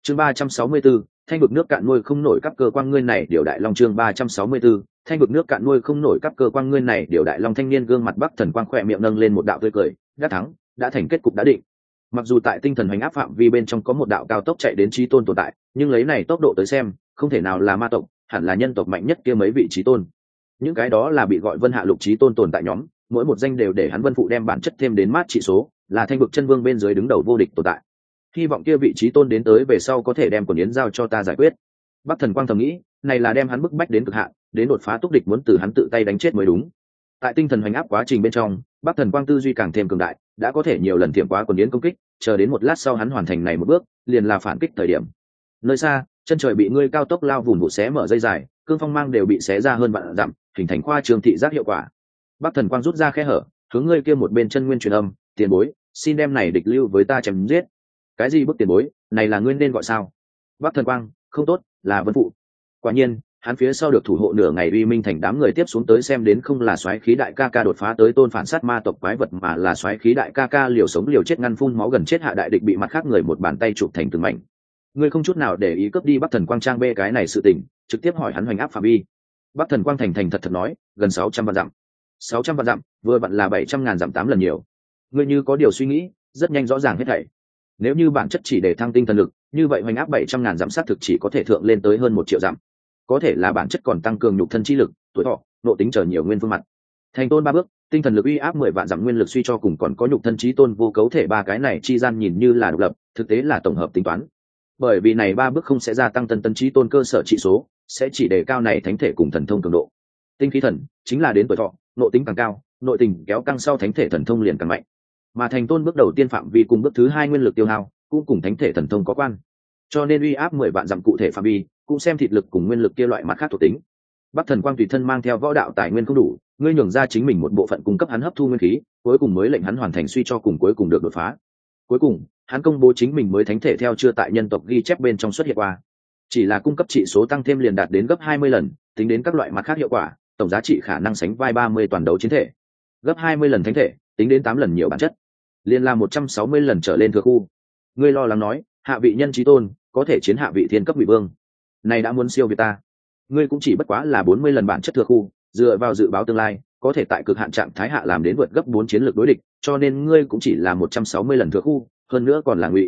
chương 364, thanh vực nước cạn nuôi không nổi các cơ quan ngươi này điều đại long. chương 364, thanh vực nước cạn nuôi không nổi các cơ quan ngươi này điều đại long. Thanh niên gương mặt Bắc Thần Quang khỏe miệng nâng lên một đạo tươi cười, đã thắng, đã thành kết cục đã định. Mặc dù tại tinh thần hoành áp phạm vi bên trong có một đạo cao tốc chạy đến chí tôn tồn tại, nhưng lấy này tốc độ tới xem, không thể nào là ma tộc, hẳn là nhân tộc mạnh nhất kia mấy vị chí tôn. Những cái đó là bị gọi Vân Hạ Lục chí tôn tồn tại nhóm, mỗi một danh đều để hắn Vân Phụ đem bản chất thêm đến mát trị số, là thanh vực chân vương bên dưới đứng đầu vô địch tồn tại. Hy vọng kia vị chí tôn đến tới về sau có thể đem quần yến giao cho ta giải quyết. Bắc Thần Quang thầm nghĩ, này là đem hắn bức bách đến cực hạn, đến đột phá túc địch muốn từ hắn tự tay đánh chết mới đúng. Tại tinh thần hoành áp quá trình bên trong, Bắc Thần Quang tư duy càng thêm cường đại, đã có thể nhiều lần thiểm quá quần yến công kích, chờ đến một lát sau hắn hoàn thành này một bước, liền là phản kích thời điểm. Nơi xa, chân trời bị ngươi cao tốc lao vùn vụt xé mở dây dài, cương phong mang đều bị xé ra hơn vạn dặm, hình thành khoa trương thị giác hiệu quả. Bắc Thần Quang rút ra khe hở, hướng ngươi kia một bên chân nguyên truyền âm, tiền bối, xin đem này địch lưu với ta chém giết. Cái gì bức tiền bối, này là ngươi nên gọi sao? Bắc Thần Quang, không tốt, là Vân Phụ. Quả nhiên, hắn phía sau được thủ hộ nửa ngày uy minh thành đám người tiếp xuống tới xem đến không là soái khí đại ca ca đột phá tới tôn phản sát ma tộc quái vật, mà là soái khí đại ca ca liều sống liều chết ngăn phun máu gần chết hạ đại địch bị mặt khác người một bàn tay chụp thành từng mảnh. Ngươi không chút nào để ý cướp đi Bắc Thần Quang trang bê cái này sự tình, trực tiếp hỏi hắn hoành áp phạm vi. Bắc Thần Quang thành thật nói, gần 600 vạn dặm. 600 vạn dặm, vừa vặn là 700.000 dặm 8 lần nhiều. Ngươi như có điều suy nghĩ, rất nhanh rõ ràng hết thảy. Nếu như bản chất chỉ để thăng tinh thần lực, như vậy hoành áp 700.000 dặm sát thực chỉ có thể thượng lên tới hơn 1 triệu dặm. Có thể là bản chất còn tăng cường nhục thân chi lực, tuổi thọ, nội tính chờ nhiều nguyên phương mặt. Thành tôn 3 bước, tinh thần lực uy áp 10 vạn dặm nguyên lực suy cho cùng còn có nhục thân chí tôn vô cấu thể ba cái này chi gian nhìn như là độc lập, thực tế là tổng hợp tính toán. Bởi vì này 3 bước không sẽ gia tăng tân chí tôn cơ sở trị số, sẽ chỉ đề cao này thánh thể cùng thần thông cường độ. Tinh khí thần chính là đến tuổi thọ, nội tính càng cao, nội tình kéo căng sau thánh thể thần thông liền càng mạnh. Mà thành tôn bước đầu tiên phạm vi cùng bước thứ 2 nguyên lực tiêu hao, cũng cùng thánh thể thần thông có quan. Cho nên uy áp 10 vạn dặm cụ thể phạm vi, cũng xem thịt lực cùng nguyên lực kia loại mặt khác thuộc tính. Bắc Thần Quang tùy thân mang theo võ đạo tài nguyên không đủ, ngươi nhường ra chính mình một bộ phận cung cấp hắn hấp thu nguyên khí, cuối cùng mới lệnh hắn hoàn thành suy cho cùng cuối cùng được đột phá. Cuối cùng, hắn công bố chính mình mới thánh thể theo chưa tại nhân tộc ghi chép bên trong xuất hiện qua. Chỉ là cung cấp trị số tăng thêm liền đạt đến gấp 20 lần, tính đến các loại mặt khác hiệu quả, tổng giá trị khả năng sánh vai 30 toàn đấu chiến thể. Gấp 20 lần thánh thể, tính đến 8 lần nhiều bản chất. Liên là 160 lần trở lên thừa khu. Ngươi lo lắng nói, hạ vị nhân chí tôn, có thể chiến hạ vị thiên cấp vị vương. Này đã muốn siêu việt ta. Ngươi cũng chỉ bất quá là 40 lần bản chất thừa khu, dựa vào dự báo tương lai, có thể tại cực hạn trạng thái hạ làm đến vượt gấp 4 chiến lược đối địch, cho nên ngươi cũng chỉ là 160 lần thừa khu, hơn nữa còn là ngụy.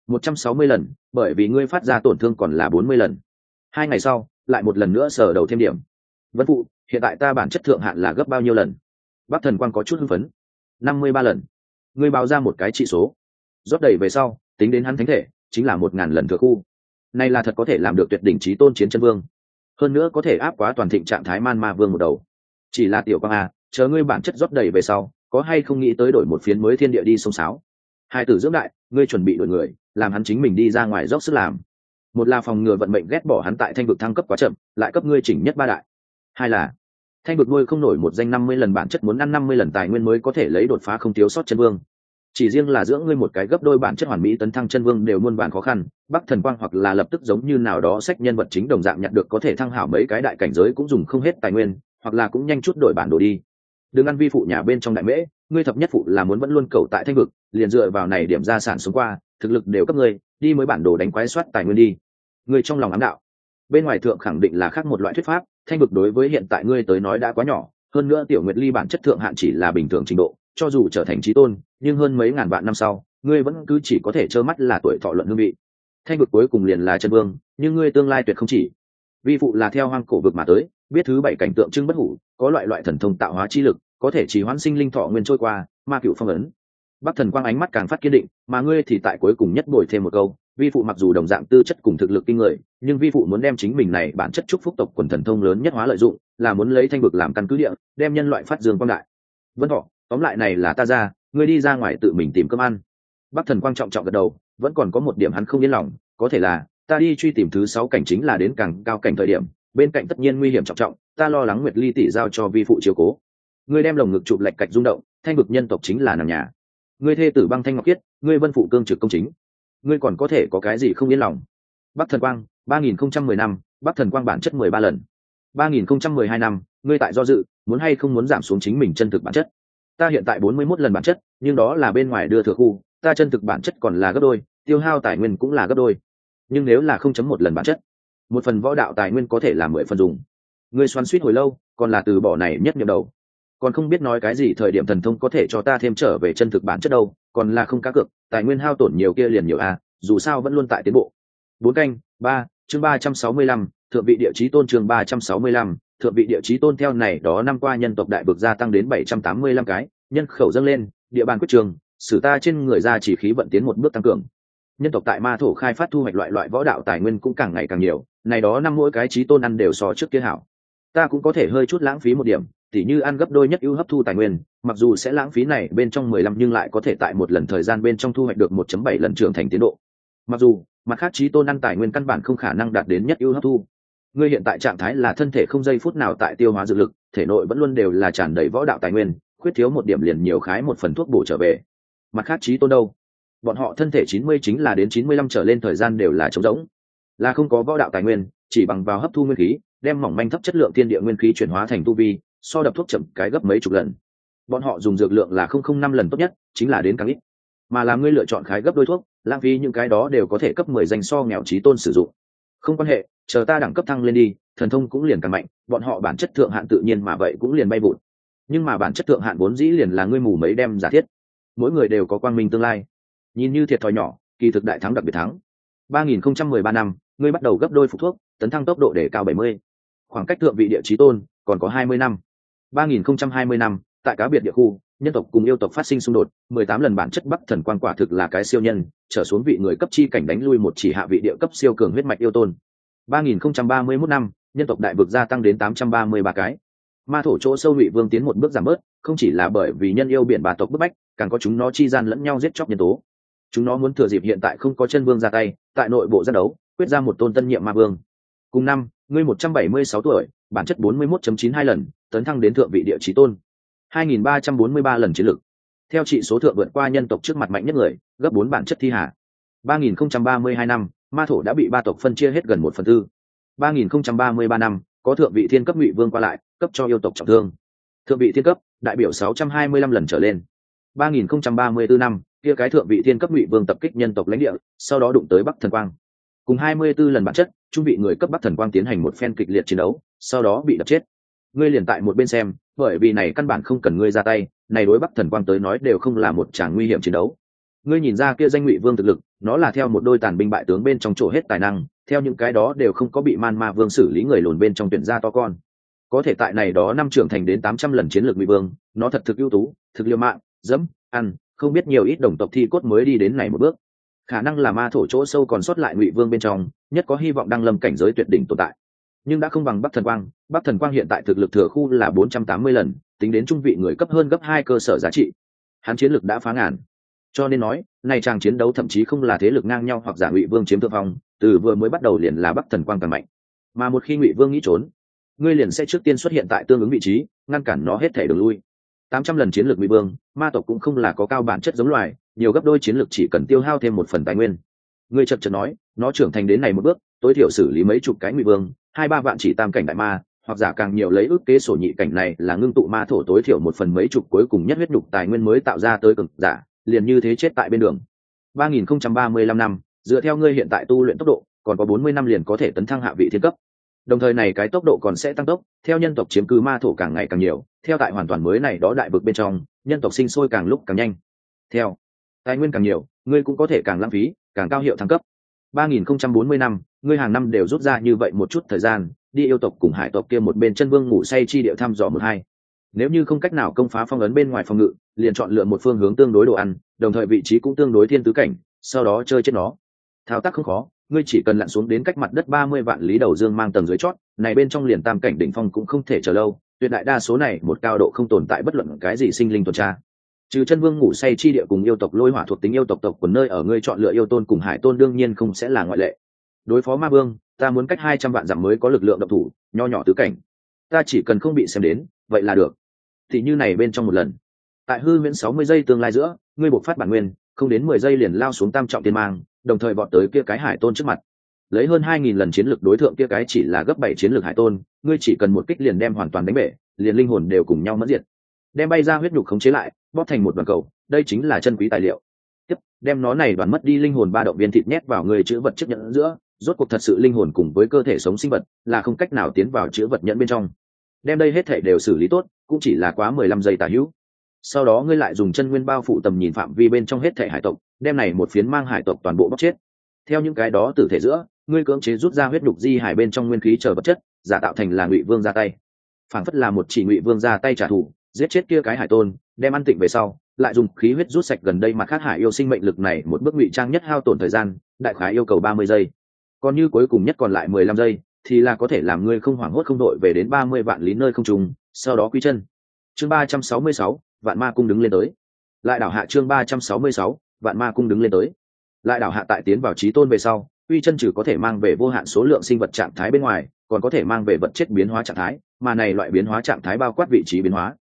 160 lần, bởi vì ngươi phát ra tổn thương còn là 40 lần. 2 ngày sau, lại một lần nữa sở đầu thêm điểm. Vân Phụ, hiện tại ta bản chất thượng hạn là gấp bao nhiêu lần? Bắc Thần Quang có chút hưng phấn. 53 lần. Ngươi báo ra một cái trị số. Rót đầy về sau, tính đến hắn thánh thể, chính là 1000 lần thừa khu. Này là thật có thể làm được tuyệt đỉnh chí tôn chiến chân vương. Hơn nữa có thể áp quá toàn thịnh trạng thái man ma vương một đầu. Chỉ là tiểu quang à, chờ ngươi bản chất rót đầy về sau, có hay không nghĩ tới đổi một phiến mới thiên địa đi sông sáo? Hai tử dưỡng đại, ngươi chuẩn bị đổi người, làm hắn chính mình đi ra ngoài dốc sức làm. Một là phòng ngừa vận mệnh ghét bỏ hắn tại thanh vực thăng cấp quá chậm, lại cấp ngươi chỉnh nhất 3 đại. Hai là thanh vực nuôi không nổi một danh 50 lần bản chất muốn ăn 50 lần tài nguyên mới có thể lấy đột phá không thiếu sót chân vương. Chỉ riêng là dưỡng ngươi một cái gấp đôi bản chất hoàn mỹ tấn thăng chân vương đều muôn vàn khó khăn, Bắc Thần Quang hoặc là lập tức giống như nào đó sách nhân vật chính đồng dạng nhận được có thể thăng hảo mấy cái đại cảnh giới cũng dùng không hết tài nguyên, hoặc là cũng nhanh chút đổi bản đồ đi. Đừng ăn vi phụ nhà bên trong đại mễ, ngươi thập nhất phụ là muốn vẫn luôn cầu tại thanh vực, liền dựa vào này điểm gia sản sống qua, thực lực đều cấp ngươi, đi mới bản đồ đánh quái soát tài nguyên đi. Ngươi trong lòng ám đạo. Bên ngoài thượng khẳng định là khác một loại thuyết pháp, thanh vực đối với hiện tại ngươi tới nói đã quá nhỏ, hơn nữa tiểu nguyệt ly bản chất thượng hạn chỉ là bình thường trình độ, cho dù trở thành chí tôn, nhưng hơn mấy ngàn vạn năm sau, ngươi vẫn cứ chỉ có thể trơ mắt là tuổi thọ luận hương vị. Thanh vực cuối cùng liền là chân vương, nhưng ngươi tương lai tuyệt không chỉ. Vi phụ là theo hoang cổ vực mà tới, biết thứ 7 cảnh tượng trưng bất hủ, có loại thần thông tạo hóa chi lực, có thể trì hoãn sinh linh thọ nguyên trôi qua, ma cửu phong ấn. Bắc Thần Quang ánh mắt càng phát kiên định, mà ngươi thì tại cuối cùng nhất bồi thêm một câu, vi phụ mặc dù đồng dạng tư chất cùng thực lực kinh người, nhưng vi phụ muốn đem chính mình này bản chất chúc phúc tộc quần thần thông lớn nhất hóa lợi dụng, là muốn lấy thanh vực làm căn cứ địa, đem nhân loại phát dương quang đại. Vân Thọ, tóm lại này là ta ra, ngươi đi ra ngoài tự mình tìm cơm ăn. Bắc Thần Quang trọng trọng gật đầu, vẫn còn có một điểm hắn không yên lòng, có thể là ta đi truy tìm thứ 6 cảnh chính là đến càng cao cảnh thời điểm, bên cạnh tất nhiên nguy hiểm trọng trọng, ta lo lắng Nguyệt Ly tỷ giao cho vi phụ chiếu cố. Ngươi đem lồng ngực chụp lệch cạch rung động, thanh vực nhân tộc chính là nằm nhà. Ngươi thê tử Băng Thanh Ngọc Khiết, ngươi Vân phụ cương trực công chính, ngươi còn có thể có cái gì không yên lòng? Bắc Thần Quang, 3010 năm, Bắc Thần Quang bản chất 13 lần. 3012 năm, ngươi tại do dự, muốn hay không muốn giảm xuống chính mình chân thực bản chất. Ta hiện tại 41 lần bản chất, nhưng đó là bên ngoài đưa thừa khu, ta chân thực bản chất còn là gấp đôi, tiêu hao tài nguyên cũng là gấp đôi. nhưng nếu là 0.1 lần bản chất, một phần võ đạo tài nguyên có thể là 10 phần dùng. Ngươi xoắn suýt hồi lâu, còn là từ bỏ này nhất niệm đầu, còn không biết nói cái gì thời điểm thần thông có thể cho ta thêm trở về chân thực bản chất đâu, còn là không cá cược, tài nguyên hao tổn nhiều kia liền nhiều a, dù sao vẫn luôn tại tiến bộ. 4 canh 3 chương 365, thượng vị địa chí tôn chương 365, thượng vị địa chí tôn. Theo này đó năm qua nhân tộc đại vực gia tăng đến 785 cái, nhân khẩu dâng lên, địa bàn quyết trường, sử ta trên người ra chỉ khí vận tiến một bước tăng cường. Nhân tộc tại ma thổ khai phát thu hoạch loại võ đạo tài nguyên cũng càng ngày càng nhiều, này đó năm mỗi cái chí tôn ăn đều so trước kia hảo. Ta cũng có thể hơi chút lãng phí một điểm, tỉ như ăn gấp đôi nhất ưu hấp thu tài nguyên, mặc dù sẽ lãng phí này bên trong 15 nhưng lại có thể tại một lần thời gian bên trong thu hoạch được 1.7 lần trưởng thành tiến độ. Mặc dù mặt khác chí tôn ăn tài nguyên căn bản không khả năng đạt đến nhất ưu hấp thu. Ngươi hiện tại trạng thái là thân thể không giây phút nào tại tiêu hóa dược lực, thể nội vẫn luôn đều là tràn đầy võ đạo tài nguyên, khuyết thiếu một điểm liền nhiều khái một phần thuốc bổ trở về. Mặt khác chí tôn đâu? Bọn họ thân thể 90 chính là đến 95 trở lên thời gian đều là trống rỗng, là không có võ đạo tài nguyên, chỉ bằng vào hấp thu nguyên khí, đem mỏng manh thấp chất lượng thiên địa nguyên khí chuyển hóa thành tu vi, so đập thuốc chậm cái gấp mấy chục lần. Bọn họ dùng dược lượng là 005 lần tốt nhất, chính là đến càng ít. Mà là ngươi lựa chọn khái gấp đôi thuốc, lãng phí những cái đó đều có thể cấp 10 danh so nghèo chí tôn sử dụng. Không quan hệ, chờ ta đẳng cấp thăng lên đi, thần thông cũng liền càng mạnh, bọn họ bản chất thượng hạn tự nhiên mà vậy cũng liền bay vụt. Nhưng mà bản chất thượng hạn vốn dĩ liền là ngươi mù mấy đem giả thiết. Mỗi người đều có quang minh tương lai. Nhìn như thiệt thòi nhỏ, kỳ thực đại thắng đặc biệt thắng. 3013 năm, ngươi bắt đầu gấp đôi phục thuốc, tấn thăng tốc độ để cao 70. Khoảng cách thượng vị địa chí tôn còn có 20 năm. 3020 năm, tại cá biệt địa khu, nhân tộc cùng yêu tộc phát sinh xung đột, 18 lần bản chất Bắc Thần Quang quả thực là cái siêu nhân, trở xuống vị người cấp chi cảnh đánh lui một chỉ hạ vị địa cấp siêu cường huyết mạch yêu tôn. 3031 năm, nhân tộc đại vực gia tăng đến 833 cái. Ma thổ chỗ sâu Ngụy Vương tiến một bước giảm bớt, không chỉ là bởi vì nhân yêu biển bà tộc bức bách, càng có chúng nó chi gian lẫn nhau giết chóc nhân tố. Chúng nó muốn thừa dịp hiện tại không có chân vương ra tay, tại nội bộ ra đấu, quyết ra một tôn tân nhiệm ma vương. Cùng năm, ngươi 176 tuổi, bản chất 41.92 lần, tấn thăng đến thượng vị địa chí tôn. 2343 lần chiến lực. Theo trị số thượng vượt qua nhân tộc trước mặt mạnh nhất người, gấp 4 bản chất thi hạ. 3032 năm, ma thổ đã bị ba tộc phân chia hết gần 1/4. 3033 năm, có thượng vị thiên cấp Ngụy Vương qua lại, cấp cho yêu tộc trọng thương. Thượng vị thiên cấp, đại biểu 625 lần trở lên. 3034 năm, kia cái thượng vị thiên cấp Ngụy Vương tập kích nhân tộc lãnh địa, sau đó đụng tới Bắc Thần Quang. Cùng 24 lần bản chất, trung vị người cấp Bắc Thần Quang tiến hành một phen kịch liệt chiến đấu, sau đó bị đập chết. Ngươi liền tại một bên xem, bởi vì này căn bản không cần ngươi ra tay, này đối Bắc Thần Quang tới nói đều không là một tràng nguy hiểm chiến đấu. Ngươi nhìn ra kia danh Ngụy Vương thực lực, nó là theo một đôi tàn binh bại tướng bên trong chỗ hết tài năng, theo những cái đó đều không có bị Man Ma Vương xử lý người lùn bên trong tuyển ra to con. Có thể tại này đó năm trưởng thành đến 800 lần chiến lược Ngụy Vương, nó thật thực ưu tú, thực liều mạng, dẫm, ăn, không biết nhiều ít đồng tộc thi cốt mới đi đến này một bước. Khả năng là ma thổ chỗ sâu còn sót lại Ngụy Vương bên trong, nhất có hy vọng đăng lâm cảnh giới tuyệt đỉnh tồn tại. Nhưng đã không bằng Bắc Thần Quang, Bắc Thần Quang hiện tại thực lực thừa khu là 480 lần, tính đến trung vị người cấp hơn gấp 2 cơ sở giá trị. Hắn chiến lực đã phá ngàn. Cho nên nói, này chàng chiến đấu thậm chí không là thế lực ngang nhau hoặc giả Ngụy Vương chiếm thượng phong, từ vừa mới bắt đầu liền là Bắc Thần Quang càng mạnh. Mà một khi Ngụy Vương nghĩ trốn, ngươi liền sẽ trước tiên xuất hiện tại tương ứng vị trí, ngăn cản nó hết thể đường lui. 800 lần chiến lược Ngụy Vương, ma tộc cũng không là có cao bản chất giống loài, nhiều gấp đôi chiến lược chỉ cần tiêu hao thêm một phần tài nguyên. Ngươi chợt chợt nói, nó trưởng thành đến này một bước, tối thiểu xử lý mấy chục cái Ngụy Vương, 2-3 vạn chỉ tam cảnh đại ma, hoặc giả càng nhiều lấy ước kế sổ nhị cảnh này là ngưng tụ ma thổ tối thiểu một phần mấy chục cuối cùng nhất huyết nhục tài nguyên mới tạo ra tới cực giả, liền như thế chết tại bên đường. 3035 năm, dựa theo ngươi hiện tại tu luyện tốc độ, còn có 40 năm liền có thể tấn thăng hạ vị thiên cấp. Đồng thời này cái tốc độ còn sẽ tăng tốc, theo nhân tộc chiếm cứ ma thổ càng ngày càng nhiều, theo tại hoàn toàn mới này đó đại vực bên trong, nhân tộc sinh sôi càng lúc càng nhanh. Theo tài nguyên càng nhiều, ngươi cũng có thể càng lãng phí, càng cao hiệu thăng cấp. 3040 năm, ngươi hàng năm đều rút ra như vậy một chút thời gian, đi yêu tộc cùng hải tộc kia một bên chân vương ngủ say chi địa thăm dò một hai. Nếu như không cách nào công phá phong ấn bên ngoài phòng ngự, liền chọn lựa một phương hướng tương đối đồ ăn, đồng thời vị trí cũng tương đối thiên tứ cảnh, sau đó chơi chết nó. Thao tác không khó, ngươi chỉ cần lặn xuống đến cách mặt đất 30 vạn lý đầu dương mang tầng dưới chót, này bên trong liền tam cảnh đỉnh phong cũng không thể chờ lâu, tuyệt đại đa số này một cao độ không tồn tại bất luận cái gì sinh linh tuần tra. Trừ chân vương ngủ say chi địa cùng yêu tộc lôi hỏa thuộc tính yêu tộc của nơi ở ngươi chọn lựa yêu tôn cùng hải tôn đương nhiên không sẽ là ngoại lệ. Đối phó ma vương, ta muốn cách 200 vạn dặm mới có lực lượng động thủ, nho nhỏ tứ cảnh. Ta chỉ cần không bị xem đến, vậy là được. Thì như này bên trong một lần, tại hư huyễn 60 giây tương lai giữa, ngươi bộc phát bản nguyên, không đến 10 giây liền lao xuống tam trọng tiên mang, đồng thời vọt tới kia cái hải tôn trước mặt. Lấy hơn 2000 lần chiến lực đối thượng kia cái chỉ là gấp 7 chiến lược hải tôn, ngươi chỉ cần một kích liền đem hoàn toàn đánh bể, liền linh hồn đều cùng nhau mất diệt. Đem bay ra huyết nhục khống chế lại, bóp thành một đoàn cầu, đây chính là chân quý tài liệu. tiếp đem nó này đoàn mất đi linh hồn ba động viên thịt nhét vào người chữ vật chiếc nhẫn giữa. Rốt cuộc thật sự linh hồn cùng với cơ thể sống sinh vật là không cách nào tiến vào chữ vật nhẫn bên trong. Đem đây hết thể đều xử lý tốt cũng chỉ là quá 15 giây tả hữu. Sau đó ngươi lại dùng chân nguyên bao phủ tầm nhìn phạm vi bên trong hết thể hải tộc, đem này một phiến mang hải tộc toàn bộ bóc chết. Theo những cái đó tử thể giữa, ngươi cưỡng chế rút ra huyết nhục di hải bên trong nguyên khí chờ vật chất, giả tạo thành là Ngụy Vương ra tay. Phảng phất là một chỉ Ngụy Vương ra tay trả thù, giết chết kia cái hải tôn, đem ăn tịnh về sau, lại dùng khí huyết rút sạch gần đây mặt khác hải yêu sinh mệnh lực này, một bước ngụy trang nhất hao tổn thời gian, đại khái yêu cầu 30 giây. Còn như cuối cùng nhất còn lại 15 giây, thì là có thể làm ngươi không hoảng hốt không đội về đến 30 vạn lý nơi không trùng, sau đó quy chân. Chương 366, Vạn Ma cung đứng lên tới. Lại đảo hạ chương 366, Vạn Ma cung đứng lên tới. Lại đảo hạ tại tiến vào chí tôn về sau, quy chân trừ có thể mang về vô hạn số lượng sinh vật trạng thái bên ngoài, còn có thể mang về vật chất biến hóa trạng thái, mà này loại biến hóa trạng thái bao quát vị trí biến hóa.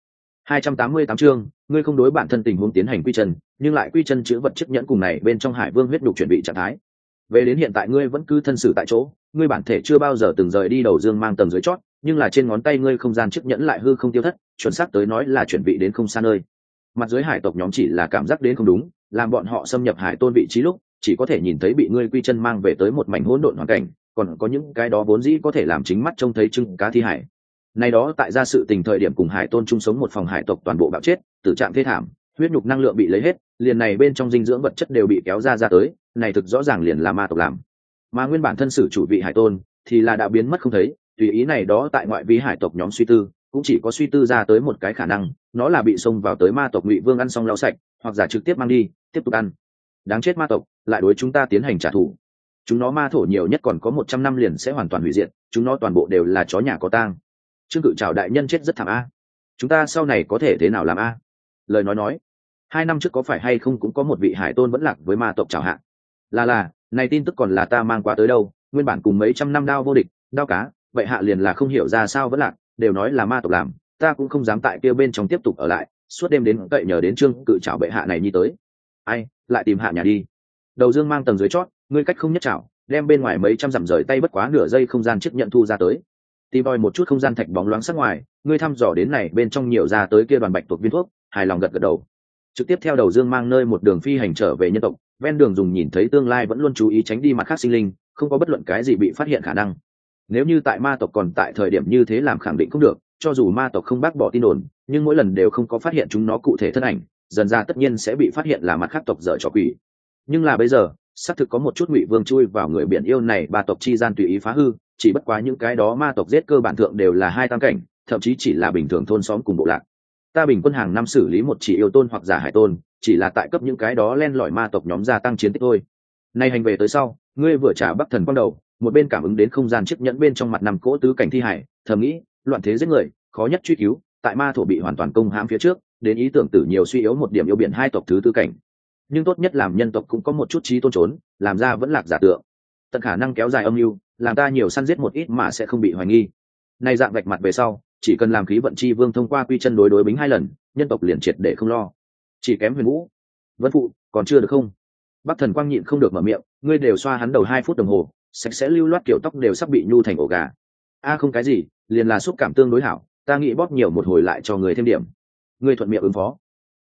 288 chương, ngươi không đối bản thân tình huống tiến hành quy chân, nhưng lại quy chân chữ vật chiếc nhẫn cùng này bên trong hải vương huyết nhục chuẩn bị trạng thái. Về đến hiện tại ngươi vẫn cứ thân xử tại chỗ, ngươi bản thể chưa bao giờ từng rời đi đầu dương mang tầng dưới chót, nhưng là trên ngón tay ngươi không gian chiếc nhẫn lại hư không tiêu thất, chuẩn xác tới nói là chuẩn bị đến không xa nơi. Mặt dưới hải tộc nhóm chỉ là cảm giác đến không đúng, làm bọn họ xâm nhập hải tôn vị trí lúc, chỉ có thể nhìn thấy bị ngươi quy chân mang về tới một mảnh hỗn độn hoàn cảnh, còn có những cái đó vốn dĩ có thể làm chính mắt trông thấy trưng cá thi hải. Này đó tại ra sự tình thời điểm cùng hải tôn chung sống một phòng hải tộc toàn bộ bạo chết, tử trạng thê thảm, huyết nhục năng lượng bị lấy hết, liền này bên trong dinh dưỡng vật chất đều bị kéo ra tới, này thực rõ ràng liền là ma tộc làm. Mà nguyên bản thân sử chủ vị hải tôn thì là đã biến mất không thấy, tùy ý này đó tại ngoại vi hải tộc nhóm suy tư, cũng chỉ có suy tư ra tới một cái khả năng, nó là bị xông vào tới ma tộc Ngụy Vương ăn xong lau sạch, hoặc giả trực tiếp mang đi, tiếp tục ăn. Đáng chết ma tộc, lại đối chúng ta tiến hành trả thù. Chúng nó ma thổ nhiều nhất còn có 100 năm liền sẽ hoàn toàn hủy diệt, chúng nó toàn bộ đều là chó nhà có tang. Trương Cự Trảo đại nhân chết rất thảm a. Chúng ta sau này có thể thế nào làm a? Lời nói, 2 năm trước có phải hay không cũng có một vị hải tôn vẫn lạc với ma tộc Trảo Hạ. Là, này tin tức còn là ta mang qua tới đâu, nguyên bản cùng mấy trăm năm đao vô địch, đao cá, vậy hạ liền là không hiểu ra sao vẫn lạc, đều nói là ma tộc làm, ta cũng không dám tại kia bên trong tiếp tục ở lại, suốt đêm đến cậy nhờ đến Trương Cự Trảo bệ hạ này nhi tới. Ai, lại tìm hạ nhà đi. Đầu dương mang tầng dưới chót, ngươi cách không nhất chảo, đem bên ngoài mấy trăm dặm rời tay bất quá nửa giây không gian chiếc nhận thu ra tới. Tìm tòi một chút không gian thạch bóng loáng sắc ngoài, ngươi thăm dò đến này bên trong nhiều ra tới kia đoàn bạch tuộc viên thuốc, hài lòng gật đầu. Trực tiếp theo đầu dương mang nơi một đường phi hành trở về nhân tộc, ven đường dùng nhìn thấy tương lai vẫn luôn chú ý tránh đi mặt khác sinh linh, không có bất luận cái gì bị phát hiện khả năng. Nếu như tại ma tộc còn tại thời điểm như thế làm khẳng định không được, cho dù ma tộc không bác bỏ tin đồn, nhưng mỗi lần đều không có phát hiện chúng nó cụ thể thân ảnh, dần ra tất nhiên sẽ bị phát hiện là mặt khác tộc dở trò quỷ. Nhưng là bây giờ, xác thực có một chút Ngụy Vương chui vào người biển yêu này ba tộc chi gian tùy ý phá hư, chỉ bất quá những cái đó ma tộc giết cơ bản thượng đều là 2 tam cảnh, thậm chí chỉ là bình thường thôn xóm cùng bộ lạc. Ta bình quân hàng năm xử lý một chỉ yêu tôn hoặc giả hải tôn, chỉ là tại cấp những cái đó len lỏi ma tộc nhóm gia tăng chiến tích thôi. Nay hành về tới sau, ngươi vừa trả Bắc Thần quang đầu, một bên cảm ứng đến không gian chiếc nhẫn bên trong mặt nằm cỗ tứ cảnh thi hải, thầm nghĩ, loạn thế giết người, khó nhất truy cứu, tại ma thổ bị hoàn toàn công hãm phía trước, đến ý tưởng tử nhiều suy yếu một điểm yêu biển 2 tộc thứ tư cảnh. Nhưng tốt nhất làm nhân tộc cũng có một chút trí tôn trốn, làm ra vẫn lạc giả tượng. Tận khả năng kéo dài âm mưu, làm ta nhiều săn giết một ít mà sẽ không bị hoài nghi. Này dạng vạch mặt về sau, chỉ cần làm khí vận chi vương thông qua quy chân đối bính 2 lần, nhân tộc liền triệt để không lo. Chỉ kém Huyền Vũ, Vân Phụ, còn chưa được không? Bắc Thần Quang nhịn không được mở miệng, ngươi đều xoa hắn đầu 2 phút đồng hồ, sạch sẽ lưu loát kiểu tóc đều sắp bị nhu thành ổ gà. Không cái gì, liền là xúc cảm tương đối hảo, ta nghĩ bóp nhiều một hồi lại cho người thêm điểm. Ngươi thuận miệng ứng phó.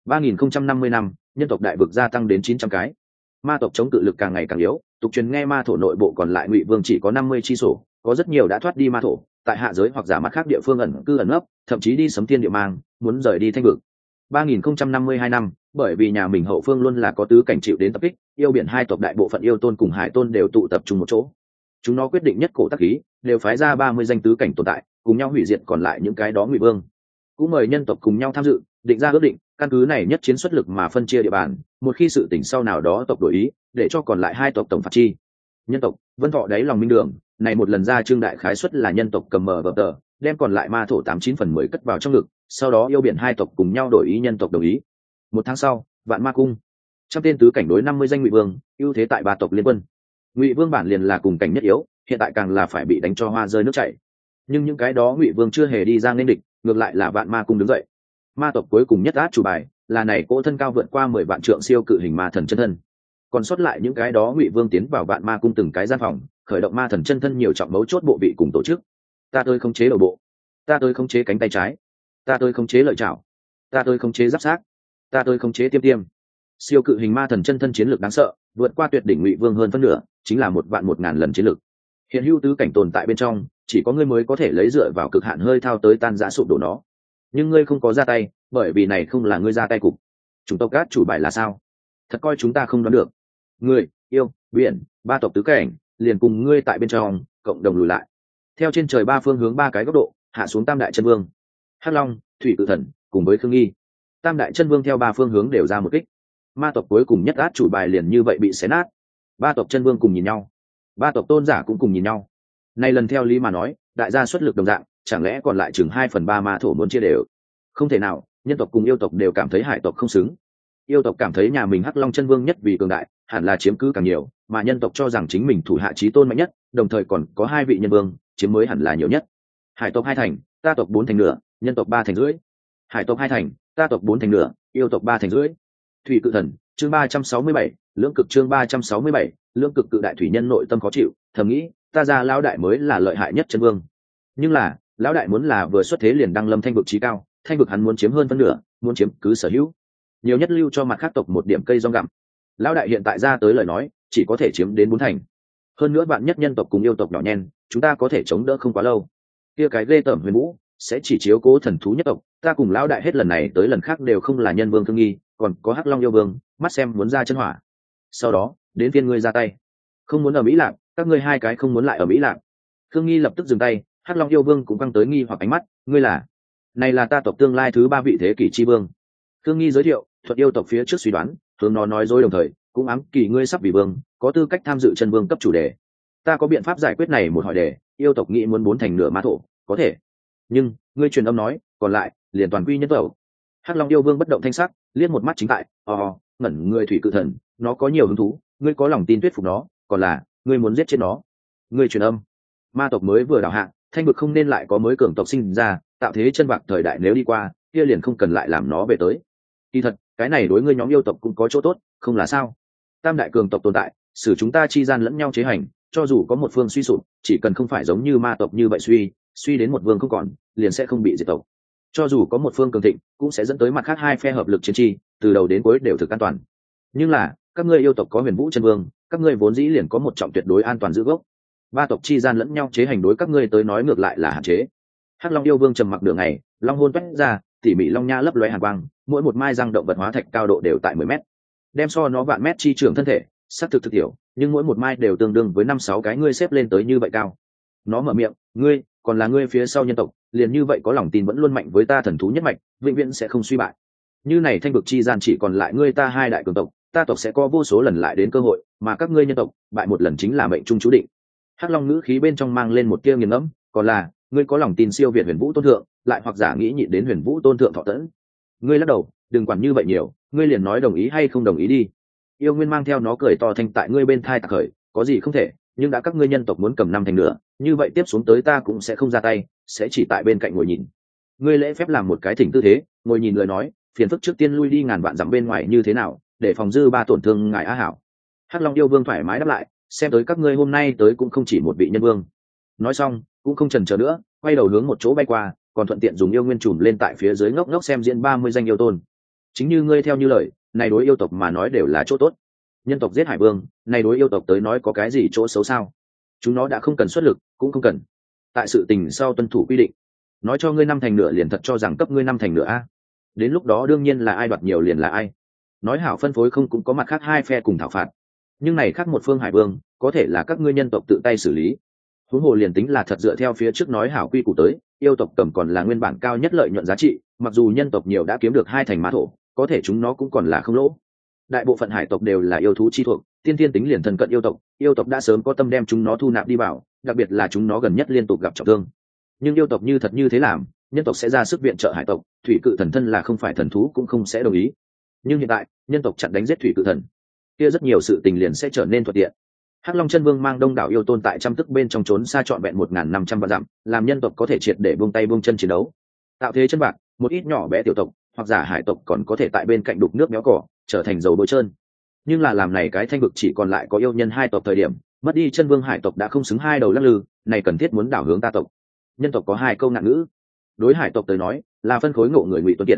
3050 năm, nhân tộc đại vực gia tăng đến 900 cái. Ma tộc chống cự lực càng ngày càng yếu, tục truyền nghe ma thổ nội bộ còn lại Ngụy Vương chỉ có 50 chi sổ, có rất nhiều đã thoát đi ma thổ, tại hạ giới hoặc giả mặt khác địa phương ẩn cư ẩn nấp, thậm chí đi sấm thiên địa mang, muốn rời đi Thanh vực. 3052 năm, bởi vì nhà mình hậu phương luôn là có tứ cảnh chịu đến tập kích, yêu biển 2 tộc đại bộ phận yêu tôn cùng hải tôn đều tụ tập trung một chỗ. Chúng nó quyết định nhất cổ tác khí, đều phái ra 30 danh tứ cảnh tồn tại, cùng nhau hủy diệt còn lại những cái đó Ngụy Vương. Cũng mời nhân tộc cùng nhau tham dự, định ra ước định, căn cứ này nhất chiến xuất lực mà phân chia địa bàn, một khi sự tình sau nào đó tộc đổi ý, để cho còn lại 2 tộc tổng phạt chi. Nhân tộc, Vân Thọ đáy lòng minh đường, này một lần ra trương đại khái suất là nhân tộc cầm mờ vở tờ, đem còn lại ma thổ 89/10 cất vào trong ngực, sau đó yêu biển 2 tộc cùng nhau đổi ý, nhân tộc đồng ý. 1 tháng sau, Vạn Ma cung, trăm tên tứ cảnh đối 50 danh Ngụy Vương, ưu thế tại 3 tộc liên quân. Ngụy Vương bản liền là cùng cảnh nhất yếu, hiện tại càng là phải bị đánh cho hoa rơi nước chảy. Nhưng những cái đó Ngụy Vương chưa hề đi ra nên địch, ngược lại là Vạn Ma cung đứng dậy. Ma tộc cuối cùng nhất át chủ bài là này cỗ thân cao vượt qua 10 vạn trượng siêu cự hình ma thần chân thân. Còn sót lại những cái đó Ngụy Vương tiến vào Vạn Ma cung từng cái gian phòng, khởi động ma thần chân thân nhiều trọng mấu chốt bộ vị cùng tổ chức. Ta tôi khống chế đầu bộ, ta tôi khống chế cánh tay trái, ta tôi khống chế lợi chảo, ta tôi khống chế giáp xác, ta tôi khống chế tiêm tiêm, Siêu cự hình ma thần chân thân chiến lược đáng sợ, vượt qua tuyệt đỉnh Ngụy Vương hơn phân nửa, chính là 1.000 lần chiến lược. Hiện hữu tứ cảnh tồn tại bên trong, chỉ có ngươi mới có thể lấy dựa vào cực hạn hơi thao tới tan rã sụp đổ nó. Nhưng ngươi không có ra tay, bởi vì này không là ngươi ra tay cục. Chúng tộc cát chủ bài là sao? Thật coi chúng ta không đoán được. Ngươi, yêu, biển, ba tộc tứ cảnh, liền cùng ngươi tại bên trong, cộng đồng lùi lại. Theo trên trời ba phương hướng ba cái góc độ, hạ xuống tam đại chân vương. Hắc Long, Thủy Cự Thần, cùng với Khương Nghi. Tam đại chân vương theo ba phương hướng đều ra một kích. Ma tộc cuối cùng nhất át chủ bài liền như vậy bị xé nát. Ba tộc chân vương cùng nhìn nhau, ba tộc tôn giả cũng cùng nhìn nhau. Nay lần theo lý mà nói, đại gia xuất lực đồng dạng, chẳng lẽ còn lại chừng 2/3 ma thổ muốn chia đều? Không thể nào, nhân tộc cùng yêu tộc đều cảm thấy hải tộc không xứng. Yêu tộc cảm thấy nhà mình Hắc Long chân vương nhất vì cường đại, hẳn là chiếm cứ càng nhiều, mà nhân tộc cho rằng chính mình thủ hạ chí tôn mạnh nhất, đồng thời còn có 2 vị nhân vương, chiếm mới hẳn là nhiều nhất. Hải tộc 2 thành, ta tộc 4 thành nửa, nhân tộc 3 thành rưỡi. Hải tộc 2 thành, ta tộc 4 thành nửa, yêu tộc 3 thành rưỡi. Thủy Cự Thần, chương 367, lưỡng cực chương 367, lưỡng cực cự đại thủy nhân nội tâm khó chịu, thầm nghĩ, ta ra lão đại mới là lợi hại nhất chân vương. Nhưng là, lão đại muốn là vừa xuất thế liền đăng lâm thanh vực chí cao, thanh vực hắn muốn chiếm hơn phân nửa, muốn chiếm cứ sở hữu. Nhiều nhất lưu cho mặt khác tộc một điểm cây rong gặm. Lão đại hiện tại ra tới lời nói, chỉ có thể chiếm đến 4 thành. Hơn nữa bạn nhất nhân tộc cùng yêu tộc nhỏ nhen, chúng ta có thể chống đỡ không quá lâu. Kia cái ghê tởm Huyền Vũ sẽ chỉ chiếu cố thần thú nhất tộc, ta cùng lão đại hết lần này tới lần khác đều không là nhân vương Thương Nghi, còn có Hắc Long yêu vương, mắt xem muốn ra chân hỏa. Sau đó, đến phiên ngươi ra tay. Không muốn ở Mỹ Lạc, các ngươi hai cái không muốn lại ở Mỹ Lạc. Thương Nghi lập tức dừng tay, Hắc Long yêu vương cũng căng tới nghi hoặc ánh mắt, ngươi là? Này là ta tộc tương lai thứ 3 vị thế kỷ chi vương. Thương Nghi giới thiệu, thuật yêu tộc phía trước suy đoán, hướng nó nói dối đồng thời, cũng ám kỳ ngươi sắp vì vương, có tư cách tham dự chân vương cấp chủ đề. Ta có biện pháp giải quyết này một hỏi đề, yêu tộc nghĩ muốn 4 thành nửa ma thổ, có thể. Nhưng, ngươi truyền âm nói, còn lại, liền toàn quy nhân tộc. Hắc Long yêu vương bất động thanh sắc, liếc một mắt chính tại, ngẩn người Thủy Cự Thần, nó có nhiều hứng thú, ngươi có lòng tin thuyết phục nó, còn là, ngươi muốn giết chết nó. Ngươi truyền âm. Ma tộc mới vừa đào hạ, thanh vực không nên lại có mới cường tộc sinh ra, tạo thế chân bạc thời đại nếu đi qua, kia liền không cần lại làm nó về tới. Kỳ thật, cái này đối ngươi nhóm yêu tộc cũng có chỗ tốt, không là sao? Tam đại cường tộc tồn tại, xử chúng ta chi gian lẫn nhau chế hành, cho dù có một phương suy sụp, chỉ cần không phải giống như ma tộc như vậy suy đến một vương không còn, liền sẽ không bị diệt tộc. Cho dù có một phương cường thịnh, cũng sẽ dẫn tới mặt khác hai phe hợp lực chiến chi, từ đầu đến cuối đều thực an toàn. Nhưng là, các ngươi yêu tộc có Huyền Vũ chân vương, các ngươi vốn dĩ liền có một trọng tuyệt đối an toàn giữ gốc. Ba tộc chi gian lẫn nhau chế hành đối các ngươi tới nói ngược lại là hạn chế. Hắc Long yêu vương trầm mặc đường ngày, long hôn toét ra, tỉ mỉ long nha lấp lóe hàn quang, mỗi một mai răng động vật hóa thạch cao độ đều tại 10 mét. Đem so nó vạn mét chi trưởng thân thể, sắc thực tiểu, nhưng mỗi một mai đều tương đương với 5-6 cái ngươi xếp lên tới như vậy cao. Nó mở miệng, ngươi, còn là ngươi phía sau nhân tộc, liền như vậy có lòng tin vẫn luôn mạnh với ta thần thú nhất mạch, vĩnh viễn sẽ không suy bại. Như này thanh vực chi gian chỉ còn lại ngươi ta hai đại cường tộc, ta tộc sẽ có vô số lần lại đến cơ hội, mà các ngươi nhân tộc, bại một lần chính là mệnh trung chú định. Hắc Long ngữ khí bên trong mang lên một tia nghiền ngẫm, còn là, ngươi có lòng tin siêu việt Huyền Vũ tôn thượng, lại hoặc giả nghĩ nhịn đến Huyền Vũ tôn thượng thọ tẫn. Ngươi lắc đầu, đừng quản như vậy nhiều, ngươi liền nói đồng ý hay không đồng ý đi. Yêu Nguyên mang theo nó cười to thanh tại ngươi bên thai tạc khởi, có gì không thể, nhưng đã các ngươi nhân tộc muốn cầm 5 thành nữa, như vậy tiếp xuống tới ta cũng sẽ không ra tay, sẽ chỉ tại bên cạnh ngồi nhìn. Ngươi lễ phép làm một cái thỉnh tư thế, ngồi nhìn lời nói, phiền phức trước tiên lui đi ngàn vạn dặm bên ngoài như thế nào, để phòng dư ba tổn thương ngài Á Hảo. Hắc Long yêu vương thoải mái đáp lại, xem tới các ngươi hôm nay tới cũng không chỉ một vị nhân vương. Nói xong, cũng không chần chờ nữa, quay đầu hướng một chỗ bay qua, còn thuận tiện dùng yêu nguyên trùm lên tại phía dưới ngốc ngốc xem diễn 30 danh yêu tôn. Chính như ngươi theo như lời, này đối yêu tộc mà nói đều là chỗ tốt. Nhân tộc giết hải vương, này đối yêu tộc tới nói có cái gì chỗ xấu sao? Chúng nó đã không cần xuất lực, cũng không cần. Tại sự tình sau tuân thủ quy định. Nói cho ngươi 5 thành nửa liền thật cho rằng cấp ngươi 5 thành nửa a. Đến lúc đó đương nhiên là ai đoạt nhiều liền là ai. Nói hảo phân phối không cũng có mặt khác hai phe cùng thảo phạt. Nhưng này khác một phương hải vương, có thể là các ngươi nhân tộc tự tay xử lý. Huống hồ liền tính là thật dựa theo phía trước nói hảo quy củ tới, yêu tộc cầm còn là nguyên bản cao nhất lợi nhuận giá trị, mặc dù nhân tộc nhiều đã kiếm được 2 thành mã thổ, có thể chúng nó cũng còn là không lỗ. Đại bộ phận hải tộc đều là yêu thú chi thuộc, tiên thiên tính liền thân cận yêu tộc đã sớm có tâm đem chúng nó thu nạp đi vào, đặc biệt là chúng nó gần nhất liên tục gặp trọng thương. Nhưng yêu tộc như thật như thế làm, nhân tộc sẽ ra sức viện trợ hải tộc, Thủy Cự Thần thân là không phải thần thú cũng không sẽ đồng ý. Nhưng hiện tại, nhân tộc chặn đánh giết Thủy Cự Thần, kia rất nhiều sự tình liền sẽ trở nên thuận tiện. Hắc Long chân vương mang đông đảo yêu tôn tại trăm tức bên trong trốn xa trọn vẹn 1.500 vạn dặm, làm nhân tộc có thể triệt để buông tay buông chân chiến đấu. Tạo thế chân bạc, một ít nhỏ bé tiểu tộc, hoặc giả hải tộc còn có thể tại bên cạnh đục nước méo cỏ, trở thành dầu bôi trơn. Nhưng là làm này cái thanh vực chỉ còn lại có yêu nhân 2 tộc thời điểm, mất đi chân vương hải tộc đã không xứng 2 đầu lắc lư, này cần thiết muốn đảo hướng ta tộc. Nhân tộc có 2 câu ngạn ngữ, đối hải tộc tới nói là phân khối ngộ người Ngụy Tuấn Kiệt,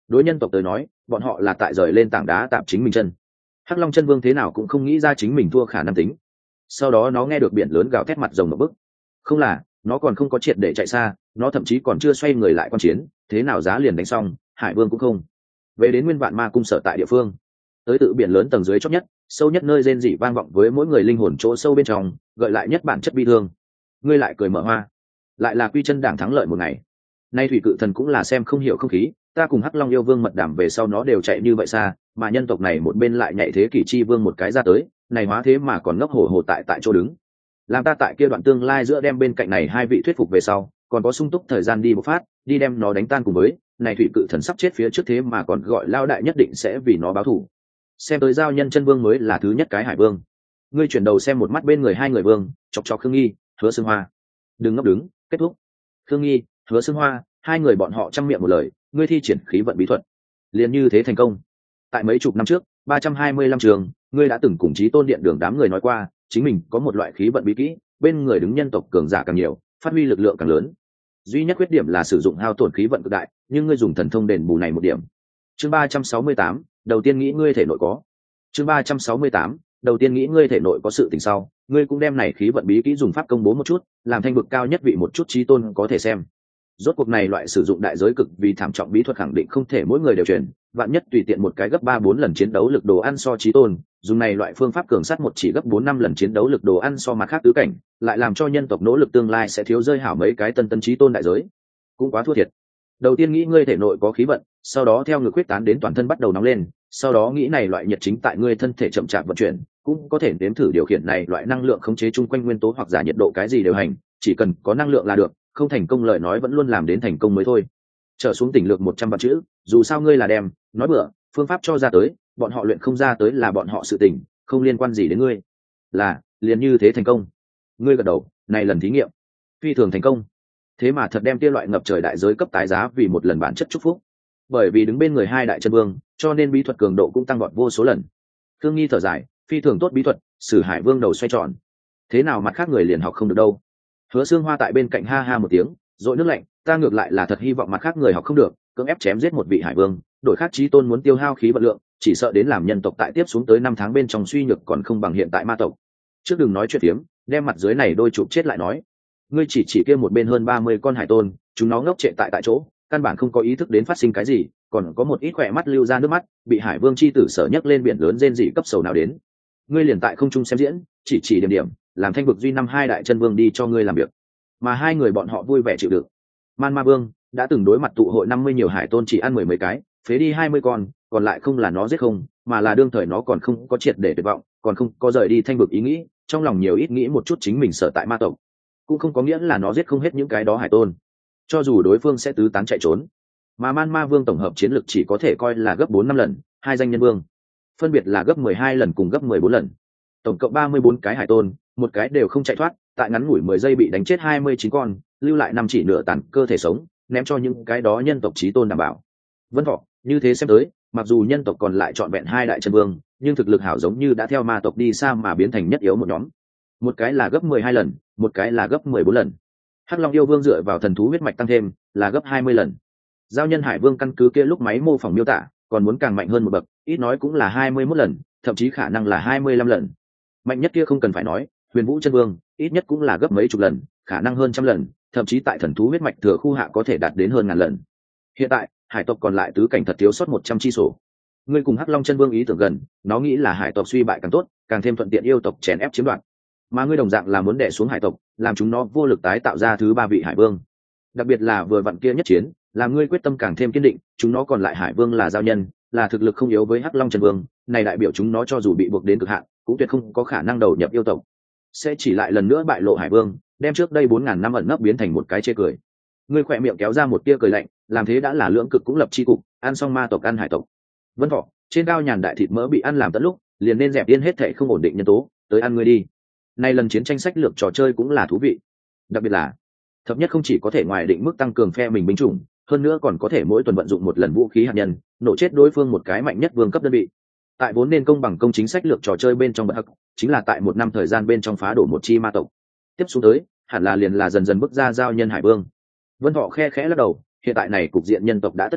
đối nhân tộc tới nói bọn họ là tại rời lên tảng đá tạm chính mình chân. Hắc Long chân vương thế nào cũng không nghĩ ra chính mình thua khả năng tính. Sau đó nó nghe được biển lớn gào thét mặt rồng một bức. Không là, nó còn không có triệt để chạy xa, nó thậm chí còn chưa xoay người lại quan chiến, thế nào giá liền đánh xong, Hải Vương cũng không. Về đến Nguyên Vạn Ma cung sở tại địa phương, tới tự biển lớn tầng dưới chót nhất, sâu nhất nơi rên rỉ vang vọng với mỗi người linh hồn chỗ sâu bên trong, gợi lại nhất bản chất bi thương. Ngươi lại cười mở hoa, lại là quy chân đảng thắng lợi một ngày. Nay thủy cự thần cũng là xem không hiểu không khí, ta cùng Hắc Long yêu vương mật đảm về sau nó đều chạy như vậy xa, mà nhân tộc này một bên lại nhảy thế kỷ chi vương một cái ra tới, này hóa thế mà còn ngốc hổ hổ tại chỗ đứng. Làm ta tại kia đoạn tương lai giữa đem bên cạnh này hai vị thuyết phục về sau, còn có sung túc thời gian đi bộc phát, đi đem nó đánh tan cùng với, này thủy cự thần sắp chết phía trước thế mà còn gọi lao đại nhất định sẽ vì nó báo thù. Xem tới giao nhân chân vương mới là thứ nhất cái hải vương. Ngươi chuyển đầu xem một mắt bên người hai người vương, chọc chọc Khương Nghi, Hứa Sương Hoa. Đừng ngốc đứng, kết thúc. Khương Nghi, Hứa Sương Hoa, hai người bọn họ trăm miệng một lời, ngươi thi triển khí vận bí thuật, liền như thế thành công. Tại mấy chục năm trước, 325 trường, ngươi đã từng cùng Chí Tôn Điện Đường đám người nói qua, chính mình có một loại khí vận bí kỹ, bên người đứng nhân tộc cường giả càng nhiều, phát huy lực lượng càng lớn. Duy nhất khuyết điểm là sử dụng hao tổn khí vận cực đại, nhưng ngươi dùng thần thông đền bù này một điểm. Chương 368, đầu tiên nghĩ ngươi thể nội có. Chương 368, đầu tiên nghĩ ngươi thể nội có sự tình sau, ngươi cũng đem này khí vận bí kỹ dùng pháp công bố một chút, làm thanh vực cao nhất vị một chút Chí Tôn có thể xem. Rốt cuộc này loại sử dụng đại giới cực vì thảm trọng bí thuật khẳng định không thể mỗi người đều truyền, vạn nhất tùy tiện một cái gấp 3-4 lần chiến đấu lực đồ ăn so Chí Tôn, dùng này loại phương pháp cường sát một chỉ gấp 4-5 lần chiến đấu lực đồ ăn so mặt khác tứ cảnh, lại làm cho nhân tộc nỗ lực tương lai sẽ thiếu rơi hảo mấy cái tân Chí Tôn đại giới, cũng quá thua thiệt. Đầu tiên nghĩ ngươi thể nội có khí vận, sau đó theo ngược quyết tán đến toàn thân bắt đầu nóng lên, sau đó nghĩ này loại nhiệt chính tại ngươi thân thể chậm chạp vận chuyển, cũng có thể nếm thử điều khiển này loại năng lượng khống chế chung quanh nguyên tố hoặc giả nhiệt độ cái gì đều hành, chỉ cần có năng lượng là được, không thành công lời nói vẫn luôn làm đến thành công mới thôi. Trở xuống tỉnh lược 100 vạn chữ, dù sao ngươi là đem nói bừa, phương pháp cho ra tới, bọn họ luyện không ra tới là bọn họ sự tình, không liên quan gì đến ngươi. Là, liền như thế thành công. Ngươi gật đầu, này lần thí nghiệm phi thường thành công. Thế mà thật đem kia loại ngập trời đại giới cấp tái giá vì một lần bản chất chúc phúc. Bởi vì đứng bên người hai đại chân vương, cho nên bí thuật cường độ cũng tăng vọt vô số lần. Thương Nghi thở dài, phi thường tốt bí thuật, Sử Hải Vương đầu xoay tròn. Thế nào mặt khác người liền học không được đâu. Hứa Sương Hoa tại bên cạnh ha ha một tiếng, rội nước lạnh, ta ngược lại là thật hy vọng mặt khác người học không được, cưỡng ép chém giết một vị hải vương, đổi khác Chí Tôn muốn tiêu hao khí vận lượng, chỉ sợ đến làm nhân tộc tại tiếp xuống tới 5 tháng bên trong suy nhược còn không bằng hiện tại ma tộc. Trước đừng nói chuyện tiếm, đem mặt dưới này đôi chụp chết lại nói. Ngươi chỉ kia một bên hơn 30 con hải tôn, chúng nó ngốc trệ tại chỗ, căn bản không có ý thức đến phát sinh cái gì, còn có một ít khỏe mắt lưu ra nước mắt, bị hải vương chi tử sở nhấc lên biển lớn rên rỉ cấp sầu nào đến. Ngươi liền tại không trung xem diễn, chỉ điểm, làm thanh vực duy năm hai đại chân vương đi cho ngươi làm việc, mà hai người bọn họ vui vẻ chịu đựng. Man Ma Vương đã từng đối mặt tụ hội 50 nhiều hải tôn chỉ ăn 10 mấy cái, phế đi 20 con, còn lại không là nó giết không, mà là đương thời nó còn không có triệt để tuyệt vọng, còn không có rời đi thanh vực ý nghĩ, trong lòng nhiều ít nghĩ một chút chính mình sở tại ma tộc, cũng không có nghĩa là nó giết không hết những cái đó hải tôn, cho dù đối phương sẽ tứ tán chạy trốn. Mà Man Ma Vương tổng hợp chiến lực chỉ có thể coi là gấp 4-5 lần, hai danh nhân vương phân biệt là gấp 12 lần cùng gấp 14 lần, tổng cộng 34 cái hải tôn, một cái đều không chạy thoát, tại ngắn ngủi 10 giây bị đánh chết 29 con, lưu lại 5 chỉ nửa tàn cơ thể sống, ném cho những cái đó nhân tộc Chí Tôn đảm bảo. Vân Thọ, như thế xem tới, mặc dù nhân tộc còn lại trọn vẹn hai đại chân vương, nhưng thực lực hảo giống như đã theo ma tộc đi xa mà biến thành nhất yếu một nhóm. Một cái là gấp 12 lần, một cái là gấp 14 lần. Hắc Long yêu vương dựa vào thần thú huyết mạch tăng thêm, là gấp 20 lần. Giao nhân hải vương căn cứ kia lúc máy mô phỏng miêu tả, còn muốn càng mạnh hơn một bậc, ít nói cũng là 21 lần, thậm chí khả năng là 25 lần. Mạnh nhất kia không cần phải nói, Huyền Vũ chân vương, ít nhất cũng là gấp mấy chục lần, khả năng hơn trăm lần, thậm chí tại thần thú huyết mạch thừa khu hạ có thể đạt đến hơn ngàn lần. Hiện tại, hải tộc còn lại tứ cảnh thật thiếu sót 100 chi sổ. Ngươi cùng Hắc Long chân vương ý tưởng gần, nó nghĩ là hải tộc suy bại càng tốt, càng thêm thuận tiện yêu tộc chèn ép chiếm đoạt. Mà ngươi đồng dạng là muốn đè xuống hải tộc, làm chúng nó vô lực tái tạo ra thứ ba vị hải vương. Đặc biệt là vừa vặn kia nhất chiến, làm ngươi quyết tâm càng thêm kiên định, chúng nó còn lại hải vương là giao nhân, là thực lực không yếu với Hắc Long chân vương, này đại biểu chúng nó cho dù bị buộc đến cực hạn, cũng tuyệt không có khả năng đầu nhập yêu tộc, sẽ chỉ lại lần nữa bại lộ hải vương, đem trước đây 4000 năm ẩn nấp biến thành một cái chê cười. Ngươi khỏe miệng kéo ra một tia cười lạnh, làm thế đã là lưỡng cực cũng lập chi cục, ăn xong ma tộc ăn hải tộc. Vân Thọ, trên cao nhàn đại thịt mỡ bị ăn làm tận lúc, liền nên dẹp yên hết thảy không ổn định nhân tố, tới ăn ngươi đi. Nay lần chiến tranh sách lược trò chơi cũng là thú vị, đặc biệt là thập nhất không chỉ có thể ngoài định mức tăng cường phe mình binh chủng, hơn nữa còn có thể mỗi tuần vận dụng một lần vũ khí hạt nhân, nổ chết đối phương một cái mạnh nhất vương cấp đơn vị. Tại vốn nên công bằng công chính sách lược trò chơi bên trong bậc hắc, chính là tại một năm thời gian bên trong phá đổ một chi ma tộc. Tiếp xuống tới, hẳn là liền là dần dần bước ra giao nhân hải vương. Vân Thọ khe khẽ lắc đầu, hiện tại này cục diện nhân tộc đã tất thắng,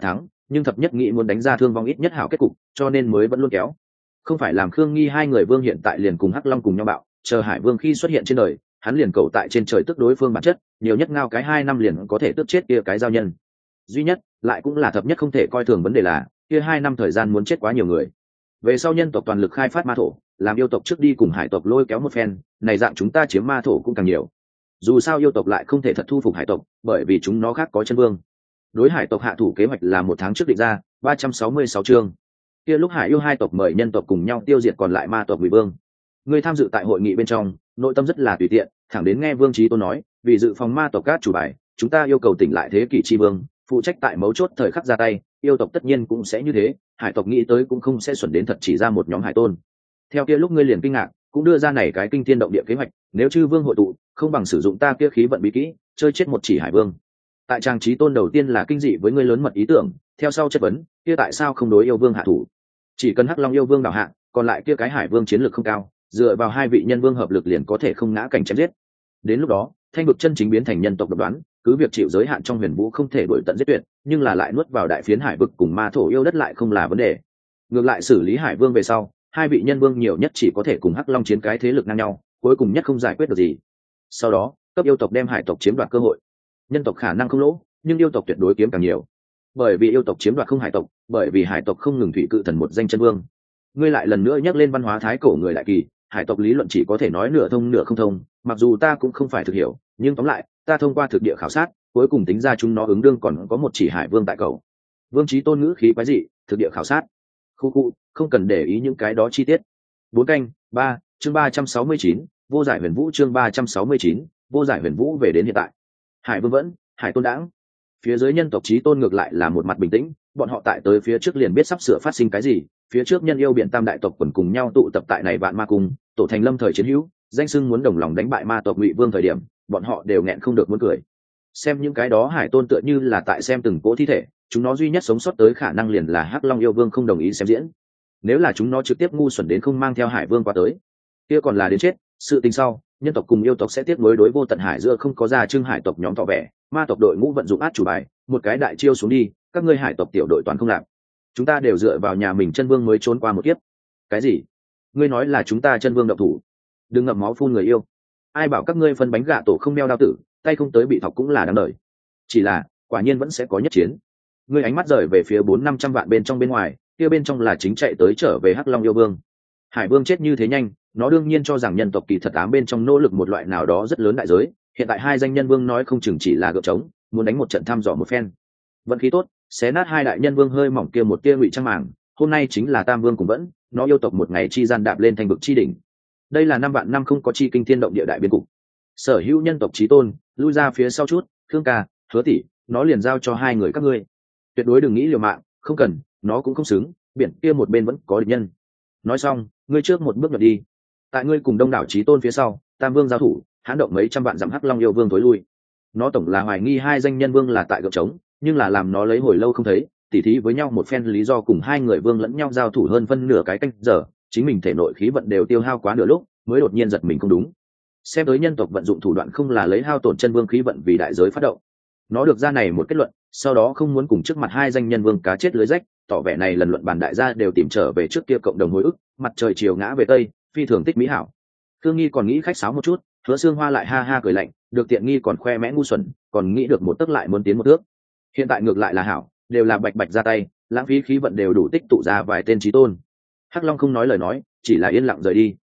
nhưng thập nhất nghĩ muốn đánh ra thương vong ít nhất hảo kết cục, cho nên mới vẫn luôn kéo. Không phải làm Khương Nghi hai người vương hiện tại liền cùng Hắc Long cùng nhau bạo, chờ Hải Vương khi xuất hiện trên đời, hắn liền cầu tại trên trời tức đối phương bản chất, nhiều nhất ngao cái 2 năm liền có thể tức chết kia cái giao nhân. Duy nhất, lại cũng là thập nhất không thể coi thường vấn đề là, kia 2 năm thời gian muốn chết quá nhiều người. Về sau nhân tộc toàn lực khai phát ma thổ, làm yêu tộc trước đi cùng hải tộc lôi kéo một phen, này dạng chúng ta chiếm ma thổ cũng càng nhiều. Dù sao yêu tộc lại không thể thật thu phục hải tộc, bởi vì chúng nó khác có chân vương. Đối hải tộc hạ thủ kế hoạch là 1 tháng trước định ra, 366 chương. Kia lúc Hải yêu hai tộc mời nhân tộc cùng nhau tiêu diệt còn lại ma tộc Ngụy Vương. Người tham dự tại hội nghị bên trong, nội tâm rất là tùy tiện, thẳng đến nghe Vương Chí Tôn nói, vì dự phòng ma tộc cát chủ bài, chúng ta yêu cầu tỉnh lại thế kỷ chi vương, phụ trách tại mấu chốt thời khắc ra tay, yêu tộc tất nhiên cũng sẽ như thế, hải tộc nghĩ tới cũng không sẽ xuẩn đến thật chỉ ra một nhóm hải tôn. Theo kia lúc ngươi liền kinh ngạc, cũng đưa ra này cái kinh thiên động địa kế hoạch, nếu chư vương hội tụ, không bằng sử dụng ta kia khí vận bí kỹ, chơi chết một chỉ hải vương. Tại trang Chí Tôn đầu tiên là kinh dị với ngươi lớn mật ý tưởng, theo sau chất vấn, kia tại sao không đối yêu vương hạ thủ? Chỉ cần Hắc Long yêu vương đảo hạ, còn lại kia cái hải vương chiến lược không cao, dựa vào 2 vị nhân vương hợp lực liền có thể không ngã cảnh chém giết. Đến lúc đó, thanh vực chân chính biến thành nhân tộc độc đoán, cứ việc chịu giới hạn trong huyền vũ không thể đuổi tận giết tuyệt, nhưng là lại nuốt vào đại phiến hải vực cùng ma thổ yêu đất lại không là vấn đề. Ngược lại xử lý hải vương về sau, 2 vị nhân vương nhiều nhất chỉ có thể cùng Hắc Long chiến cái thế lực ngang nhau, cuối cùng nhất không giải quyết được gì. Sau đó, cấp yêu tộc đem hải tộc chiếm đoạt cơ hội. Nhân tộc khả năng không lỗ, nhưng yêu tộc tuyệt đối kiếm càng nhiều. Bởi vì yêu tộc chiếm đoạt không hải tộc, bởi vì hải tộc không ngừng thủy cự thần một danh chân vương. Ngươi lại lần nữa nhắc lên văn hóa thái cổ người đại kỳ, hải tộc lý luận chỉ có thể nói nửa thông nửa không thông, mặc dù ta cũng không phải thực hiểu, nhưng tóm lại, ta thông qua thực địa khảo sát, cuối cùng tính ra chúng nó ứng đương còn có một chỉ hải vương tại cầu. Vương Chí Tôn ngữ khí quái dị, thực địa khảo sát. Khu, không cần để ý những cái đó chi tiết. 4 canh, 3, chương 369, vô giải huyền vũ chương 369, vô giải huyền vũ về đến hiện tại. Hải vương vẫn, hải tôn đãng. Phía dưới nhân tộc Chí Tôn ngược lại là một mặt bình tĩnh, bọn họ tại tới phía trước liền biết sắp sửa phát sinh cái gì. Phía trước nhân yêu biển tam đại tộc quần cùng nhau tụ tập tại này vạn ma cung, tổ thành lâm thời chiến hữu, danh xưng muốn đồng lòng đánh bại ma tộc Ngụy Vương thời điểm, bọn họ đều nghẹn không được muốn cười. Xem những cái đó hải tôn tựa như là tại xem từng cỗ thi thể, chúng nó duy nhất sống sót tới khả năng liền là Hắc Long yêu vương không đồng ý xem diễn. Nếu là chúng nó trực tiếp ngu xuẩn đến không mang theo hải vương qua tới, kia còn là đến chết. Sự tình sau, nhân tộc cùng yêu tộc sẽ tiếp nối đối vô tận hải giữa không có ra trưng hải tộc nhóm tỏ vẻ, ma tộc đội ngũ vận dụng át chủ bài, một cái đại chiêu xuống đi, các ngươi hải tộc tiểu đội toàn không làm. Chúng ta đều dựa vào nhà mình chân vương mới trốn qua một kiếp. Cái gì? Ngươi nói là chúng ta chân vương động thủ? Đừng ngậm máu phun người yêu. Ai bảo các ngươi phân bánh gạ tổ không đeo đao tử, tay không tới bị thọc cũng là đáng đời. Chỉ là, quả nhiên vẫn sẽ có nhất chiến. Ngươi ánh mắt rời về phía 400-500 vạn bên trong bên ngoài, kia bên trong là chính chạy tới trở về Hắc Long yêu vương. Hải vương chết như thế nhanh, nó đương nhiên cho rằng nhân tộc kỳ thật ám bên trong nỗ lực một loại nào đó rất lớn đại giới. Hiện tại 2 danh nhân vương nói không chừng chỉ là gượng trống, muốn đánh một trận thăm dò một phen. Vận khí tốt, xé nát 2 đại nhân vương hơi mỏng kia một tia ngụy trang màng. Hôm nay chính là Tam Vương cùng vẫn, nó yêu tộc một ngày chi gian đạp lên thành vực chi đỉnh. Đây là 5 vạn năm không có chi kinh thiên động địa đại biến cục. Sở hữu nhân tộc Chí Tôn, lui ra phía sau chút, Khương ca, Hứa tỷ, nó liền giao cho 2 người các ngươi. Tuyệt đối đừng nghĩ liều mạng, không cần, nó cũng không xứng, biển kia một bên vẫn có địch nhân. Nói xong, ngươi trước một bước nhập đi. Tại ngươi cùng đông đảo Chí Tôn phía sau, Tam Vương giao thủ, hãn động mấy trăm vạn dặm Hắc Long yêu vương tối lui. Nó tổng là hoài nghi 2 danh nhân vương là tại gượng trống, nhưng là làm nó lấy hồi lâu không thấy, tỉ thí với nhau một phen lý do cùng 2 người vương lẫn nhau giao thủ hơn phân nửa cái canh giờ, chính mình thể nội khí vận đều tiêu hao quá nửa lúc, mới đột nhiên giật mình không đúng. Xem tới nhân tộc vận dụng thủ đoạn không là lấy hao tổn chân vương khí vận vì đại giới phát động. Nó được ra này một kết luận, sau đó không muốn cùng trước mặt 2 danh nhân vương cá chết lưới rách, tỏ vẻ này lần luận bàn đại gia đều tìm trở về trước kia cộng đồng hồi ức, mặt trời chiều ngã về tây, phi thường tích mỹ hảo. Thương Nghi còn nghĩ khách sáo một chút, Hứa Xương Hoa lại ha ha cười lạnh, được tiện nghi còn khoe mẽ ngu xuẩn, còn nghĩ được một tấc lại muốn tiến một thước. Hiện tại ngược lại là hảo, đều là bạch bạch ra tay, lãng phí khí vận đều đủ tích tụ ra vài tên Chí Tôn. Hắc Long không nói lời nói, chỉ là yên lặng rời đi.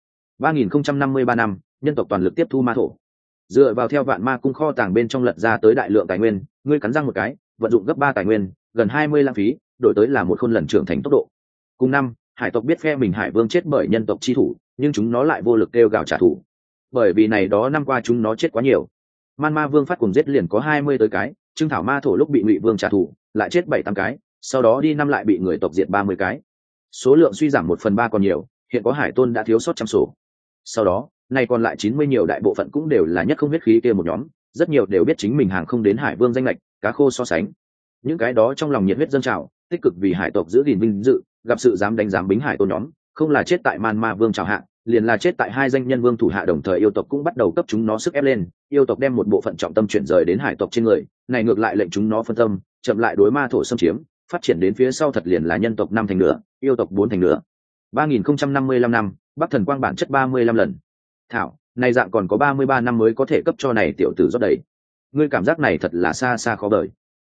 3053 năm, nhân tộc toàn lực tiếp thu ma thổ. Dựa vào theo vạn ma cung kho tàng bên trong lật ra tới đại lượng tài nguyên, ngươi cắn răng một cái, vận dụng gấp 3 tài nguyên, gần 20 lãng phí, đổi tới là một khôn lần trưởng thành tốc độ. Cùng năm, hải tộc biết phe mình hải vương chết bởi nhân tộc chi thủ, nhưng chúng nó lại vô lực kêu gào trả thù. Bởi vì này đó năm qua chúng nó chết quá nhiều. Man Ma Vương phát cùng giết liền có 20 tới cái, Trương Thảo Ma thổ lúc bị Ngụy Vương trả thù, lại chết 7-8 cái, sau đó đi năm lại bị người tộc diệt 30 cái. Số lượng suy giảm 1/3 còn nhiều, hiện có hải tôn đã thiếu sót trăm sổ. Sau đó, này còn lại 90 nhiều đại bộ phận cũng đều là nhất không huyết khí kia một nhóm, rất nhiều đều biết chính mình hàng không đến hải vương danh lệch, cá khô so sánh. Những cái đó trong lòng nhiệt huyết dâng trào, tích cực vì hải tộc giữ gìn vinh dự, gặp sự dám đánh dám bính hải tôn nhóm, không là chết tại Man Ma Vương trào hạ, liền là chết tại 2 danh nhân vương thủ hạ, đồng thời yêu tộc cũng bắt đầu cấp chúng nó sức ép lên, yêu tộc đem một bộ phận trọng tâm chuyển rời đến hải tộc trên người, này ngược lại lệnh chúng nó phân tâm, chậm lại đối ma thổ xâm chiếm, phát triển đến phía sau thật liền là nhân tộc 5 thành nửa, yêu tộc 4 thành nửa. 3055 năm, Bắc Thần Quang bản chất 35 lần. Thảo, này dạng còn có 33 năm mới có thể cấp cho này tiểu tử rót đầy. Ngươi cảm giác này thật là xa xa khó vời.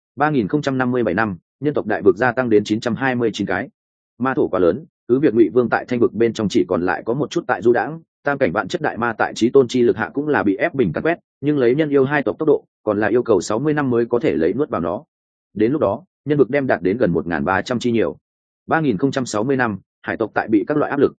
3057 năm, nhân tộc đại vực gia tăng đến 929 cái. Ma thổ quá lớn, cứ việc Ngụy Vương tại Thanh vực bên trong chỉ còn lại có một chút tại du đãng, tam cảnh vạn chất đại ma tại Chí Tôn chi lực hạ cũng là bị ép bình cắn quét, nhưng lấy nhân yêu hai tộc tốc độ, còn là yêu cầu 60 năm mới có thể lấy nuốt vào nó. Đến lúc đó, nhân vực đem đạt đến gần 1300 chi nhiều. 3060 năm, hải tộc tại bị các loại áp lực.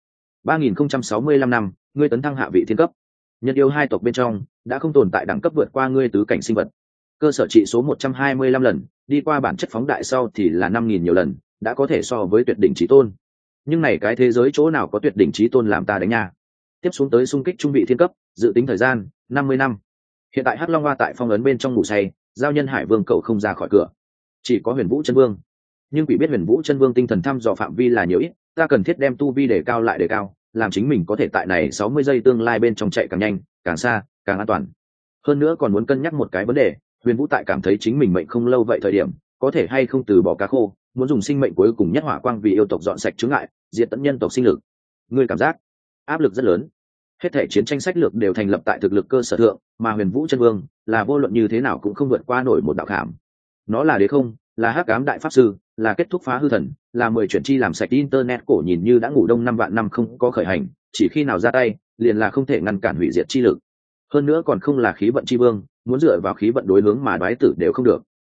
3065 năm, ngươi tấn thăng hạ vị thiên cấp. Nhân yêu hai tộc bên trong đã không tồn tại đẳng cấp vượt qua ngươi tứ cảnh sinh vật. Cơ sở trị số 125 lần, đi qua bản chất phóng đại sau thì là 5000 nhiều lần, đã có thể so với tuyệt đỉnh chí tôn. Nhưng này cái thế giới chỗ nào có tuyệt đỉnh chí tôn làm ta đánh nha. Tiếp xuống tới xung kích trung vị thiên cấp, dự tính thời gian 50 năm. Hiện tại Hắc Long Hoa tại phong ấn bên trong ngủ say, giao nhân hải vương cậu không ra khỏi cửa, chỉ có Huyền Vũ chân vương. Nhưng quỷ biết Huyền Vũ chân vương tinh thần thăm dò phạm vi là nhiều ít, ta cần thiết đem tu vi đề cao lại đề cao, làm chính mình có thể tại này 60 giây tương lai bên trong chạy càng nhanh, càng xa, càng an toàn. Hơn nữa còn muốn cân nhắc một cái vấn đề, Huyền Vũ tại cảm thấy chính mình mệnh không lâu vậy thời điểm, có thể hay không từ bỏ cá khô, muốn dùng sinh mệnh cuối cùng nhất hỏa quang vì yêu tộc dọn sạch chướng ngại, diệt tận nhân tộc sinh lực. Ngươi cảm giác áp lực rất lớn. Hết thể chiến tranh sách lược đều thành lập tại thực lực cơ sở thượng, mà Huyền Vũ chân vương là vô luận như thế nào cũng không vượt qua nổi một đạo khảm. Nó là đế không, là hắc ám đại pháp sư, là kết thúc phá hư thần, là 10 chuyển chi làm sạch internet cổ nhìn như đã ngủ đông 5 vạn năm không có khởi hành, chỉ khi nào ra tay, liền là không thể ngăn cản hủy diệt chi lực. Hơn nữa còn không là khí vận chi vương, muốn dựa vào khí vận đối hướng mà đoái tử đều không được.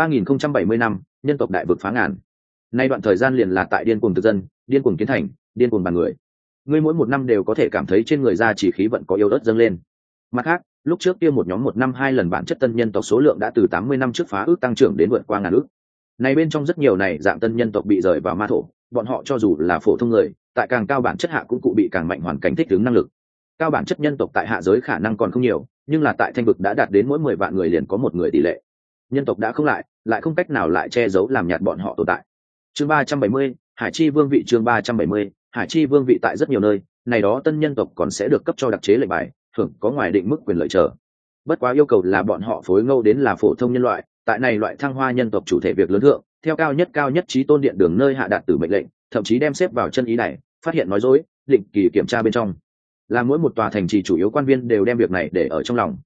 3070 năm, nhân tộc đại vực phá ngàn. Nay đoạn thời gian liền là tại điên cuồng thực dân, điên cuồng kiến thành, điên cuồng bàn người. Ngươi mỗi một năm đều có thể cảm thấy trên người ra chỉ khí vận có yêu ớt dâng lên. Mặt khác, lúc trước kia một nhóm 1 năm 2 lần bản chất tân nhân tộc số lượng đã từ 80 năm trước phá ước tăng trưởng đến vượt qua ngàn ước. Này bên trong rất nhiều này dạng tân nhân tộc bị rời vào ma thổ, bọn họ cho dù là phổ thông người, tại càng cao bản chất hạ cũng cụ bị càng mạnh hoàn cảnh thích ứng năng lực. Cao bản chất nhân tộc tại hạ giới khả năng còn không nhiều, nhưng là tại Thanh vực đã đạt đến mỗi 10 vạn người liền có một người tỷ lệ. Nhân tộc đã không lại không cách nào lại che giấu làm nhạt bọn họ tồn tại. Chương 370, Hải Chi Vương vị. Chương 370, Hải Chi Vương vị tại rất nhiều nơi, này đó tân nhân tộc còn sẽ được cấp cho đặc chế lệnh bài, thưởng có ngoài định mức quyền lợi trở. Bất quá yêu cầu là bọn họ phối ngẫu đến là phổ thông nhân loại, tại này loại thăng hoa nhân tộc chủ thể việc lớn thượng, theo cao nhất chí tôn điện đường nơi hạ đạt tử mệnh lệnh, thậm chí đem xếp vào chân ý này, phát hiện nói dối, định kỳ kiểm tra bên trong. Là mỗi một tòa thành trì chủ yếu quan viên đều đem việc này để ở trong lòng.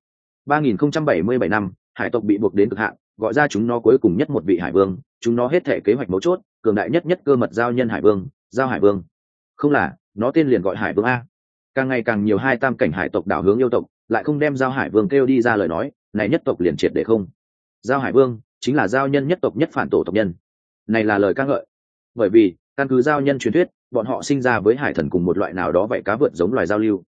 3077 năm, hải tộc bị buộc đến cực hạn, gọi ra chúng nó cuối cùng nhất một vị hải vương, chúng nó hết thể kế hoạch mấu chốt, cường đại nhất cơ mật giao nhân hải vương, giao hải vương. Không là, nó tên liền gọi hải vương a. Càng ngày càng nhiều hai tam cảnh hải tộc đảo hướng yêu tộc, lại không đem giao hải vương kêu đi ra lời nói, này nhất tộc liền triệt để không. Giao hải vương chính là giao nhân nhất tộc nhất phản tổ tộc nhân. Này là lời ca ngợi. Bởi vì, căn cứ giao nhân truyền thuyết, bọn họ sinh ra với hải thần cùng một loại nào đó vậy cá vượt giống loài giao lưu.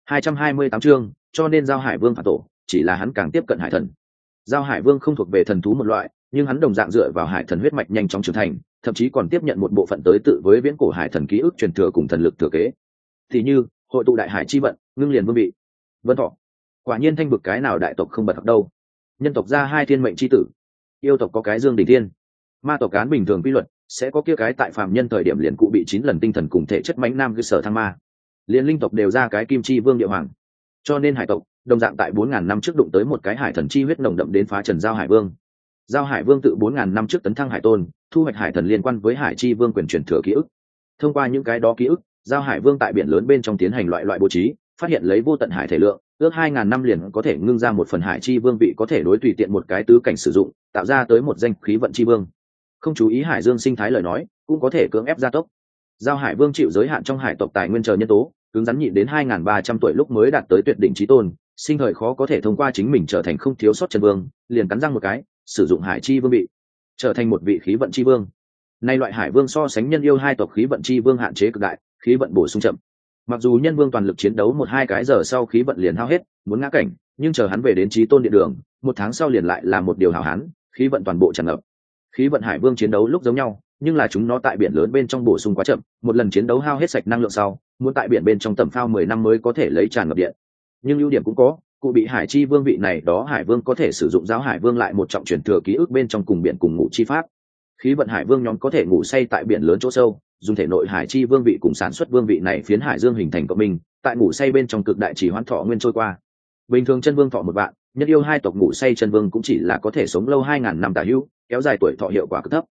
228 chương, cho nên giao hải vương phản tổ, chỉ là hắn càng tiếp cận hải thần. Giao hải vương không thuộc về thần thú một loại, nhưng hắn đồng dạng dựa vào hải thần huyết mạch nhanh chóng trưởng thành, thậm chí còn tiếp nhận một bộ phận tới tự với viễn cổ hải thần ký ức truyền thừa cùng thần lực thừa kế. Thì như, hội tụ đại hải chi vận, ngưng liền vương vị. Vân Thọ. Quả nhiên Thanh vực cái nào đại tộc không bật học đâu. Nhân tộc ra 2 thiên mệnh chi tử, yêu tộc có cái Dương Đỉnh Thiên, ma tộc cán bình thường quy luật, sẽ có kia cái tại phàm nhân thời điểm liền cụ bị 9 lần tinh thần cùng thể chất mãnh nam cơ sở thăng ma. Liên linh tộc đều ra cái Kim Chi Vương Địa Hoàng. Cho nên hải tộc đồng dạng tại 4000 năm trước đụng tới một cái hải thần chi huyết nồng đậm đến phá trần giao hải vương. Giao hải vương tự 4000 năm trước tấn thăng hải tôn, thu hoạch hải thần liên quan với hải chi vương quyền truyền thừa ký ức. Thông qua những cái đó ký ức, giao hải vương tại biển lớn bên trong tiến hành loại bố trí, phát hiện lấy vô tận hải thể lượng, ước 2000 năm liền có thể ngưng ra một phần hải chi vương vị có thể đối tùy tiện một cái tứ cảnh sử dụng, tạo ra tới một danh khí vận chi vương. Không chú ý hải dương sinh thái lời nói, cũng có thể cưỡng ép gia tốc. Giao hải vương chịu giới hạn trong hải tộc tài nguyên chờ nhân tố, cứng rắn nhịn đến 2300 tuổi lúc mới đạt tới tuyệt đỉnh chí tôn, sinh thời khó có thể thông qua chính mình trở thành không thiếu sót chân vương, liền cắn răng một cái, sử dụng hải chi vương vị, trở thành một vị khí vận chi vương. Nay loại hải vương so sánh nhân yêu hai tộc khí vận chi vương hạn chế cực đại, khí vận bổ sung chậm. Mặc dù nhân vương toàn lực chiến đấu 1-2 cái giờ sau khí vận liền hao hết, muốn ngã cảnh, nhưng chờ hắn về đến chí tôn điện đường, 1 tháng sau liền lại là một điều hảo hán, khí vận toàn bộ tràn ngập. Khí vận hải vương chiến đấu lúc giống nhau, nhưng là chúng nó tại biển lớn bên trong bổ sung quá chậm, một lần chiến đấu hao hết sạch năng lượng sau, muốn tại biển bên trong tầm phao 10 năm mới có thể lấy tràn ngập điện. Nhưng ưu điểm cũng có, cụ bị hải chi vương vị này đó hải vương có thể sử dụng giáo hải vương lại một trọng truyền thừa ký ức bên trong cùng biển cùng ngủ chi pháp. Khí vận hải vương nhóm có thể ngủ say tại biển lớn chỗ sâu, dùng thể nội hải chi vương vị cùng sản xuất vương vị này phiến hải dương hình thành cộng minh, tại ngủ say bên trong cực đại chỉ hoãn thọ nguyên trôi qua. Bình thường chân vương thọ 1 vạn, nhân yêu hai tộc ngủ say chân vương cũng chỉ là có thể sống lâu 2000 năm tả hữu, kéo dài tuổi thọ hiệu quả cực thấp.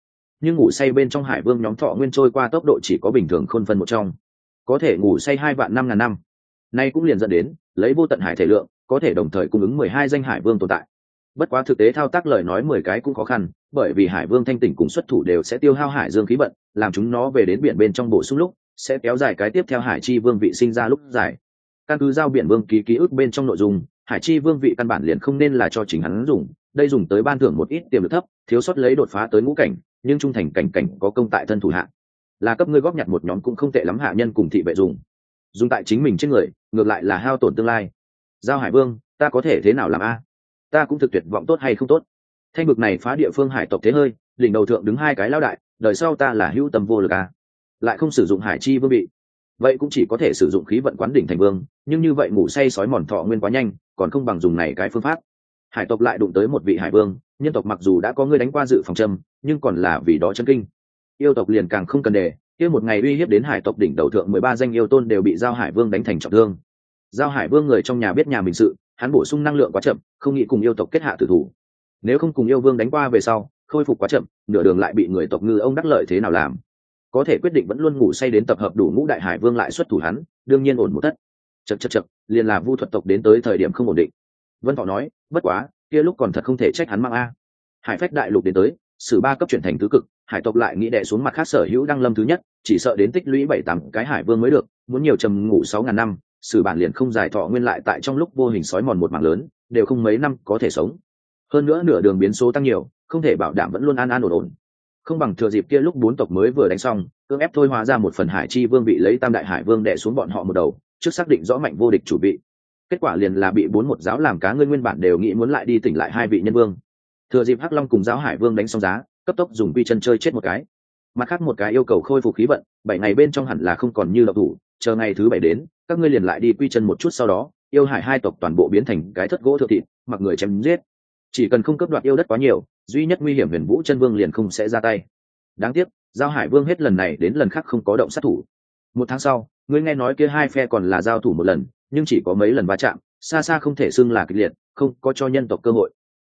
nhưng ngủ say bên trong hải vương nhóm thọ nguyên trôi qua tốc độ chỉ có bình thường khôn phân một trong, có thể ngủ say 2 vạn 5 ngàn năm. Nay cũng liền dẫn đến lấy vô tận hải thể lượng có thể đồng thời cung ứng 12 danh hải vương tồn tại. Bất quá thực tế thao tác lời nói 10 cái cũng khó khăn, bởi vì hải vương thanh tỉnh cùng xuất thủ đều sẽ tiêu hao hải dương khí vận, làm chúng nó về đến biển bên trong bổ sung lúc sẽ kéo dài cái tiếp theo hải chi vương vị sinh ra lúc dài. Căn cứ giao biển vương ký ức bên trong nội dung, hải chi vương vị căn bản liền không nên là cho chính hắn dùng, đây dùng tới ban thưởng một ít tiềm lực thấp, thiếu sót lấy đột phá tới ngũ cảnh, nhưng trung thành cảnh cảnh có công tại thân thủ hạ, là cấp ngươi góp nhặt một nhóm cũng không tệ lắm hạ nhân cùng thị vệ dùng tại chính mình trên người, ngược lại là hao tổn tương lai. Giao hải vương, ta có thể thế nào làm a? Ta cũng thực tuyệt vọng tốt hay không tốt. Thanh vực này phá địa phương hải tộc thế hơi, đỉnh đầu thượng đứng 2 cái lão đại, đời sau ta là hữu tâm vô lực a. Lại không sử dụng hải chi vương vị, vậy cũng chỉ có thể sử dụng khí vận quán đỉnh thành vương, nhưng như vậy ngủ say sói mòn thọ nguyên quá nhanh, còn không bằng dùng này cái phương pháp. Hải tộc lại đụng tới một vị hải vương, nhân tộc mặc dù đã có người đánh qua dự phòng châm, nhưng còn là vì đó chấn kinh. Yêu tộc liền càng không cần đề, kia một ngày uy hiếp đến hải tộc đỉnh đầu thượng 13 danh yêu tôn đều bị giao hải vương đánh thành trọng thương. Giao hải vương người trong nhà biết nhà mình sự, hắn bổ sung năng lượng quá chậm, không nghĩ cùng yêu tộc kết hạ tử thủ. Nếu không cùng yêu vương đánh qua về sau, khôi phục quá chậm, nửa đường lại bị người tộc ngư ông đắc lợi thế nào làm? Có thể quyết định vẫn luôn ngủ say đến tập hợp đủ ngũ đại hải vương lại xuất thủ hắn, đương nhiên ổn một thất. Chậc, liền là vu thuật tộc đến tới thời điểm không ổn định. Vân Thọ nói, bất quá, kia lúc còn thật không thể trách hắn mang a. Hải phách đại lục đến tới, sử 3 cấp chuyển thành tứ cực, hải tộc lại nghĩ đè xuống mặt khác sở hữu đăng lâm thứ nhất, chỉ sợ đến tích lũy 7-8 cái hải vương mới được, muốn nhiều trầm ngủ 6.000 năm, sử bản liền không dài thọ nguyên lại tại trong lúc vô hình sói mòn một mảng lớn, đều không mấy năm có thể sống. Hơn nữa nửa đường biến số tăng nhiều, không thể bảo đảm vẫn luôn an ổn. Không bằng thừa dịp kia lúc 4 tộc mới vừa đánh xong, cưỡng ép thôi hóa ra một phần hải chi vương vị lấy tam đại hải vương đè xuống bọn họ một đầu, trước xác định rõ mạnh vô địch chủ vị. Kết quả liền là bị 41 giáo làm cá ngươi nguyên bản đều nghĩ muốn lại đi tỉnh lại 2 vị nhân vương. Thừa dịp Hắc Long cùng giáo hải vương đánh xong giá, cấp tốc dùng quy chân chơi chết một cái. Mặt khác một cái yêu cầu khôi phục khí vận, 7 ngày bên trong hẳn là không còn như độc thủ, chờ ngày thứ 7 đến, các ngươi liền lại đi quy chân một chút, sau đó, yêu hải 2 tộc toàn bộ biến thành cái thất gỗ thượng thịt, mặc người chém giết. Chỉ cần không cấp đoạt yêu đất quá nhiều, duy nhất nguy hiểm Huyền Vũ chân vương liền không sẽ ra tay. Đáng tiếc, giao hải vương hết lần này đến lần khác không có động sát thủ. 1 tháng sau, ngươi nghe nói kia 2 phe còn là giao thủ một lần, nhưng chỉ có mấy lần va chạm, xa xa không thể xưng là kịch liệt, không có cho nhân tộc cơ hội.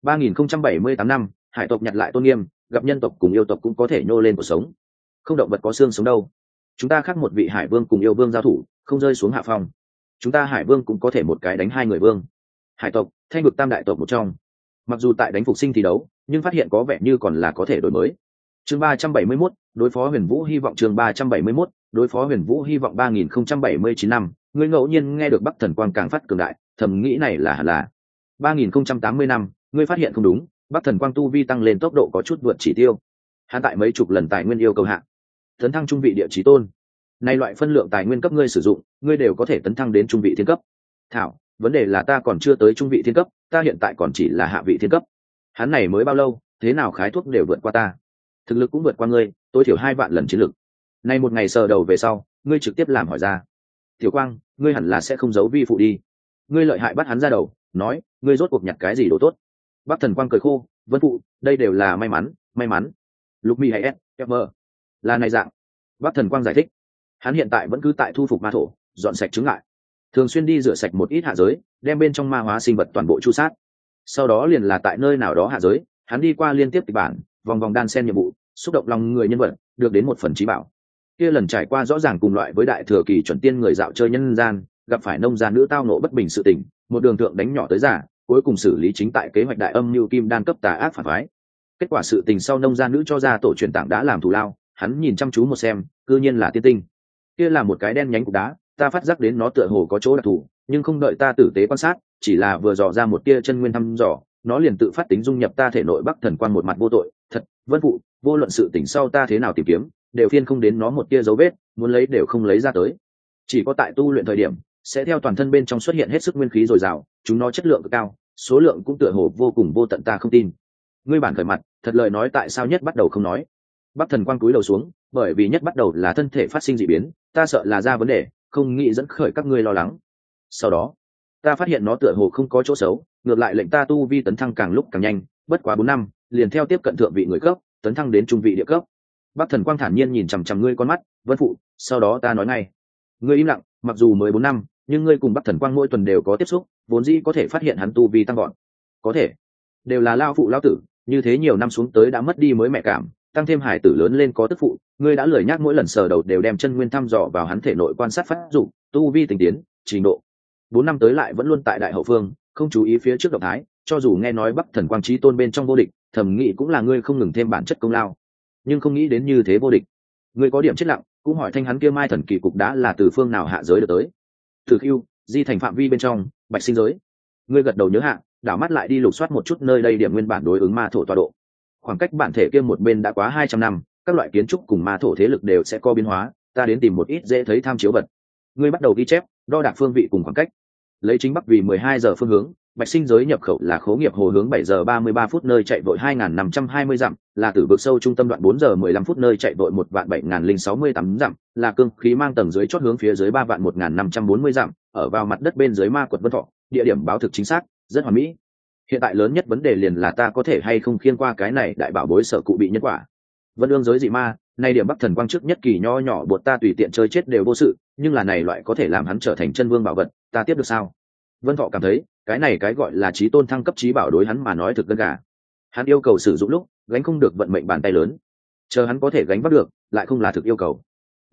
3078 năm, hải tộc nhặt lại tôn nghiêm, gặp nhân tộc cùng yêu tộc cũng có thể nhô lên cuộc sống. Không động vật có xương sống đâu. Chúng ta khác một vị hải vương cùng yêu vương giao thủ, không rơi xuống hạ phong. Chúng ta hải vương cũng có thể một cái đánh 2 người vương. Hải tộc, Thanh vực tam đại tộc một trong. Mặc dù tại đánh phục sinh thi đấu, nhưng phát hiện có vẻ như còn là có thể đổi mới. Chương 371, đối phó Huyền Vũ hy vọng. Chương 371, đối phó Huyền Vũ hy vọng. 3079 năm, ngươi ngẫu nhiên nghe được Bắc Thần Quang càng phát cường đại, thầm nghĩ này là hẳn là. 3080 năm, ngươi phát hiện không đúng, Bắc Thần Quang tu vi tăng lên tốc độ có chút vượt chỉ tiêu. Hắn tại mấy chục lần tài nguyên yêu cầu hạ, tấn thăng trung vị địa chí tôn. Nay loại phân lượng tài nguyên cấp ngươi sử dụng, ngươi đều có thể tấn thăng đến trung vị thiên cấp. Thảo, vấn đề là ta còn chưa tới trung vị thiên cấp, ta hiện tại còn chỉ là hạ vị thiên cấp. Hắn này mới bao lâu, thế nào khái thuốc đều vượt qua ta. Thực lực cũng vượt qua ngươi, tối thiểu 2 vạn lần chiến lực. Nay một ngày sờ đầu về sau, ngươi trực tiếp làm hỏi ra. Tiểu Quang, ngươi hẳn là sẽ không giấu vi phụ đi. Ngươi lợi hại bắt hắn ra đầu, nói, ngươi rốt cuộc nhặt cái gì đồ tốt. Bắc Thần Quang cười khô, Vân phụ, đây đều là may mắn. Lục Mi hay S, là này dạng. Bắc Thần Quang giải thích, hắn hiện tại vẫn cứ tại thu phục ma thổ, dọn sạch chứng ngại, thường xuyên đi rửa sạch một ít hạ giới, đem bên trong ma hóa sinh vật toàn bộ chu sát. Sau đó liền là tại nơi nào đó hạ giới, hắn đi qua liên tiếp kịch bản, vòng vòng đan xen nhiệm vụ, xúc động lòng người nhân vật, được đến một phần trí bảo. Kia lần trải qua rõ ràng cùng loại với đại thừa kỳ chuẩn tiên người dạo chơi nhân gian, gặp phải nông gia nữ tao nộ bất bình sự tình, một đường thượng đánh nhỏ tới giả, cuối cùng xử lý chính tại kế hoạch đại âm mưu kim đan cấp tà ác phản phái. Kết quả sự tình sau nông gia nữ cho ra tổ truyền tảng đã làm thù lao, hắn nhìn chăm chú một xem, cư nhiên là tiên tinh. Kia là một cái đen nhánh cục đá, ta phát giác đến nó tựa hồ có chỗ đặc thù, nhưng không đợi ta tử tế quan sát, chỉ là vừa dò ra một tia chân nguyên thăm dò, nó liền tự phát tính dung nhập ta thể nội. Bắc Thần Quang một mặt vô tội, thật, Vân phụ, vô luận sự tình sau ta thế nào tìm kiếm, đều phiên không đến nó một tia dấu vết, muốn lấy đều không lấy ra tới. Chỉ có tại tu luyện thời điểm, sẽ theo toàn thân bên trong xuất hiện hết sức nguyên khí dồi dào, chúng nó chất lượng cực cao, số lượng cũng tựa hồ vô cùng vô tận, ta không tin. Ngươi bản khởi mặt, thật lời nói tại sao nhất bắt đầu không nói. Bắc Thần Quang cúi đầu xuống, bởi vì nhất bắt đầu là thân thể phát sinh dị biến, ta sợ là ra vấn đề, không nghĩ dẫn khởi các ngươi lo lắng. Sau đó, ta phát hiện nó tựa hồ không có chỗ xấu, ngược lại lệnh ta tu vi tấn thăng càng lúc càng nhanh, bất quá 4 năm, liền theo tiếp cận thượng vị người cấp, tấn thăng đến trung vị địa cấp. Bắc Thần Quang thản nhiên nhìn chằm chằm ngươi con mắt, Vân phụ, sau đó ta nói ngay. Ngươi im lặng, mặc dù mới 4 năm, nhưng ngươi cùng Bắc Thần Quang mỗi tuần đều có tiếp xúc, vốn dĩ có thể phát hiện hắn tu vi tăng gọn. Có thể, đều là lao phụ lao tử, như thế nhiều năm xuống tới đã mất đi mới mẹ cảm, tăng thêm hải tử lớn lên có tức phụ, ngươi đã lười nhác mỗi lần sờ đầu đều đem chân nguyên thăm dò vào hắn thể nội quan sát phát dụng, tu vi tinh tiến, trình độ. 4 năm tới lại vẫn luôn tại đại hậu phương, không chú ý phía trước động thái, cho dù nghe nói Bắc Thần Quang Chí Tôn bên trong vô địch, thẩm nghĩ cũng là ngươi không ngừng thêm bản chất công lao, nhưng không nghĩ đến như thế vô địch. Ngươi có điểm chết lặng, cũng hỏi thanh hắn kia Mai Thần Kỳ cục đã là từ phương nào hạ giới được tới. Từ Hưu, di thành phạm vi bên trong, Bạch Sinh giới. Ngươi gật đầu nhớ hạ, đảo mắt lại đi lục soát một chút nơi đây điểm nguyên bản đối ứng ma thổ tọa độ. Khoảng cách bản thể kia một bên đã quá 200 năm, các loại kiến trúc cùng ma thổ thế lực đều sẽ có biến hóa, ta đến tìm một ít dễ thấy tham chiếu vật. Ngươi bắt đầu ghi chép, đo đạc phương vị cùng khoảng cách. Lấy chính bắc vì 12 giờ phương hướng, Bạch Sinh giới nhập khẩu là Khố Nghiệp Hồ hướng 7 giờ 33 phút nơi chạy vội 2520 dặm, là Tử Vực Sâu trung tâm đoạn 4 giờ 15 phút nơi chạy vội 17068 dặm, là Cương Khí Mang tầng dưới chót hướng phía dưới 3 vạn 1540 dặm, ở vào mặt đất bên dưới Ma Quật Vân Thọ, địa điểm báo thực chính xác, rất hoàn mỹ. Hiện tại lớn nhất vấn đề liền là ta có thể hay không khiêng qua cái này đại bảo bối sở cụ bị nhân quả. Vân Ương giới dị ma, nay điểm Bắc Thần Quang trước nhất kỳ nho nhỏ buộc ta tùy tiện chơi chết đều vô sự, nhưng là này loại có thể làm hắn trở thành chân vương bảo vật, ta tiếp được sao? Vân Thọ cảm thấy, cái này cái gọi là chí tôn thăng cấp chí bảo đối hắn mà nói thực đơn gà. Hắn yêu cầu sử dụng lúc, gánh không được vận mệnh bàn tay lớn. Chờ hắn có thể gánh vác được, lại không là thực yêu cầu.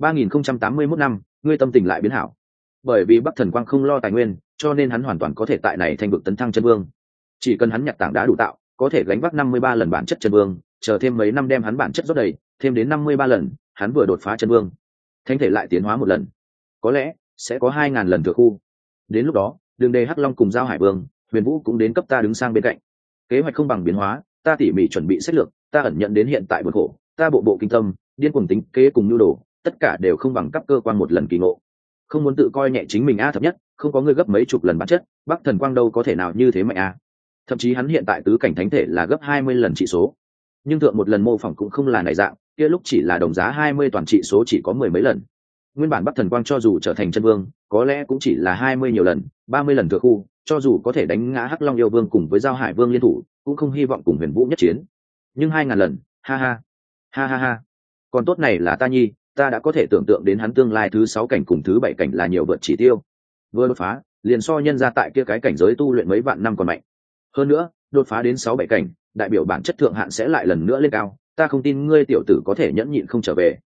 3081 năm, ngươi tâm tình lại biến hảo. Bởi vì Bắc Thần Quang không lo tài nguyên, cho nên hắn hoàn toàn có thể tại này thành vực tấn thăng chân vương. Chỉ cần hắn nhặt tảng đã đủ tạo, có thể gánh vác 53 lần bản chất chân vương, chờ thêm mấy năm đem hắn bản chất rót đầy, thêm đến 53 lần, hắn vừa đột phá chân vương. Thánh thể lại tiến hóa một lần. Có lẽ sẽ có 2000 lần thừa khu. Đến lúc đó, Đường Đề Hắc Long cùng Giao Hải Vương, Huyền Vũ cũng đến cấp ta đứng sang bên cạnh. Kế hoạch không bằng biến hóa, ta tỉ mỉ chuẩn bị sách lược, ta ẩn nhận đến hiện tại buồn khổ, ta bộ bộ kinh tâm, điên cuồng tính kế cùng nhu đồ, tất cả đều không bằng cấp cơ quan một lần kỳ ngộ. Không muốn tự coi nhẹ chính mình a thập nhất, không có người gấp mấy chục lần bản chất, Bắc Thần Quang đâu có thể nào như thế mạnh a. Thậm chí hắn hiện tại tứ cảnh thánh thể là gấp 20 lần trị số. Nhưng thượng một lần mô phỏng cũng không là này dạng, kia lúc chỉ là đồng giá 20 toàn trị số chỉ có 10 mấy lần. Nguyên bản Bắc Thần Quang cho dù trở thành chân vương, có lẽ cũng chỉ là 20 nhiều lần, 30 lần thừa khu, cho dù có thể đánh ngã Hắc Long yêu vương cùng với Giao Hải Vương liên thủ, cũng không hy vọng cùng Huyền Vũ nhất chiến. Nhưng 2000 lần, ha ha. Ha ha ha. Còn tốt này là ta nhi, ta đã có thể tưởng tượng đến hắn tương lai thứ 6 cảnh cùng thứ 7 cảnh là nhiều vượt chỉ tiêu. Vừa đột phá, liền so nhân ra tại kia cái cảnh giới tu luyện mấy vạn năm còn mạnh. Hơn nữa, đột phá đến 6-7 cảnh, đại biểu bản chất thượng hạn sẽ lại lần nữa lên cao, ta không tin ngươi tiểu tử có thể nhẫn nhịn không trở về.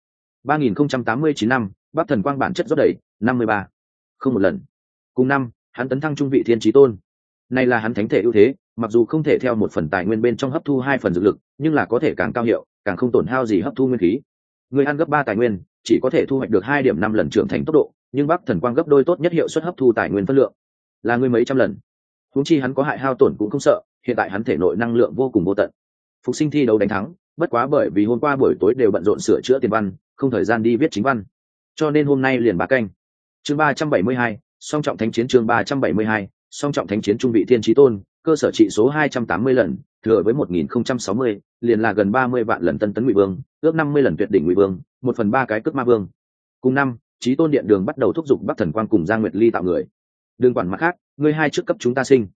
3089 năm, Bắc Thần Quang bản chất rót đầy, 53. Không một lần. Cùng năm, hắn tấn thăng trung vị thiên chí tôn. Này là hắn thánh thể ưu thế, mặc dù không thể theo một phần tài nguyên bên trong hấp thu 2 phần dược lực, nhưng là có thể càng cao hiệu, càng không tổn hao gì hấp thu nguyên khí. Người ăn gấp 3 tài nguyên, chỉ có thể thu hoạch được 2.5 lần trưởng thành tốc độ, nhưng Bắc Thần Quang gấp đôi tốt nhất hiệu suất hấp thu tài nguyên phân lượng, là người mấy trăm lần. Huống chi hắn có hại hao tổn cũng không sợ, hiện tại hắn thể nội năng lượng vô cùng vô tận. Phục sinh thi đấu đánh thắng, bất quá bởi vì hôm qua buổi tối đều bận rộn sửa chữa tiền văn, không thời gian đi viết chính văn, cho nên hôm nay liền 3 canh. Chương 372, song trọng thánh chiến. Chương 372, song trọng thánh chiến trung vị thiên chí tôn, cơ sở trị số 280 lần, thừa với 1060, liền là gần 30 vạn lần tân tấn ngụy vương, ước 50 lần tuyệt đỉnh ngụy vương, 1/3 cái cước ma vương. Cùng năm, chí tôn điện đường bắt đầu thúc giục Bắc Thần Quang cùng Giang Nguyệt Ly tạo người. Đừng quản mặt khác, ngươi hai trước cấp chúng ta sinh.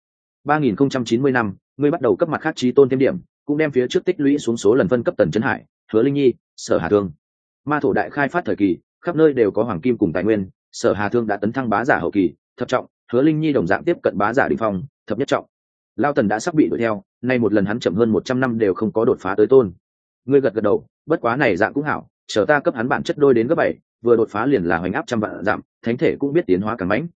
3090 năm, ngươi bắt đầu cấp mặt khác chí tôn thêm điểm, cũng đem phía trước tích lũy xuống số lần phân cấp Tần Chấn Hải, Hứa Linh Nhi, Sở Hà Thương. Ma thổ đại khai phát thời kỳ, khắp nơi đều có hoàng kim cùng tài nguyên, Sở Hà Thương đã tấn thăng bá giả hậu kỳ, thập trọng, Hứa Linh Nhi đồng dạng tiếp cận bá giả đỉnh phong, thập nhất trọng. Lao Tần đã sắp bị đuổi theo, nay một lần hắn chậm hơn 100 năm đều không có đột phá tới tôn. Ngươi gật gật đầu, bất quá này dạng cũng hảo, chờ ta cấp hắn bản chất đôi đến gấp 7, vừa đột phá liền là hoành áp trăm vạn giảm, thánh thể cũng biết tiến hóa càng mãnh.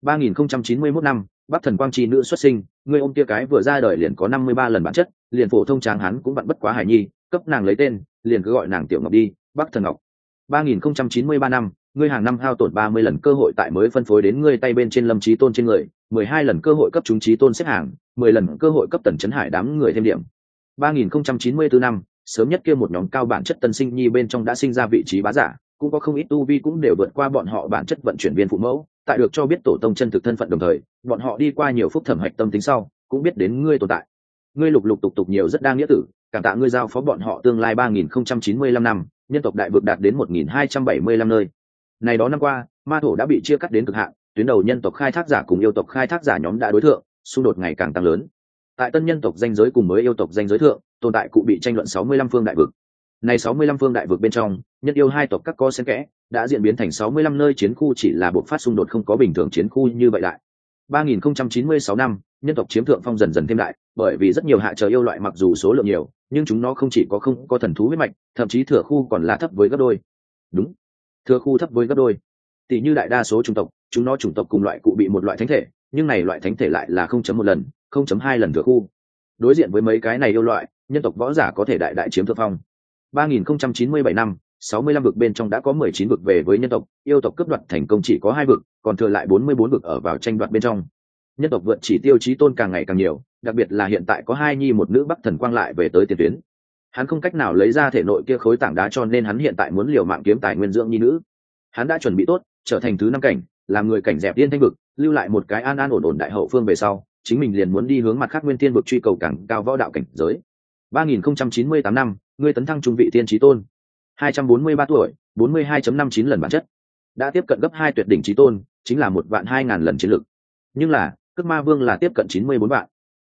3091 năm, Bắc Thần Quang chi nữ xuất sinh, ngươi ôm kia cái vừa ra đời liền có 53 lần bản chất, liền phổ thông tráng hắn cũng vẫn bất quá hải nhi, cấp nàng lấy tên, liền cứ gọi nàng Tiểu Ngọc đi, Bắc Thần Ngọc. 3093 năm, ngươi hàng năm hao tổn 30 lần cơ hội tại mới phân phối đến ngươi tay bên trên Lâm Chí Tôn trên người, 12 lần cơ hội cấp chúng Chí Tôn xếp hàng, 10 lần cơ hội cấp Tần Chấn Hải đám người thêm điểm. 3094 năm, sớm nhất kia một nhóm cao bản chất tân sinh nhi bên trong đã sinh ra vị trí bá giả, cũng có không ít tu vi cũng đều vượt qua bọn họ bản chất vận chuyển viên phụ mẫu, tại được cho biết tổ tông chân thực thân phận đồng thời, bọn họ đi qua nhiều phúc thẩm hạch tâm tính sau, cũng biết đến ngươi tồn tại. Ngươi lục lục tục tục nhiều rất đa nghĩa tử, cảm tạ ngươi giao phó bọn họ tương lai 3095 năm, nhân tộc đại vực đạt đến 1275 nơi. Này đó năm qua, ma thổ đã bị chia cắt đến cực hạn, tuyến đầu nhân tộc khai thác giả cùng yêu tộc khai thác giả nhóm đã đối thượng, xung đột ngày càng tăng lớn. Tại tân nhân tộc danh giới cùng mới yêu tộc danh giới thượng, tồn tại cụ bị tranh luận 65 phương đại vực. Này 65 phương đại vực bên trong, nhân yêu hai tộc các co xen kẽ, đã diễn biến thành 65 nơi chiến khu chỉ là buộc phát xung đột không có bình thường chiến khu như vậy lại. 3096 năm, nhân tộc chiếm thượng phong dần dần thêm đại, bởi vì rất nhiều hạ chờ yêu loại mặc dù số lượng nhiều, nhưng chúng nó không chỉ có không có thần thú huyết mạch, thậm chí thừa khu còn là thấp với gấp đôi. Đúng, thừa khu thấp với gấp đôi. Tỷ như đại đa số chủng tộc, chúng nó chủng tộc cùng loại cụ bị một loại thánh thể, nhưng này loại thánh thể lại là 0.1 lần, 0.2 lần thừa khu. Đối diện với mấy cái này yêu loại, nhân tộc võ giả có thể đại đại chiếm thượng phong. 3097 năm, 65 vực bên trong đã có 19 vực về với nhân tộc, yêu tộc cướp đoạt thành công chỉ có 2 vực, còn thừa lại 44 vực ở vào tranh đoạt bên trong. Nhân tộc vượt chỉ tiêu chí tôn càng ngày càng nhiều, đặc biệt là hiện tại có 2 nhi một nữ Bắc Thần Quang lại về tới tiền tuyến. Hắn không cách nào lấy ra thể nội kia khối tảng đá, cho nên hắn hiện tại muốn liều mạng kiếm tài nguyên dưỡng nhi nữ. Hắn đã chuẩn bị tốt, trở thành thứ 5 cảnh, làm người cảnh dẹp tiên thanh vực, lưu lại một cái an an ổn ổn đại hậu phương về sau, chính mình liền muốn đi hướng mặt khác nguyên tiên vực truy cầu càng cao võ đạo cảnh giới. 3098 năm, ngươi tấn thăng trung vị tiên chí tôn. 243 tuổi, 42.59 lần bản chất. Đã tiếp cận gấp 2 tuyệt đỉnh chí tôn, chính là 1.200.000 lần chiến lực. Nhưng là, Cước Ma Vương là tiếp cận 94 vạn.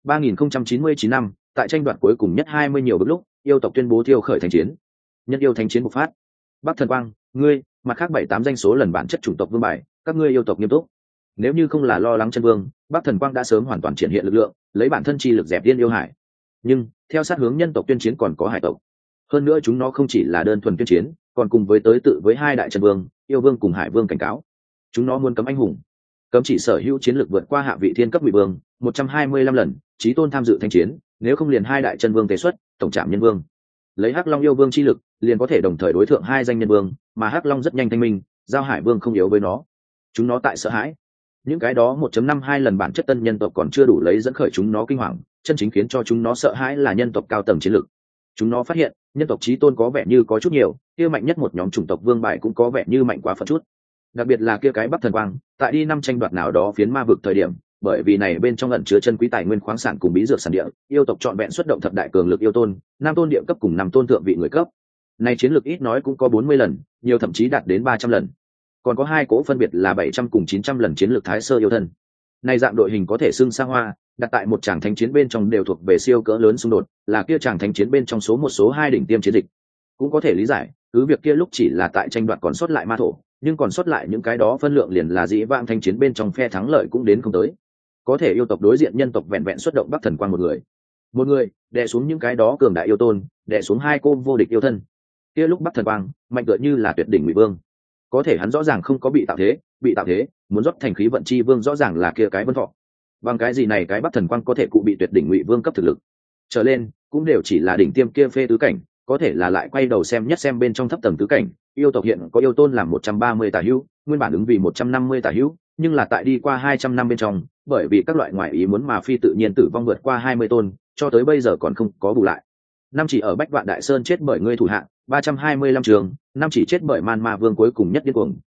3099 năm, tại tranh đoạt cuối cùng nhất 20 nhiều bước lúc, yêu tộc tuyên bố thiêu khởi thành chiến. Nhân yêu thánh chiến bộc phát. Bắc Thần Quang, ngươi, mặt khác 7-8 danh số lần bản chất chủng tộc vương bài, các ngươi yêu tộc nghiêm túc. Nếu như không là lo lắng chân vương, Bắc Thần Quang đã sớm hoàn toàn triển hiện lực lượng, lấy bản thân chi lực dẹp tiên yêu hải. Nhưng, theo sát hướng nhân tộc tuyên chiến còn có hải tộc. Hơn nữa chúng nó không chỉ là đơn thuần tuyên chiến, còn cùng với tới tự với 2 đại chân vương, yêu vương cùng hải vương cảnh cáo. Chúng nó muốn cấm anh hùng, cấm chỉ sở hữu chiến lược vượt qua hạ vị thiên cấp ngụy vương 125 lần, chí tôn tham dự thanh chiến, nếu không liền 2 đại chân vương tế xuất, tổng trạm nhân vương. Lấy Hắc Long yêu vương chi lực, liền có thể đồng thời đối thượng 2 danh nhân vương, mà Hắc Long rất nhanh thanh minh, giao hải vương không yếu với nó. Chúng nó tại sợ hãi. Những cái đó 1.52 lần bản chất tân nhân tộc còn chưa đủ lấy dẫn khởi chúng nó kinh hoàng, chân chính khiến cho chúng nó sợ hãi là nhân tộc cao tầng chiến lược. Chúng nó phát hiện, nhân tộc chí tôn có vẻ như có chút nhiều, kia mạnh nhất một nhóm chủng tộc vương bài cũng có vẻ như mạnh quá phần chút. Đặc biệt là kia cái Bắc Thần Quang, tại đi năm tranh đoạt nào đó phiến ma vực thời điểm, bởi vì này bên trong ẩn chứa chân quý tài nguyên khoáng sản cùng bí dược sản địa, yêu tộc chọn vẹn xuất động thập đại cường lực yêu tôn, 5 tôn địa cấp cùng 5 tôn thượng vị người cấp. Này chiến lược ít nói cũng có 40 lần, nhiều thậm chí đạt đến 300 lần. Còn có 2 cỗ phân biệt là 700 cùng 900 lần chiến lược thái sơ yêu thân. Này dạng đội hình có thể xưng xa hoa, đặt tại một tràng thánh chiến bên trong đều thuộc về siêu cỡ lớn xung đột, là kia tràng thánh chiến bên trong số 1 số 2 đỉnh tiêm chiến dịch. Cũng có thể lý giải, cứ việc kia lúc chỉ là tại tranh đoạt còn sót lại ma thổ, nhưng còn sót lại những cái đó phân lượng liền là dĩ vãng thánh chiến bên trong phe thắng lợi cũng đến không tới. Có thể yêu tộc đối diện nhân tộc vẹn vẹn xuất động Bắc Thần Quang một người đè xuống những cái đó cường đại yêu tôn, đè xuống 2 cô vô địch yêu thân. Kia lúc Bắc Thần Quang mạnh tựa như là tuyệt đỉnh ngụy vương, có thể hắn rõ ràng không có bị tạo thế, muốn rót thành khí vận chi vương rõ ràng là kia cái Vân Thọ. Bằng cái gì này cái Bắc Thần Quang có thể cụ bị tuyệt đỉnh ngụy vương cấp thực lực trở lên, cũng đều chỉ là đỉnh tiêm kia phê tứ cảnh, có thể là lại quay đầu xem bên trong thấp tầng tứ cảnh. Yêu tộc hiện có yêu tôn làm 130 tả hữu, nguyên bản ứng vì 150 tả hữu, nhưng là tại đi qua 200 năm bên trong, bởi vì các loại ngoại ý muốn mà phi tự nhiên tử vong vượt qua 20 tôn, cho tới bây giờ còn không có bù lại. Năm chỉ ở Bách Vạn Đại Sơn chết bởi ngươi thủ hạ, 325 trường, năm chỉ chết bởi Man Ma Vương cuối cùng nhất điên cuồng.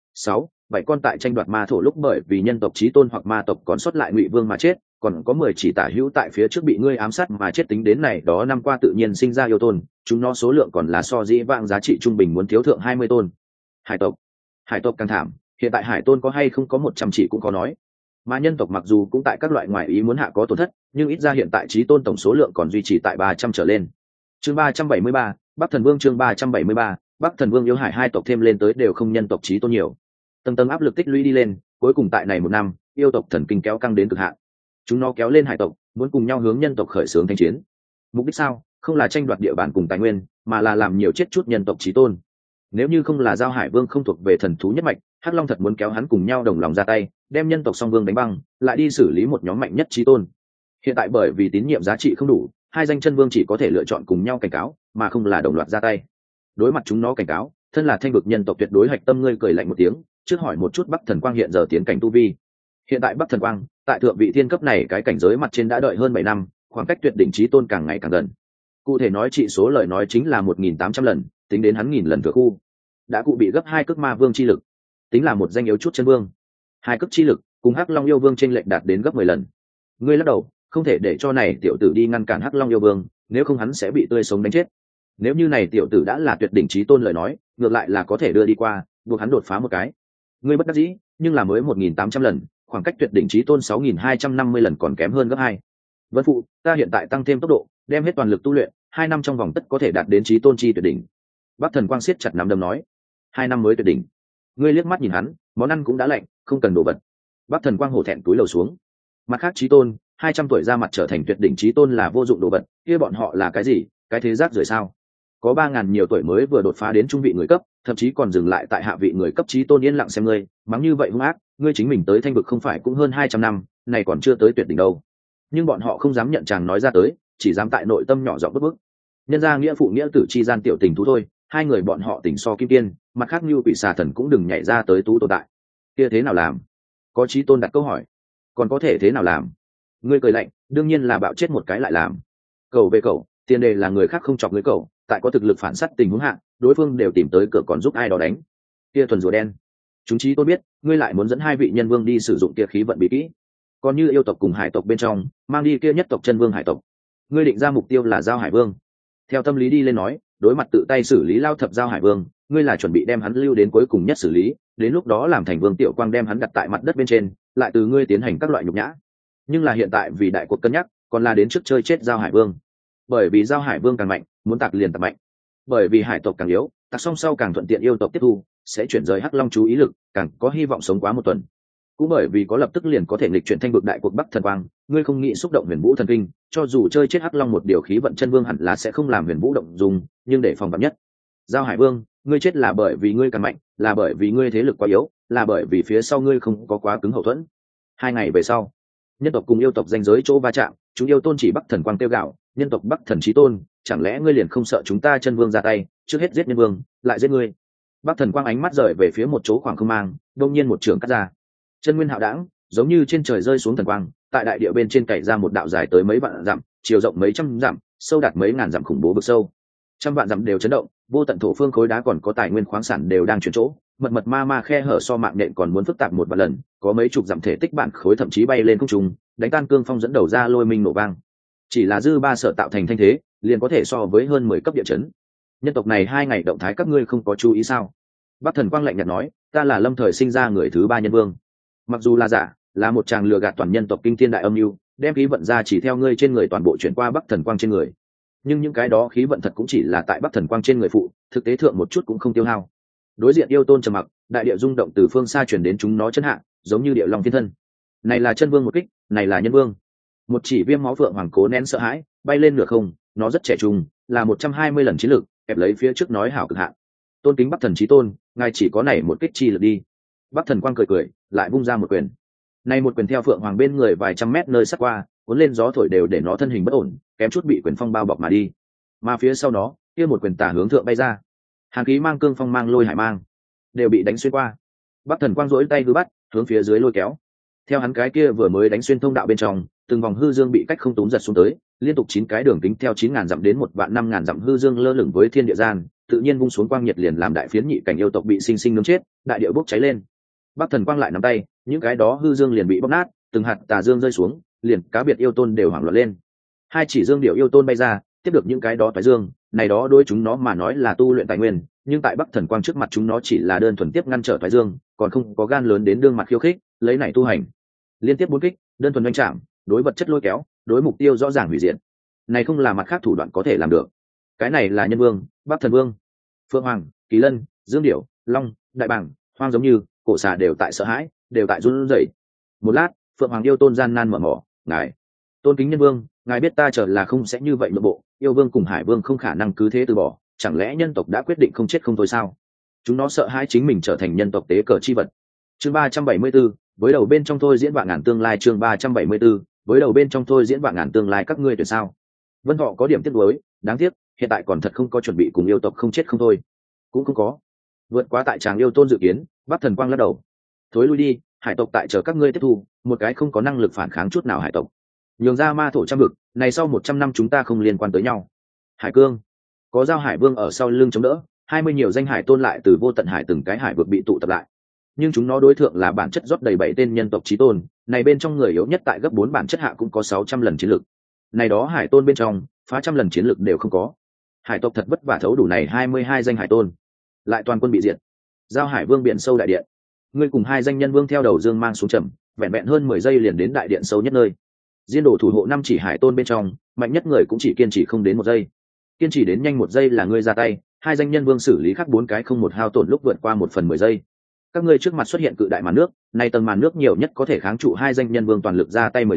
7 con tại tranh đoạt ma thổ lúc bởi vì nhân tộc chí tôn hoặc ma tộc còn sót lại ngụy vương mà chết, còn có 10 chỉ tả hữu tại phía trước bị ngươi ám sát mà chết. Tính đến này đó năm qua tự nhiên sinh ra yêu tôn, chúng nó số lượng còn là so dĩ vãng giá trị trung bình muốn thiếu thượng 20 tôn. Hải tộc càng thảm, hiện tại hải tôn có hay không có 100 chỉ cũng có nói. Mà nhân tộc mặc dù cũng tại các loại ngoại ý muốn hạ có tổn thất, nhưng ít ra hiện tại chí tôn tổng số lượng còn duy trì tại 300 trở lên. Chương 373, Bắc Thần Vương. Chương 373, Bắc Thần Vương. Yêu hải 2 tộc thêm lên tới đều không nhân tộc chí tôn nhiều. Tầng tầng áp lực tích lũy đi lên, cuối cùng tại này một năm, yêu tộc thần kinh kéo căng đến cực hạn. Chúng nó kéo lên hải tộc, muốn cùng nhau hướng nhân tộc khởi xướng thanh chiến. Mục đích sao? Không là tranh đoạt địa bàn cùng tài nguyên, mà là làm nhiều chết chút nhân tộc chí tôn. Nếu như không là giao hải vương không thuộc về thần thú nhất mạch, Hắc Long thật muốn kéo hắn cùng nhau đồng lòng ra tay, đem nhân tộc song vương đánh băng, lại đi xử lý một nhóm mạnh nhất chí tôn. Hiện tại bởi vì tín nhiệm giá trị không đủ, 2 danh chân vương chỉ có thể lựa chọn cùng nhau cảnh cáo, mà không là đồng loạt ra tay. Đối mặt chúng nó cảnh cáo, thân là thanh vực nhân tộc tuyệt đối hạch tâm ngươi cười lạnh một tiếng, trước hỏi một chút Bắc Thần Quang hiện giờ tiến cảnh tu vi. Hiện tại Bắc Thần Quang tại thượng vị thiên cấp này cái cảnh giới mặt trên đã đợi hơn 7 năm, khoảng cách tuyệt đỉnh chí tôn càng ngày càng gần. Cụ thể nói trị số lời nói chính là 1.800 lần, tính đến hắn 1000 lần thừa khu, đã cụ bị gấp 2 cước ma vương chi lực, tính là một danh yếu chút chân vương. 2 cước chi lực cùng Hắc Long yêu vương chênh lệch đạt đến gấp 10 lần. Ngươi lắc đầu, không thể để cho này tiểu tử đi ngăn cản Hắc Long yêu vương, nếu không hắn sẽ bị tươi sống đánh chết. Nếu như này tiểu tử đã là tuyệt đỉnh chí tôn lời nói, ngược lại là có thể đưa đi qua, buộc hắn đột phá một cái. Ngươi bất đắc dĩ, nhưng là mới 1.800 lần, khoảng cách tuyệt đỉnh chí tôn 6.250 lần còn kém hơn gấp 2. Vân phụ, ta hiện tại tăng thêm tốc độ, đem hết toàn lực tu luyện, 2 năm trong vòng tất có thể đạt đến chí tôn chi tuyệt đỉnh. Bắc Thần Quang siết chặt nắm đấm nói, 2 năm mới tuyệt đỉnh. Ngươi liếc mắt nhìn hắn, món ăn cũng đã lạnh, không cần đồ vật. Bắc Thần Quang hổ thẹn túi lầu xuống. Mặt khác chí tôn, 200 tuổi ra mặt trở thành tuyệt đỉnh chí tôn là vô dụng đồ vật, kia bọn họ là cái gì, cái thế giác rưởi sao? Có 3000 nhiều tuổi mới vừa đột phá đến trung vị người cấp, thậm chí còn dừng lại tại hạ vị người cấp chí tôn yên lặng xem ngươi, mắng như vậy hung ác, ngươi chính mình tới thanh vực không phải cũng hơn 200 năm, này còn chưa tới tuyệt đỉnh đâu. Nhưng bọn họ không dám nhận chàng nói ra tới, chỉ dám tại nội tâm nhỏ giọng bức bức. Nhân ra nghĩa phụ nghĩa tử chi gian tiểu tình thú thôi, hai người bọn họ tình so kim tiên, mặt khác như quỷ xà thần cũng đừng nhảy ra tới tú tồn tại. Kia thế nào làm? Có chí tôn đặt câu hỏi. Còn có thể thế nào làm? Ngươi cười lạnh, đương nhiên là bạo chết một cái lại làm. Cầu về cầu, tiền đề là người khác không chọc ngươi cầu, tại có thực lực phản sát tình huống hạ, đối phương đều tìm tới cửa còn giúp ai đó đánh. Kia thuần rùa đen. Chúng chí tôn biết, ngươi lại muốn dẫn hai vị nhân vương đi sử dụng kia khí vận bí kỹ. Còn như yêu tộc cùng hải tộc bên trong, mang đi kia nhất tộc chân vương hải tộc. Ngươi định ra mục tiêu là giao hải vương. Theo tâm lý đi lên nói, đối mặt tự tay xử lý lao thập giao hải vương, ngươi là chuẩn bị đem hắn lưu đến cuối cùng nhất xử lý, đến lúc đó làm thành vương tiểu quang đem hắn đặt tại mặt đất bên trên, lại từ ngươi tiến hành các loại nhục nhã. Nhưng là hiện tại vì đại cuộc cân nhắc, còn là đến trước chơi chết giao hải vương. Bởi vì giao hải vương càng mạnh, muốn tạc liền tạc mạnh. Bởi vì hải tộc càng yếu, tạc xong sau càng thuận tiện yêu tộc tiếp thu, sẽ chuyển rời hắc long chú ý lực, càng có hy vọng sống quá một tuần. Cũng bởi vì có lập tức liền có thể nghịch chuyển thanh vực đại cuộc bắc thần quang, ngươi không nghĩ xúc động huyền vũ thần kinh, cho dù chơi chết hắc long một điều khí vận chân vương hẳn là sẽ không làm huyền vũ động dùng, nhưng để phòng vạn nhất. Giao hải vương, ngươi chết là bởi vì ngươi càng mạnh, là bởi vì ngươi thế lực quá yếu, là bởi vì phía sau ngươi không có quá cứng hậu thuẫn. 2 ngày về sau, nhân tộc cùng yêu tộc danh giới chỗ va chạm, chúng yêu tôn chỉ bắc thần quang tiêu gạo, nhân tộc bắc thần chí tôn, chẳng lẽ ngươi liền không sợ chúng ta chân vương ra tay, trước hết giết nhân vương, lại giết ngươi? Bắc thần quang ánh mắt rời về phía một chỗ khoảng không mang, đột nhiên một trường cắt ra. Chân nguyên hạo đãng, giống như trên trời rơi xuống thần quang, tại đại địa bên trên cày ra một đạo dài tới mấy vạn dặm, chiều rộng mấy trăm dặm, sâu đạt mấy ngàn dặm khủng bố vực sâu. Trăm vạn dặm đều chấn động, vô tận thổ phương khối đá còn có tài nguyên khoáng sản đều đang chuyển chỗ, mật ma khe hở so mạng nện còn muốn phức tạp một vạn lần, có mấy chục dặm thể tích bản khối thậm chí bay lên không trung, đánh tan cương phong dẫn đầu ra lôi minh nổ vang. Chỉ là dư ba sở tạo thành thanh thế, liền có thể so với hơn 10 cấp địa chấn. Nhân tộc này 2 ngày động thái các ngươi không có chú ý sao? Bắc thần quang lạnh nhạt nói, ta là lâm thời sinh ra người thứ 3 nhân vương. Mặc dù là giả, là một chàng lừa gạt toàn nhân tộc kinh thiên đại âm mưu, đem khí vận ra chỉ theo ngươi trên người toàn bộ chuyển qua Bắc thần quang trên người. Nhưng những cái đó khí vận thật cũng chỉ là tại Bắc thần quang trên người phụ, thực tế thượng một chút cũng không tiêu hao. Đối diện yêu tôn trầm mặc, đại địa rung động từ phương xa truyền đến chúng nó chân hạ, giống như địa long thiên thân. Này là chân vương một kích, này là nhân vương. Một chỉ viêm máu phượng hoàng cố nén sợ hãi, bay lên nửa không, nó rất trẻ trung, là 120 lần chiến lực, kẹp lấy phía trước nói hảo cực hạn. Tôn kính Bắc thần chí tôn, ngài chỉ có này một kích chi lực đi. Bắc thần quang cười, lại vung ra một quyền. Này một quyền theo phượng hoàng bên người vài trăm mét nơi sát qua, cuốn lên gió thổi đều để nó thân hình bất ổn, kém chút bị quyền phong bao bọc mà đi. Mà phía sau nó, kia một quyền tả hướng thượng bay ra. Hàn khí mang cương phong mang lôi hải mang, đều bị đánh xuyên qua. Bắc thần quang rỗi tay cứ bắt, hướng phía dưới lôi kéo. Theo hắn cái kia vừa mới đánh xuyên thông đạo bên trong, từng vòng hư dương bị cách không túm giật xuống tới, liên tục 9 cái đường kính theo 9000 dặm đến 15000 dặm hư dương lơ lửng với thiên địa gian, tự nhiên vung xuống quang nhiệt liền làm đại phiến nhị cảnh yêu tộc bị sinh sinh nướng chết, đại địa bốc cháy lên. Bắc thần quang lại nắm tay, những cái đó hư dương liền bị bóc nát, từng hạt tà dương rơi xuống, liền cá biệt yêu tôn đều hoảng loạn lên. 2 chỉ dương điệu yêu tôn bay ra, tiếp được những cái đó toái dương, này đó đối chúng nó mà nói là tu luyện tài nguyên, nhưng tại Bắc thần quang trước mặt chúng nó chỉ là đơn thuần tiếp ngăn trở toái dương, còn không có gan lớn đến đương mặt khiêu khích, lấy này tu hành. Liên tiếp 4 kích, đơn thuần đánh chạm, đối vật chất lôi kéo, đối mục tiêu rõ ràng hủy diệt. Này không là mặt khác thủ đoạn có thể làm được. Cái này là nhân vương, Bắc thần vương, phượng hoàng, kỳ lân, dương điểu, long, đại bàng, hoang giống như cổ xà đều tại sợ hãi, đều tại run rẩy. Một lát, phượng hoàng yêu tôn gian nan mở mỏ, ngài tôn kính nhân vương, ngài biết ta chờ là không sẽ như vậy nội bộ, yêu vương cùng hải vương không khả năng cứ thế từ bỏ, chẳng lẽ nhân tộc đã quyết định không chết không thôi sao? Chúng nó sợ hãi chính mình trở thành nhân tộc tế cờ chi vật. Chương 374, với đầu bên trong thôi diễn vạn ngàn tương lai. Chương 374, với đầu bên trong thôi diễn vạn ngàn tương lai. Các ngươi tuyển sao? Vân Thọ có điểm tiếc nuối, đáng tiếc hiện tại còn thật không có chuẩn bị cùng yêu tộc không chết không thôi. Cũng không có vượt quá tại tràng yêu tôn dự kiến. Bắc thần quang lắc đầu, thối lui đi, hải tộc tại chờ các ngươi tiếp thu, một cái không có năng lực phản kháng chút nào hải tộc, nhường ra ma thổ trăm vực này, sau 100 năm chúng ta không liên quan tới nhau. Hải cương có giao hải vương ở sau lưng chống đỡ, 20 nhiều danh hải tôn lại từ vô tận hải từng cái hải vực bị tụ tập lại, nhưng chúng nó đối tượng là bản chất rót đầy 7 tên nhân tộc chí tôn, này bên trong người yếu nhất tại gấp 4 bản chất hạ cũng có 600 lần chiến lực. Này đó hải tôn bên trong phá trăm lần chiến lực đều không có. Hải tộc thật vất vả thấu đủ này 22 danh hải tôn, lại toàn quân bị diệt. Giao hải vương biển sâu đại điện, ngươi cùng 2 danh nhân vương theo đầu dương mang xuống trầm, vẹn vẹn hơn 10 giây liền đến đại điện sâu nhất nơi. Diên đổ thủ hộ 5 chỉ hải tôn bên trong, mạnh nhất người cũng chỉ kiên trì không đến 1 giây. Kiên trì đến nhanh 1 giây là ngươi ra tay, 2 danh nhân vương xử lý khác 4 cái không một hao tổn lúc vượt qua 1/10 giây. Các ngươi trước mặt xuất hiện cự đại màn nước, này tầng màn nước nhiều nhất có thể kháng trụ 2 danh nhân vương toàn lực ra tay 10 giây,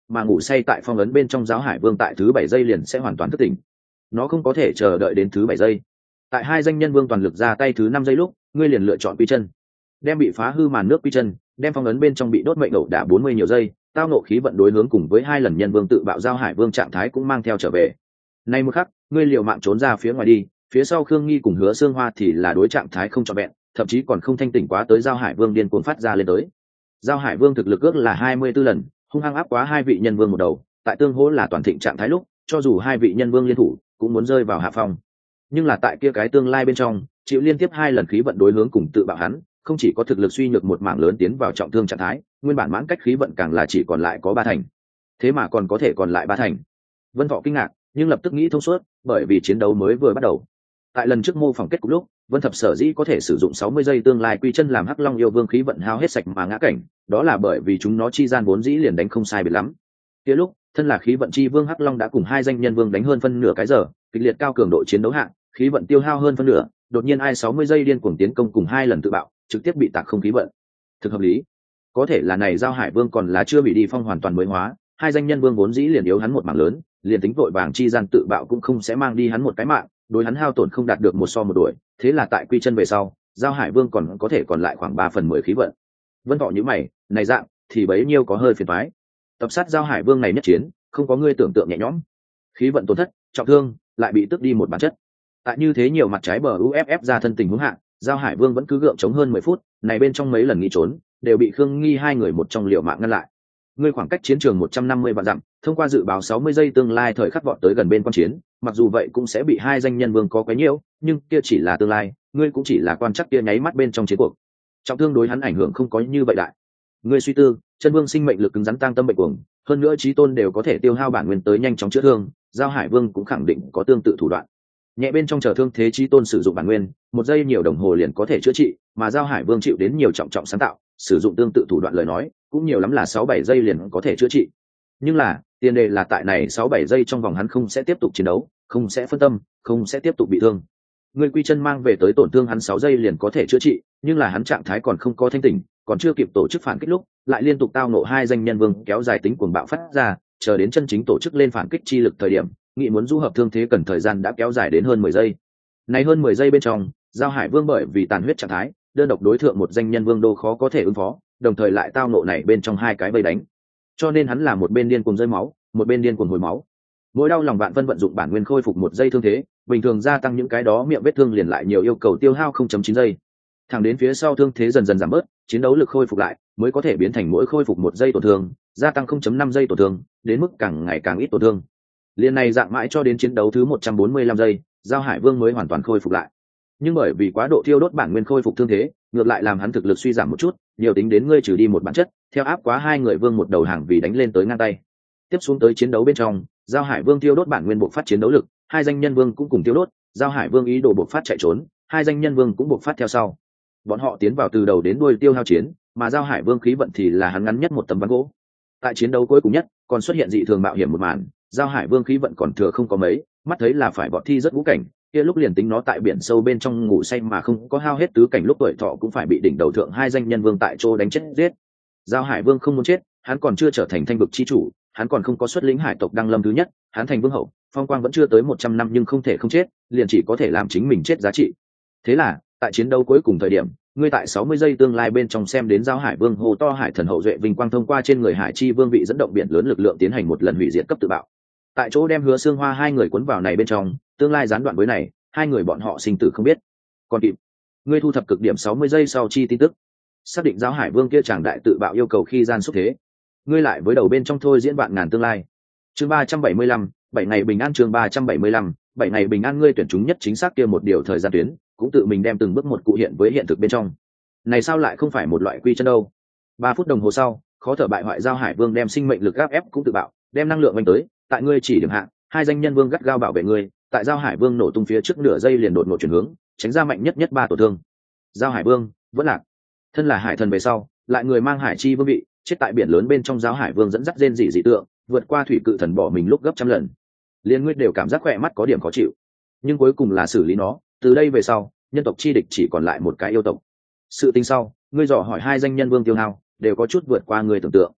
mà ngủ say tại phong ấn bên trong giáo hải vương tại thứ 7 giây liền sẽ hoàn toàn thức tỉnh. Nó không có thể chờ đợi đến thứ 7 giây. Tại hai danh nhân vương toàn lực ra tay thứ 5 giây lúc, ngươi liền lựa chọn quy chân, đem bị phá hư màn nước quy chân, đem phong ấn bên trong bị đốt mệnh ẩu đả 40 nhiều giây, tao nộ khí vận đối hướng cùng với 2 lần nhân vương tự bạo giao hải vương trạng thái cũng mang theo trở về. Nay một khắc, ngươi liều mạng trốn ra phía ngoài đi, phía sau Khương Nghi cùng Hứa Xương Hoa thì là đối trạng thái không trọn vẹn, thậm chí còn không thanh tỉnh quá tới giao hải vương điên cuồng phát ra lên tới. Giao hải vương thực lực ước là 24 lần, hung hăng áp quá hai vị nhân vương một đầu, tại tương hỗ là toàn thịnh trạng thái lúc, cho dù hai vị nhân vương liên thủ, cũng muốn rơi vào hạ phong. Nhưng là tại kia cái tương lai bên trong, chịu liên tiếp 2 lần khí vận đối hướng cùng tự bạo hắn, không chỉ có thực lực suy nhược một mảng lớn tiến vào trọng thương trạng thái, nguyên bản mãn cách khí vận càng là chỉ còn lại có 3 thành. Thế mà còn có thể còn lại 3 thành. Vân Thọ kinh ngạc, nhưng lập tức nghĩ thông suốt, bởi vì chiến đấu mới vừa bắt đầu. Tại lần trước mô phỏng kết cục lúc, Vân Thập sở dĩ có thể sử dụng 60 giây tương lai quy chân làm Hắc Long yêu vương khí vận hao hết sạch mà ngã cảnh, đó là bởi vì chúng nó chi gian vốn dĩ liền đánh không sai biệt lắm. Kia lúc, thân là khí vận chi vương Hắc Long đã cùng hai danh nhân vương đánh hơn phân nửa cái giờ, kịch liệt cao cường độ chiến đấu hạng, khí vận tiêu hao hơn phân nửa, đột nhiên ai 60 giây điên cuồng tiến công cùng 2 lần tự bạo, trực tiếp bị tạc không khí vận. Thực hợp lý. Có thể là này giao hải vương còn là chưa bị đi phong hoàn toàn mới hóa, hai danh nhân vương vốn dĩ liền yếu hắn một mảng lớn, liền tính vội vàng chi gian tự bạo cũng không sẽ mang đi hắn một cái mạng, đối hắn hao tổn không đạt được một so một đuổi, thế là tại quy chân về sau, giao hải vương còn có thể còn lại khoảng 3/10 khí vận. Vân Thọ như mày, này dạng thì bấy nhiêu có hơi phiền toái. Tập sát giao hải vương này nhất chiến, không có ngươi tưởng tượng nhẹ nhõm. Khí vận tổn thất, trọng thương, lại bị tước đi một bản chất. Tại như thế nhiều mặt trái bờ UFF ra thân tình huống hạ, giao hải vương vẫn cứ gượng chống hơn 10 phút, này bên trong mấy lần nghĩ trốn, đều bị Khương Nghi hai người một trong liều mạng ngăn lại. Ngươi khoảng cách chiến trường 150 vạn dặm, thông qua dự báo 60 giây tương lai thời khắc vọt tới gần bên quan chiến, mặc dù vậy cũng sẽ bị hai danh nhân vương có quấy nhiễu, nhưng kia chỉ là tương lai, ngươi cũng chỉ là quan chắc kia nháy mắt bên trong chiến cuộc. Trọng thương đối hắn ảnh hưởng không có như vậy đại. Ngươi suy tư, chân vương sinh mệnh lực cứng rắn tăng tâm bệnh cuồng, hơn nữa chí tôn đều có thể tiêu hao bản nguyên tới nhanh chóng chữa thương, giao hải vương cũng khẳng định có tương tự thủ đoạn. Nhẹ bên trong chờ thương thế chí tôn sử dụng bản nguyên, 1 giây nhiều đồng hồ liền có thể chữa trị, mà giao hải vương chịu đến nhiều trọng trọng sáng tạo, sử dụng tương tự thủ đoạn lời nói, cũng nhiều lắm là 6-7 giây liền có thể chữa trị. Nhưng là, tiền đề là tại này 6-7 giây trong vòng hắn không sẽ tiếp tục chiến đấu, không sẽ phân tâm, không sẽ tiếp tục bị thương. Người quy chân mang về tới tổn thương hắn 6 giây liền có thể chữa trị, nhưng là hắn trạng thái còn không có thanh tỉnh, còn chưa kịp tổ chức phản kích lúc, lại liên tục tao nộ hai danh nhân vương kéo dài tính cuồng bạo phát ra, chờ đến chân chính tổ chức lên phản kích chi lực thời điểm, nghị muốn du hợp thương thế cần thời gian đã kéo dài đến hơn 10 giây. Này hơn 10 giây bên trong, giao hải vương bởi vì tàn huyết trạng thái, đơn độc đối thượng một danh nhân vương đô khó có thể ứng phó, đồng thời lại tao nộ này bên trong hai cái vây đánh, cho nên hắn là một bên điên cuồng rơi máu, một bên điên cuồng hồi máu. Mỗi đau lòng vạn vân vận dụng bản nguyên khôi phục 1 giây thương thế, bình thường gia tăng những cái đó miệng vết thương liền lại nhiều yêu cầu tiêu hao 0.9 giây. Thẳng đến phía sau thương thế dần dần giảm bớt, chiến đấu lực khôi phục lại, mới có thể biến thành mỗi khôi phục 1 giây tổn thương, gia tăng 0.5 giây tổn thương, đến mức càng ngày càng ít tổn thương. Liên này dạng mãi cho đến chiến đấu thứ 145 giây, giao hải vương mới hoàn toàn khôi phục lại. Nhưng bởi vì quá độ thiêu đốt bản nguyên khôi phục thương thế, ngược lại làm hắn thực lực suy giảm một chút, nhiều tính đến ngươi trừ đi một bản chất, theo áp quá hai người vương một đầu hàng vì đánh lên tới ngang tay. Tiếp xuống tới chiến đấu bên trong, giao hải vương tiêu đốt bản nguyên buộc phát chiến đấu lực, hai danh nhân vương cũng cùng tiêu đốt, giao hải vương ý đồ buộc phát chạy trốn, hai danh nhân vương cũng buộc phát theo sau. Bọn họ tiến vào từ đầu đến đuôi tiêu hao chiến, mà giao hải vương khí vận thì là hắn ngắn nhất một tấm ván gỗ. Tại chiến đấu cuối cùng nhất, còn xuất hiện dị thường mạo hiểm một màn, giao hải vương khí vận còn thừa không có mấy, mắt thấy là phải bọt thi rất ngũ cảnh, kia lúc liền tính nó tại biển sâu bên trong ngủ say mà không có hao hết tứ cảnh lúc tuổi thọ cũng phải bị đỉnh đầu thượng hai danh nhân vương tại chỗ đánh chết giết. Giao hải vương không muốn chết, hắn còn chưa trở thành thanh vực chi chủ, hắn còn không có xuất lĩnh hải tộc đăng lâm thứ nhất, hắn thành vương hậu, phong quang vẫn chưa tới 100 năm nhưng không thể không chết, liền chỉ có thể làm chính mình chết giá trị. Thế là, tại chiến đấu cuối cùng thời điểm, ngươi tại 60 giây tương lai bên trong xem đến giao hải vương hồ to hải thần hậu duệ vinh quang thông qua trên người hải chi vương vị dẫn động biển lớn lực lượng tiến hành một lần hủy diệt cấp tự bạo. Tại chỗ đem Hứa Xương Hoa hai người cuốn vào này bên trong, tương lai gián đoạn với này, hai người bọn họ sinh tử không biết. Còn kịp, ngươi thu thập cực điểm 60 giây sau chi tin tức, xác định giao hải vương kia chàng đại tự bạo yêu cầu khi gian xúc thế, ngươi lại với đầu bên trong thôi diễn vạn ngàn tương lai. Chương 375, 7 ngày bình an. Chương 375, 7 ngày bình an. Ngươi tuyển chúng nhất chính xác kia một điều thời gian tuyến, cũng tự mình đem từng bước một cụ hiện với hiện thực bên trong. Này sao lại không phải một loại quy chân đâu? 3 phút đồng hồ sau, khó thở bại hoại giao hải vương đem sinh mệnh lực gáp ép cũng tự bạo, đem năng lượng vành tới, tại ngươi chỉ điểm hạ, hai danh nhân vương gắt gao bảo vệ ngươi, tại giao hải vương nổ tung phía trước nửa giây liền đột ngột chuyển hướng, tránh ra mạnh nhất 3 tổn thương. Giao hải vương vẫn lạc, thân là hải thần về sau, lại người mang hải chi vương vị, chết tại biển lớn bên trong. Giao hải vương dẫn dắt rên dị tượng, vượt qua thủy cự thần bỏ mình lúc gấp trăm lần, liên ngươi đều cảm giác khỏe mắt có điểm khó chịu. Nhưng cuối cùng là xử lý nó, từ đây về sau, nhân tộc chi địch chỉ còn lại một cái yêu tộc. Sự tình sau, ngươi dò hỏi hai danh nhân vương tiêu hao, đều có chút vượt qua người tưởng tượng.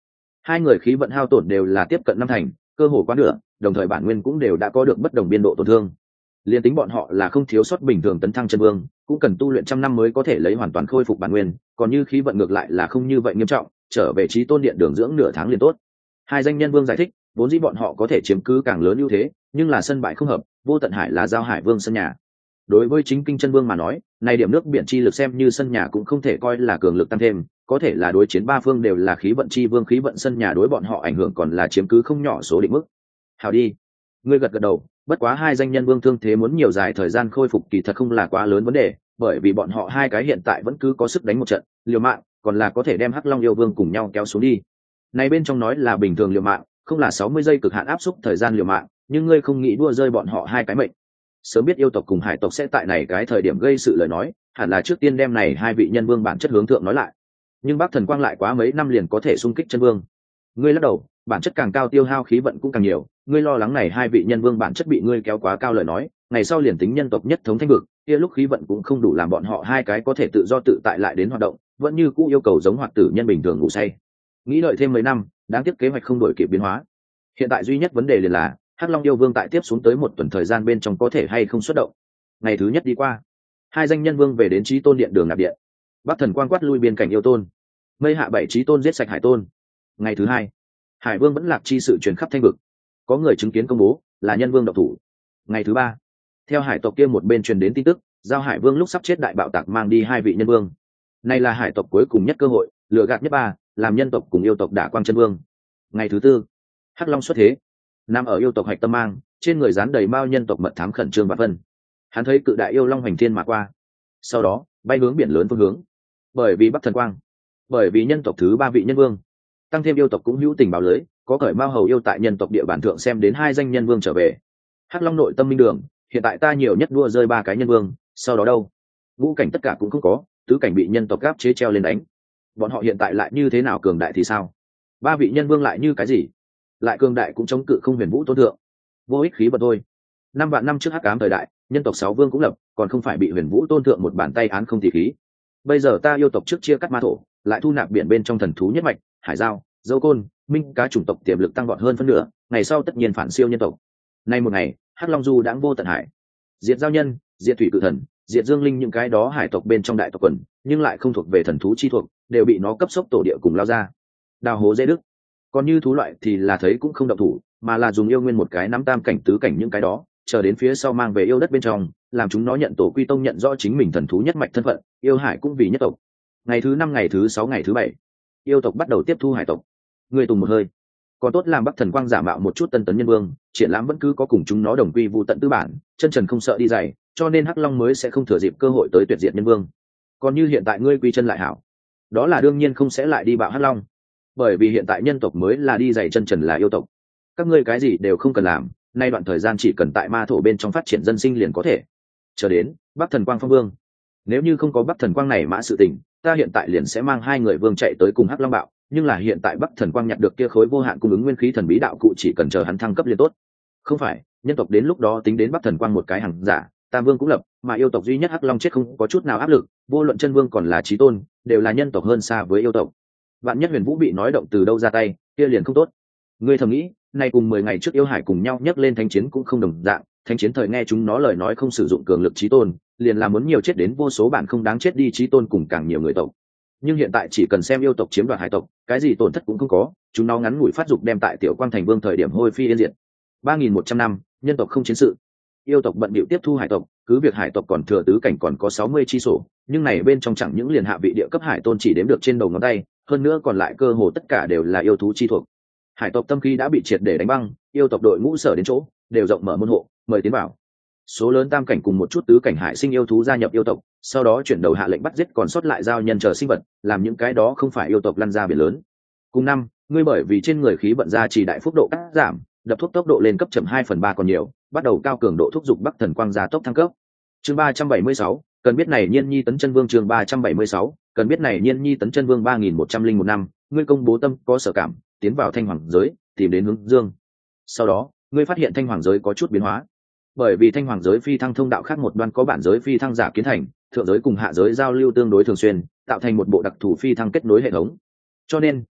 Hai người khí vận hao tổn đều là tiếp cận năm thành, cơ hồ quá nửa, đồng thời bản nguyên cũng đều đã có được bất đồng biên độ tổn thương. Liên tính bọn họ là không thiếu sót bình thường tấn thăng chân vương, cũng cần tu luyện trăm năm mới có thể lấy hoàn toàn khôi phục bản nguyên, còn như khí vận ngược lại là không như vậy nghiêm trọng, trở về chí tôn điện đường dưỡng nửa tháng liền tốt. Hai danh nhân vương giải thích, vốn dĩ bọn họ có thể chiếm cứ càng lớn ưu thế, nhưng là sân bãi không hợp, vô tận hải là giao hải vương sân nhà. Đối với chính kinh chân vương mà nói, này điểm nước biển chi lực xem như sân nhà cũng không thể coi là cường lực tăng thêm, có thể là đối chiến ba phương đều là khí vận chi vương, khí vận sân nhà đối bọn họ ảnh hưởng còn là chiếm cứ không nhỏ số định mức. Hào đi, ngươi gật gật đầu, bất quá hai danh nhân vương thương thế muốn nhiều dài thời gian khôi phục kỳ thật không là quá lớn vấn đề, bởi vì bọn họ hai cái hiện tại vẫn cứ có sức đánh một trận, liều mạng, còn là có thể đem Hắc Long yêu vương cùng nhau kéo xuống đi. Này bên trong nói là bình thường liều mạng, không là 60 giây cực hạn áp xúc thời gian liều mạng, nhưng ngươi không nghĩ đua rơi bọn họ hai cái mệnh. Sớm biết yêu tộc cùng hải tộc sẽ tại này cái thời điểm gây sự lời nói, hẳn là trước tiên đem này hai vị nhân vương bản chất hướng thượng nói lại. Nhưng Bắc Thần Quang lại quá mấy năm liền có thể xung kích chân vương. Ngươi lắc đầu, bản chất càng cao tiêu hao khí vận cũng càng nhiều, ngươi lo lắng này hai vị nhân vương bản chất bị ngươi kéo quá cao lời nói, ngày sau liền tính nhân tộc nhất thống thanh vực, kia lúc khí vận cũng không đủ làm bọn họ hai cái có thể tự do tự tại lại đến hoạt động, vẫn như cũ yêu cầu giống hoạt tử nhân bình thường ngủ say. Nghĩ đợi thêm mấy năm, đáng tiếc kế hoạch không đổi kịp biến hóa. Hiện tại duy nhất vấn đề liền là Hắc Long yêu vương tại tiếp xuống tới một tuần thời gian bên trong có thể hay không xuất động. Ngày thứ nhất đi qua, hai danh nhân vương về đến Chí Tôn điện đường nạp điện. Bắc Thần Quang quát lui biên cảnh yêu tôn, mây hạ 7 Chí Tôn giết sạch hải tôn. Ngày thứ hai, hải vương vẫn lạc chi sự truyền khắp thanh vực, có người chứng kiến công bố là nhân vương độc thủ. Ngày thứ ba, theo hải tộc kia một bên truyền đến tin tức, giao hải vương lúc sắp chết đại bạo tạc mang đi hai vị nhân vương. Này là hải tộc cuối cùng nhất cơ hội, lừa gạt nhất ba, làm nhân tộc cùng yêu tộc đả quang chân vương. Ngày thứ tư, Hắc Long xuất thế, nằm ở yêu tộc hạch tâm mang, trên người dán đầy mao nhân tộc mật thám khẩn trương và vân. Hắn thấy cự đại yêu long hành thiên mà qua, sau đó bay hướng biển lớn phương hướng. Bởi vì Bắc Thần Quang, bởi vì nhân tộc thứ ba vị nhân vương, tăng thêm yêu tộc cũng hữu tình báo lưới, có cởi mao hầu yêu tại nhân tộc địa bàn thượng xem đến hai danh nhân vương trở về. Hắc Long nội tâm minh đường, hiện tại ta nhiều nhất đua rơi ba cái nhân vương, sau đó đâu? Ngũ cảnh tất cả cũng không có, tứ cảnh bị nhân tộc gáp chế treo lên đánh. Bọn họ hiện tại lại như thế nào cường đại thì sao? Ba vị nhân vương lại như cái gì? Lại cường đại cũng chống cự không huyền vũ tôn thượng, vô ích khí vật thôi. 5 vạn năm trước hắc ám thời đại, nhân tộc 6 vương cũng lập, còn không phải bị huyền vũ tôn thượng một bàn tay án không thì khí. Bây giờ ta yêu tộc trước chia cắt ma thổ, lại thu nạp biển bên trong thần thú nhất mạch, hải giao, dâu côn, minh cá chủng tộc tiềm lực tăng vọt hơn phân nửa, ngày sau tất nhiên phản siêu nhân tộc. Nay một ngày, hắc long du đãng vô tận hải, diệt giao nhân, diệt thủy cự thần, diệt dương linh, những cái đó hải tộc bên trong đại tộc quần, nhưng lại không thuộc về thần thú chi thuộc, đều bị nó cấp sốc tổ địa cùng lao ra, đào hố dễ đức. Còn như thú loại thì là thấy cũng không động thủ, mà là dùng yêu nguyên một cái nắm tam cảnh tứ cảnh những cái đó, chờ đến phía sau mang về yêu đất bên trong, làm chúng nó nhận tổ quy tông, nhận rõ chính mình thần thú nhất mạch thân phận, yêu hải cũng vì nhất tộc. Ngày thứ 5, ngày thứ 6, ngày thứ 7, yêu tộc bắt đầu tiếp thu hải tộc. Người tùng một hơi, còn tốt làm Bắc Thần Quang giả mạo một chút tân tấn nhân vương, triển lãm vẫn cứ có cùng chúng nó đồng quy vu tận tư bản, chân trần không sợ đi dày, cho nên Hắc Long mới sẽ không thừa dịp cơ hội tới tuyệt diệt nhân vương. Còn như hiện tại ngươi quy chân lại hảo, đó là đương nhiên không sẽ lại đi bạo Hắc Long, bởi vì hiện tại nhân tộc mới là đi dày chân trần là yêu tộc. Các ngươi cái gì đều không cần làm, nay đoạn thời gian chỉ cần tại ma thổ bên trong phát triển dân sinh liền có thể. Chờ đến Bắc Thần Quang phong vương, nếu như không có Bắc Thần Quang này mã sự tình, ta hiện tại liền sẽ mang hai người vương chạy tới cùng Hắc Long bạo, nhưng là hiện tại Bắc Thần Quang nhặt được kia khối vô hạn cung ứng nguyên khí thần bí đạo cụ, chỉ cần chờ hắn thăng cấp liền tốt. Không phải, nhân tộc đến lúc đó tính đến Bắc Thần Quang một cái hàng giả, tam vương cũng lập, mà yêu tộc duy nhất Hắc Long chết không có chút nào áp lực, vô luận chân vương còn là chí tôn, đều là nhân tộc hơn xa với yêu tộc. Vạn nhất huyền vũ bị nói động từ đâu ra tay, kia liền không tốt. Ngươi thầm nghĩ, nay cùng 10 ngày trước yêu hải cùng nhau nhấc lên thánh chiến cũng không đồng dạng, thánh chiến thời nghe chúng nó lời nói không sử dụng cường lực chí tôn, liền là muốn nhiều chết đến vô số bạn không đáng chết đi chí tôn cùng càng nhiều người tộc. Nhưng hiện tại chỉ cần xem yêu tộc chiếm đoạt hải tộc, cái gì tổn thất cũng không có, chúng nó ngắn ngủi phát dục đem tại Tiểu Quang Thành Vương thời điểm hôi phi yên diệt. 3100 năm, nhân tộc không chiến sự. Yêu tộc bận bịu tiếp thu hải tộc, cứ việc hải tộc còn thừa tứ cảnh còn có 60 chi sổ, nhưng này bên trong chẳng những liền hạ vị địa cấp hải tôn chỉ đếm được trên đầu ngón tay, hơn nữa còn lại cơ hồ tất cả đều là yêu thú chi thuộc. Hải tộc tâm khí đã bị triệt để đánh băng, yêu tộc đội ngũ sở đến chỗ đều rộng mở môn hộ, mời tiến vào. Số lớn tam cảnh cùng một chút tứ cảnh hải sinh yêu thú gia nhập yêu tộc, sau đó chuyển đầu hạ lệnh bắt giết còn sót lại giao nhân chờ sinh vật, làm những cái đó không phải yêu tộc lăn ra biển lớn. Cùng năm, ngươi bởi vì trên người khí vận ra chỉ đại phúc độ cắt giảm, đập thuốc tốc độ lên cấp chậm 2/3 còn nhiều, bắt đầu cao cường độ thúc giục Bắc Thần Quang gia tốc thăng cấp. Chương 376, cần biết này Nhiên Nhi tấn chân vương. Chương 376, cần biết này Nhiên Nhi tấn chân vương. 3101 năm, ngươi công bố tâm có sở cảm, tiến vào thanh hoàng giới, tìm đến hướng dương. Sau đó, ngươi phát hiện thanh hoàng giới có chút biến hóa, bởi vì thanh hoàng giới phi thăng thông đạo khác một đoan có bản giới phi thăng giả kiến thành, thượng giới cùng hạ giới giao lưu tương đối thường xuyên, tạo thành một bộ đặc thù phi thăng kết nối hệ thống. Cho nên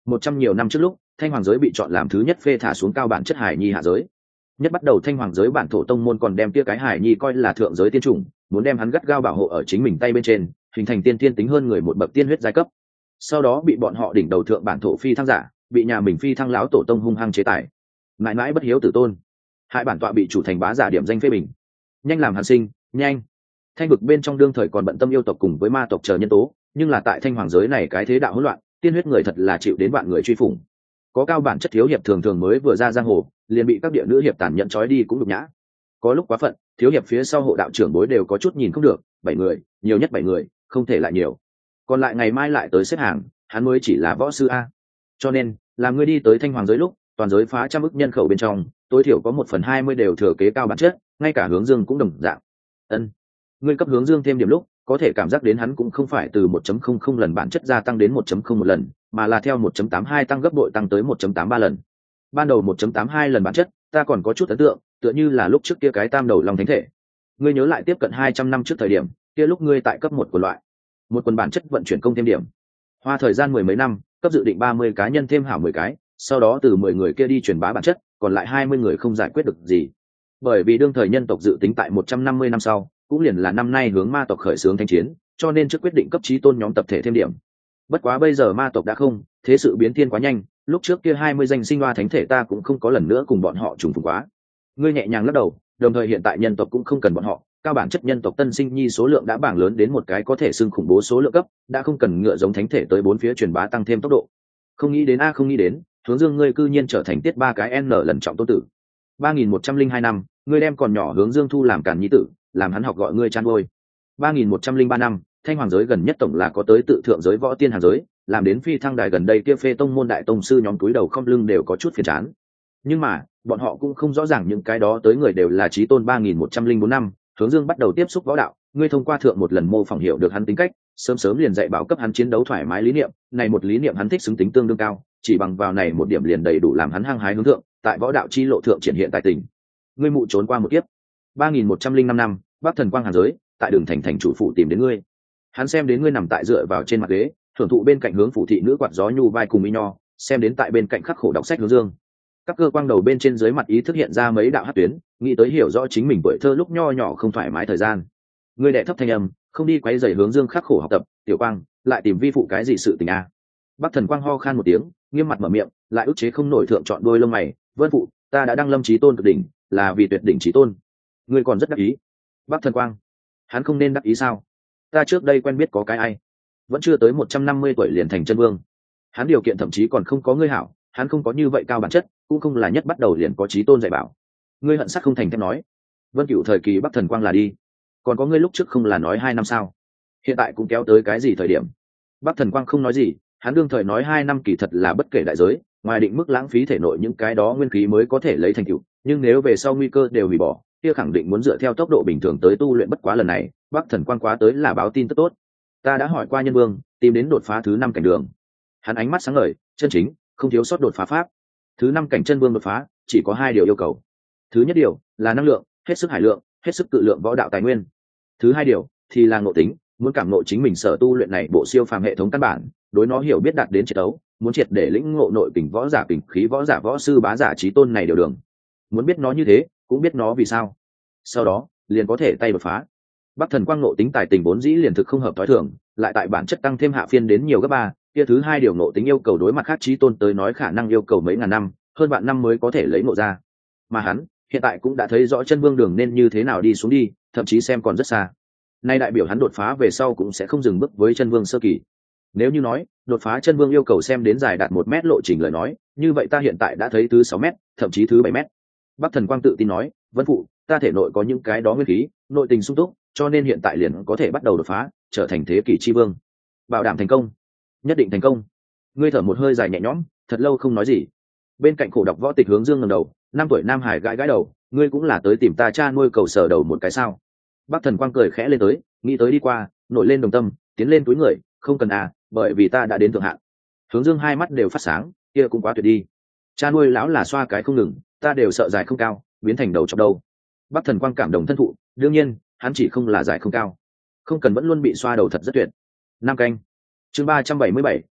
100 nhiều năm trước lúc thanh hoàng giới bị chọn làm thứ nhất phê thả xuống cao bản chất hải nhi hạ giới. Nhất bắt đầu thanh hoàng giới bản thổ tông môn còn đem kia cái hải nhi coi là thượng giới tiên chủng, muốn đem hắn gắt gao bảo hộ ở chính mình tay bên trên, hình thành tiên tiên tính hơn người một bậc tiên huyết giai cấp. Sau đó bị bọn họ đỉnh đầu thượng bản thổ phi thăng giả, bị nhà mình phi thăng lão tổ tông hung hăng chế tài, mãi mãi bất hiếu tử tôn, hại bản tọa bị chủ thành bá giả điểm danh phê bình. Nhanh làm hàn sinh, nhanh. Thanh vực bên trong đương thời còn bận tâm yêu tộc cùng với ma tộc chờ nhân tố, nhưng là tại thanh hoàng giới này cái thế đạo hỗn loạn, tiên huyết người thật là chịu đến vạn người truy phủng. Có cao bản chất thiếu hiệp thường thường mới vừa ra giang hồ, liền bị các địa nữ hiệp tàn nhẫn trói đi cũng nhục nhã. Có lúc quá phận, thiếu hiệp phía sau hộ đạo trưởng bối đều có chút nhìn không được, 7 người, nhiều nhất 7 người, không thể lại nhiều. Còn lại ngày mai lại tới xếp hàng, hắn mới chỉ là võ sư a. Cho nên, làm ngươi đi tới thanh hoàng giới lúc, toàn giới phá trăm ức nhân khẩu bên trong, tối thiểu có 1/20 đều thừa kế cao bản chất, ngay cả Hướng Dương cũng đồng dạng. Ân, ngươi cấp Hướng Dương thêm điểm lúc, có thể cảm giác đến hắn cũng không phải từ 1.00 lần bản chất gia tăng đến 1.01 lần, mà là theo 1.82 tăng gấp bội tăng tới 1.83 lần. Ban đầu 1.82 lần bản chất, ta còn có chút ấn tượng, tựa như là lúc trước kia cái tam đầu long thánh thể. Ngươi nhớ lại tiếp cận 200 năm trước thời điểm, kia lúc ngươi tại cấp 1 quần loại, một quần bản chất vận chuyển công thêm điểm. Hoa thời gian 10 mấy năm, cấp dự định 30 cá nhân thêm hảo 10 cái, sau đó từ 10 người kia đi truyền bá bản chất, còn lại 20 người không giải quyết được gì. Bởi vì đương thời nhân tộc dự tính tại 150 năm sau, cũng liền là năm nay hướng ma tộc khởi xướng thanh chiến, cho nên trước quyết định cấp chí tôn nhóm tập thể thêm điểm. Bất quá bây giờ ma tộc đã không, thế sự biến thiên quá nhanh, lúc trước kia 20 danh sinh hoa thánh thể ta cũng không có lần nữa cùng bọn họ trùng phùng quá. Ngươi nhẹ nhàng lắc đầu, đồng thời hiện tại nhân tộc cũng không cần bọn họ, cao bản chất nhân tộc tân sinh nhi số lượng đã bảng lớn đến một cái có thể xưng khủng bố số lượng cấp, đã không cần ngựa giống thánh thể tới bốn phía truyền bá tăng thêm tốc độ. Không nghĩ đến không nghĩ đến, Hướng Dương ngươi cư nhiên trở thành tiết 3 cái n lần trọng tôn tử. 3102 năm, ngươi đem còn nhỏ Hướng Dương thu làm càn nhi tử, làm hắn học gọi ngươi chan ôi. 3103 năm, thanh hoàng giới gần nhất tổng là có tới tự thượng giới võ tiên hàng giới, làm đến phi thăng đài gần đây kia phê tông môn đại tông sư nhóm túi đầu không lưng đều có chút phiền chán. Nhưng mà, bọn họ cũng không rõ ràng những cái đó tới người đều là chí tôn. 3104 năm, Hướng Dương bắt đầu tiếp xúc võ đạo, ngươi thông qua thượng một lần mô phỏng hiểu được hắn tính cách, sớm sớm liền dạy bảo cấp hắn chiến đấu thoải mái lý niệm, này một lý niệm hắn thích xứng tính tương đương cao, chỉ bằng vào này một điểm liền đầy đủ làm hắn hăng hái hướng thượng, tại võ đạo chi lộ thượng triển hiện tài tình. Ngươi mụ trốn qua một kiếp. 3105 năm, Bắc Thần Quang Hàn giới, tại đường thành thành chủ phụ tìm đến ngươi. Hắn xem đến ngươi nằm tại dựa vào trên mặt ghế, thưởng thụ bên cạnh hướng phủ thị nữ quạt gió nhu vai cùng mi nho, xem đến tại bên cạnh khắc khổ đọc sách Hướng Dương. Các cơ quang đầu bên trên dưới mặt ý thức hiện ra mấy đạo hắc tuyến, nghĩ tới hiểu rõ chính mình tuổi thơ lúc nho nhỏ không thoải mái thời gian. Ngươi đệ thấp thanh âm, không đi quấy rầy Hướng Dương khắc khổ học tập, tiểu quang, lại tìm vi phụ cái gì sự tình a? Bắc Thần Quang ho khan một tiếng, nghiêm mặt mở miệng, lại ức chế không nổi thượng chọn đôi lông mày, vân phụ, ta đã đăng lâm chí tôn cực đỉnh, là vì tuyệt đỉnh chí tôn. Ngươi còn rất đắc ý. Bắc Thần Quang, hắn không nên đắc ý sao? Ta trước đây quen biết có cái ai, vẫn chưa tới 150 tuổi liền thành chân vương. Hắn điều kiện thậm chí còn không có ngươi hảo, hắn không có như vậy cao bản chất, cũng không là nhất bắt đầu liền có chí tôn dạy bảo. Ngươi hận sắc không thành thép nói. Vân Cửu thời kỳ Bắc Thần Quang là đi, còn có ngươi lúc trước không là nói 2 năm sao? Hiện tại cũng kéo tới cái gì thời điểm? Bắc Thần Quang không nói gì, hắn đương thời nói 2 năm kỳ thật là bất kể đại giới, ngoài định mức lãng phí thể nội những cái đó nguyên khí mới có thể lấy thành tựu, nhưng nếu về sau nguy cơ đều hủy bỏ, kia khẳng định muốn dựa theo tốc độ bình thường tới tu luyện, bất quá lần này, Bắc Thần Quang quá tới là báo tin tức tốt. Ta đã hỏi qua nhân vương, tìm đến đột phá thứ 5 cảnh đường. Hắn ánh mắt sáng ngời, chân chính, không thiếu sót đột phá pháp. Thứ 5 cảnh chân vương đột phá, chỉ có 2 điều yêu cầu. Thứ nhất điều là năng lượng, hết sức hải lượng, hết sức cự lượng võ đạo tài nguyên. Thứ 2 điều thì là ngộ tính, muốn cảm ngộ chính mình sở tu luyện này bộ siêu phàm hệ thống căn bản, đối nó hiểu biết đạt đến triệt đấu, muốn triệt để lĩnh ngộ nội kình võ giả kình khí võ giả võ sư bá giả chí tôn này đều đường. Muốn biết nó như thế, cũng biết nó vì sao. Sau đó, liền có thể tay đột phá. Bắc Thần Quang ngộ tính tài tình vốn dĩ liền thực không hợp tối thường, lại tại bản chất tăng thêm hạ phiên đến nhiều gấp 3, kia thứ 2 điều ngộ tính yêu cầu đối mặt khác chí tôn tới nói khả năng yêu cầu mấy ngàn năm, hơn vạn năm mới có thể lấy ngộ ra. Mà hắn, hiện tại cũng đã thấy rõ chân vương đường nên như thế nào đi xuống đi, thậm chí xem còn rất xa. Nay đại biểu hắn đột phá về sau cũng sẽ không dừng bước với chân vương sơ kỳ. Nếu như nói, đột phá chân vương yêu cầu xem đến dài đạt 1 mét lộ trình lời nói, như vậy ta hiện tại đã thấy thứ 6 mét, thậm chí thứ 7 mét. Bắc Thần Quang tự tin nói, vân phụ, ta thể nội có những cái đó nguyên khí, nội tình sung túc, cho nên hiện tại liền có thể bắt đầu đột phá, trở thành thế kỷ chi vương. Bảo đảm thành công. Nhất định thành công. Ngươi thở một hơi dài nhẹ nhõm, thật lâu không nói gì. Bên cạnh khổ đọc võ tịch Hướng Dương ngẩng đầu, 5 tuổi nam hải gãi gãi đầu, ngươi cũng là tới tìm ta cha nuôi cầu sở đầu một cái sao? Bắc Thần Quang cười khẽ lên tới, nghĩ tới đi qua, nổi lên đồng tâm, tiến lên túi người, không cần bởi vì ta đã đến thượng hạn. Hướng Dương hai mắt đều phát sáng, kia cũng quá tuyệt đi. Cha nuôi lão là xoa cái không ngừng, ta đều sợ dài không cao, biến thành đầu chọc đâu. Bắc Thần Quang cảm động thân thụ, đương nhiên, hắn chỉ không là dài không cao, không cần vẫn luôn bị xoa đầu thật rất tuyệt. Nam canh, chương 377,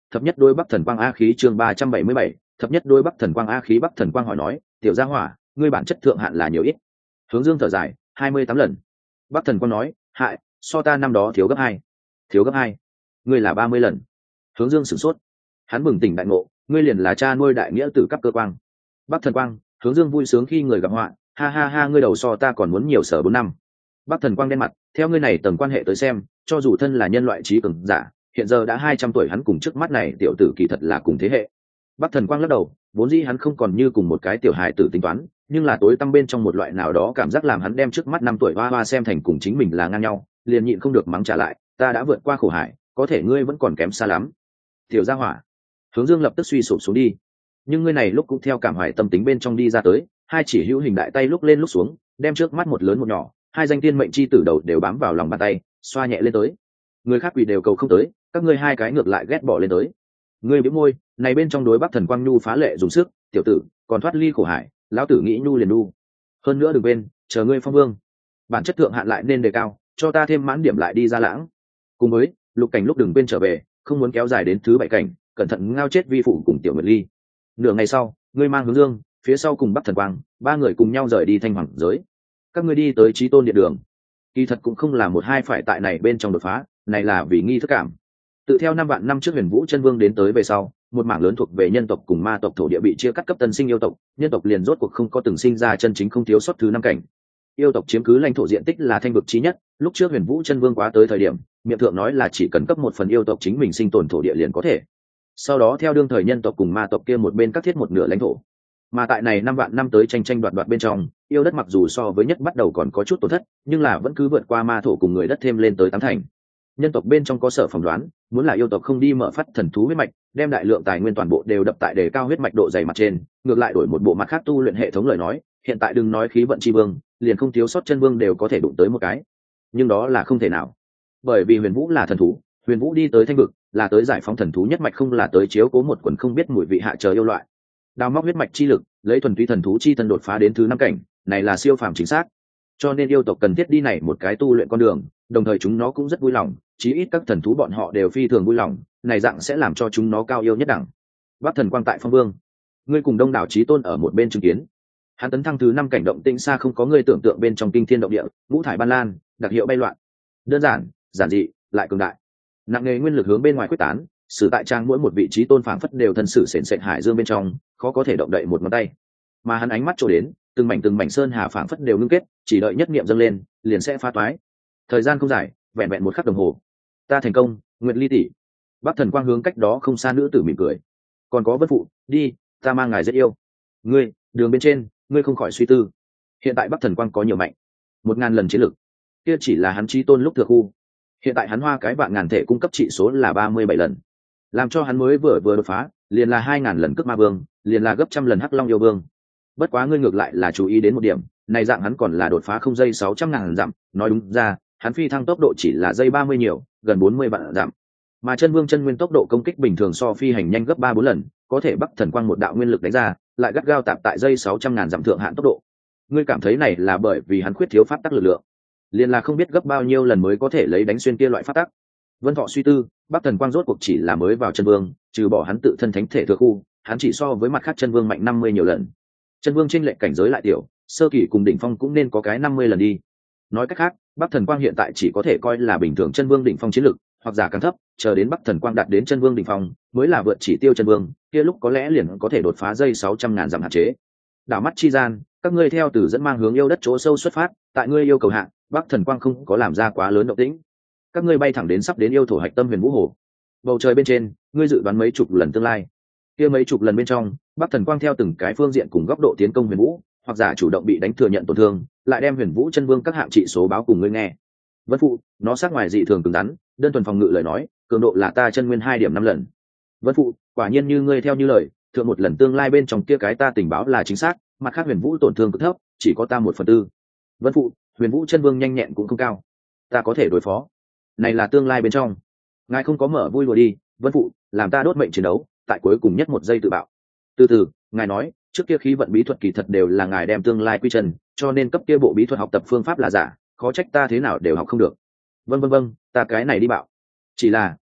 thập nhất đôi bắc thần quang a khí chương 377, thập nhất đôi bắc thần quang a khí. Bắc thần quang hỏi nói, tiểu gia hỏa, ngươi bản chất thượng hạn là nhiều ít? Hướng Dương thở dài, 28 lần. Bắc thần quang nói, hại, so ta năm đó thiếu gấp 2. Thiếu gấp 2? Ngươi là 30 lần. Hướng Dương sửng sốt, hắn bừng tỉnh đại ngộ, ngươi liền là cha nuôi đại nghĩa tử cấp cơ quang. Bắc thần quang, Hướng Dương vui sướng khi người gặp họa, ha ha ha, ngươi đầu so ta còn muốn nhiều sở 4 năm. Bắc thần quang đen mặt, theo ngươi này tầng quan hệ tới xem, cho dù thân là nhân loại trí cường giả, hiện giờ đã 200 tuổi, hắn cùng trước mắt này tiểu tử kỳ thật là cùng thế hệ. Bắc thần quang lắc đầu, vốn dĩ hắn không còn như cùng một cái tiểu hài tử tính toán, nhưng là tối tăm bên trong một loại nào đó cảm giác làm hắn đem trước mắt 5 tuổi hoa hoa xem thành cùng chính mình là ngang nhau, liền nhịn không được mắng trả lại, ta đã vượt qua khổ hải, có thể ngươi vẫn còn kém xa lắm. Tiểu gia hỏa. Hướng Dương lập tức suy sụp xuống đi, nhưng ngươi này lúc cũng theo cảm hoài tâm tính bên trong đi ra tới, hai chỉ hữu hình đại tay lúc lên lúc xuống, đem trước mắt một lớn một nhỏ, hai danh tiên mệnh chi tử đầu đều bám vào lòng bàn tay, xoa nhẹ lên tới. Người khác quỷ đều cầu không tới, các ngươi hai cái ngược lại ghét bỏ lên tới. Ngươi bĩu môi, này bên trong đối Bắc thần quang nhu phá lệ dùng sức, tiểu tử, còn thoát ly khổ hải, lão tử nghĩ nhu liền nhu. Hơn nữa đừng quên, chờ ngươi phong vương, bản chất thượng hạn lại nên đề cao, cho ta thêm mãn điểm lại đi ra lãng. Cùng với, Lục Cảnh lúc đừng quên trở về, không muốn kéo dài đến thứ 7 cảnh, cẩn thận ngao chết vi phụ cùng tiểu Nguyệt Ly. Nửa ngày sau, ngươi mang Hướng Dương, phía sau cùng Bắc thần quang, ba người cùng nhau rời đi Thanh Hoàng giới. Các ngươi đi tới Chí Tôn Điện đường. Kỳ thật cũng không là một hai phải tại này bên trong đột phá, này là vì nghi thức cảm. Tự theo 5 vạn năm trước Huyền Vũ Chân Vương đến tới về sau, một mảng lớn thuộc về nhân tộc cùng ma tộc thổ địa bị chia cắt cấp tân sinh yêu tộc, nhân tộc liền rốt cuộc không có từng sinh ra chân chính không thiếu sót thứ 5 cảnh. Yêu tộc chiếm cứ lãnh thổ diện tích là thanh vực chí nhất, lúc trước Huyền Vũ Chân Vương quá tới thời điểm, miệng thượng nói là chỉ cần cấp một phần yêu tộc chính mình sinh tồn thổ địa liền có thể. Sau đó theo đương thời nhân tộc cùng ma tộc kia một bên các thiết một nửa lãnh thổ. Mà tại này 5 vạn năm tới tranh tranh đoạt đoạt bên trong, yêu đất mặc dù so với nhất bắt đầu còn có chút tổn thất, nhưng là vẫn cứ vượt qua ma thổ cùng người đất thêm lên tới 8 thành. Nhân tộc bên trong có sở phỏng đoán, muốn là yêu tộc không đi mở phát thần thú huyết mạch, đem đại lượng tài nguyên toàn bộ đều đập tại đề cao huyết mạch độ dày mặt trên, ngược lại đổi một bộ mặt khác tu luyện hệ thống lời nói, hiện tại đừng nói khí vận chi vương, liền không thiếu sót chân vương đều có thể đụng tới một cái. Nhưng đó là không thể nào, bởi vì Huyền Vũ là thần thú, Huyền Vũ đi tới thanh vực, là tới giải phóng thần thú nhất mạch, không là tới chiếu cố một quần không biết mùi vị hạ chờ yêu loại. Đào móc huyết mạch chi lực, lấy thuần túy thần thú chi thân đột phá đến thứ 5 cảnh, này là siêu phàm chính xác. Cho nên yêu tộc cần thiết đi này một cái tu luyện con đường, đồng thời chúng nó cũng rất vui lòng, chí ít các thần thú bọn họ đều phi thường vui lòng, này dạng sẽ làm cho chúng nó cao yêu nhất đẳng. Bắc thần quang tại Phong Vương, ngươi cùng Đông đảo Chí Tôn ở một bên chứng kiến. Hắn tấn thăng thứ 5 cảnh động tĩnh xa không có ngươi tưởng tượng bên trong kinh thiên động địa, ngũ thải ban lan, đặc hiệu bay loạn. Đơn giản, giản dị, lại cường đại. Nặng nghề nguyên lực hướng bên ngoài quyết tán, sử tại trang mỗi một vị Chí Tôn phảng phất đều thân sử sền sệt hải dương bên trong, khó có thể động đậy một ngón tay. Mà hắn ánh mắt trổ đến, từng mảnh sơn hà phảng phất đều ngưng kết, chỉ đợi nhất niệm dâng lên, liền sẽ phá toái. Thời gian không dài, vẹn vẹn 1 khắc đồng hồ. Ta thành công, Nguyệt Ly tỷ. Bắc thần quang hướng cách đó không xa nữ tử mỉm cười. Còn có Vân phụ, đi, ta mang ngài rất yêu. Ngươi, đường bên trên, ngươi không khỏi suy tư. Hiện tại Bắc thần quang có nhiều mạnh, 1000 lần chiến lực. Kia chỉ là hắn Chí Tôn lúc thừa khu. Hiện tại hắn hoa cái vạn ngàn thể cung cấp trị số là 37 lần. Làm cho hắn mới vừa đột phá, liền là 2000 lần cước ma vương, liền là gấp trăm lần hắc long yêu vương. Bất quá ngươi ngược lại là chú ý đến một điểm, này dạng hắn còn là đột phá không dây 600.000 dặm, nói đúng ra, hắn phi thăng tốc độ chỉ là dây 30 nhiều, gần 40 vạn dặm. Mà chân vương chân nguyên tốc độ công kích bình thường so phi hành nhanh gấp 3-4 lần, có thể Bắc thần quang một đạo nguyên lực đánh ra, lại gắt gao tạp tại dây 600.000 dặm thượng hạn tốc độ. Ngươi cảm thấy này là bởi vì hắn khuyết thiếu pháp tắc lực lượng, liền là không biết gấp bao nhiêu lần mới có thể lấy đánh xuyên kia loại pháp tắc. Vân Thọ suy tư, Bắc thần quang rốt cuộc chỉ là mới vào chân vương, trừ bỏ hắn tự thân thánh thể thừa khu, hắn chỉ so với mặt khác chân vương mạnh 50 nhiều lần. Chân vương chênh lệch cảnh giới lại tiểu, sơ kỳ cùng đỉnh phong cũng nên có cái 50 lần đi. Nói cách khác, Bắc thần quang hiện tại chỉ có thể coi là bình thường chân vương đỉnh phong chiến lực, hoặc giả càng thấp, chờ đến Bắc thần quang đạt đến chân vương đỉnh phong, mới là vượt chỉ tiêu chân vương, kia lúc có lẽ liền có thể đột phá dây 600.000 dặm hạn chế. Đảo mắt chi gian, các ngươi theo từ dẫn mang hướng yêu đất chỗ sâu xuất phát, tại ngươi yêu cầu hạ, Bắc thần quang không có làm ra quá lớn động tĩnh. Các ngươi bay thẳng đến sắp đến yêu thổ hạch tâm Huyền Vũ Hồ. Bầu trời bên trên, ngươi dự đoán mấy chục lần tương lai. Kia mấy chục lần bên trong, Bắc thần quang theo từng cái phương diện cùng góc độ tiến công Huyền Vũ, hoặc giả chủ động bị đánh thừa nhận tổn thương, lại đem Huyền Vũ chân vương các hạng trị số báo cùng ngươi nghe. Vân phụ, nó sát ngoài dị thường cứng rắn, đơn thuần phòng ngự lời nói, cường độ là ta chân nguyên 2.5 lần. Vân phụ, quả nhiên như ngươi theo như lời, thượng một lần tương lai bên trong kia cái ta tình báo là chính xác, mặt khác Huyền Vũ tổn thương cực thấp, chỉ có ta 1/4. Vân phụ, Huyền Vũ chân vương nhanh nhẹn cũng không cao, ta có thể đối phó. Này là tương lai bên trong, ngài không có mở vui đùa đi. Vân phụ, làm ta đốt mệnh chiến đấu, tại cuối cùng nhất 1 giây tự bạo. Từ từ, ngài nói, trước kia khí vận bí thuật kỳ thật đều là ngài đem tương lai quy trần, cho nên cấp kia bộ bí thuật học tập phương pháp là giả, khó trách ta thế nào đều học không được. Vâng, ta cái này đi bạo. Chỉ là,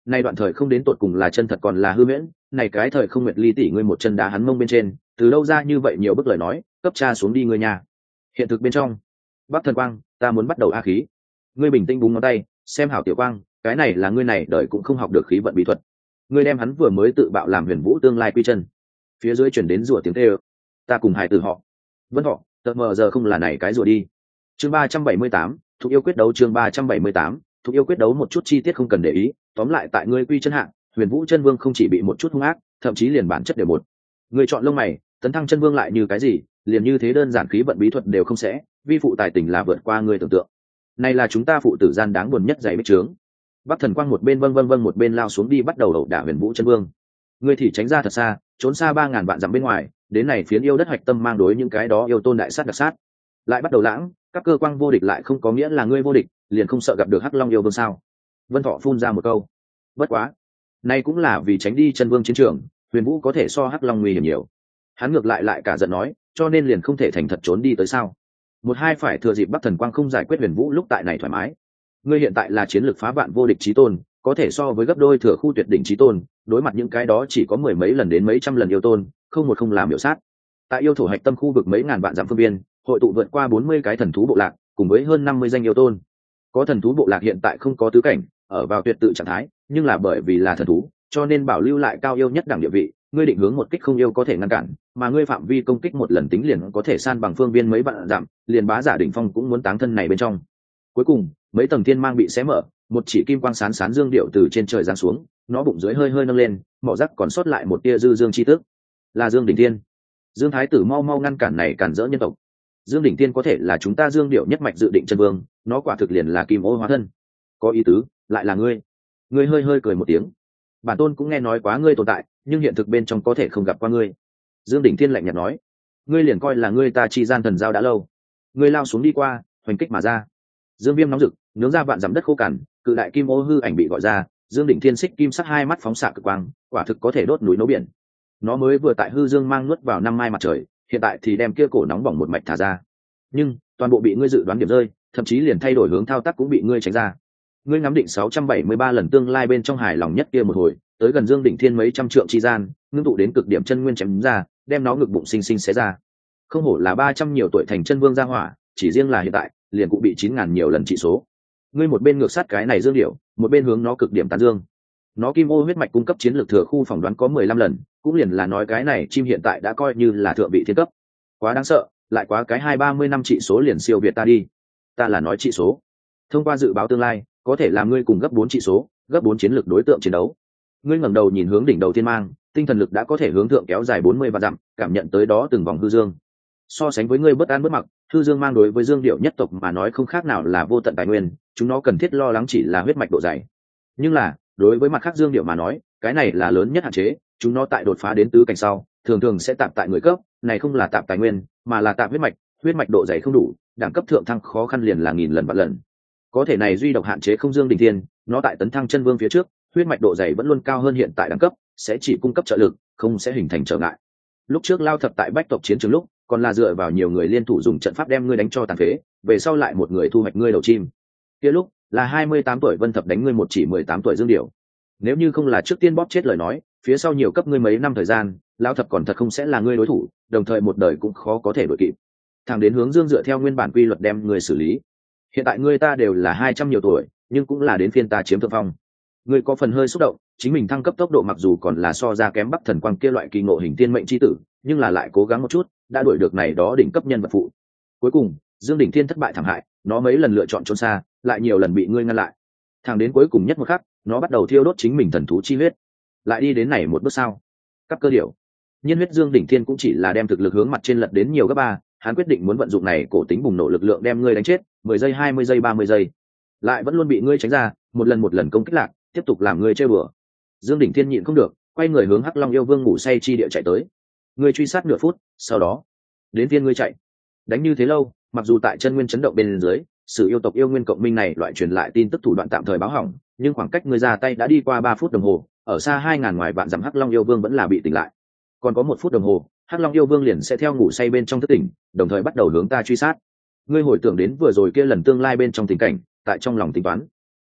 Nay đoạn thời không đến tột cùng là chân thật còn là hư huyễn, này cái thời không nguyệt ly tỷ ngươi một chân đá hắn mông bên trên, từ đâu ra như vậy nhiều bức lời nói, cấp cha xuống đi ngươi nhà. Hiện thực bên trong, Bắc Thần Quang, ta muốn bắt đầu a khí. Ngươi bình tĩnh búng ngón tay, xem hảo Tiểu Quang, cái này là ngươi này đời cũng không học được khí vận bí thuật. Ngươi đem hắn vừa mới tự bạo làm Huyền Vũ tương lai quy chân. Phía dưới chuyển đến rủa tiếng kêu. Ta cùng hài tử họ. Vân họ, tờ mờ giờ không là này cái rủa đi. Chương 378, thuộc yêu quyết đấu chương 378, thuộc yêu quyết đấu một chút chi tiết không cần để ý, tóm lại tại ngươi quy chân hạng, Huyền Vũ chân vương không chỉ bị một chút hung ác, thậm chí liền bản chất đều một. Ngươi chọn lông mày, tấn thăng chân vương lại như cái gì, liền như thế đơn giản khí vận bí thuật đều không sẽ, vi phụ tài tình là vượt qua ngươi tưởng tượng. Này là chúng ta phụ tử gian đáng buồn nhất dày bích trướng. Bắc Thần Quang một bên vâng một bên lao xuống đi bắt đầu ẩu đả Huyền Vũ chân vương. Ngươi thì tránh ra thật xa, trốn xa 3000 vạn dặm bên ngoài, đến này phiến yêu đất hoạch tâm mang đối những cái đó yêu tôn đại sát đặc sát. Lại bắt đầu lãng, các cơ quan vô địch lại không có nghĩa là ngươi vô địch, liền không sợ gặp được Hắc Long yêu vương sao? Vân Thọ phun ra một câu. Bất quá, nay cũng là vì tránh đi chân vương chiến trường, Huyền Vũ có thể so Hắc Long nguy hiểm nhiều. Hắn ngược lại cả giận nói, cho nên liền không thể thành thật trốn đi tới sao? Một hai phải thừa dịp Bắc Thần Quang không giải quyết Huyền Vũ lúc tại này thoải mái. Ngươi hiện tại là chiến lược phá vạn vô địch chí tôn, có thể so với gấp đôi thừa khu tuyệt đỉnh chí tôn, đối mặt những cái đó chỉ có mười mấy lần đến mấy trăm lần yêu tôn, không làm biểu sát. Tại yêu thổ hạch tâm khu vực mấy ngàn vạn dặm phương biên, hội tụ vượt qua 40 cái thần thú bộ lạc, cùng với hơn 50 danh yêu tôn. Có thần thú bộ lạc hiện tại không có tứ cảnh, ở vào tuyệt tự trạng thái, nhưng là bởi vì là thần thú, cho nên bảo lưu lại cao yêu nhất đẳng địa vị, ngươi định hướng một kích không yêu có thể ngăn cản, mà ngươi phạm vi công kích một lần tính liền có thể san bằng phương viên mấy vạn dặm, liền bá giả đỉnh phong cũng muốn táng thân này bên trong. Cuối cùng, mấy tầng thiên mang bị xé mở, một chỉ kim quang sán dương điệu từ trên trời giáng xuống, nó bụng dưới hơi nâng lên, mỏ rắc còn sót lại một tia dư dương chi tức, là Dương Đỉnh Thiên. Dương Thái Tử mau ngăn cản này cản rỡ nhân tộc. Dương Đỉnh Thiên có thể là chúng ta Dương Điệu nhất mạch dự định chân vương, nó quả thực liền là kim ô hóa thân. Có ý tứ, lại là ngươi. Ngươi hơi cười một tiếng. Bản tôn cũng nghe nói quá ngươi tồn tại, nhưng hiện thực bên trong có thể không gặp qua ngươi. Dương Đỉnh Thiên lạnh nhạt nói, ngươi liền coi là ngươi ta chi gian thần giao đã lâu. Ngươi lao xuống đi qua, hoành kích mà ra. Dương Viêm nóng rực, nướng ra vạn dặm đất khô cằn, cự đại kim ô hư ảnh bị gọi ra, Dương Đỉnh Thiên xích kim sắc hai mắt phóng xạ cực quang, quả thực có thể đốt núi nấu biển. Nó mới vừa tại hư dương mang nuốt vào năm mai mặt trời, hiện tại thì đem kia cổ nóng bỏng một mạch thả ra. Nhưng toàn bộ bị ngươi dự đoán điểm rơi, thậm chí liền thay đổi hướng thao tác cũng bị ngươi tránh ra. Ngươi ngắm định 673 lần tương lai bên trong hài lòng nhất kia một hồi, tới gần Dương Đỉnh Thiên mấy trăm trượng chi gian, ngưng tụ đến cực điểm chân nguyên chém ra, đem nó ngực bụng sinh xé ra. Không hổ là 300 nhiều tuổi thành chân vương gia hỏa, chỉ riêng là hiện tại, liền cũng bị 9000 nhiều lần trị số. Ngươi một bên ngược sát cái này dương điệu, một bên hướng nó cực điểm tán dương. Nó kim ô huyết mạch cung cấp chiến lược thừa khu phỏng đoán có 15 lần, cũng liền là nói cái này chim hiện tại đã coi như là thượng vị thiên cấp. Quá đáng sợ, lại quá cái 20-30 năm trị số liền siêu việt ta đi. Ta là nói trị số. Thông qua dự báo tương lai, có thể làm ngươi cùng gấp 4 trị số, gấp 4 chiến lược đối tượng chiến đấu. Ngươi ngẩng đầu nhìn hướng đỉnh đầu thiên mang, tinh thần lực đã có thể hướng thượng kéo dài 40 vạn dặm, cảm nhận tới đó từng vòng hư dương. So sánh với ngươi bất an bất mặc, hư dương mang đối với dương điệu nhất tộc mà nói không khác nào là vô tận tài nguyên, chúng nó cần thiết lo lắng chỉ là huyết mạch độ dày. Nhưng là, đối với mặt khác dương điệu mà nói, cái này là lớn nhất hạn chế, chúng nó tại đột phá đến tứ cảnh sau, thường sẽ tạp tại người cấp, này không là tạp tài nguyên, mà là tạp huyết mạch độ dày không đủ, đẳng cấp thượng thăng khó khăn liền là nghìn lần vạn lần. Có thể này duy độc hạn chế không Dương Đỉnh Thiên, nó tại tấn thăng chân vương phía trước, huyết mạch độ dày vẫn luôn cao hơn hiện tại đẳng cấp, sẽ chỉ cung cấp trợ lực, không sẽ hình thành trở ngại. Lúc trước lao thập tại bách tộc chiến trường lúc, còn là dựa vào nhiều người liên thủ dùng trận pháp đem ngươi đánh cho tàn phế, về sau lại một người thu hoạch ngươi đầu chim. Kia lúc, là 28 tuổi Vân Thập đánh ngươi một chỉ 18 tuổi Dương Điểu. Nếu như không là trước tiên bóp chết lời nói, phía sau nhiều cấp ngươi mấy năm thời gian, lao thập còn thật không sẽ là ngươi đối thủ, đồng thời một đời cũng khó có thể đuổi kịp. Thẳng đến hướng Dương dựa theo nguyên bản quy luật đem ngươi xử lý. Hiện tại ngươi ta đều là 200 nhiều tuổi, nhưng cũng là đến phiên ta chiếm thượng phong. Ngươi có phần hơi xúc động, chính mình thăng cấp tốc độ mặc dù còn là so ra kém Bắc Thần Quang kia loại kỳ ngộ hình tiên mệnh chi tử, nhưng là lại cố gắng một chút, đã đuổi được này đó đỉnh cấp nhân vật phụ. Cuối cùng, Dương Đỉnh Thiên thất bại thảm hại, nó mấy lần lựa chọn trốn xa, lại nhiều lần bị ngươi ngăn lại. Thẳng đến cuối cùng nhất một khắc, nó bắt đầu thiêu đốt chính mình thần thú chi huyết. Lại đi đến này một bước sao? Các cơ điểu. Nhiên huyết Dương Đỉnh Thiên cũng chỉ là đem thực lực hướng mặt trên lật đến nhiều gấp ba, hắn quyết định muốn vận dụng này cổ tính bùng nổ lực lượng đem ngươi đánh chết, 10 giây, 20 giây, 30 giây. Lại vẫn luôn bị ngươi tránh ra, một lần công kích lạc, tiếp tục làm ngươi chơi bừa. Dương Đỉnh Thiên nhịn không được, quay người hướng Hắc Long yêu vương ngủ say chi địa chạy tới. Ngươi truy sát nửa phút, sau đó đến phiên ngươi chạy. Đánh như thế lâu, mặc dù tại chân nguyên chấn động bên dưới, sự yêu tộc yêu nguyên cộng minh này loại truyền lại tin tức thủ đoạn tạm thời báo hỏng, nhưng khoảng cách ngươi ra tay đã đi qua 3 phút đồng hồ, ở xa 2000 ngoài vạn dặm Hắc Long yêu vương vẫn là bị tỉnh lại. Còn có 1 phút đồng hồ, Hắc Long yêu vương liền sẽ theo ngủ say bên trong thức tỉnh, đồng thời bắt đầu hướng ta truy sát. Ngươi hồi tưởng đến vừa rồi kia lần tương lai bên trong tình cảnh, tại trong lòng tính toán.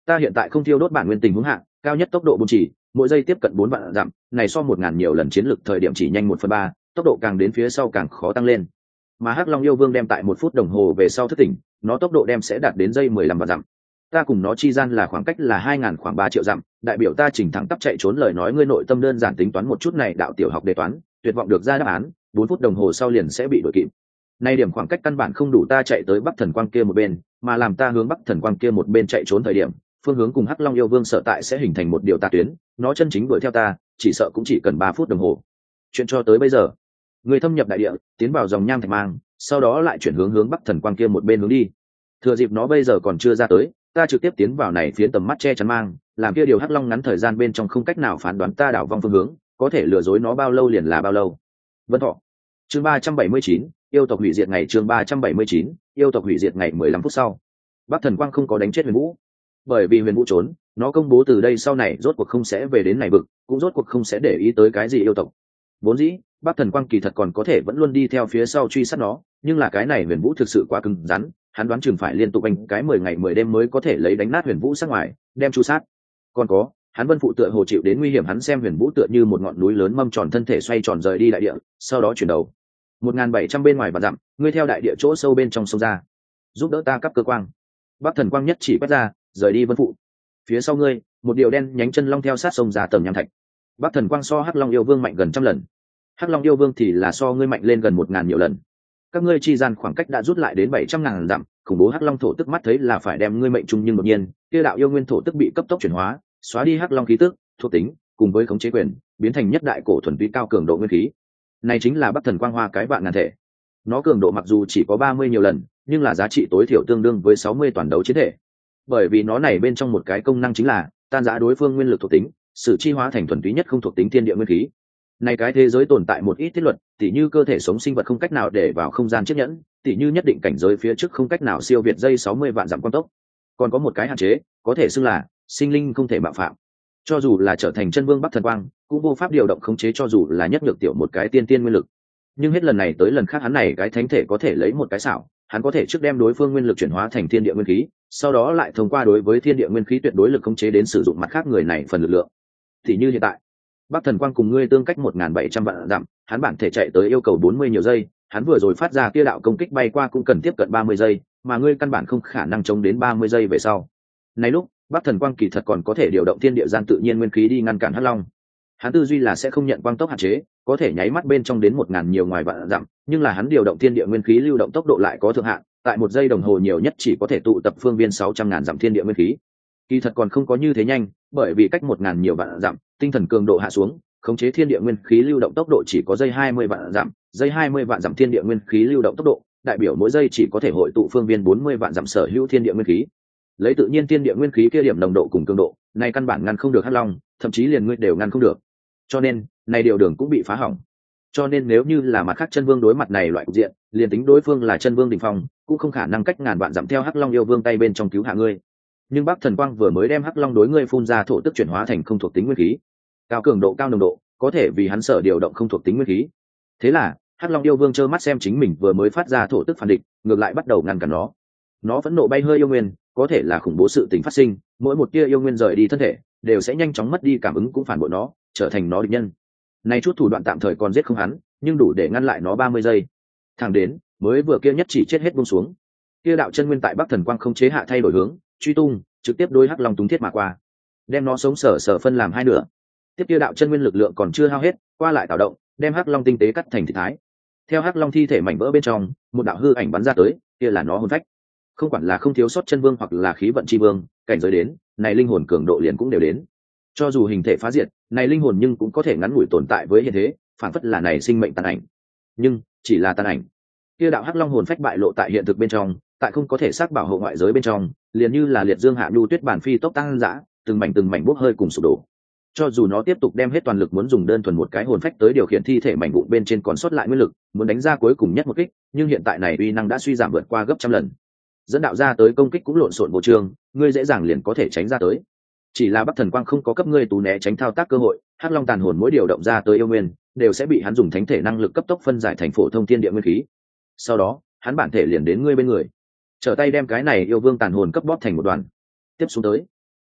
Ta hiện tại không thiêu đốt bản nguyên tình huống hạ, cao nhất tốc độ bôn chỉ mỗi giây tiếp cận 4 vạn dặm, này so 1000 nhiều lần chiến lực thời điểm chỉ nhanh 1/3, tốc độ càng đến phía sau càng khó tăng lên. Mà Hắc Long yêu vương đem tại 1 phút đồng hồ về sau thức tỉnh, nó tốc độ đem sẽ đạt đến giây 15 vạn dặm. Ta cùng nó chi gian là khoảng cách là 2000 khoảng 3 triệu dặm, đại biểu ta chỉnh thẳng tắp chạy trốn lời nói ngươi nội tâm đơn giản tính toán một chút này đạo tiểu học đề toán, tuyệt vọng được ra đáp án, 4 phút đồng hồ sau liền sẽ bị đuổi kịp. Nay điểm khoảng cách căn bản không đủ ta chạy tới Bắc Thần Quang kia một bên, mà làm ta hướng Bắc Thần Quang kia một bên chạy trốn thời điểm, phương hướng cùng Hắc Long yêu vương sợ tại sẽ hình thành một điều tà tuyến, nó chân chính đuổi theo ta, chỉ sợ cũng chỉ cần 3 phút đồng hồ. Chuyện cho tới bây giờ, người thâm nhập đại địa, tiến vào dòng nham thạch mang, sau đó lại chuyển hướng Bắc Thần Quang kia một bên hướng đi. Thừa dịp nó bây giờ còn chưa ra tới, ta trực tiếp tiến vào này phía tầm mắt che chắn mang, làm kia điều Hắc Long ngắn thời gian bên trong không cách nào phán đoán ta đảo vòng phương hướng, có thể lừa dối nó bao lâu liền là bao lâu. Vân Thọ. Chương 379, yêu tộc hủy diệt ngày chương 379, yêu tộc hủy diệt ngày 15 phút sau. Bắc Thần Quang không có đánh chết Huyền Vũ, bởi vì Huyền Vũ trốn, nó công bố từ đây sau này rốt cuộc không sẽ về đến này vực, cũng rốt cuộc không sẽ để ý tới cái gì yêu tộc. Vốn dĩ, Bắc Thần Quang kỳ thật còn có thể vẫn luôn đi theo phía sau truy sát nó, nhưng là cái này Huyền Vũ thực sự quá cứng rắn, hắn đoán chừng phải liên tục anh cái 10 ngày 10 đêm mới có thể lấy đánh nát Huyền Vũ sát ngoài, đem chu sát. Còn có, hắn Vân Phụ tựa hồ chịu đến nguy hiểm, hắn xem Huyền Vũ tựa như một ngọn núi lớn mâm tròn thân thể xoay tròn rời đi đại địa, sau đó chuyển đầu. 1700 bên ngoài và dặm, ngươi theo đại địa chỗ sâu bên trong sông ra, giúp đỡ ta cắp cơ quang. Bắc Thần Quang nhất chỉ quét ra, rời đi Vân Phụ. Phía sau ngươi, một điều đen nhánh chân long theo sát sông ra tầng nham thạch. Bắc Thần Quang so Hắc Long yêu vương mạnh gần 100 lần, Hắc Long yêu vương thì là so ngươi mạnh lên gần 1000 nhiều lần. Các ngươi chi gian khoảng cách đã rút lại đến 700.000 dặm, khủng bố Hắc Long thổ tức mắt thấy là phải đem ngươi mệnh trung, nhưng đột nhiên, kia đạo yêu nguyên thổ tức bị cấp tốc chuyển hóa, xóa đi Hắc Long khí tức, thuộc tính, cùng với khống chế quyền, biến thành nhất đại cổ thuần túy cao cường độ nguyên khí. Này chính là Bắc Thần Quang Hoa cái vạn ngàn thể. Nó cường độ mặc dù chỉ có 30 nhiều lần, nhưng là giá trị tối thiểu tương đương với 60 toàn đấu chiến thể. Bởi vì nó này bên trong một cái công năng chính là tan rã đối phương nguyên lực thuộc tính, sự chi hóa thành thuần túy nhất không thuộc tính thiên địa nguyên khí. Này cái thế giới tồn tại một ít thiết luật, tỉ như cơ thể sống sinh vật không cách nào để vào không gian chiếc nhẫn, tỉ như nhất định cảnh giới phía trước không cách nào siêu việt dây 60 vạn dặm quang tốc. Còn có một cái hạn chế, có thể xưng là sinh linh không thể mạo phạm. Cho dù là trở thành chân vương Bắc Thần Quang, cũng vô pháp điều động khống chế cho dù là nhất nhược tiểu một cái tiên tiên nguyên lực. Nhưng hết lần này tới lần khác hắn này cái thánh thể có thể lấy một cái xảo, hắn có thể trước đem đối phương nguyên lực chuyển hóa thành thiên địa nguyên khí, sau đó lại thông qua đối với thiên địa nguyên khí tuyệt đối lực khống chế đến sử dụng mặt khác người này phần lực lượng. Thì như hiện tại, Bắc Thần Quang cùng ngươi tương cách 1700 vạn dặm, hắn bản thể chạy tới yêu cầu 40 nhiều giây, hắn vừa rồi phát ra kia đạo công kích bay qua cũng cần tiếp cận 30 giây, mà ngươi căn bản không khả năng chống đến 30 giây về sau. Này lúc, Bắc Thần Quang kỳ thật còn có thể điều động thiên địa gian tự nhiên nguyên khí đi ngăn cản Hắc Long. Hắn tư duy là sẽ không nhận quang tốc hạn chế, có thể nháy mắt bên trong đến 1000 nhiều ngoài vạn dặm, nhưng là hắn điều động thiên địa nguyên khí lưu động tốc độ lại có thượng hạn, tại 1 giây đồng hồ nhiều nhất chỉ có thể tụ tập phương viên 600.000 dặm thiên địa nguyên khí. Kỳ thật còn không có như thế nhanh, bởi vì cách 1000 nhiều vạn dặm, tinh thần cường độ hạ xuống, khống chế thiên địa nguyên khí lưu động tốc độ chỉ có giây 20 vạn dặm, giây 20 vạn dặm thiên địa nguyên khí lưu động tốc độ, đại biểu mỗi giây chỉ có thể hội tụ phương viên 40 vạn dặm sở hữu thiên địa nguyên khí. Lấy tự nhiên thiên địa nguyên khí kia điểm nồng độ cùng cường độ, này căn bản ngăn không được Hắc Long, thậm chí liền ngươi đều ngăn không được. Cho nên, này điều đường cũng bị phá hỏng. Cho nên nếu như là mặt khác chân vương đối mặt này loại cục diện, liền tính đối phương là chân vương đỉnh phong, cũng không khả năng cách ngàn vạn dặm theo Hắc Long yêu vương tay bên trong cứu hạ ngươi. Nhưng Bắc Thần Quang vừa mới đem Hắc Long đối ngươi phun ra thổ tức chuyển hóa thành không thuộc tính nguyên khí, cao cường độ cao nồng độ, có thể vì hắn sở điều động không thuộc tính nguyên khí. Thế là, Hắc Long yêu vương trơ mắt xem chính mình vừa mới phát ra thổ tức phản địch, ngược lại bắt đầu ngăn cản nó. Nó phẫn nộ bay hơi yêu nguyên, có thể là khủng bố sự tình phát sinh, mỗi một tia yêu nguyên rời đi thân thể, đều sẽ nhanh chóng mất đi cảm ứng cũng phản bội nó, trở thành nó địch nhân. Nay chút thủ đoạn tạm thời còn giết không hắn, nhưng đủ để ngăn lại nó 30 giây. Thẳng đến, mới vừa kia nhất chỉ chết hết buông xuống. Kia đạo chân nguyên tại Bắc Thần Quang không chế hạ thay đổi hướng, truy tung, trực tiếp đối Hắc Long túng thiết mà qua, đem nó sống sờ phân làm hai nửa. Tiếp kia đạo chân nguyên lực lượng còn chưa hao hết, qua lại tạo động, đem Hắc Long tinh tế cắt thành thịt thái. Theo Hắc Long thi thể mảnh vỡ bên trong, một đạo hư ảnh bắn ra tới, kia là nó hồn phách. Không quản là không thiếu sót chân vương hoặc là khí vận chi vương, cảnh giới đến, này linh hồn cường độ liền cũng đều đến. Cho dù hình thể phá diệt, này linh hồn nhưng cũng có thể ngắn ngủi tồn tại với hiện thế, phản phất là này sinh mệnh tàn ảnh. Nhưng chỉ là tàn ảnh. Kia đạo Hắc Long hồn phách bại lộ tại hiện thực bên trong, tại không có thể xác bảo hộ ngoại giới bên trong, liền như là liệt dương hạ nhu tuyết bản phi tốc tăng dã, từng mảnh bốc hơi cùng sụp đổ. Cho dù nó tiếp tục đem hết toàn lực muốn dùng đơn thuần một cái hồn phách tới điều khiển thi thể mảnh vụn bên trên còn sót lại nguyên lực, muốn đánh ra cuối cùng nhất một kích, nhưng hiện tại này uy năng đã suy giảm vượt qua gấp trăm lần. Dẫn đạo ra tới công kích cũng lộn xộn vô trường, ngươi dễ dàng liền có thể tránh ra tới. Chỉ là Bắc Thần Quang không có cấp ngươi tú né tránh thao tác cơ hội, Hắc Long tàn hồn mỗi điều động ra tới yêu nguyên, đều sẽ bị hắn dùng thánh thể năng lực cấp tốc phân giải thành phổ thông thiên địa nguyên khí. Sau đó, hắn bản thể liền đến ngươi bên người, trở tay đem cái này yêu vương tàn hồn cấp bóp thành một đoàn. Tiếp xuống tới,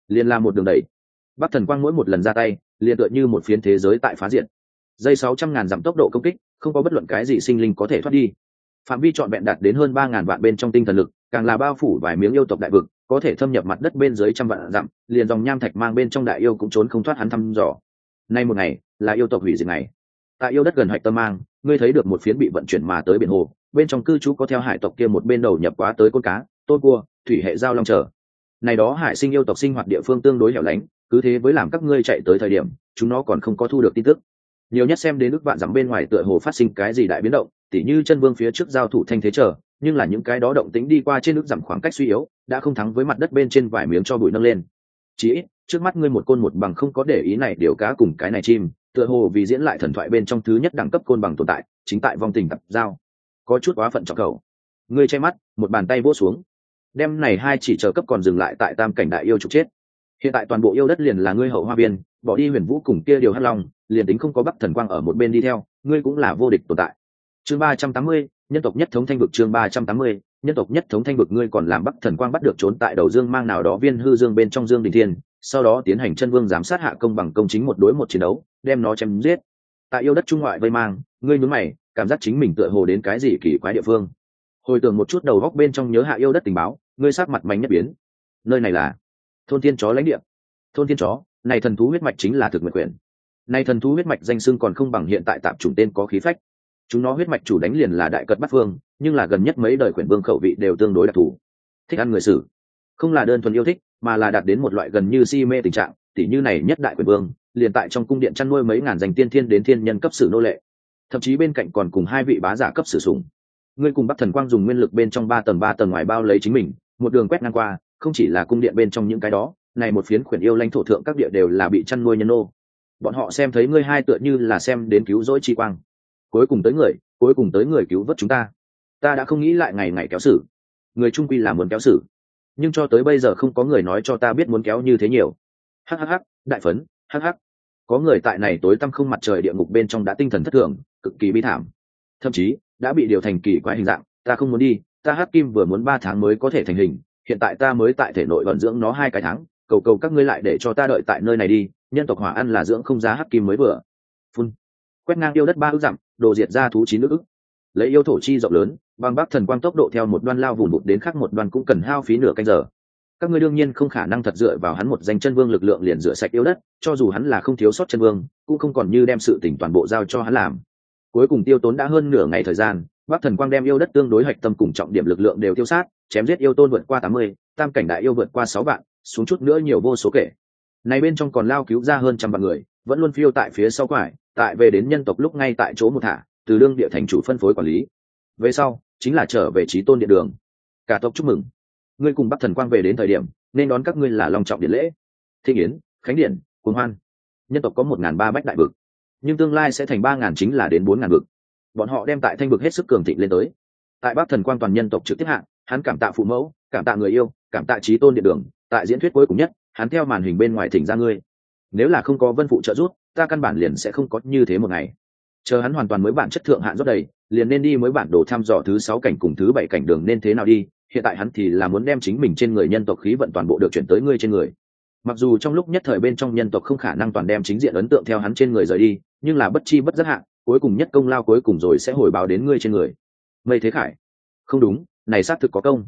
liền là một đường đẩy. Bắc Thần Quang mỗi một lần ra tay liền tựa như một phiến thế giới tại phá diện. Dây 600.000 dặm tốc độ công kích, không có bất luận cái gì sinh linh có thể thoát đi. Phạm vi trọn vẹn đạt đến hơn 3.000 vạn bên trong tinh thần lực, càng là bao phủ vài miếng yêu tộc đại vực, có thể thâm nhập mặt đất bên dưới trăm vạn dặm, liền dòng nham thạch mang bên trong đại yêu cũng trốn không thoát hắn thăm dò. Nay một ngày, là yêu tộc hủy diệt ngày. Tại yêu đất gần Hạch Tâm Mang, ngươi thấy được một phiến bị vận chuyển mà tới biển hồ, bên trong cư trú có theo hải tộc kia một bên đầu nhập quá tới con cá, tôm cua, thủy hệ giao long trở. Này đó hải sinh yêu tộc sinh hoạt địa phương tương đối hẻo lánh, cứ thế với làm các ngươi chạy tới thời điểm, chúng nó còn không có thu được tin tức. Nhiều nhất xem đến ước vạn dặm bên ngoài tựa hồ phát sinh cái gì đại biến động, tỉ như chân vương phía trước giao thủ thanh thế trở, nhưng là những cái đó động tĩnh đi qua trên ước dặm khoảng cách suy yếu, đã không thắng với mặt đất bên trên vài miếng cho bụi nâng lên. Chỉ ít, trước mắt ngươi một côn một bằng không có để ý này điều cá cùng cái này chim, tựa hồ vì diễn lại thần thoại bên trong thứ nhất đẳng cấp côn bằng tồn tại, chính tại vong tình tập giao. Có chút quá phận trọng khẩu. Ngươi che mắt, một bàn tay vỗ xuống. Đem này hai chỉ chờ cấp còn dừng lại tại tam cảnh đại yêu trục chết. Hiện tại toàn bộ yêu đất liền là ngươi hậu hoa biên, bỏ đi Huyền Vũ cùng kia điều hắc long, liền tính không có Bắc Thần Quang ở một bên đi theo, ngươi cũng là vô địch tồn tại. Chương 380, nhân tộc nhất thống thanh vực. Chương 380, nhân tộc nhất thống thanh vực. Ngươi còn làm Bắc Thần Quang bắt được trốn tại đầu dương mang nào đó viên hư dương bên trong Dương Đình Thiên, sau đó tiến hành chân vương giám sát hạ công bằng công chính một đối một chiến đấu, đem nó chém giết. Tại yêu đất trung ngoại vây mang, ngươi nhướng mày, cảm giác chính mình tựa hồ đến cái gì kỳ quái địa phương. Hồi tưởng một chút đầu góc bên trong nhớ hạ yêu đất tình báo, ngươi sắc mặt mạnh nhất biến. Nơi này là thôn thiên chó lãnh địa. Thôn thiên chó, này thần thú huyết mạch chính là thực nguyệt quyển. Này thần thú huyết mạch danh xưng còn không bằng hiện tại tạm chủng tên có khí phách. Chúng nó huyết mạch chủ đánh liền là đại cật bát phương, nhưng là gần nhất mấy đời quyển vương khẩu vị đều tương đối đặc thù. Thích ăn người xử, không là đơn thuần yêu thích, mà là đạt đến một loại gần như si mê tình trạng, tỉ như này nhất đại quyển vương, liền tại trong cung điện chăn nuôi mấy ngàn danh tiên thiên đến thiên nhân cấp sử nô lệ. Thậm chí bên cạnh còn cùng hai vị bá giả cấp sử sủng. Ngươi cùng Bắc Thần Quang dùng nguyên lực bên trong ba tầng ngoài bao lấy chính mình, một đường quét ngang qua, không chỉ là cung điện bên trong những cái đó, này một phiến quyển yêu lãnh thổ thượng các địa đều là bị chăn nuôi nhân nô. Bọn họ xem thấy ngươi hai tựa như là xem đến cứu rỗi chi quang. Cuối cùng tới người cứu vớt chúng ta. Ta đã không nghĩ lại ngày ngày kéo xử. Người trung quy là muốn kéo xử, nhưng cho tới bây giờ không có người nói cho ta biết muốn kéo như thế nhiều. Hắc hắc hắc, đại phấn, hắc hắc. Có người tại này tối tăm không mặt trời địa ngục bên trong đã tinh thần thất thường, cực kỳ bi thảm. Thậm chí đã bị điều thành kỳ quái hình dạng. Ta không muốn đi, ta hắc kim vừa muốn 3 tháng mới có thể thành hình, hiện tại ta mới tại thể nội vận dưỡng nó 2 cái tháng, cầu các ngươi lại để cho ta đợi tại nơi này đi, nhân tộc hỏa ăn là dưỡng không giá hắc kim mới vừa. Phun. Quét ngang yêu đất 3 ức dặm, đồ diệt ra thú 9 ức. Lấy yêu thổ chi rộng lớn, bằng Bắc Thần Quang tốc độ theo một đoan lao vùn vụt đến khác một đoan cũng cần hao phí nửa canh giờ. Các ngươi đương nhiên không khả năng thật dựa vào hắn một danh chân vương lực lượng liền rửa sạch yêu đất, cho dù hắn là không thiếu sót chân vương, cũng không còn như đem sự tình toàn bộ giao cho hắn làm. Cuối cùng tiêu tốn đã hơn nửa ngày thời gian, Bắc Thần Quang đem yêu đất tương đối hạch tâm cùng trọng điểm lực lượng đều tiêu sát, chém giết yêu tôn vượt qua 80, tam cảnh đại yêu vượt qua 6 vạn, xuống chút nữa nhiều vô số kể. Này bên trong còn lao cứu ra hơn trăm vạn người, vẫn luôn phiêu tại phía sau quải, tại về đến nhân tộc lúc ngay tại chỗ một thả, từ đương địa thành chủ phân phối quản lý. Về sau, chính là trở về Chí Tôn điện đường. Cả tộc chúc mừng. Ngươi cùng Bắc Thần Quang về đến thời điểm, nên đón các ngươi là long trọng điện lễ. Thị yến, khánh điện, cuồng hoan. Nhân tộc có 1.300 bách đại vực, nhưng tương lai sẽ thành 3.000 chính là đến 4.000 vực. Bọn họ đem tại thanh vực hết sức cường thịnh lên tới. Tại Bắc Thần Quang toàn nhân tộc trực tiếp hạng, hắn cảm tạ phụ mẫu, cảm tạ người yêu, cảm tạ Chí Tôn điện đường. Tại diễn thuyết cuối cùng nhất, hắn theo màn hình bên ngoài thỉnh ra ngươi. Nếu là không có Vân phụ trợ giúp, ta căn bản liền sẽ không có như thế một ngày. Chờ hắn hoàn toàn mới bản chất thượng hạn rót đầy, liền nên đi mới bản đồ thăm dò thứ 6 cảnh cùng thứ 7 cảnh đường nên thế nào đi. Hiện tại hắn thì là muốn đem chính mình trên người nhân tộc khí vận toàn bộ được chuyển tới ngươi trên người. Mặc dù trong lúc nhất thời bên trong nhân tộc không khả năng toàn đem chính diện ấn tượng theo hắn trên người rời đi, nhưng là bất chi bất giác hạn, cuối cùng nhất công lao cuối cùng rồi sẽ hồi báo đến ngươi trên người. Mây Thế Khải, không đúng, này xác thực có công.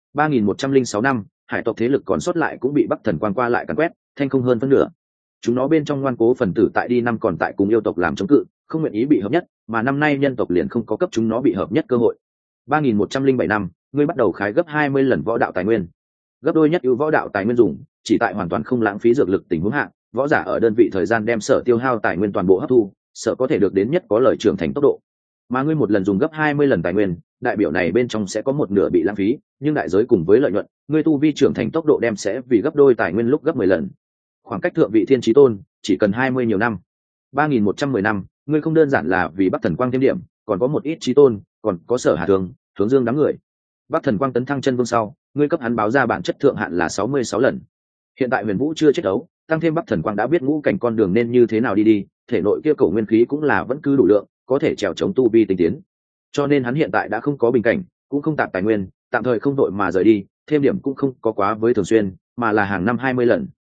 3.106 năm, hải tộc thế lực còn sót lại cũng bị Bắc Thần Quang qua lại càn quét, thanh không hơn phân nửa. Chúng nó bên trong ngoan cố phần tử tại đi năm còn tại cùng yêu tộc làm chống cự, không nguyện ý bị hợp nhất, mà năm nay nhân tộc liền không có cấp chúng nó bị hợp nhất cơ hội. 3.107 năm, ngươi bắt đầu khái gấp 20 lần võ đạo tài nguyên, gấp đôi nhất ưu võ đạo tài nguyên dùng, chỉ tại hoàn toàn không lãng phí dược lực tình huống hạ, võ giả ở đơn vị thời gian đem sở tiêu hao tài nguyên toàn bộ hấp thu, sở có thể được đến nhất có lợi trưởng thành tốc độ. Mà ngươi một lần dùng gấp 20 lần tài nguyên, đại biểu này bên trong sẽ có một nửa bị lãng phí, nhưng đại giới cùng với lợi nhuận, ngươi tu vi trưởng thành tốc độ đem sẽ vì gấp đôi tài nguyên lúc gấp 10 lần. Khoảng cách thượng vị thiên chí tôn chỉ cần 20 nhiều năm. 3.110 năm, ngươi không đơn giản là vì Bắc Thần Quang thêm điểm, còn có một ít chí tôn, còn có Sở Hà Thường, hướng dương đám người. Bắc Thần Quang tấn thăng chân vương sau, ngươi cấp hắn báo ra bản chất thượng hạn là 66 lần. Hiện tại Huyền Vũ chưa chết đấu, tăng thêm Bắc Thần Quang đã biết ngũ cảnh con đường nên như thế nào đi, thể nội kia cổ nguyên khí cũng là vẫn cứ đủ lượng, có thể trèo chống tu vi tinh tiến. Cho nên hắn hiện tại đã không có bình cảnh, cũng không tạp tài nguyên, tạm thời không đội mà rời đi, thêm điểm cũng không có quá với thường xuyên, mà là hàng năm 20 lần.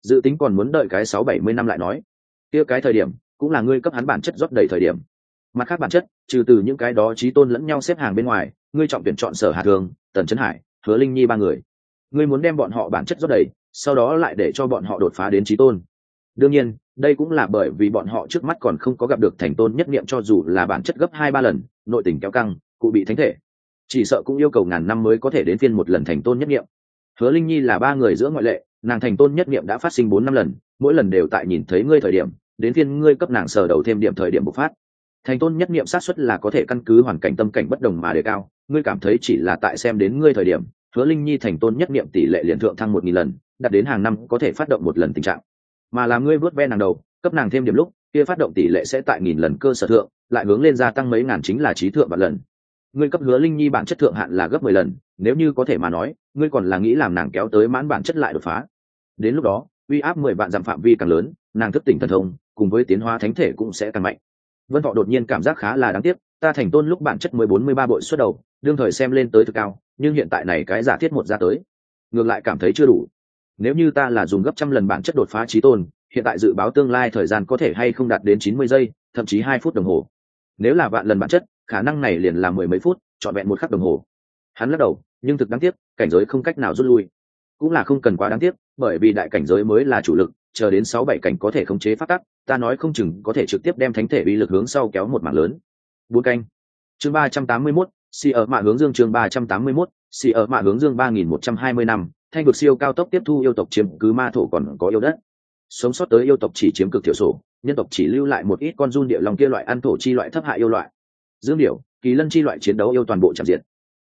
dự tính còn muốn đợi cái 6-70 năm lại nói. Kia cái thời điểm cũng là ngươi cấp hắn bản chất rót đầy thời điểm. Mặt khác bản chất, trừ từ những cái đó chí tôn lẫn nhau xếp hàng bên ngoài, ngươi trọng tuyển chọn Sở Hà Thường, Tần Chấn Hải, Hứa Linh Nhi ba người. Ngươi muốn đem bọn họ bản chất rót đầy, sau đó lại để cho bọn họ đột phá đến chí tôn. Đương nhiên, đây cũng là bởi vì bọn họ trước mắt còn không có gặp được thành tôn nhất niệm, cho dù là bản chất gấp 2-3 lần, nội tình kéo căng, cụ bị thánh thể, chỉ sợ cũng yêu cầu ngàn năm mới có thể đến phiên một lần thành tôn nhất niệm. Hứa Linh Nhi là ba người giữa ngoại lệ, nàng thành tôn nhất niệm đã phát sinh 4-5 lần, mỗi lần đều tại nhìn thấy ngươi thời điểm, đến phiên ngươi cấp nàng sờ đầu thêm điểm thời điểm bộc phát. Thành tôn nhất niệm xác suất là có thể căn cứ hoàn cảnh tâm cảnh bất đồng mà đề cao, ngươi cảm thấy chỉ là tại xem đến ngươi thời điểm, Hứa Linh Nhi thành tôn nhất niệm tỷ lệ liền thượng thăng 1000 lần, đạt đến hàng năm có thể phát động một lần tình trạng. Mà làm ngươi vuốt ve nàng đầu, cấp nàng thêm điểm lúc, kia phát động tỷ lệ sẽ tại 1000 lần cơ sở thượng, lại hướng lên gia tăng mấy ngàn, chính là trí thượng vạn lần. Ngươi cấp Hứa Linh Nhi bản chất thượng hạn là gấp 10 lần, nếu như có thể mà nói, ngươi còn là nghĩ làm nàng kéo tới mãn bản chất lại đột phá. Đến lúc đó, uy áp 10 vạn dặm phạm vi càng lớn, nàng thức tỉnh thần thông, cùng với tiến hóa thánh thể cũng sẽ càng mạnh. Vân Thọ đột nhiên cảm giác khá là đáng tiếc, ta thành tôn lúc bản chất 14-13 bội xuất đầu, đương thời xem lên tới thực cao, nhưng hiện tại này cái giả thiết một ra tới, ngược lại cảm thấy chưa đủ. Nếu như ta là dùng gấp trăm lần bản chất đột phá chí tôn, hiện tại dự báo tương lai thời gian có thể hay không đạt đến 90 giây, thậm chí 2 phút đồng hồ. Nếu là vạn lần bản chất, khả năng này liền là 10 mấy phút, trọn vẹn 1 khắc đồng hồ. Hắn lắc đầu, nhưng thực đáng tiếc, cảnh giới không cách nào rút lui. Cũng là không cần quá đáng tiếc, bởi vì đại cảnh giới mới là chủ lực, chờ đến 6-7 cảnh có thể khống chế pháp tắc, ta nói không chừng có thể trực tiếp đem thánh thể uy lực hướng sau kéo một mảng lớn. 4 canh. Chương 381, Si ở mạ hướng dương chương 381, Si ở mạ hướng dương 3120 năm, thanh vực siêu cao tốc tiếp thu yêu tộc chiếm cứ ma thổ còn có yêu đất. Sống sót tới yêu tộc chỉ chiếm cực thiểu số, nhân tộc chỉ lưu lại một ít con giun địa long kia loại ăn thổ chi loại thấp hạ yêu loại. Dương điểu, kỳ lân chi loại chiến đấu yêu toàn bộ chạm diệt.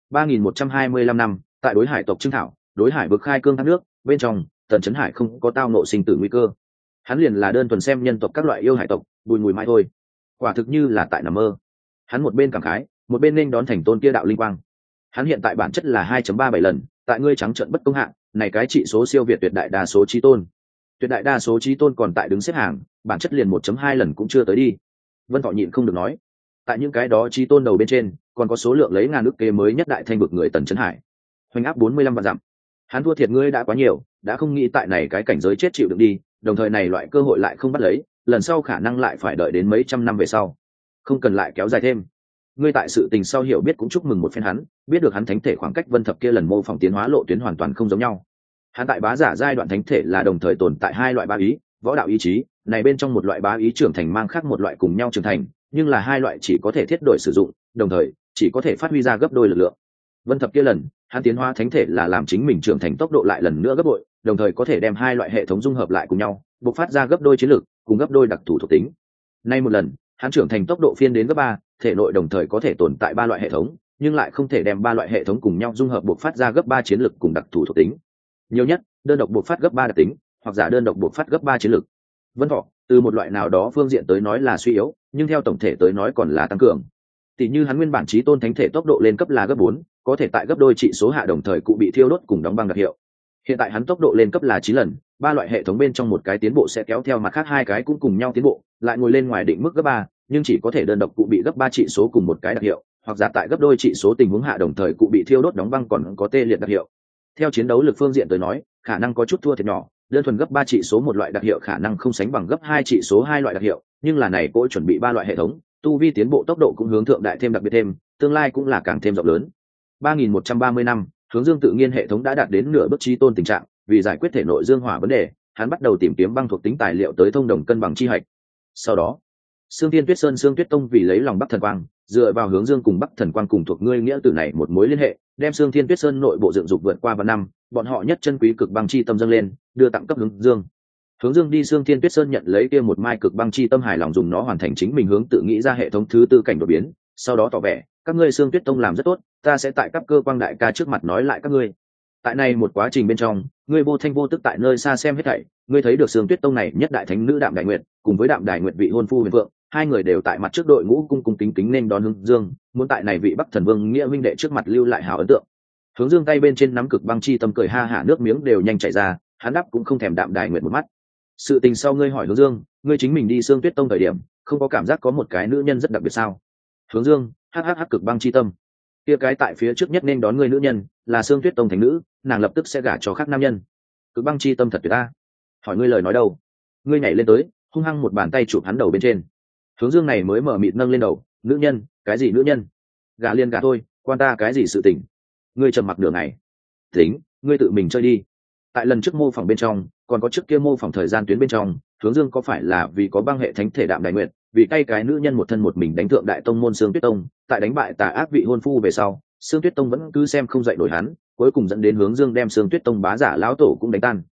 3125 năm, tại đối hải tộc Trương Thảo, đối hải vực khai cương thác nước, bên trong, Tần Chấn Hải không có tao ngộ sinh tử nguy cơ. Hắn liền là đơn thuần xem nhân tộc các loại yêu hải tộc, bùi mùi mãi thôi. Quả thực như là tại nằm mơ. Hắn một bên cảm khái, một bên nên đón thành tôn kia đạo linh quang. Hắn hiện tại bản chất là 2.37 lần, tại ngươi trắng trợn bất công hạng, này cái trị số siêu việt tuyệt đại đa số chí tôn. Tuyệt đại đa số chí tôn còn tại đứng xếp hàng, bản chất liền 1.2 lần cũng chưa tới đi. Vân Thọ nhịn không được nói, tại những cái đó chí tôn đầu bên trên, còn có số lượng lấy ngàn ức kế mới nhất đại thanh vực người Tần Chấn Hải. Hoành áp 45 vạn dặm. Hắn thua thiệt ngươi đã quá nhiều, đã không nghĩ tại này cái cảnh giới chết chịu đựng đi, đồng thời này loại cơ hội lại không bắt lấy, lần sau khả năng lại phải đợi đến mấy trăm năm về sau. Không cần lại kéo dài thêm. Ngươi tại sự tình sau hiểu biết cũng chúc mừng một phen hắn, biết được hắn thánh thể khoảng cách Vân Thập kia lần mô phỏng tiến hóa lộ tuyến hoàn toàn không giống nhau. Hắn tại bá giả giai đoạn thánh thể là đồng thời tồn tại hai loại bá ý, võ đạo ý chí, này bên trong một loại bá ý trưởng thành mang khác một loại cùng nhau trưởng thành, nhưng là hai loại chỉ có thể thiết đổi sử dụng, đồng thời chỉ có thể phát huy ra gấp đôi lực lượng. Vân Thập kia lần, hắn tiến hóa thánh thể là làm chính mình trưởng thành tốc độ lại lần nữa gấp bội, đồng thời có thể đem hai loại hệ thống dung hợp lại cùng nhau, bộc phát ra gấp đôi chiến lực, cùng gấp đôi đặc thù thuộc tính. Nay một lần, hắn trưởng thành tốc độ phiên đến gấp 3, thể nội đồng thời có thể tồn tại 3 loại hệ thống, nhưng lại không thể đem 3 loại hệ thống cùng nhau dung hợp bộc phát ra gấp 3 chiến lực cùng đặc thù thuộc tính. Nhiều nhất, đơn độc bộc phát gấp 3 đặc tính, hoặc giả đơn độc bộc phát gấp 3 chiến lực. Vân Thọ, từ một loại nào đó phương diện tới nói là suy yếu, nhưng theo tổng thể tới nói còn là tăng cường. Tỷ như hắn nguyên bản chí tôn thánh thể tốc độ lên cấp là gấp 4, có thể tại gấp đôi trị số hạ đồng thời cụ bị thiêu đốt cùng đóng băng đặc hiệu. Hiện tại hắn tốc độ lên cấp là 9 lần, 3 loại hệ thống bên trong một cái tiến bộ sẽ kéo theo mặt khác hai cái cũng cùng nhau tiến bộ, lại ngồi lên ngoài định mức gấp 3, nhưng chỉ có thể đơn độc cụ bị gấp 3 trị số cùng một cái đặc hiệu, hoặc giả tại gấp đôi trị số tình huống hạ đồng thời cụ bị thiêu đốt đóng băng còn có tê liệt đặc hiệu. Theo chiến đấu lực phương diện tới nói, khả năng có chút thua thiệt nhỏ, đơn thuần gấp 3 trị số một loại đặc hiệu khả năng không sánh bằng gấp 2 trị số hai loại đặc hiệu, nhưng là này cô chuẩn bị 3 loại hệ thống, tu vi tiến bộ tốc độ cũng hướng thượng đại thêm đặc biệt thêm, tương lai cũng là càng thêm rộng lớn. 3130 năm, hướng dương tự nhiên hệ thống đã đạt đến nửa bước chí tôn tình trạng, vì giải quyết thể nội dương hỏa vấn đề, hắn bắt đầu tìm kiếm băng thuộc tính tài liệu tới thông đồng cân bằng chi hạch. Sau đó, Sương Thiên Tuyết Sơn Sương Tuyết Tông vì lấy lòng Bắc Thần Quang, dựa vào hướng dương cùng Bắc Thần Quang cùng thuộc ngươi nghĩa tử này một mối liên hệ, đem Sương Thiên Tuyết Sơn nội bộ dựng dục vượt qua vạn năm, bọn họ nhất chân quý cực băng chi tâm dâng lên, đưa tặng cấp hướng dương. Hướng dương đi Sương Thiên Tuyết Sơn nhận lấy kia một mai cực băng chi tâm hài lòng dùng nó hoàn thành chính mình hướng tự nghĩ ra hệ thống thứ tư cảnh đột biến, sau đó tỏ vẻ, các ngươi Sương Tuyết Tông làm rất tốt, ta sẽ tại các cơ quan đại ca trước mặt nói lại các ngươi. Tại này một quá trình bên trong, ngươi vô thanh vô tức tại nơi xa xem hết thảy, ngươi thấy được Sương Tuyết Tông này nhất đại thánh nữ Đạm Đại Nguyệt, cùng với Đạm Đại Nguyệt vị hôn phu Huyền Vượng, hai người đều tại mặt trước đội ngũ cung cung kính kính nên đón Hướng Dương, muốn tại này vị Bắc Thần Vương nghĩa huynh đệ trước mặt lưu lại hảo ấn tượng. Hướng Dương tay bên trên nắm cực băng chi tâm cười ha hả, nước miếng đều nhanh chảy ra, hắn đáp cũng không thèm Đạm Đại Nguyệt một mắt. Sự tình sau ngươi hỏi Hướng Dương, ngươi chính mình đi Sương Tuyết Tông thời điểm, không có cảm giác có một cái nữ nhân rất đặc biệt sao? Hướng Dương, hắc cực băng chi tâm. Kia cái tại phía trước nhất nên đón ngươi nữ nhân, là Sương Tuyết Tông thánh nữ, nàng lập tức sẽ gả cho khác nam nhân. Cực băng chi tâm thật tuyệt ta. hỏi ngươi lời nói đâu? Ngươi nhảy lên tới, hung hăng một bàn tay chụp hắn đầu bên trên. Hướng Dương này mới mở mịt nâng lên đầu, nữ nhân, cái gì nữ nhân? Gả liền gả thôi, quan ta cái gì sự tình? Ngươi trầm mặc nửa ngày. Tính, ngươi tự mình chơi đi. Tại lần trước mô phỏng bên trong, còn có trước kia mô phỏng thời gian tuyến bên trong, Hướng Dương có phải là vì có băng hệ thánh thể Đạm Đài Nguyệt, vì tay cái nữ nhân một thân một mình đánh thượng đại tông môn Sương Tuyết Tông, tại đánh bại tà ác vị hôn phu về sau, Sương Tuyết Tông vẫn cứ xem không dậy nổi hắn, cuối cùng dẫn đến Hướng Dương đem Sương Tuyết Tông bá giả lão tổ cũng đánh tan.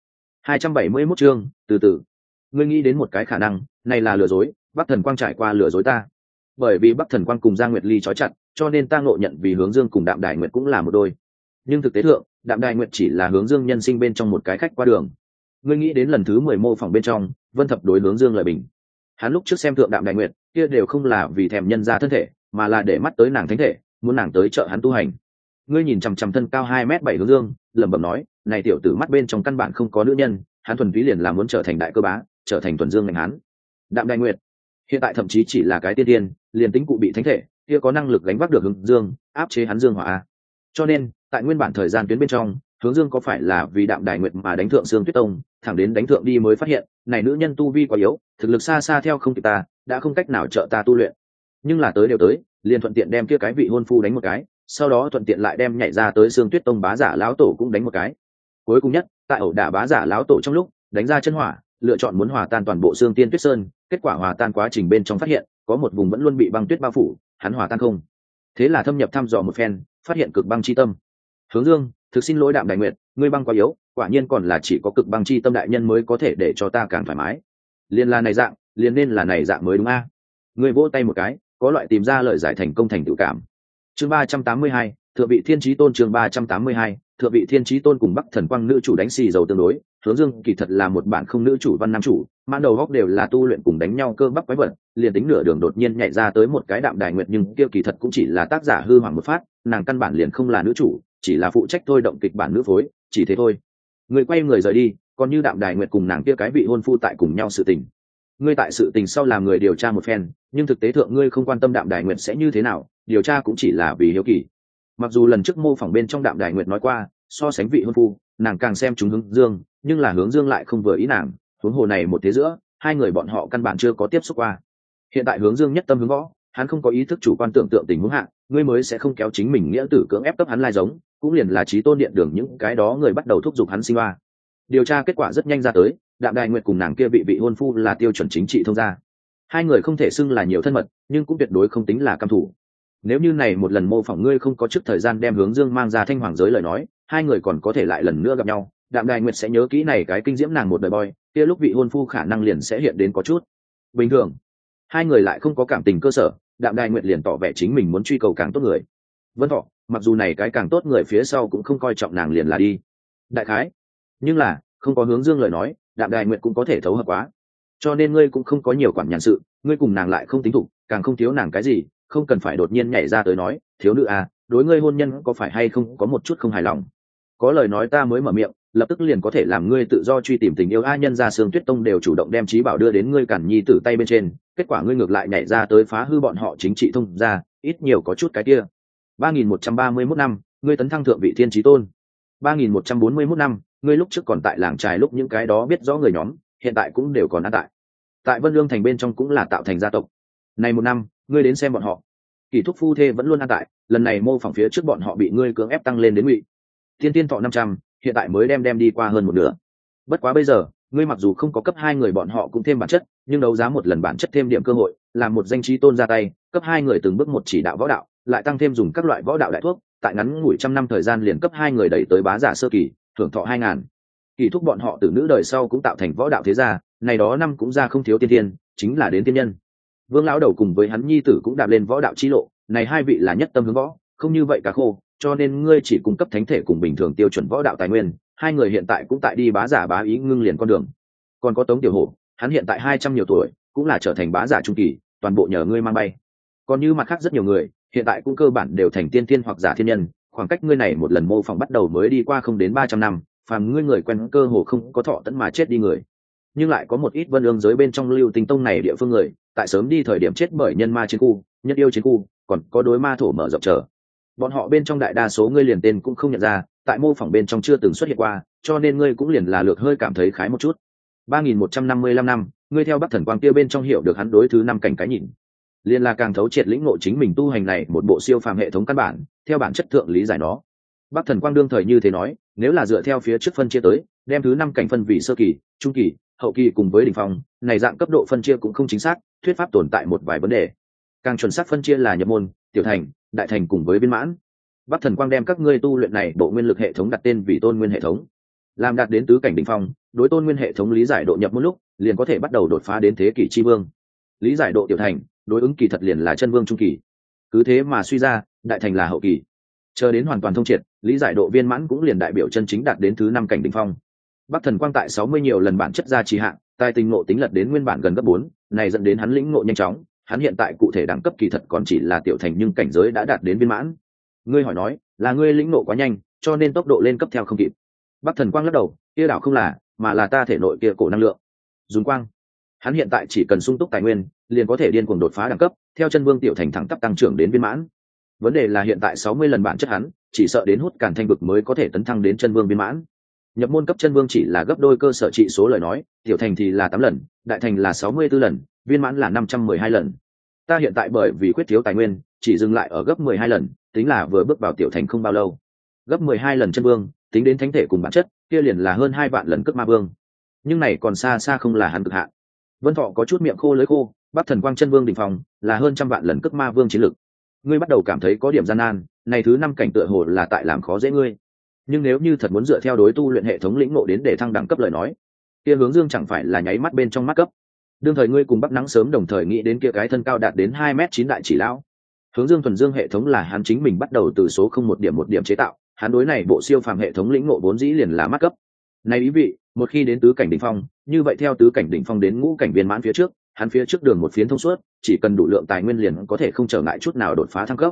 271 chương, từ từ. Ngươi nghĩ đến một cái khả năng, này là lừa dối, Bắc Thần Quang trải qua lừa dối ta. Bởi vì Bắc Thần Quang cùng Giang Nguyệt Ly trói chặt, cho nên ta ngộ nhận vì Hướng Dương cùng Đạm Đài Nguyệt cũng là một đôi. Nhưng thực tế thượng, Đạm Đài Nguyệt chỉ là Hướng Dương nhân sinh bên trong một cái khách qua đường. Ngươi nghĩ đến lần thứ 10 mô phỏng bên trong, Vân Thập đối Hướng Dương lời bình. Hắn lúc trước xem thượng Đạm Đài Nguyệt, kia đều không là vì thèm nhân ra thân thể, mà là để mắt tới nàng thánh thể, muốn nàng tới trợ hắn tu hành. Ngươi nhìn chằm chằm thân cao 2m7 Hướng Dương, lẩm bẩm nói, này tiểu tử mắt bên trong căn bản không có nữ nhân, hắn thuần túy liền là muốn trở thành đại cơ bá, trở thành thuần dương ngành hắn. Đạm Đài Nguyệt hiện tại thậm chí chỉ là cái tiên tiên, liền tính cụ bị thánh thể, kia có năng lực gánh vác được Hướng Dương, áp chế hắn dương hỏa. Cho nên, tại nguyên bản thời gian tuyến bên trong, Hướng Dương có phải là vì Đạm Đài Nguyệt mà đánh thượng Sương Tuyết Tông, thẳng đến đánh thượng đi mới phát hiện, này nữ nhân tu vi quá yếu, thực lực xa xa theo không kịp ta, đã không cách nào trợ ta tu luyện. Nhưng là tới đều tới, liền thuận tiện đem kia cái vị hôn phu đánh một cái, sau đó thuận tiện lại đem nhảy ra tới Sương Tuyết Tông bá giả lão tổ cũng đánh một cái. Cuối cùng nhất, tại ẩu đả bá giả lão tổ trong lúc, đánh ra chân hỏa, lựa chọn muốn hòa tan toàn bộ Sương Tiên Tuyết Sơn, kết quả hòa tan quá trình bên trong phát hiện, có một vùng vẫn luôn bị băng tuyết bao phủ, hắn hòa tan không. Thế là thâm nhập thăm dò một phen, phát hiện cực băng chi tâm. Hướng Dương, thực xin lỗi Đạm Đài Nguyệt, ngươi băng quá yếu, quả nhiên còn là chỉ có cực băng chi tâm đại nhân mới có thể để cho ta càng thoải mái. Liên là này dạng, liền nên là này dạng mới đúng a. Ngươi vỗ tay một cái, có loại tìm ra lời giải thành công thành tựu cảm. Chương 382, Thượng vị Thiên Chí Tôn. Chương 382, Thượng vị Thiên Chí Tôn cùng Bắc Thần Quang nữ chủ đánh xì dầu tương đối. Hướng Dương kỳ thật là một bản không nữ chủ văn nam chủ, mãn đầu góc đều là tu luyện cùng đánh nhau cơ bắp quái vật, liền tính nửa đường đột nhiên nhảy ra tới một cái Đạm Đài Nguyệt, nhưng kia kỳ thật cũng chỉ là tác giả hư hoàng một phát, nàng căn bản liền không là nữ chủ, chỉ là phụ trách thôi động kịch bản nữ phối, chỉ thế thôi. Người quay người rời đi, còn như Đạm Đài Nguyệt cùng nàng kia cái vị hôn phu tại cùng nhau sự tình. Ngươi tại sự tình sau làm người điều tra một phen, nhưng thực tế thượng ngươi không quan tâm Đạm Đài Nguyệt sẽ như thế nào, điều tra cũng chỉ là vì hiếu kỳ. Mặc dù lần trước mô phỏng bên trong Đạm Đài Nguyệt nói qua, so sánh vị hôn phu, nàng càng xem chúng Hướng Dương, nhưng là Hướng Dương lại không vừa ý nàng, huống hồ này một thế giữa, hai người bọn họ căn bản chưa có tiếp xúc qua. Hiện tại Hướng Dương nhất tâm hướng võ, hắn không có ý thức chủ quan tưởng tượng tình huống hạ, ngươi mới sẽ không kéo chính mình nghĩa tử cưỡng ép cấp hắn lai giống, cũng liền là Chí Tôn điện đường những cái đó người bắt đầu thúc giục hắn sinh hoa. Điều tra kết quả rất nhanh ra tới, Đạm Đài Nguyệt cùng nàng kia vị hôn phu là tiêu chuẩn chính trị thông gia. Hai người không thể xưng là nhiều thân mật, nhưng cũng tuyệt đối không tính là căm thủ. Nếu như này một lần mô phỏng ngươi không có trước thời gian đem Hướng Dương mang ra Thanh Hoàng giới lời nói, hai người còn có thể lại lần nữa gặp nhau, Đạm Đài Nguyệt sẽ nhớ kỹ này cái kinh diễm nàng một đời boy, kia lúc vị hôn phu khả năng liền sẽ hiện đến có chút bình thường. Hai người lại không có cảm tình cơ sở, Đạm Đài Nguyệt liền tỏ vẻ chính mình muốn truy cầu càng tốt người. Vân Thọ, mặc dù này cái càng tốt người phía sau cũng không coi trọng nàng liền là đi. Đại khái, nhưng là không có Hướng Dương lời nói, Đạm Đài Nguyệt cũng có thể thấu hợp quá. Cho nên ngươi cũng không có nhiều quản nhàn sự, ngươi cùng nàng lại không tính thủ, càng không thiếu nàng cái gì, không cần phải đột nhiên nhảy ra tới nói, thiếu nữ à, đối ngươi hôn nhân có phải hay không có một chút không hài lòng. Có lời nói ta mới mở miệng, lập tức liền có thể làm ngươi tự do truy tìm tình yêu. Nhân ra Sương Tuyết Tông đều chủ động đem Chí Bảo đưa đến ngươi Cản Nhi tử tay bên trên, kết quả ngươi ngược lại nhảy ra tới phá hư bọn họ chính trị thông ra, ít nhiều có chút cái kia. 3131 năm, ngươi tấn thăng thượng vị Thiên Chí Tôn. 3141 năm, ngươi lúc trước còn tại làng trài lúc những cái đó biết rõ người nhóm, hiện tại cũng đều còn ăn tại. Tại Vân Lương thành bên trong cũng là tạo thành gia tộc. Này một năm, ngươi đến xem bọn họ. Kỳ thúc phu thê vẫn luôn ăn tại, lần này mô phỏng phía trước bọn họ bị ngươi cưỡng ép tăng lên đến ngụy Thiên Tiên thọ 500, hiện tại mới đem đi qua hơn một nửa. Bất quá bây giờ, ngươi mặc dù không có cấp hai người bọn họ cũng thêm bản chất, nhưng đấu giá một lần bản chất thêm điểm cơ hội, làm một danh Chí Tôn ra tay, cấp hai người từng bước một chỉ đạo võ đạo, lại tăng thêm dùng các loại võ đạo đại thuốc, tại ngắn ngủi trăm năm thời gian liền cấp hai người đẩy tới bá giả sơ kỳ, thưởng thọ 2000. Kỳ thúc bọn họ từ nữ đời sau cũng tạo thành võ đạo thế gia, này đó năm cũng ra không thiếu tiên tiên, chính là đến tiên nhân. Vương lão đầu cùng với hắn nhi tử cũng đạp lên võ đạo chi lộ, này hai vị là nhất tâm hướng võ, không như vậy cả khô, cho nên ngươi chỉ cung cấp thánh thể cùng bình thường tiêu chuẩn võ đạo tài nguyên, hai người hiện tại cũng tại đi bá giả bá ý ngưng liền con đường. Còn có Tống Tiểu Hổ, hắn hiện tại 200 nhiều tuổi, cũng là trở thành bá giả trung kỳ, toàn bộ nhờ ngươi mang bay. Còn như mặt khác rất nhiều người, hiện tại cũng cơ bản đều thành tiên tiên hoặc giả thiên nhân, khoảng cách ngươi này một lần mô phỏng bắt đầu mới đi qua không đến 300 năm, phàm ngươi người quen cơ hồ không có thọ tận mà chết đi người. Nhưng lại có một ít Vân Ương giới bên trong Lưu Tinh Tông này địa phương người, tại sớm đi thời điểm chết bởi nhân ma chiến khu, nhân yêu chiến khu, còn có đối ma thổ mở rộng trở. Bọn họ bên trong đại đa số ngươi liền tên cũng không nhận ra, tại mô phỏng bên trong chưa từng xuất hiện qua, cho nên ngươi cũng liền là lược hơi cảm thấy khái một chút. 3155 năm, ngươi theo Bắc Thần Quang kia bên trong hiểu được hắn đối thứ năm cảnh cái nhìn, liên là càng thấu triệt lĩnh ngộ chính mình tu hành này một bộ siêu phàm hệ thống căn bản, theo bản chất thượng lý giải nó. Bắc Thần Quang đương thời như thế nói, nếu là dựa theo phía trước phân chia tới, đem thứ năm cảnh phân vì sơ kỳ, trung kỳ, hậu kỳ cùng với đỉnh phong, này dạng cấp độ phân chia cũng không chính xác, thuyết pháp tồn tại một vài vấn đề. Càng chuẩn xác phân chia là nhập môn, tiểu thành, đại thành cùng với viên mãn. Bắc Thần Quang đem các ngươi tu luyện này bộ nguyên lực hệ thống đặt tên vì Tôn Nguyên hệ thống. Làm đạt đến tứ cảnh đỉnh phong, đối Tôn Nguyên hệ thống lý giải độ nhập môn lúc, liền có thể bắt đầu đột phá đến thế kỷ chi vương. Lý giải độ tiểu thành, đối ứng kỳ thật liền là chân vương trung kỳ. Cứ thế mà suy ra, đại thành là hậu kỳ. Chờ đến hoàn toàn thông triệt, lý giải độ viên mãn cũng liền đại biểu chân chính đạt đến thứ năm cảnh đỉnh phong. Bắc Thần Quang tại 60 nhiều lần bản chất ra trì hạn, tài tình ngộ tính lật đến nguyên bản gần gấp 4, này dẫn đến hắn lĩnh ngộ nhanh chóng, hắn hiện tại cụ thể đẳng cấp kỳ thật còn chỉ là tiểu thành nhưng cảnh giới đã đạt đến viên mãn. Ngươi hỏi nói, là ngươi lĩnh ngộ quá nhanh, cho nên tốc độ lên cấp theo không kịp. Bắc Thần Quang lắc đầu, kia đảo không là, mà là ta thể nội kia cổ năng lượng. Dùng quang. Hắn hiện tại chỉ cần sung túc tài nguyên, liền có thể điên cuồng đột phá đẳng cấp, theo chân vương tiểu thành thẳng tắp tăng trưởng đến viên mãn. Vấn đề là hiện tại 60 lần bản chất hắn, chỉ sợ đến hút càn thanh vực mới có thể tấn thăng đến chân vương viên mãn. Nhập môn cấp chân vương chỉ là gấp đôi cơ sở trị số lời nói, tiểu thành thì là 8 lần, đại thành là 64 lần, viên mãn là 512 lần. Ta hiện tại bởi vì khuyết thiếu tài nguyên, chỉ dừng lại ở gấp 12 lần, tính là vừa bước vào tiểu thành không bao lâu. Gấp 12 lần chân vương, tính đến thánh thể cùng bản chất, kia liền là hơn 2 vạn lần cấp ma vương. Nhưng này còn xa xa không là hắn cực hạn. Vân Thọ có chút miệng khô lưỡi khô, Bắc Thần Quang chân vương đỉnh phong là hơn trăm vạn lần cấp ma vương chiến lực. Ngươi bắt đầu cảm thấy có điểm gian nan, này thứ năm cảnh tựa hồ là tại làm khó dễ ngươi. Nhưng nếu như thật muốn dựa theo đối tu luyện hệ thống lĩnh ngộ đến để thăng đẳng cấp lời nói, kia Hướng Dương chẳng phải là nháy mắt bên trong mắt cấp. Đương thời ngươi cùng Bắc Nắng sớm đồng thời nghĩ đến kia cái thân cao đạt đến 2m9 đại chỉ lão. Hướng Dương thuần dương hệ thống là hắn chính mình bắt đầu từ số không một điểm chế tạo, hắn đối này bộ siêu phàm hệ thống lĩnh ngộ vốn dĩ liền là mắt cấp. Này ý vị, một khi đến tứ cảnh đỉnh phong, như vậy theo tứ cảnh đỉnh phong đến ngũ cảnh viên mãn phía trước, hắn phía trước đường một phiến thông suốt, chỉ cần đủ lượng tài nguyên liền có thể không trở ngại chút nào đột phá thăng cấp.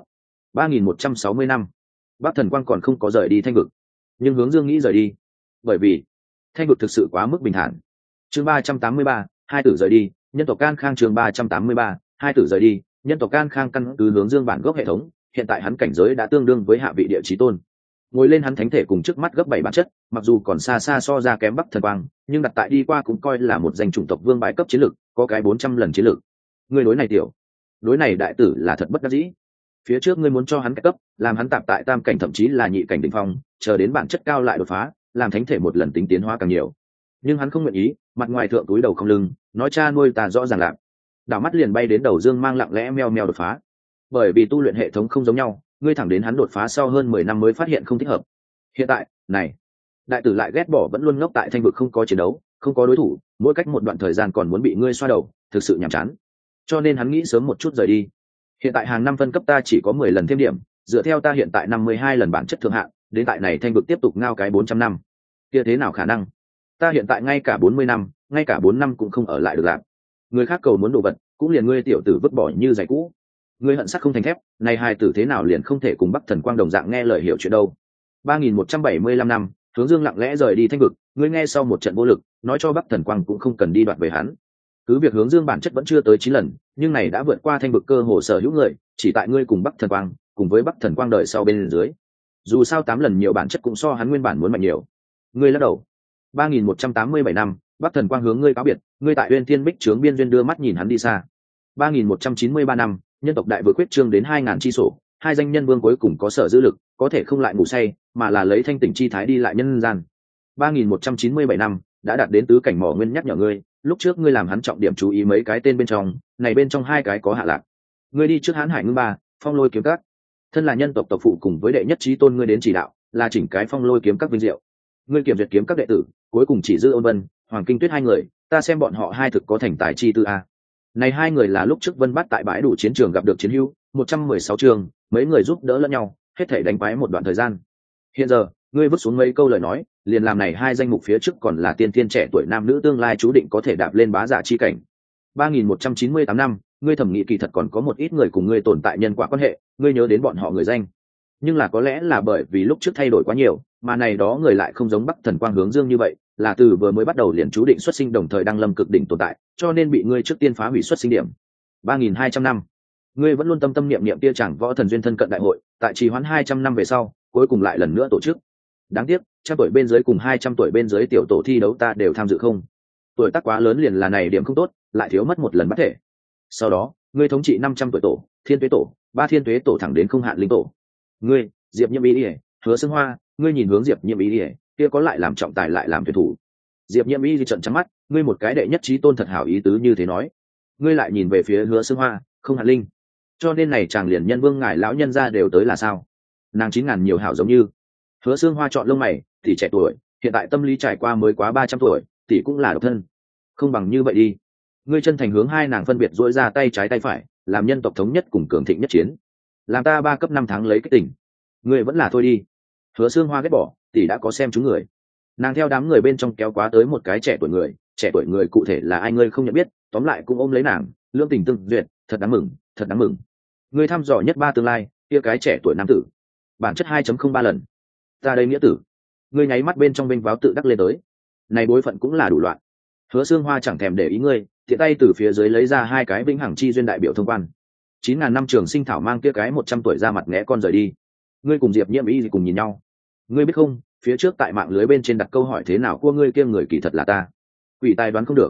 3160 năm, Bắc Thần Quang còn không có rời đi Thanh vực, nhưng Hướng Dương nghĩ rời đi, bởi vì Thanh vực thực sự quá mức bình thản. Chương 383, hai tử rời đi, nhân tộc Can Khang. Chương 383, hai tử rời đi, nhân tộc Can Khang căn cứ Hướng Dương bản gốc hệ thống, hiện tại hắn cảnh giới đã tương đương với hạ vị địa chí tôn. Ngồi lên hắn thánh thể cùng trước mắt gấp 7 bản chất, mặc dù còn xa xa so ra kém Bắc Thần Quang, nhưng đặt tại đi qua cũng coi là một danh chủng tộc vương bại cấp chiến lực, có cái 400 lần chiến lực. Người đối này tiểu, đối này đại tử là thật bất đắc dĩ. Phía trước ngươi muốn cho hắn cải cấp, làm hắn tạm tại tam cảnh thậm chí là nhị cảnh đỉnh phong, chờ đến bản chất cao lại đột phá, làm thánh thể một lần tính tiến hóa càng nhiều. Nhưng hắn không nguyện ý, mặt ngoài thượng túi đầu không lưng, nói cha nuôi ta rõ ràng lạc. Đảo mắt liền bay đến đầu Dương mang lặng lẽ meo meo đột phá. Bởi vì tu luyện hệ thống không giống nhau, ngươi thẳng đến hắn đột phá sau hơn 10 năm mới phát hiện không thích hợp. Hiện tại, này, đại tử lại ghét bỏ vẫn luôn ngốc tại Thanh vực không có chiến đấu, không có đối thủ, mỗi cách một đoạn thời gian còn muốn bị ngươi xoa đầu, thực sự nhàm chán. Cho nên hắn nghĩ sớm một chút rời đi. Hiện tại hàng năm phân cấp ta chỉ có 10 lần thêm điểm, dựa theo ta hiện tại 52 lần bản chất thượng hạn, đến tại này Thanh vực tiếp tục ngao cái 400 năm. Kia thế nào khả năng? Ta hiện tại ngay cả 40 năm, ngay cả 4 năm cũng không ở lại được làm. Người khác cầu muốn đồ vật, cũng liền ngươi tiểu tử vứt bỏ như giày cũ. Ngươi hận sắt không thành thép, này hai tử thế nào liền không thể cùng Bắc Thần Quang đồng dạng nghe lời hiểu chuyện đâu. 3175 năm, Hướng Dương lặng lẽ rời đi Thanh vực, ngươi nghe sau một trận vô lực, nói cho Bắc Thần Quang cũng không cần đi đoạt về hắn. Cứ việc Hướng Dương bản chất vẫn chưa tới 9 lần, nhưng này đã vượt qua Thanh vực cơ hồ sở hữu người, chỉ tại ngươi cùng Bắc Thần Quang, cùng với Bắc Thần Quang đợi sau bên dưới. Dù sao 8 lần nhiều bản chất cũng so hắn nguyên bản muốn mạnh nhiều. Ngươi lắc đầu. 3187 năm, Bắc Thần Quang hướng ngươi cáo biệt, ngươi tại Uyên Thiên Bích Trướng biên duyên đưa mắt nhìn hắn đi xa. 3193 năm, nhân tộc đại vượt quyết trương đến 2000 chi sổ, hai danh nhân vương cuối cùng có sở dư lực, có thể không lại ngủ say, mà là lấy thanh tỉnh chi thái đi lại nhân gian. 3197 năm, đã đạt đến tứ cảnh mỏ nguyên nhắc nhở ngươi, lúc trước ngươi làm hắn trọng điểm chú ý mấy cái tên bên trong, này bên trong hai cái có hạ lạc. Ngươi đi trước Hán Hải Ngưng Ba, Phong Lôi kiếm các. Thân là nhân tộc tộc phụ cùng với đệ nhất chí tôn ngươi đến chỉ đạo, là chỉnh cái Phong Lôi kiếm các vinh diệu. Ngươi kiểm duyệt kiếm các đệ tử, cuối cùng chỉ dư Ôn Vân, Hoàng Kinh Tuyết hai người, ta xem bọn họ hai thực có thành tài chi tư a. Này hai người là lúc trước Vân Bát tại bãi đủ chiến trường gặp được chiến hữu, 116 trường, mấy người giúp đỡ lẫn nhau, hết thể đánh quái một đoạn thời gian. Hiện giờ, ngươi vứt xuống mấy câu lời nói, liền làm này hai danh mục phía trước còn là tiên tiên trẻ tuổi nam nữ tương lai chú định có thể đạp lên bá giả chi cảnh. 3198 năm, ngươi thẩm nghĩ kỳ thật còn có một ít người cùng ngươi tồn tại nhân quả quan hệ, ngươi nhớ đến bọn họ người danh. Nhưng là có lẽ là bởi vì lúc trước thay đổi quá nhiều, mà này đó người lại không giống Bắc Thần Quang Hướng Dương như vậy, là từ vừa mới bắt đầu liền chú định xuất sinh đồng thời đăng lâm cực đỉnh tồn tại, cho nên bị ngươi trước tiên phá hủy xuất sinh điểm. 3200 năm, ngươi vẫn luôn tâm tâm niệm niệm kia chẳng võ thần duyên thân cận đại hội, tại trì hoãn 200 năm về sau, cuối cùng lại lần nữa tổ chức. Đáng tiếc, trăm tuổi bên dưới cùng 200 tuổi bên dưới tiểu tổ thi đấu ta đều tham dự không. tuổi tác quá lớn liền là này điểm không tốt, lại thiếu mất một lần bắt thể. Sau đó ngươi thống trị 500 tuổi tổ, thiên tuế tổ, ba thiên tuế tổ thẳng đến không hạn linh tổ. Ngươi Diệp Nhiễm Y, Hứa Xương Hoa, ngươi nhìn hướng Diệp Nhiễm Y, kia có lại làm trọng tài lại làm tuyển thủ. Diệp Nhiễm Y trợn trắng mắt, ngươi một cái đệ nhất chí tôn thật hảo ý tứ như thế nói. Ngươi lại nhìn về phía Hứa Xương Hoa, không hạn linh. Cho nên này chàng liền nhân vương ngài lão nhân gia đều tới là sao? Nàng 9.000 nhiều hảo giống như. Hứa Xương Hoa chọn lông mày, tỷ trẻ tuổi, hiện tại tâm lý trải qua mới quá 300 tuổi, tỷ cũng là độc thân. Không bằng như vậy đi. Ngươi chân thành hướng hai nàng phân biệt duỗi ra tay trái tay phải, làm nhân tộc thống nhất cùng cường thịnh nhất chiến. Làm ta 3 cấp 5 tháng lấy cái tỉnh. Ngươi vẫn là thôi đi. Hứa Xương Hoa ghét bỏ, tỷ đã có xem chúng người. Nàng theo đám người bên trong kéo quá tới một cái trẻ tuổi người cụ thể là ai ngươi không nhận biết, tóm lại cũng ôm lấy nàng, lương tình tương duyệt, thật đáng mừng, thật đáng mừng. Ngươi thăm dò nhất ba tương lai, kia cái trẻ tuổi nam tử. Bản chất 2.03 lần. Ta đây nghĩa tử. Ngươi nháy mắt bên trong bênh váo tự đắc lên tới. Này bối phận cũng là đủ loạn. Hứa Xương Hoa chẳng thèm để ý ngươi, tiện tay từ phía dưới lấy ra 2 cái vĩnh hằng chi duyên đại biểu thông quan. 9.000 năm trường sinh thảo mang kia cái 100 tuổi ra mặt ngẽ con rời đi. Ngươi cùng Diệp Nhiễm Y cùng nhìn nhau. Ngươi biết không, phía trước tại mạng lưới bên trên đặt câu hỏi thế nào của ngươi kia người kỳ thật là ta. Quỷ tài đoán không được.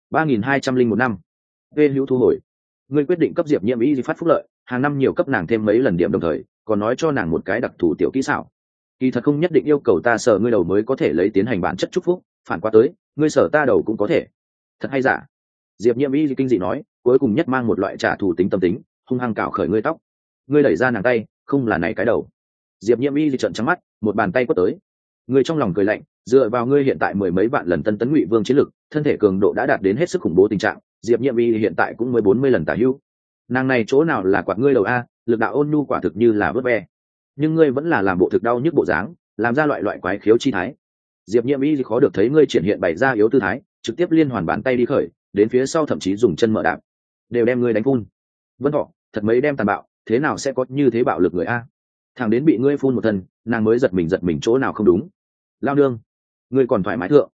3.201 năm. Vê hữu thu hồi. Ngươi quyết định cấp Diệp Nhiễm Y phát phúc lợi, hàng năm nhiều cấp nàng thêm mấy lần điểm đồng thời, còn nói cho nàng một cái đặc thù tiểu kỹ xảo. Kỳ thật không nhất định yêu cầu ta sở ngươi đầu mới có thể lấy tiến hành bản chất chúc phúc, phản qua tới, ngươi sở ta đầu cũng có thể. Thật hay giả? Diệp Nhiễm Y kinh dị nói, cuối cùng nhất mang một loại trả thù tính tâm tính, hung hăng cào khởi ngươi tóc. Ngươi đẩy ra nàng tay, không là này cái đầu. Diệp Nhiễm Y trợn trắng mắt, một bàn tay quất tới. Ngươi trong lòng cười lạnh, dựa vào ngươi hiện tại mười mấy vạn lần tân tấn ngụy vương chiến lực, thân thể cường độ đã đạt đến hết sức khủng bố tình trạng, Diệp Nhiễm Y hiện tại cũng mới 40 lần tả hữu. Nàng này chỗ nào là quạt ngươi đầu a, lực đạo ôn nhu quả thực như là vớt ve. Nhưng ngươi vẫn là làm bộ thực đau nhức bộ dáng, làm ra loại quái khiếu chi thái. Diệp Nhiễm Y khó được thấy ngươi triển hiện bày ra yếu tư thái, trực tiếp liên hoàn bàn tay đi khởi, đến phía sau thậm chí dùng chân mở đạp, đều đem ngươi đánh phun. Vân Thọ, thật mấy đem tàn bạo, thế nào sẽ có như thế bạo lực người a? Thằng đến bị ngươi phun một thân, nàng mới giật mình chỗ nào không đúng. Lao nương, ngươi còn thoải mái thượng.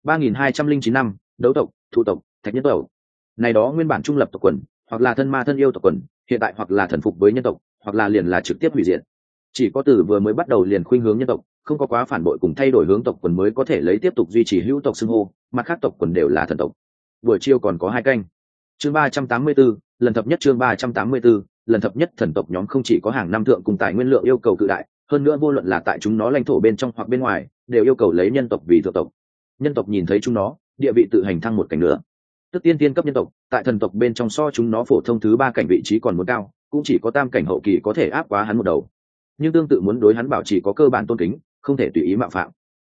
3.209 năm, đấu tộc, thụ tộc, thạch nhân tộc. Này đó nguyên bản trung lập tộc quần, hoặc là thân ma thân yêu tộc quần, hiện tại hoặc là thần phục với nhân tộc, hoặc là liền là trực tiếp hủy diệt. Chỉ có từ vừa mới bắt đầu liền khuynh hướng nhân tộc, không có quá phản bội cùng thay đổi hướng tộc quần mới có thể lấy tiếp tục duy trì hữu tộc xưng hô, mặt khác tộc quần đều là thần tộc. Buổi chiều còn có 2 canh. Chương 384, lần thập nhất chương 384, lần thập nhất thần tộc nhóm không chỉ có hàng năm thượng cùng tài nguyên lượng yêu cầu cự đại, hơn nữa vô luận là tại chúng nó lãnh thổ bên trong hoặc bên ngoài, đều yêu cầu lấy nhân tộc vì thượng tộc. Nhân tộc nhìn thấy chúng nó, địa vị tự hành thăng một cảnh nữa. Tức tiên cấp nhân tộc, tại thần tộc bên trong so chúng nó phổ thông thứ 3 cảnh vị trí còn muốn cao, cũng chỉ có tam cảnh hậu kỳ có thể áp quá hắn một đầu. Nhưng tương tự muốn đối hắn bảo trì có cơ bản tôn kính, không thể tùy ý mạo phạm.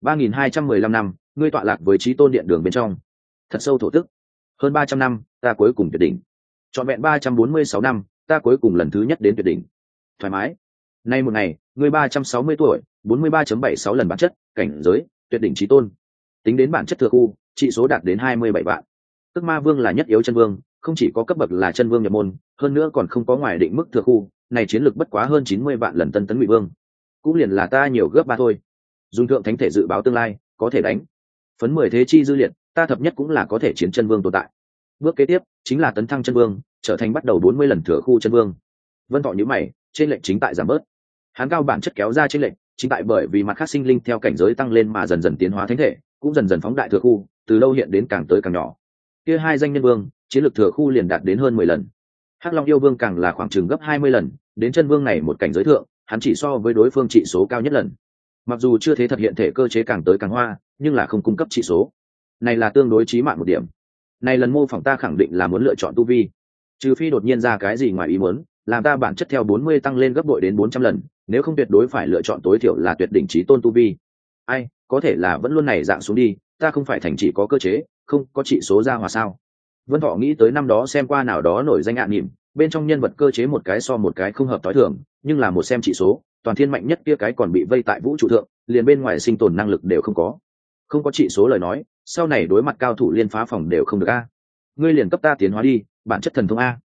3.215 năm, ngươi tọa lạc với chí tôn điện đường bên trong. Thật sâu thổ tức. Hơn 300 năm, ta cuối cùng tuyệt đỉnh. Trọn vẹn 346 năm, ta cuối cùng lần thứ nhất đến tuyệt đỉnh. Thoải mái. Nay một ngày, ngươi 360 tuổi, 43.76 lần bản chất, cảnh giới, tuyệt đỉnh chí tôn. Tính đến bản chất thừa khu, trị số đạt đến 27 vạn. Tức ma vương là nhất yếu chân vương, không chỉ có cấp bậc là chân vương nhập môn, hơn nữa còn không có ngoài định mức thừa khu, này chiến lược bất quá hơn 90 vạn lần tân tấn ngụy vương. Cũng liền là ta nhiều gấp 3 thôi. Dùng thượng thánh thể dự báo tương lai, có thể đánh. Phấn 10 thế chi dư liệt, ta thập nhất cũng là có thể chiến chân vương tồn tại. Bước kế tiếp chính là tấn thăng chân vương, trở thành bắt đầu 40 lần thừa khu chân vương. Vân Thọ nhíu mày, trên lệnh chính tại giảm bớt. Hắn cao bản chất kéo ra trên lệnh, chính tại bởi vì mặt khác sinh linh theo cảnh giới tăng lên mà dần dần tiến hóa thánh thể, cũng dần dần phóng đại thừa khu, từ lâu hiện đến càng tới càng nhỏ. Kia 2 danh nhân vương, chiến lược thừa khu liền đạt đến hơn 10 lần. Hắc Long yêu vương càng là khoảng chừng gấp 20 lần, đến chân vương này một cảnh giới thượng, hắn chỉ so với đối phương trị số cao nhất lần. Mặc dù chưa thế thật hiện thể cơ chế càng tới càng hoa, nhưng là không cung cấp trị số. Này là tương đối chí mạng một điểm. Này lần mô phỏng ta khẳng định là muốn lựa chọn tu vi. Trừ phi đột nhiên ra cái gì ngoài ý muốn, làm ta bản chất theo 40 tăng lên gấp bội đến 400 lần, nếu không tuyệt đối phải lựa chọn tối thiểu là tuyệt đỉnh chí tôn tu vi. Ai, có thể là vẫn luôn này dạng xuống đi, ta không phải thành chỉ có cơ chế, không có trị số ra hòa sao? Vân Thọ nghĩ tới năm đó xem qua nào đó nổi danh án niệm, bên trong nhân vật cơ chế một cái so một cái không hợp tối thường, nhưng là một xem trị số, toàn thiên mạnh nhất kia cái còn bị vây tại vũ trụ thượng, liền bên ngoài sinh tồn năng lực đều không có. Không có trị số lời nói, sau này đối mặt cao thủ liên phá phòng đều không được a. Ngươi liền cấp ta tiến hóa đi, bản chất thần thông a.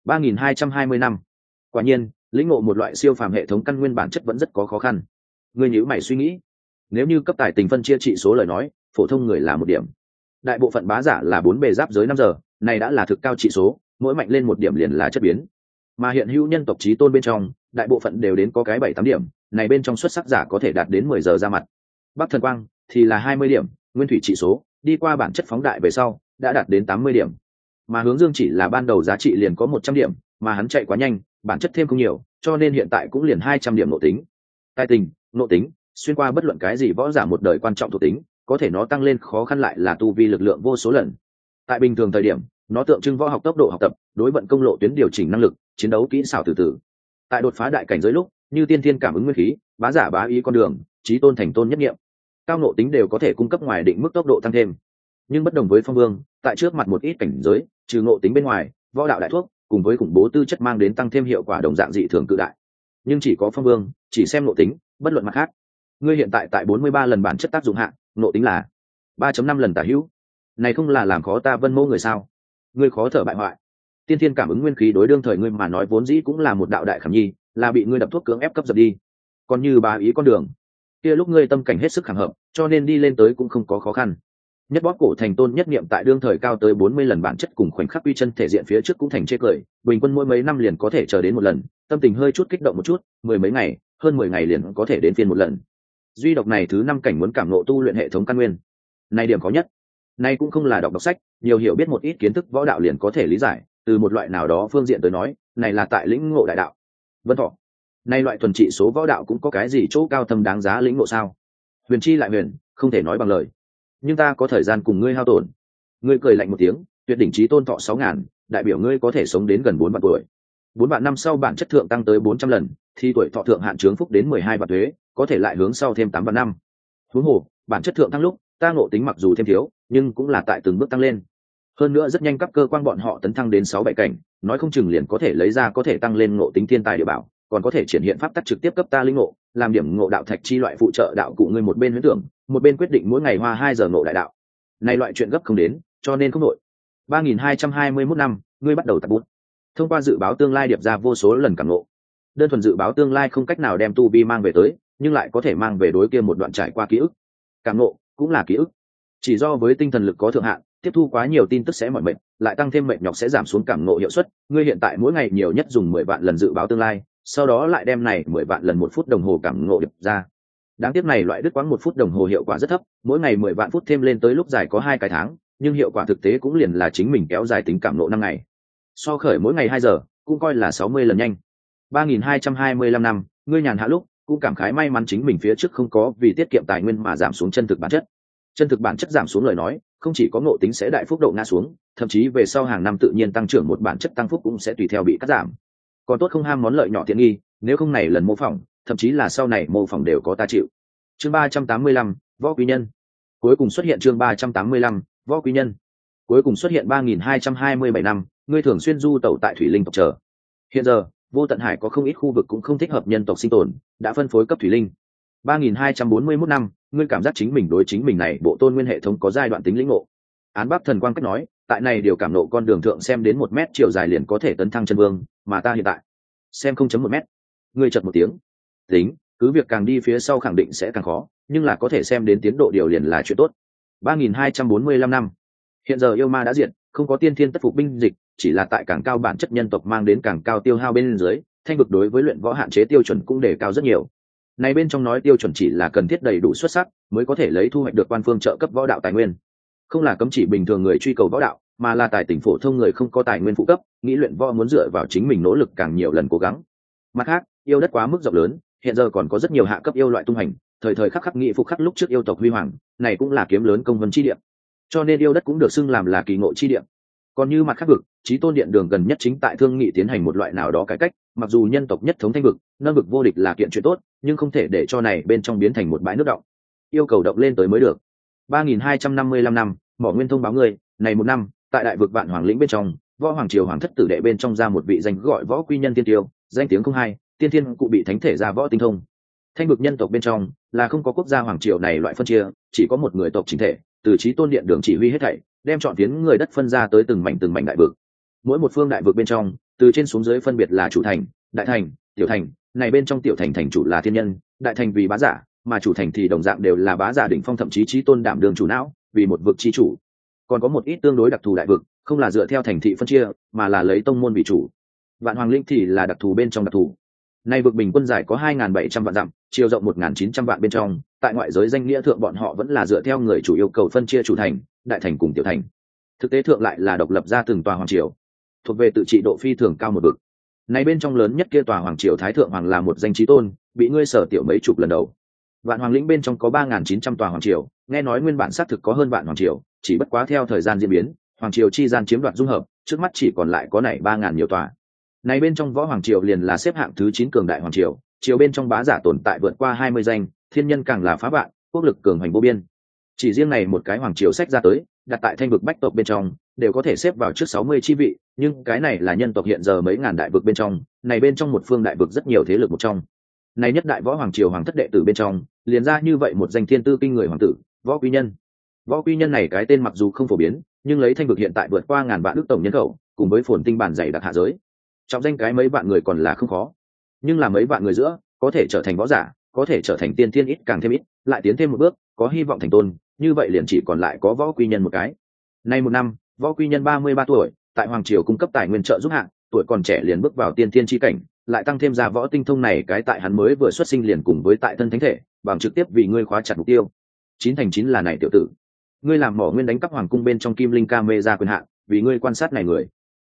3.220 năm. Quả nhiên, lĩnh ngộ một loại siêu phàm hệ thống căn nguyên bản chất vẫn rất có khó khăn. Ngươi nhíu mày suy nghĩ, nếu như cấp tài tình phân chia trị số lời nói, phổ thông người là 1 điểm. Đại bộ phận bá giả là 4 bề giáp giới 5 giờ, này đã là thực cao trị số, mỗi mạnh lên 1 điểm liền là chất biến. Mà hiện hữu nhân tộc chí tôn bên trong, đại bộ phận đều đến có cái 7-8 điểm, này bên trong xuất sắc giả có thể đạt đến 10 giờ ra mặt. Bắc thần quang thì là 20 điểm, nguyên thủy trị số, đi qua bản chất phóng đại về sau đã đạt đến 80 điểm, mà hướng dương chỉ là ban đầu giá trị liền có 100 điểm, mà hắn chạy quá nhanh, bản chất thêm không nhiều, cho nên hiện tại cũng liền 200 điểm nội tính. Tài tình, nội tính, xuyên qua bất luận cái gì võ giả một đời quan trọng thuộc tính, có thể nó tăng lên khó khăn lại là tu vi lực lượng vô số lần. Tại bình thường thời điểm, nó tượng trưng võ học tốc độ học tập, đối vận công lộ tuyến điều chỉnh năng lực, chiến đấu kỹ xảo từ từ. Tại đột phá đại cảnh giới lúc, như tiên thiên cảm ứng nguyên khí, bá giả bá ý con đường, chí tôn thành tôn nhất nghiệm, cao nội tính đều có thể cung cấp ngoài định mức tốc độ tăng thêm. Nhưng bất đồng với phong vương, tại trước mặt một ít cảnh giới, trừ nội tính bên ngoài, võ đạo đại thuốc cùng với khủng bố tư chất mang đến tăng thêm hiệu quả đồng dạng dị thường cự đại. Nhưng chỉ có phong vương chỉ xem nội tính, bất luận mặt khác. Ngươi hiện tại tại 43 lần bản chất tác dụng hạn, nội tính là 3.5 lần tả hữu. Này không là làm khó ta Vân Mô người sao? Ngươi khó thở bại hoại. Tiên thiên cảm ứng nguyên khí đối đương thời ngươi mà nói vốn dĩ cũng là một đạo đại khảm nhi, là bị ngươi đập thuốc cưỡng ép cấp dập đi. Còn như bá ý con đường, kia lúc ngươi tâm cảnh hết sức khẳng hợp, cho nên đi lên tới cũng không có khó khăn. Nhất bóp cổ thành tôn nhất niệm tại đương thời cao tới 40 lần bản chất cùng khoảnh khắc uy chân thể diện phía trước cũng thành chê cười, bình quân mỗi mấy năm liền có thể chờ đến một lần, tâm tình hơi chút kích động một chút, mười mấy ngày, hơn 10 ngày liền có thể đến phiên một lần. Duy độc này thứ 5 cảnh muốn cảm ngộ tu luyện hệ thống căn nguyên. Này điểm khó nhất. Này cũng không là đọc sách, nhiều hiểu biết một ít kiến thức võ đạo liền có thể lý giải, từ một loại nào đó phương diện tới nói, này là tại lĩnh ngộ đại đạo. Vân Thọ. Này loại thuần trị số võ đạo cũng có cái gì chỗ cao thâm đáng giá lĩnh ngộ sao? Huyền chi lại huyền, không thể nói bằng lời. Nhưng ta có thời gian cùng ngươi hao tổn. Ngươi cười lạnh một tiếng, tuyệt đỉnh chí tôn thọ 6.000, đại biểu ngươi có thể sống đến gần 4 vạn tuổi. 4 vạn năm sau bản chất thượng tăng tới 400 lần, thì tuổi thọ thượng hạn chướng phúc đến 12 vạn thuế, có thể lại hướng sau thêm 8 vạn năm. Huống hồ, bản chất thượng tăng lúc, ta ngộ tính mặc dù thêm thiếu, nhưng cũng là tại từng bước tăng lên. Hơn nữa rất nhanh cấp cơ quan bọn họ tấn thăng đến 6-7 cảnh, nói không chừng liền có thể lấy ra có thể tăng lên ngộ tính thiên tài địa bảo, còn có thể triển hiện pháp tắc trực tiếp cấp ta linh ngộ, làm điểm ngộ đạo thạch chi loại phụ trợ đạo cụ ngươi một bên huyễn tưởng, một bên quyết định mỗi ngày hoa 2 giờ ngộ đại đạo. Này loại chuyện gấp không đến, cho nên không nội. 3221 năm, ngươi bắt đầu tập bút. Thông qua dự báo tương lai điệp ra vô số lần cảm ngộ. Đơn thuần dự báo tương lai không cách nào đem tu vi mang về tới, nhưng lại có thể mang về đối kia một đoạn trải qua ký ức. Cảm ngộ cũng là ký ức. Chỉ do với tinh thần lực có thượng hạn, tiếp thu quá nhiều tin tức sẽ mỏi mệt, lại tăng thêm mệt nhọc sẽ giảm xuống cảm ngộ hiệu suất. Ngươi hiện tại mỗi ngày nhiều nhất dùng 10 vạn lần dự báo tương lai, sau đó lại đem này 10 vạn lần 1 phút đồng hồ cảm ngộ điệp ra. Đáng tiếc này loại đứt quãng 1 phút đồng hồ hiệu quả rất thấp, mỗi ngày 10 vạn phút thêm lên tới lúc dài có 2 cái tháng, nhưng hiệu quả thực tế cũng liền là chính mình kéo dài tính cảm ngộ 5 ngày. So khởi mỗi ngày 2 giờ, cũng coi là 60 lần nhanh. 3225 năm, ngươi nhàn hạ lúc, cũng cảm khái may mắn chính mình phía trước không có vì tiết kiệm tài nguyên mà giảm xuống chân thực bản chất. Chân thực bản chất giảm xuống lời nói, không chỉ có ngộ tính sẽ đại phúc độ ngã xuống, thậm chí về sau hàng năm tự nhiên tăng trưởng một bản chất tăng phúc cũng sẽ tùy theo bị cắt giảm. Còn tốt không ham món lợi nhỏ tiện nghi, nếu không này lần mô phỏng, thậm chí là sau này mô phỏng đều có ta chịu. Chương 385, võ quý nhân. Cuối cùng xuất hiện chương 385, võ quý nhân. Cuối cùng xuất hiện 3227 năm, ngươi thường xuyên du tẩu tại thủy linh tộc chờ. Hiện giờ, vô tận hải có không ít khu vực cũng không thích hợp nhân tộc sinh tồn, đã phân phối cấp thủy linh. 3241 năm, ngươi cảm giác chính mình đối chính mình này bộ tôn nguyên hệ thống có giai đoạn tính lĩnh ngộ. Án Bắc Thần Quang cách nói, tại này điều cảm nộ con đường thượng xem đến 1 mét chiều dài liền có thể tấn thăng chân vương, mà ta hiện tại xem 0.1 mét. Ngươi chợt một tiếng. Tính, cứ việc càng đi phía sau khẳng định sẽ càng khó, nhưng là có thể xem đến tiến độ điều liền là chuyện tốt. 3245 năm. Hiện giờ yêu ma đã diệt, không có tiên thiên tất phục binh dịch, chỉ là tại càng cao bản chất nhân tộc mang đến càng cao tiêu hao bên dưới, thanh vực đối với luyện võ hạn chế tiêu chuẩn cũng đề cao rất nhiều. Này bên trong nói tiêu chuẩn chỉ là cần thiết đầy đủ xuất sắc, mới có thể lấy thu hoạch được quan phương trợ cấp võ đạo tài nguyên. Không là cấm chỉ bình thường người truy cầu võ đạo, mà là tài tỉnh phổ thông người không có tài nguyên phụ cấp, nghĩ luyện võ muốn dựa vào chính mình nỗ lực càng nhiều lần cố gắng. Mặt khác, yêu đất quá mức rộng lớn, hiện giờ còn có rất nhiều hạ cấp yêu loại tung hành, thời thời khắc khắc nghị phục khắc lúc trước yêu tộc huy hoàng, này cũng là kiếm lớn công vân chi địa. Cho nên yêu đất cũng được xưng làm là kỳ ngộ chi địa. Còn như mặt khác vực, Chí Tôn Điện đường gần nhất chính tại thương nghị tiến hành một loại nào đó cải cách, mặc dù nhân tộc nhất thống thanh vực, nâng vực vô địch là kiện chuyện tốt, nhưng không thể để cho này bên trong biến thành một bãi nước động. Yêu cầu động lên tới mới được. 3255 năm, Mỏ Nguyên thông báo người, này một năm, tại đại vực Vạn Hoàng lĩnh bên trong, võ hoàng triều hoàng thất tử đệ bên trong ra một vị danh gọi võ quy nhân tiên tiêu, danh tiếng không hai, tiên thiên cụ bị thánh thể ra võ tinh thông. Thanh vực nhân tộc bên trong là không có quốc gia hoàng triều này loại phân chia, chỉ có một người tộc chính thể, từ Chí Tôn Điện đường chỉ huy hết thảy, đem chọn tiến người đất phân ra tới từng mảnh đại vực. Mỗi một phương đại vực bên trong, từ trên xuống dưới phân biệt là chủ thành, đại thành, tiểu thành, này bên trong tiểu thành thành chủ là thiên nhân, đại thành vì bá giả, mà chủ thành thì đồng dạng đều là bá giả đỉnh phong thậm chí Chí Tôn đảm đường chủ não, vì một vực chi chủ. Còn có một ít tương đối đặc thù đại vực, không là dựa theo thành thị phân chia, mà là lấy tông môn vì chủ. Vạn Hoàng lĩnh thì là đặc thù bên trong đặc thù. Nay vực bình quân dài có 2700 vạn dặm, chiều rộng 1900 vạn bên trong, tại ngoại giới danh nghĩa thượng bọn họ vẫn là dựa theo người chủ yêu cầu phân chia chủ thành, đại thành cùng tiểu thành. Thực tế thượng lại là độc lập ra từng tòa hoàng triều, thuộc về tự trị độ phi thường cao một bậc. Này bên trong lớn nhất kia tòa hoàng triều thái thượng hoàng là một danh chí tôn, bị ngươi sở tiểu mấy chục lần đầu. Vạn hoàng lĩnh bên trong có 3.900 tòa hoàng triều, nghe nói nguyên bản xác thực có hơn vạn hoàng triều, chỉ bất quá theo thời gian diễn biến, hoàng triều chi gian chiếm đoạt dung hợp, trước mắt chỉ còn lại có này 3.000 nhiều tòa. Này bên trong võ hoàng triều liền là xếp hạng thứ 9 cường đại hoàng triều, triều bên trong bá giả tồn tại vượt qua 20 danh, thiên nhân càng là phá vạn, quốc lực cường hành vô biên. Chỉ riêng này một cái hoàng triều sách ra tới, đặt tại thanh vực bách tộc bên trong, đều có thể xếp vào trước 60 chi vị, nhưng cái này là nhân tộc hiện giờ mấy ngàn đại vực bên trong, này bên trong một phương đại vực rất nhiều thế lực một trong. Này nhất đại võ hoàng triều hoàng thất đệ tử bên trong, liền ra như vậy một danh thiên tư kinh người hoàng tử, Võ Quy Nhân. Võ Quy Nhân này cái tên mặc dù không phổ biến, nhưng lấy thanh vực hiện tại vượt qua ngàn vạn ước tổng nhân khẩu, cùng với phồn tinh bản dày đặc hạ giới, trọng danh cái mấy vạn người còn là không khó. Nhưng là mấy vạn người giữa, có thể trở thành võ giả, có thể trở thành tiên thiên ít càng thêm ít, lại tiến thêm một bước, có hy vọng thành tôn, như vậy liền chỉ còn lại có Võ Quy Nhân một cái. Nay một năm, Võ Quy Nhân 33 tuổi, tại hoàng triều cung cấp tài nguyên trợ giúp hạng, tuổi còn trẻ liền bước vào tiên thiên chi cảnh, lại tăng thêm ra võ tinh thông này cái tại hắn mới vừa xuất sinh liền cùng với tại thân thánh thể, bằng trực tiếp vì ngươi khóa chặt mục tiêu. 9/9 là này tiểu tử. Ngươi làm mỏ nguyên đánh cắp hoàng cung bên trong kim linh camera quyền hạn, vì ngươi quan sát này người.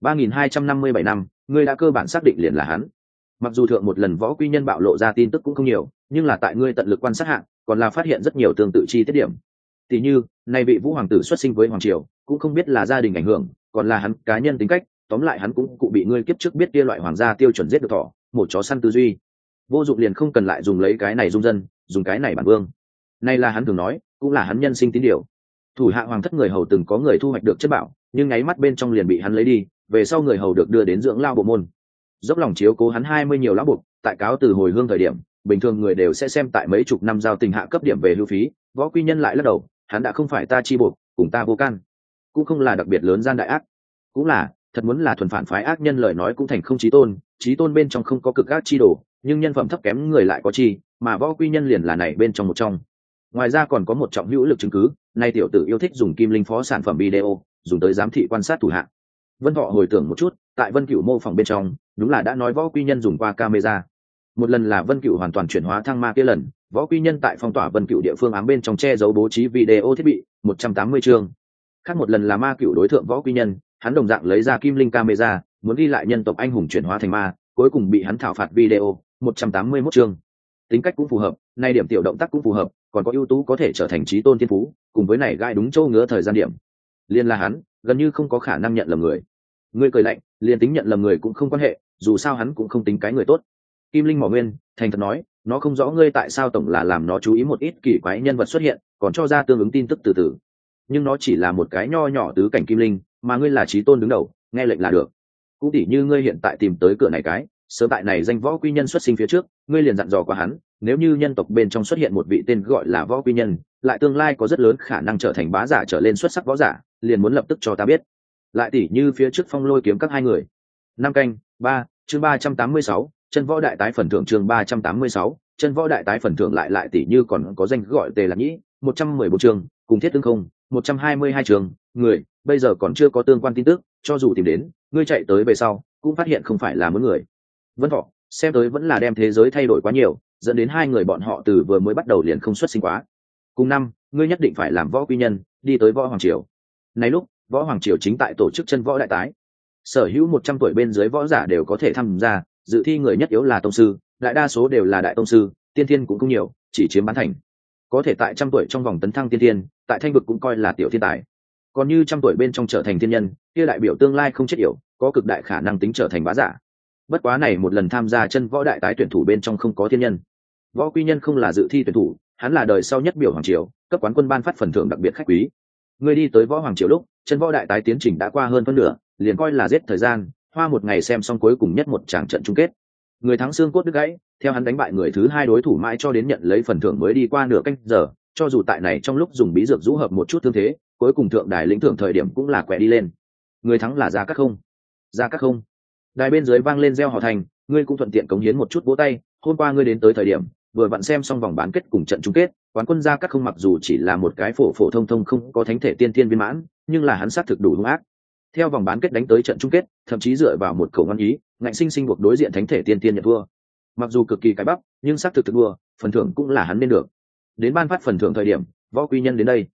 3257 năm, ngươi đã cơ bản xác định liền là hắn. Mặc dù thượng một lần Võ Quy Nhân bạo lộ ra tin tức cũng không nhiều, nhưng là tại ngươi tận lực quan sát hạng, còn là phát hiện rất nhiều tương tự chi tiết điểm. Tỷ như, này vị Vũ hoàng tử xuất sinh với hoàng triều, cũng không biết là gia đình ảnh hưởng, còn là hắn cá nhân tính cách, tóm lại hắn cũng cụ bị ngươi kiếp trước biết kia loại hoàng gia tiêu chuẩn giết được thỏ, một chó săn tư duy. Vô dụng liền không cần lại dùng lấy cái này dung dân, dùng cái này bản vương. Này là hắn thường nói, cũng là hắn nhân sinh tín điều. Thủ hạ hoàng thất người hầu từng có người thu hoạch được chất bảo, nhưng nháy mắt bên trong liền bị hắn lấy đi, về sau người hầu được đưa đến dưỡng lao bộ môn. Dốc lòng chiếu cố hắn 20 nhiều lão buộc, tại cáo từ hồi hương thời điểm, bình thường người đều sẽ xem tại mấy chục năm giao tình hạ cấp điểm về hưu phí, Võ Quy Nhân lại lắc đầu, hắn đã không phải ta chi buộc, cùng ta vô can, cũng không là đặc biệt lớn gian đại ác, cũng là thật muốn là thuần phản phái ác nhân lời nói cũng thành không chí tôn bên trong không có cực ác chi đồ, nhưng nhân phẩm thấp kém người lại có chi, mà Võ Quy Nhân liền là này bên trong một trong. Ngoài ra còn có một trọng hữu lực chứng cứ, nay tiểu tử yêu thích dùng kim linh phó sản phẩm video, dùng tới giám thị quan sát thủ hạ. Vân Thọ hồi tưởng một chút, tại Vân Cửu mô phỏng bên trong, đúng là đã nói Võ Quy Nhân dùng qua camera. Một lần là Vân Cửu hoàn toàn chuyển hóa thăng ma kia lần, Võ Quy Nhân tại phong tỏa Vân Cửu địa phương ám bên trong che giấu bố trí video thiết bị, 180 chương. Khác một lần là Ma Cửu đối thượng Võ Quy Nhân, hắn đồng dạng lấy ra kim linh camera, muốn ghi lại nhân tộc anh hùng chuyển hóa thành ma, cuối cùng bị hắn thảo phạt video, 181 chương. Tính cách cũng phù hợp, nay điểm tiểu động tác cũng phù hợp, còn có ưu tú có thể trở thành chí tôn thiên phú, cùng với này gai đúng chỗ ngứa thời gian điểm. Liên là hắn, gần như không có khả năng nhận lầm người. Ngươi cười lạnh, liền tính nhận lầm người cũng không quan hệ, dù sao hắn cũng không tính cái người tốt. Kim Linh Mỏ Nguyên thành thật nói, nó không rõ ngươi tại sao tổng là làm nó chú ý một ít kỳ quái nhân vật xuất hiện, còn cho ra tương ứng tin tức từ từ. Nhưng nó chỉ là một cái nho nhỏ tứ cảnh kim linh, mà ngươi là chí tôn đứng đầu, nghe lệnh là được. Cũng tỉ như ngươi hiện tại tìm tới cửa này cái, sớm tại này danh Võ Quy Nhân xuất sinh phía trước, ngươi liền dặn dò qua hắn, nếu như nhân tộc bên trong xuất hiện một vị tên gọi là Võ Quy Nhân, lại tương lai có rất lớn khả năng trở thành bá giả trở lên xuất sắc võ giả, liền muốn lập tức cho ta biết. Lại tỉ như phía trước Phong Lôi kiếm các hai người. Năm canh, 3, chương 386, chân võ đại tái phần thưởng chương 386, chân võ đại tái phần thưởng lại tỉ như còn có danh gọi Tề Lạc Nhĩ, 114 chương, cùng Thiết Tương Không, 122 chương, người, bây giờ còn chưa có tương quan tin tức, cho dù tìm đến, ngươi chạy tới về sau, cũng phát hiện không phải là mỗi người. Vân Thọ, xem tới vẫn là đem thế giới thay đổi quá nhiều, dẫn đến hai người bọn họ từ vừa mới bắt đầu liền không xuất sinh quá. Cùng năm, ngươi nhất định phải làm Võ Quy Nhân, đi tới Võ Hoàng Triều. Này lúc, Võ Hoàng Triều chính tại tổ chức chân võ đại tái. Sở hữu 100 tuổi bên dưới võ giả đều có thể tham gia, dự thi người nhất yếu là tông sư, đại đa số đều là đại tông sư, tiên thiên cũng không nhiều, chỉ chiếm bán thành. Có thể tại 100 tuổi trong vòng tấn thăng tiên thiên, tại thanh vực cũng coi là tiểu thiên tài. Còn như 100 tuổi bên trong trở thành thiên nhân, kia đại biểu tương lai không chết yểu, có cực đại khả năng tính trở thành bá giả. Bất quá này một lần tham gia chân võ đại tái tuyển thủ bên trong không có thiên nhân. Võ Quy Nhân không là dự thi tuyển thủ, hắn là đời sau nhất biểu hoàng triều, cấp quán quân ban phát phần thưởng đặc biệt khách quý. Người đi tới Võ Hoàng Triều lúc, chân võ đại tái tiến trình đã qua hơn phân nửa, liền coi là giết thời gian, hoa một ngày xem xong cuối cùng nhất một tràng trận chung kết. Người thắng xương cốt đứt gãy, theo hắn đánh bại người thứ hai đối thủ mãi cho đến nhận lấy phần thưởng mới đi qua nửa canh giờ, cho dù tại này trong lúc dùng bí dược rũ hợp một chút thương thế, cuối cùng thượng đài lĩnh thưởng thời điểm cũng là quẹ đi lên. Người thắng là Gia Cát Không. Gia Cát Không. Đài bên dưới vang lên reo hò thành, ngươi cũng thuận tiện cống hiến một chút vỗ tay, hôm qua ngươi đến tới thời điểm, vừa vặn xem xong vòng bán kết cùng trận chung kết, quán quân Gia Cát Không mặc dù chỉ là một cái phổ thông không có thánh thể tiên thiên viên mãn, nhưng là hắn xác thực đủ hung ác. Theo vòng bán kết đánh tới trận chung kết, thậm chí dựa vào một khẩu ngon ý, ngạnh sinh buộc đối diện thánh thể tiên thiên nhận thua. Mặc dù cực kỳ cái bắp, nhưng xác thực đua, phần thưởng cũng là hắn nên được. Đến ban phát phần thưởng thời điểm, Võ Quy Nhân đến đây.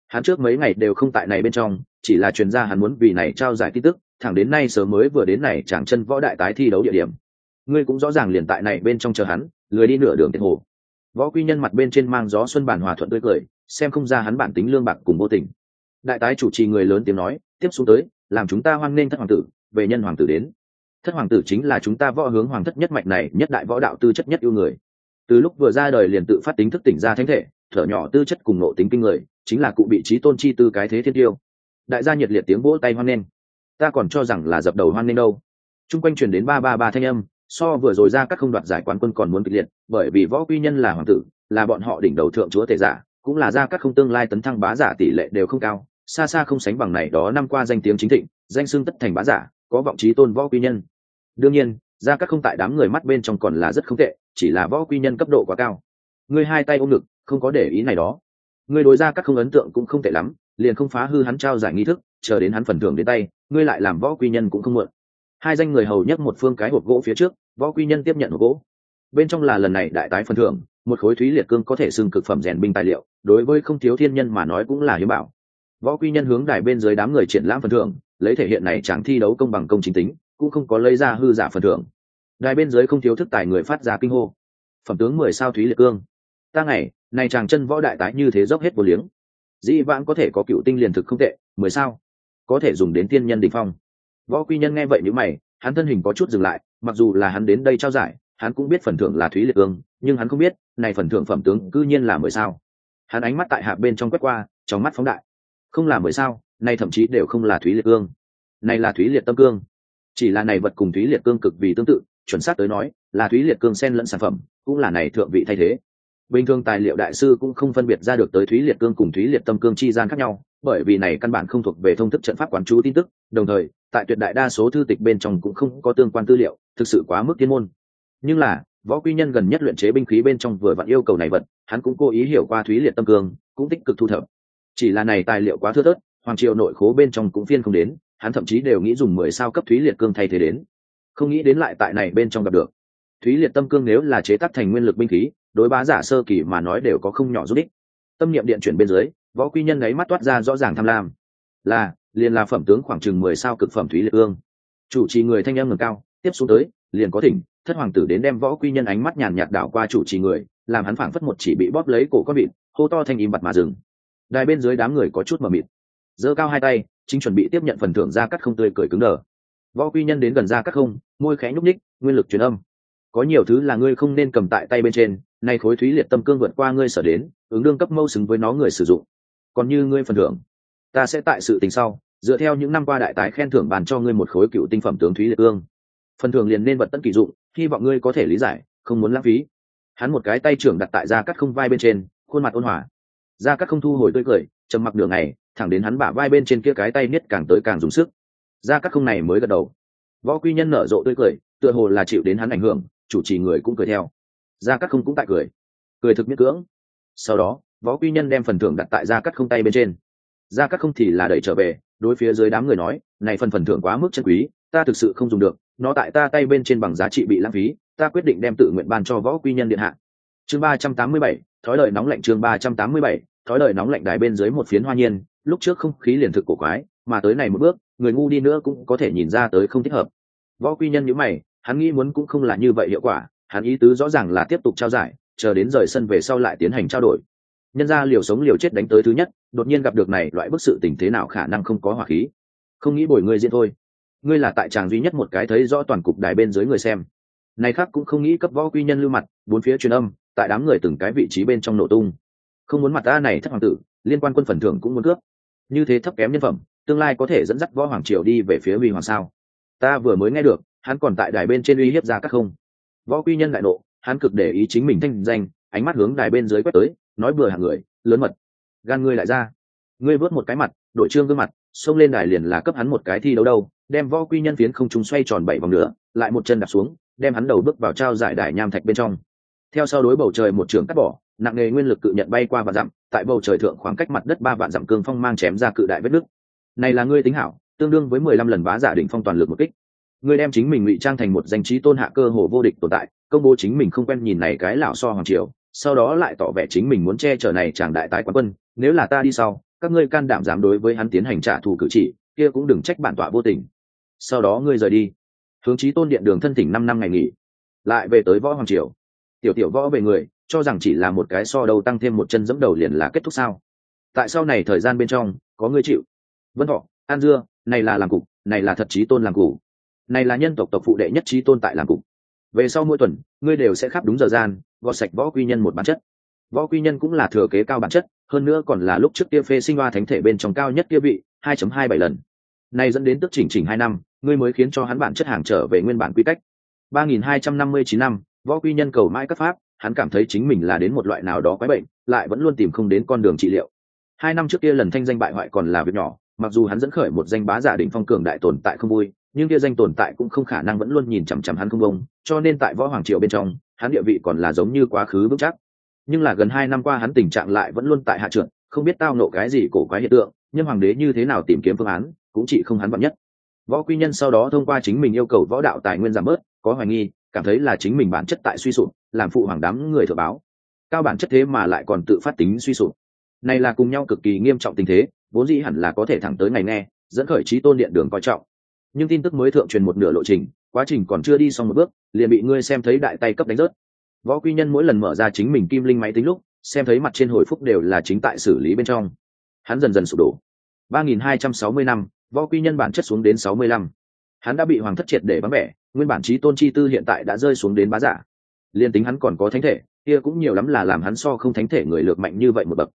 Hắn trước mấy ngày đều không tại này bên trong, chỉ là truyền ra hắn muốn vì này trao giải tin tức, thẳng đến nay sớm mới vừa đến này chàng chân võ đại tái thi đấu địa điểm. Ngươi cũng rõ ràng liền tại này bên trong chờ hắn, lười đi nửa đường tiệt hồ. Võ Quy Nhân mặt bên trên mang gió xuân bản hòa thuận tươi cười, xem không ra hắn bản tính lương bạc cùng vô tình. Đại tái chủ trì người lớn tiếng nói, tiếp xuống tới, làm chúng ta hoan nghênh thất hoàng tử, về nhân hoàng tử đến. Thất hoàng tử chính là chúng ta võ hướng hoàng thất nhất mạch này nhất đại võ đạo tư chất nhất yêu người. Từ lúc vừa ra đời liền tự phát tính thức tỉnh ra thánh thể, thở nhỏ tư chất cùng nộ tính kinh người, chính là cụ bị trí tôn chi tư cái thế thiên tiêu. Đại gia nhiệt liệt tiếng vỗ tay hoan nghênh. Ta còn cho rằng là dập đầu hoan nghênh đâu. Trung quanh truyền đến ba ba ba thanh âm, so vừa rồi ra các không đoạt giải quán quân còn muốn kịch liệt, bởi vì Võ Quy Nhân là hoàng tử, là bọn họ đỉnh đầu thượng chúa tể giả, cũng là ra các không tương lai tấn thăng bá giả tỷ lệ đều không cao, xa xa không sánh bằng này đó năm qua danh tiếng chính thịnh, danh xưng tất thành bá giả, có vọng chí tôn Võ Quy Nhân. Đương nhiên, ra các không tại đám người mắt bên trong còn là rất không tệ, chỉ là Võ Quy Nhân cấp độ quá cao. Ngươi hai tay ôm ngực, không có để ý này đó. Ngươi đối ra các không ấn tượng cũng không tệ lắm, liền không phá hư hắn trao giải nghi thức, chờ đến hắn phần thưởng đến tay, ngươi lại làm Võ Quy Nhân cũng không muộn. Hai danh người hầu nhấc một phương cái hộp gỗ phía trước, Võ Quy Nhân tiếp nhận hộp gỗ. Bên trong là lần này đại tái phần thưởng, một khối thúy liệt cương có thể xưng cực phẩm rèn binh tài liệu, đối với không thiếu thiên nhân mà nói cũng là hiếm bảo. Võ Quy Nhân hướng đài bên dưới đám người triển lãm phần thưởng, lấy thể hiện này chẳng thi đấu công bằng công chính tính, cũng không có lấy ra hư giả phần thưởng. Đài bên dưới không thiếu thức tài người phát ra kinh hô. Phẩm tướng 10 sao thúy liệt cương. Ta ngày, này chàng chân võ đại tái như thế dốc hết vô liếng. Dĩ vãng có thể có cựu tinh liền thực không tệ, 10 sao, có thể dùng đến tiên nhân đỉnh phong. Võ Quy Nhân nghe vậy nhíu mày, hắn thân hình có chút dừng lại, mặc dù là hắn đến đây trao giải, hắn cũng biết phần thưởng là thúy liệt cương, nhưng hắn không biết, này phần thưởng phẩm tướng cư nhiên là 10 sao. Hắn ánh mắt tại hạ bên trong quét qua, trong mắt phóng đại. Không là 10 sao, này thậm chí đều không là thúy liệt cương. Này là thúy liệt tâm cương. Chỉ là này vật cùng thúy liệt cương cực vì tương tự, chuẩn xác tới nói, là thúy liệt cương xen lẫn sản phẩm, cũng là này thượng vị thay thế. Bình thường tài liệu đại sư cũng không phân biệt ra được tới thúy liệt cương cùng thúy liệt tâm cương chi gian khác nhau, bởi vì này căn bản không thuộc về thông thức trận pháp quán chú tin tức, đồng thời, tại tuyệt đại đa số thư tịch bên trong cũng không có tương quan tư liệu, thực sự quá mức thiên môn. Nhưng là, Võ Quy Nhân gần nhất luyện chế binh khí bên trong vừa vặn yêu cầu này vật, hắn cũng cố ý hiểu qua thúy liệt tâm cương, cũng tích cực thu thập. Chỉ là này tài liệu quá thưa thớt, hoàng triều nội khố bên trong cũng phiên không đến, hắn thậm chí đều nghĩ dùng 10 sao cấp thúy liệt cương thay thế đến. Không nghĩ đến lại tại này bên trong gặp được. Thúy liệt tâm cương nếu là chế tác thành nguyên lực binh khí, đối bá giả sơ kỳ mà nói đều có không nhỏ giúp ích. Tâm niệm điện chuyển bên dưới, Võ Quy Nhân ấy mắt toát ra rõ ràng tham lam. Liền là phẩm tướng khoảng chừng 10 sao cực phẩm thúy liệt cương. Chủ trì người thanh âm ngẩng cao, tiếp xuống tới, liền có thỉnh thất hoàng tử đến đem Võ Quy Nhân ánh mắt nhàn nhạt đảo qua chủ trì người, làm hắn phảng phất một chỉ bị bóp lấy cổ con vịt, hô to thanh im bặt mà dừng. Đài bên dưới đám người có chút mờ mịt, giơ cao hai tay, chính chuẩn bị tiếp nhận phần thưởng ra cắt không tươi cười cứng đờ. Võ Quy Nhân đến gần ra cắt không, môi khẽ nhúc nhích, nguyên lực truyền âm. Có nhiều thứ là ngươi không nên cầm tại tay bên trên, nay khối thúy liệt tâm cương vượt qua ngươi sở đến, ứng đương cấp mâu xứng với nó người sử dụng. Còn như ngươi phần thưởng, ta sẽ tại sự tình sau, dựa theo những năm qua đại tái khen thưởng bàn cho ngươi một khối cựu tinh phẩm tướng thúy liệt cương. Phần thưởng liền nên vật tận kỳ dụng, hy vọng ngươi có thể lý giải, không muốn lãng phí. Hắn một cái tay trưởng đặt tại gia cắt không vai bên trên, khuôn mặt ôn hòa. Gia cắt không thu hồi tươi cười, trầm mặc nửa ngày, thẳng đến hắn bả vai bên trên kia cái tay niết càng tới càng dùng sức. Gia cắt không này mới gật đầu. Võ Quy Nhân nở rộ tươi cười, tựa hồ là chịu đến hắn ảnh hưởng, chủ trì người cũng cười theo. Gia cắt không cũng tại cười thực miễn cưỡng. Sau đó, Võ Quy Nhân đem phần thưởng đặt tại gia cắt không tay bên trên. Gia cắt không thì là đẩy trở về, đối phía dưới đám người nói, này phần thưởng quá mức chân quý, ta thực sự không dùng được, nó tại ta tay bên trên bằng giá trị bị lãng phí, ta quyết định đem tự nguyện ban cho Võ Quy Nhân điện hạ. Chương 387, thói lời nóng lạnh. Chương 387, thói lời nóng lạnh. Đài bên dưới một phiến hoa nhiên, lúc trước không khí liền thực cổ quái, mà tới này một bước, người ngu đi nữa cũng có thể nhìn ra tới không thích hợp. Võ Quy Nhân nhíu mày, hắn nghĩ muốn cũng không là như vậy hiệu quả, hắn ý tứ rõ ràng là tiếp tục trao giải, chờ đến rời sân về sau lại tiến hành trao đổi. Nhân ra liều sống liều chết đánh tới thứ nhất, đột nhiên gặp được này loại bức sự tình thế nào khả năng không có hỏa khí. Không nghĩ bồi ngươi diễn thôi. Ngươi là tại tràng duy nhất một cái thấy rõ toàn cục đài bên dưới người xem. Này khác cũng không nghĩ cấp Võ Quy Nhân lưu mặt, bốn phía truyền âm, tại đám người từng cái vị trí bên trong nổ tung. Không muốn mặt ta này thất hoàng tử, liên quan quân phần thưởng cũng muốn cướp. Như thế thấp kém nhân phẩm, tương lai có thể dẫn dắt Võ hoàng triều đi về phía huy hoàng sao? Ta vừa mới nghe được, hắn còn tại đài bên trên uy hiếp ra các không. Võ Quy Nhân đại nộ, hắn cực để ý chính mình thanh danh, ánh mắt hướng đài bên dưới quét tới, nói bừa hạng người, lớn mật. Gan ngươi lại ra. Ngươi vớt một cái mặt, đội trương gương mặt, xông lên đài liền là cấp hắn một cái thi đấu đâu, đem Võ Quy Nhân phiến không trung xoay tròn 7 vòng nữa, lại một chân đạp xuống, đem hắn đầu bước vào trao giải đài nham thạch bên trong. Theo sau đối bầu trời một trường cắt bỏ, nặng nề nguyên lực cự nhận bay qua vạn dặm, tại bầu trời thượng khoảng cách mặt đất 3 vạn dặm cương phong mang chém ra cự đại vết nứt. Này là ngươi tính hảo, tương đương với 15 lần bá giả đỉnh phong toàn lực một kích. Ngươi đem chính mình ngụy trang thành một danh trí tôn hạ cơ hồ vô địch tồn tại, công bố chính mình không quen nhìn này cái lão so hoàng triều, sau đó lại tỏ vẻ chính mình muốn che chở này chàng đại tái quán quân, nếu là ta đi sau, các ngươi can đảm dám đối với hắn tiến hành trả thù cử chỉ, kia cũng đừng trách bản tọa vô tình. Sau đó ngươi rời đi, hướng chí tôn điện đường thân thỉnh 5 năm ngày nghỉ, lại về tới võ hoàng triều. Tiểu võ về người cho rằng chỉ là một cái so đầu tăng thêm một chân dẫm đầu liền là kết thúc sao? Tại sau này thời gian bên trong có ngươi chịu. Vân Thọ, An Dưa, này là làm cục, này là thật chí tôn làm cục, này là nhân tộc tộc phụ đệ nhất chí tôn tại làm cục. Về sau mỗi tuần ngươi đều sẽ khắp đúng giờ gian gọt sạch võ quy nhân một bản chất. Võ quy nhân cũng là thừa kế cao bản chất, hơn nữa còn là lúc trước kia phê sinh hoa thánh thể bên trong cao nhất kia vị 2.27 lần. Này dẫn đến tức chỉnh 2 năm, ngươi mới khiến cho hắn bản chất hàng trở về nguyên bản quy cách. 3259 năm, võ quy nhân cầu mãi cấp pháp, hắn cảm thấy chính mình là đến một loại nào đó quái bệnh, lại vẫn luôn tìm không đến con đường trị liệu. 2 năm trước kia lần thanh danh bại hoại còn là việc nhỏ, mặc dù hắn dẫn khởi một danh bá giả đỉnh phong cường đại tồn tại không vui, nhưng kia danh tồn tại cũng không khả năng vẫn luôn nhìn chằm chằm hắn không bông, cho nên tại võ hoàng triều bên trong, hắn địa vị còn là giống như quá khứ vững chắc. Nhưng là gần 2 năm qua hắn tình trạng lại vẫn luôn tại hạ trượt, không biết tao nộ cái gì cổ quái hiện tượng, nhưng hoàng đế như thế nào tìm kiếm phương án, cũng chỉ không hắn vạn nhất. Võ quy nhân sau đó thông qua chính mình yêu cầu võ đạo tài nguyên giảm bớt, có hoài nghi, cảm thấy là chính mình bản chất tại suy sụp, làm phụ hoàng đám người thừa báo. Cao bản chất thế mà lại còn tự phát tính suy sụp. Này là cùng nhau cực kỳ nghiêm trọng tình thế, vốn dĩ hẳn là có thể thẳng tới ngày nghe, dẫn khởi chí tôn điện đường coi trọng. Nhưng tin tức mới thượng truyền một nửa lộ trình, quá trình còn chưa đi xong một bước, liền bị ngươi xem thấy đại tay cấp đánh rớt. Võ quy nhân mỗi lần mở ra chính mình kim linh máy tính lúc, xem thấy mặt trên hồi phúc đều là chính tại xử lý bên trong. Hắn dần dần sụp đổ. 3260 năm, võ quy nhân bản chất xuống đến 65. Hắn đã bị hoàng thất triệt để vắng vẻ, nguyên bản chí tôn chi tư hiện tại đã rơi xuống đến bá giả. Liên tính hắn còn có thánh thể, kia cũng nhiều lắm là làm hắn so không thánh thể người lược mạnh như vậy một bậc.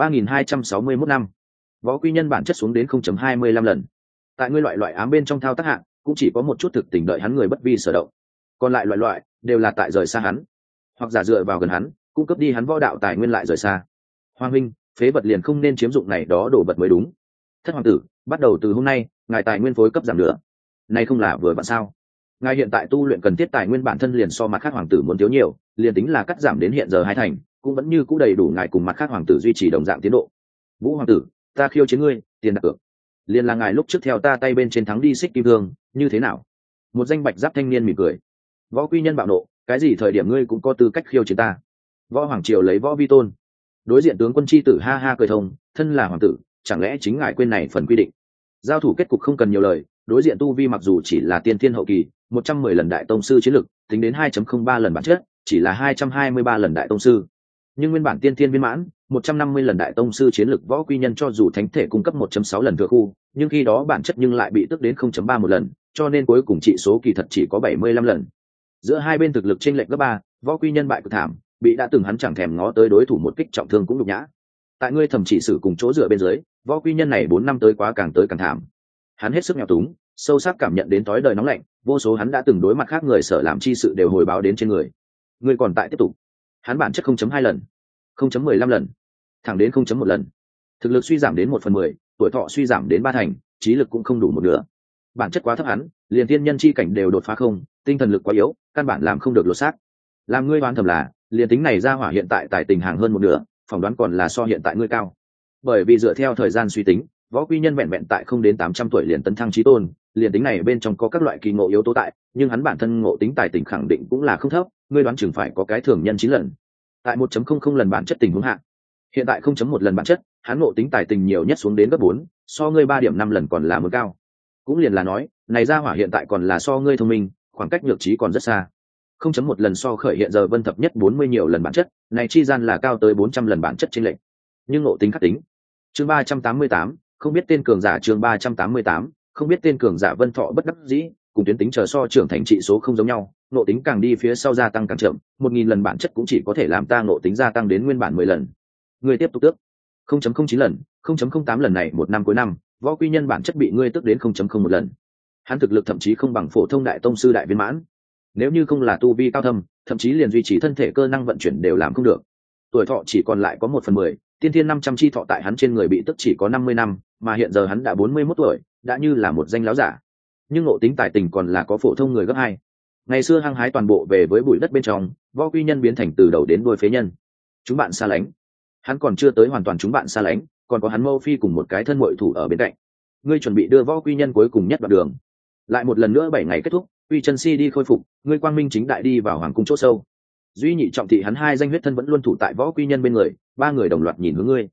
3261 năm, võ quy nhân bản chất xuống đến 0.25 lần. Tại ngươi loại ám bên trong thao tác hạng, cũng chỉ có một chút thực tình đợi hắn người bất vi sở động. Còn lại loại đều là tại rời xa hắn, hoặc giả dựa vào gần hắn, cung cấp đi hắn võ đạo tài nguyên lại rời xa. Hoàng huynh, phế vật liền không nên chiếm dụng này đó đổ vật mới đúng. Thất hoàng tử, bắt đầu từ hôm nay, ngài tài nguyên phối cấp giảm nữa. Này không là vừa vặn sao? Ngài hiện tại tu luyện cần thiết tài nguyên bản thân liền so mặt khác hoàng tử muốn thiếu nhiều, liền tính là cắt giảm đến hiện giờ 2 thành, cũng vẫn như cũ đầy đủ ngài cùng mặt khác hoàng tử duy trì đồng dạng tiến độ. Vũ hoàng tử, ta khiêu chiến ngươi, tiền đặt cược. Liền là ngài lúc trước theo ta tay bên trên thắng đi xích kim thương, như thế nào? Một danh bạch giáp thanh niên mỉm cười. Võ quy nhân bạo nộ, cái gì thời điểm ngươi cũng có tư cách khiêu chiến ta? Võ hoàng triều lấy võ vi tôn. Đối diện tướng quân chi tử ha ha cười thông, thân là hoàng tử, chẳng lẽ chính ngài quên này phần quy định? Giao thủ kết cục không cần nhiều lời, đối diện tu vi mặc dù chỉ là tiên thiên hậu kỳ, 110 lần đại tông sư chiến lực, tính đến 2.03 lần bản chất, chỉ là 223 lần đại tông sư. Nhưng nguyên bản tiên thiên viên mãn, 150 lần đại tông sư chiến lực võ quy nhân cho dù thánh thể cung cấp 1.6 lần thừa khu, nhưng khi đó bản chất nhưng lại bị tức đến 0.3 một lần, cho nên cuối cùng trị số kỳ thật chỉ có 75 lần. Giữa hai bên thực lực chênh lệch gấp 3, võ quy nhân bại cực thảm, bị đã từng hắn chẳng thèm ngó tới đối thủ một kích trọng thương cũng nhục nhã. Tại ngươi thẩm chỉ sử cùng chỗ dựa bên dưới, võ quy nhân này 4 năm tới càng tới càng thảm. Hắn hết sức nghèo túng, sâu sắc cảm nhận đến tối đời nóng lạnh, vô số hắn đã từng đối mặt khác người sở làm chi sự đều hồi báo đến trên người. Ngươi còn tại tiếp tục. Hắn bản chất 0.2 lần, 0.15 lần, thẳng đến 0.1 lần. Thực lực suy giảm đến 1/10, tuổi thọ suy giảm đến 3 thành, trí lực cũng không đủ một nửa. Bản chất quá thấp hắn, liền thiên nhân chi cảnh đều đột phá không, tinh thần lực quá yếu, căn bản làm không được lột xác. Làm ngươi đoán thầm là, liền tính này ra hỏa hiện tại tài tình hàng hơn một nửa, phỏng đoán còn là so hiện tại ngươi cao. Bởi vì dựa theo thời gian suy tính, võ quy nhân vẹn vẹn tại không đến 800 tuổi liền tấn thăng chí tôn, liền tính này bên trong có các loại kỳ ngộ yếu tố tại, nhưng hắn bản thân ngộ tính tài tình khẳng định cũng là không thấp, ngươi đoán chừng phải có cái thường nhân 9 lần. Tại 1.00 lần bản chất tình huống hạ, hiện tại 0.1 lần bản chất, hắn ngộ tính tài tình nhiều nhất xuống đến gấp 4, so ngươi 3.5 lần còn là muốn cao. Cũng liền là nói, này ra hỏa hiện tại còn là so ngươi thông minh, khoảng cách nhược trí còn rất xa. 0.1 lần so khởi hiện giờ vân thập nhất 40 nhiều lần bản chất, này chi gian là cao tới 400 lần bản chất chênh lệch. Nhưng ngộ tính khắc tính. Chương 388, không biết tên cường giả. Chương 388, không biết tên cường giả. Vân Thọ bất đắc dĩ, cùng tuyến tính chờ so trưởng thành trị số không giống nhau, ngộ tính càng đi phía sau gia tăng càng chậm, 1000 lần bản chất cũng chỉ có thể làm ta ngộ tính gia tăng đến nguyên bản 10 lần. Ngươi tiếp tục tước. 0.09 lần, 0.08 lần này một năm cuối năm, võ quy nhân bản chất bị ngươi tước đến 0.01 lần. Hắn thực lực thậm chí không bằng phổ thông đại tông sư đại viên mãn. Nếu như không là tu vi cao thâm, thậm chí liền duy trì thân thể cơ năng vận chuyển đều làm không được. Tuổi thọ chỉ còn lại có 1/10, tiên thiên 500 chi thọ tại hắn trên người bị tức chỉ có 50 năm, mà hiện giờ hắn đã 41 tuổi, đã như là một danh láo giả. Nhưng ngộ tính tài tình còn là có phổ thông người gấp 2. Ngày xưa hăng hái toàn bộ về với bụi đất bên trong, võ quy nhân biến thành từ đầu đến đuôi phế nhân. Chúng bạn xa lánh. Hắn còn chưa tới hoàn toàn chúng bạn xa lánh, còn có hắn Mâu Phi cùng một cái thân muội thủ ở bên cạnh. Ngươi chuẩn bị đưa võ quy nhân cuối cùng nhất đoạn đường. Lại một lần nữa 7 ngày kết thúc, Quy Chân Si đi khôi phục, ngươi quang minh chính đại đi vào hoàng cung chỗ sâu. Duy Nhị Trọng Thị hắn hai danh huyết thân vẫn luôn thủ tại võ quy nhân bên người, 3 người đồng loạt nhìn hướng ngươi.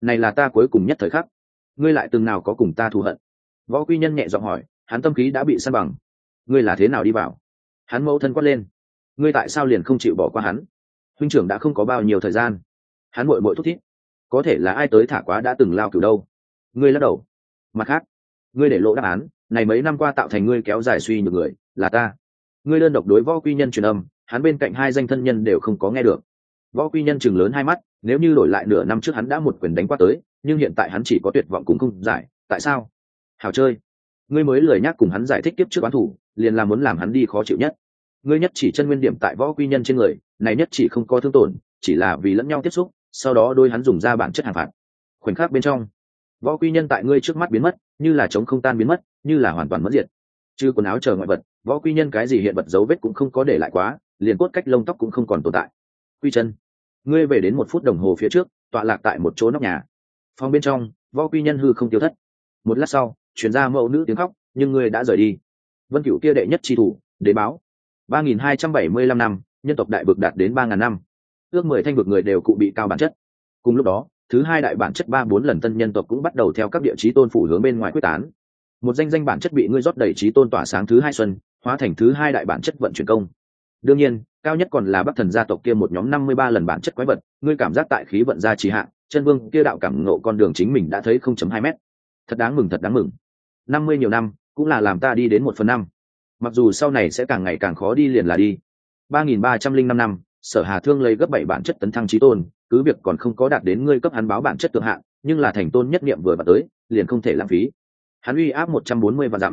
này là ta cuối cùng nhất thời khắc. Ngươi lại từng nào có cùng ta thù hận? Võ Quy Nhân nhẹ giọng hỏi, hắn tâm khí đã bị san bằng. Ngươi là thế nào đi vào? Hắn mẫu thân quát lên. Ngươi tại sao liền không chịu bỏ qua hắn? Huynh trưởng đã không có bao nhiêu thời gian. Hắn muội muội thúc thiết. Có thể là ai tới thả quá đã từng lao cửu đâu? Ngươi lắc đầu. Mặt khác, ngươi để lộ đáp án, này mấy năm qua tạo thành ngươi kéo dài suy nhược người, là ta. Ngươi đơn độc đối Võ Quy Nhân truyền âm, hắn bên cạnh hai danh thân nhân đều không có nghe được. Võ Quy Nhân chừng lớn hai mắt, nếu như đổi lại nửa năm trước hắn đã một quyền đánh qua tới, nhưng hiện tại hắn chỉ có tuyệt vọng cũng không giải, tại sao? Hảo chơi. Ngươi mới lười nhắc cùng hắn giải thích tiếp trước oán thủ, liền là muốn làm hắn đi khó chịu nhất. Ngươi nhất chỉ chân nguyên điểm tại Võ Quy Nhân trên người, này nhất chỉ không có thương tổn, chỉ là vì lẫn nhau tiếp xúc, sau đó đôi hắn dùng ra bản chất hàng phạt. Khoảnh khắc bên trong, Võ Quy Nhân tại ngươi trước mắt biến mất, như là chống không tan biến mất, như là hoàn toàn mất diệt. Chứ quần áo chờ ngoại vật, Võ Quy Nhân cái gì hiện vật dấu vết cũng không có để lại quá, liền cốt cách lông tóc cũng không còn tồn tại. Quy Chân, ngươi về đến 1 phút đồng hồ phía trước, tọa lạc tại một chỗ nóc nhà. Phòng bên trong, Võ Quy Nhân hư không tiêu thất. Một lát sau, truyền ra mẫu nữ tiếng khóc, nhưng ngươi đã rời đi. Vân Cửu kia đệ nhất chi thủ, đế báo. 3275 năm, nhân tộc đại vực đạt đến 3000 năm. Ước 10 thanh vực người đều cụ bị cao bản chất. Cùng lúc đó, thứ hai đại bản chất 3-4 lần tân nhân tộc cũng bắt đầu theo các địa chí tôn phủ hướng bên ngoài quyết tán. Một danh bản chất bị ngươi rót đầy chí tôn tỏa sáng thứ hai xuân, hóa thành thứ hai đại bản chất vận chuyển công. Đương nhiên, cao nhất còn là Bắc Thần gia tộc kia một nhóm 53 lần bản chất quái vật, ngươi cảm giác tại khí vận gia trì hạ, chân vương kia đạo cảm ngộ con đường chính mình đã thấy 0.2 mét. Thật đáng mừng, thật đáng mừng. 50 nhiều năm, cũng là làm ta đi đến 1/5. Mặc dù sau này sẽ càng ngày càng khó đi liền là đi. 3305 năm, Sở Hà Thương lấy gấp 7 bản chất tấn thăng chí tôn, cứ việc còn không có đạt đến ngươi cấp hắn báo bản chất thượng hạn, nhưng là thành tôn nhất niệm vừa bật tới, liền không thể lãng phí. Hắn uy áp 140 vạn dặm.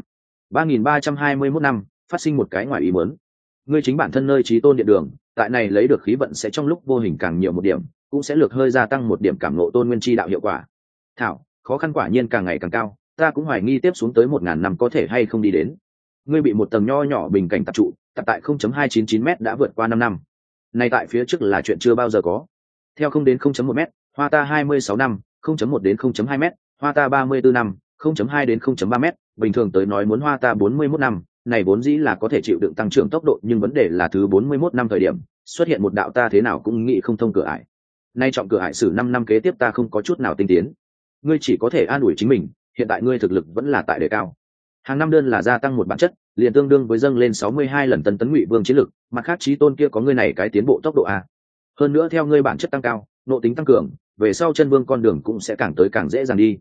3321 năm, phát sinh một cái ngoài ý muốn. Ngươi chính bản thân nơi chí tôn điện đường, tại này lấy được khí vận sẽ trong lúc vô hình càng nhiều một điểm, cũng sẽ lược hơi gia tăng một điểm cảm ngộ tôn nguyên chi đạo hiệu quả. Thảo, khó khăn quả nhiên càng ngày càng cao, ta cũng hoài nghi tiếp xuống tới 1000 năm có thể hay không đi đến. Ngươi bị một tầng nho nhỏ bình cảnh tập trụ, tập tại 0.299 m đã vượt qua 5 năm. Này tại phía trước là chuyện chưa bao giờ có. Theo 0 đến 0.1 m, hoa ta 26 năm, 0.1 đến 0.2 m, hoa ta 34 năm, 0.2 đến 0.3 m, bình thường tới nói muốn hoa ta 41 năm, này vốn dĩ là có thể chịu đựng tăng trưởng tốc độ, nhưng vấn đề là thứ 41 năm thời điểm, xuất hiện một đạo ta thế nào cũng nghĩ không thông cửa ải. Nay trọng cửa ải xử 5 năm kế tiếp ta không có chút nào tinh tiến. Ngươi chỉ có thể an ủi chính mình, hiện tại ngươi thực lực vẫn là tại đề cao. Hàng năm đơn là gia tăng một bản chất, liền tương đương với dâng lên 62 lần tân tấn ngụy vương chiến lực, mặt khác chí tôn kia có ngươi này cái tiến bộ tốc độ a. Hơn nữa theo ngươi bản chất tăng cao, nội tính tăng cường, về sau chân vương con đường cũng sẽ càng tới càng dễ dàng đi.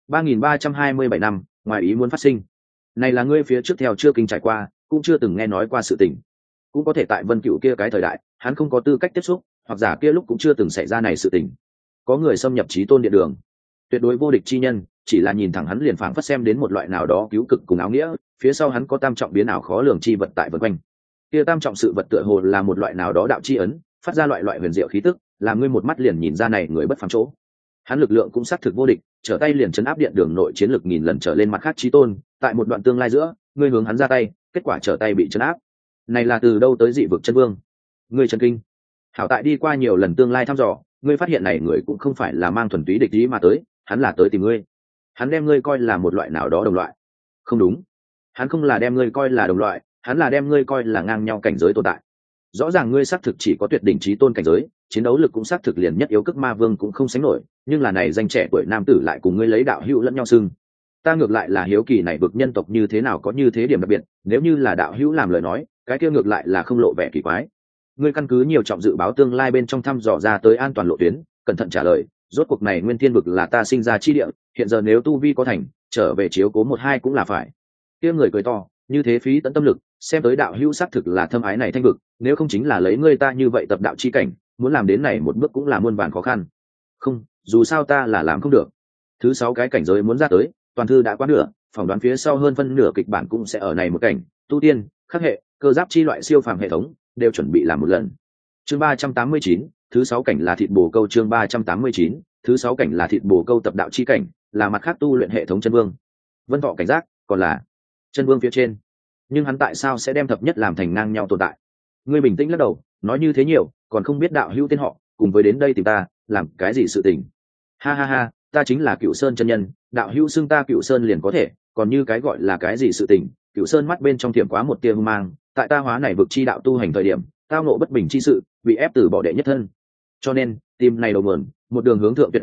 3327 năm, ngoài ý muốn phát sinh. Này là ngươi phía trước theo chưa kinh trải qua, cũng chưa từng nghe nói qua sự tình. Cũng có thể tại Vân Cửu kia cái thời đại, hắn không có tư cách tiếp xúc, hoặc giả kia lúc cũng chưa từng xảy ra này sự tình. Có người xâm nhập chí tôn điện đường, tuyệt đối vô địch chi nhân, chỉ là nhìn thẳng hắn liền phảng phất xem đến một loại nào đó cứu cực cùng áo nghĩa, phía sau hắn có tam trọng biến ảo khó lường chi vật tại vần quanh. Kia tam trọng sự vật tựa hồ là một loại nào đó đạo chi ấn, phát ra loại huyền diệu khí tức, làm ngươi một mắt liền nhìn ra này người bất phàm chỗ. Hắn lực lượng cũng xác thực vô địch, trở tay liền chấn áp điện đường nội chiến lực 1000 lần trở lên mặt khác chí tôn, tại một đoạn tương lai giữa, ngươi hướng hắn ra tay, kết quả trở tay bị chấn áp. Này là từ đâu tới dị vực chân vương? Ngươi chân kinh. Hảo tại đi qua nhiều lần tương lai thăm dò, ngươi phát hiện này người cũng không phải là mang thuần túy địch ý mà tới, hắn là tới tìm ngươi. Hắn đem ngươi coi là một loại nào đó đồng loại. Không đúng, hắn không là đem ngươi coi là đồng loại, hắn là đem ngươi coi là ngang nhau cảnh giới tồn tại. Rõ ràng ngươi xác thực chỉ có tuyệt đỉnh chí tôn cảnh giới, chiến đấu lực cũng xác thực liền nhất yếu cước ma vương cũng không sánh nổi, nhưng là này danh trẻ tuổi nam tử lại cùng ngươi lấy đạo hữu lẫn nhau xưng. Ta ngược lại là hiếu kỳ này vực nhân tộc như thế nào có như thế điểm đặc biệt, nếu như là đạo hữu làm lời nói, cái kia ngược lại là không lộ vẻ kỳ quái. Ngươi căn cứ nhiều trọng dự báo tương lai bên trong thăm dò ra tới an toàn lộ tuyến, cẩn thận trả lời, rốt cuộc này nguyên thiên vực là ta sinh ra chi địa, hiện giờ nếu tu vi có thành, trở về chiếu cố 1-2 cũng là phải. Kia người cười to, như thế phí tận tâm lực, xem tới đạo hữu xác thực là thâm ái này thanh vực, nếu không chính là lấy ngươi ta như vậy tập đạo chi cảnh, muốn làm đến này một bước cũng là muôn vàn khó khăn. Không, dù sao ta là làm không được. Thứ 6 cái cảnh giới muốn ra tới, toàn thư đã quá nửa, phỏng đoán phía sau hơn phân nửa kịch bản cũng sẽ ở này một cảnh, tu tiên, khắc hệ, cơ giáp chi loại siêu phàm hệ thống, đều chuẩn bị làm một lần. Chương 389, thứ 6 cảnh là thịt bồ câu. Chương 389, thứ 6 cảnh là thịt bồ câu tập đạo chi cảnh, là mặt khác tu luyện hệ thống chân vương. Vân Thọ cảnh giác, còn là chân vương phía trên. Nhưng hắn tại sao sẽ đem thập nhất làm thành ngang nhau tồn tại? Ngươi bình tĩnh lắc đầu, nói như thế nhiều, còn không biết đạo hữu tên họ, cùng với đến đây tìm ta, làm cái gì sự tình? Ha ha ha, ta chính là Cựu Sơn chân nhân, đạo hữu xưng ta Cựu Sơn liền có thể, còn như cái gọi là cái gì sự tình? Cựu Sơn mắt bên trong tiềm quá một tia hung mang, tại ta hóa này vực chi đạo tu hành thời điểm, tao nộ bất bình chi sự, bị ép từ bỏ đệ nhất thân. Cho nên, tìm này đầu nguồn, một đường hướng thượng tuyệt diệt,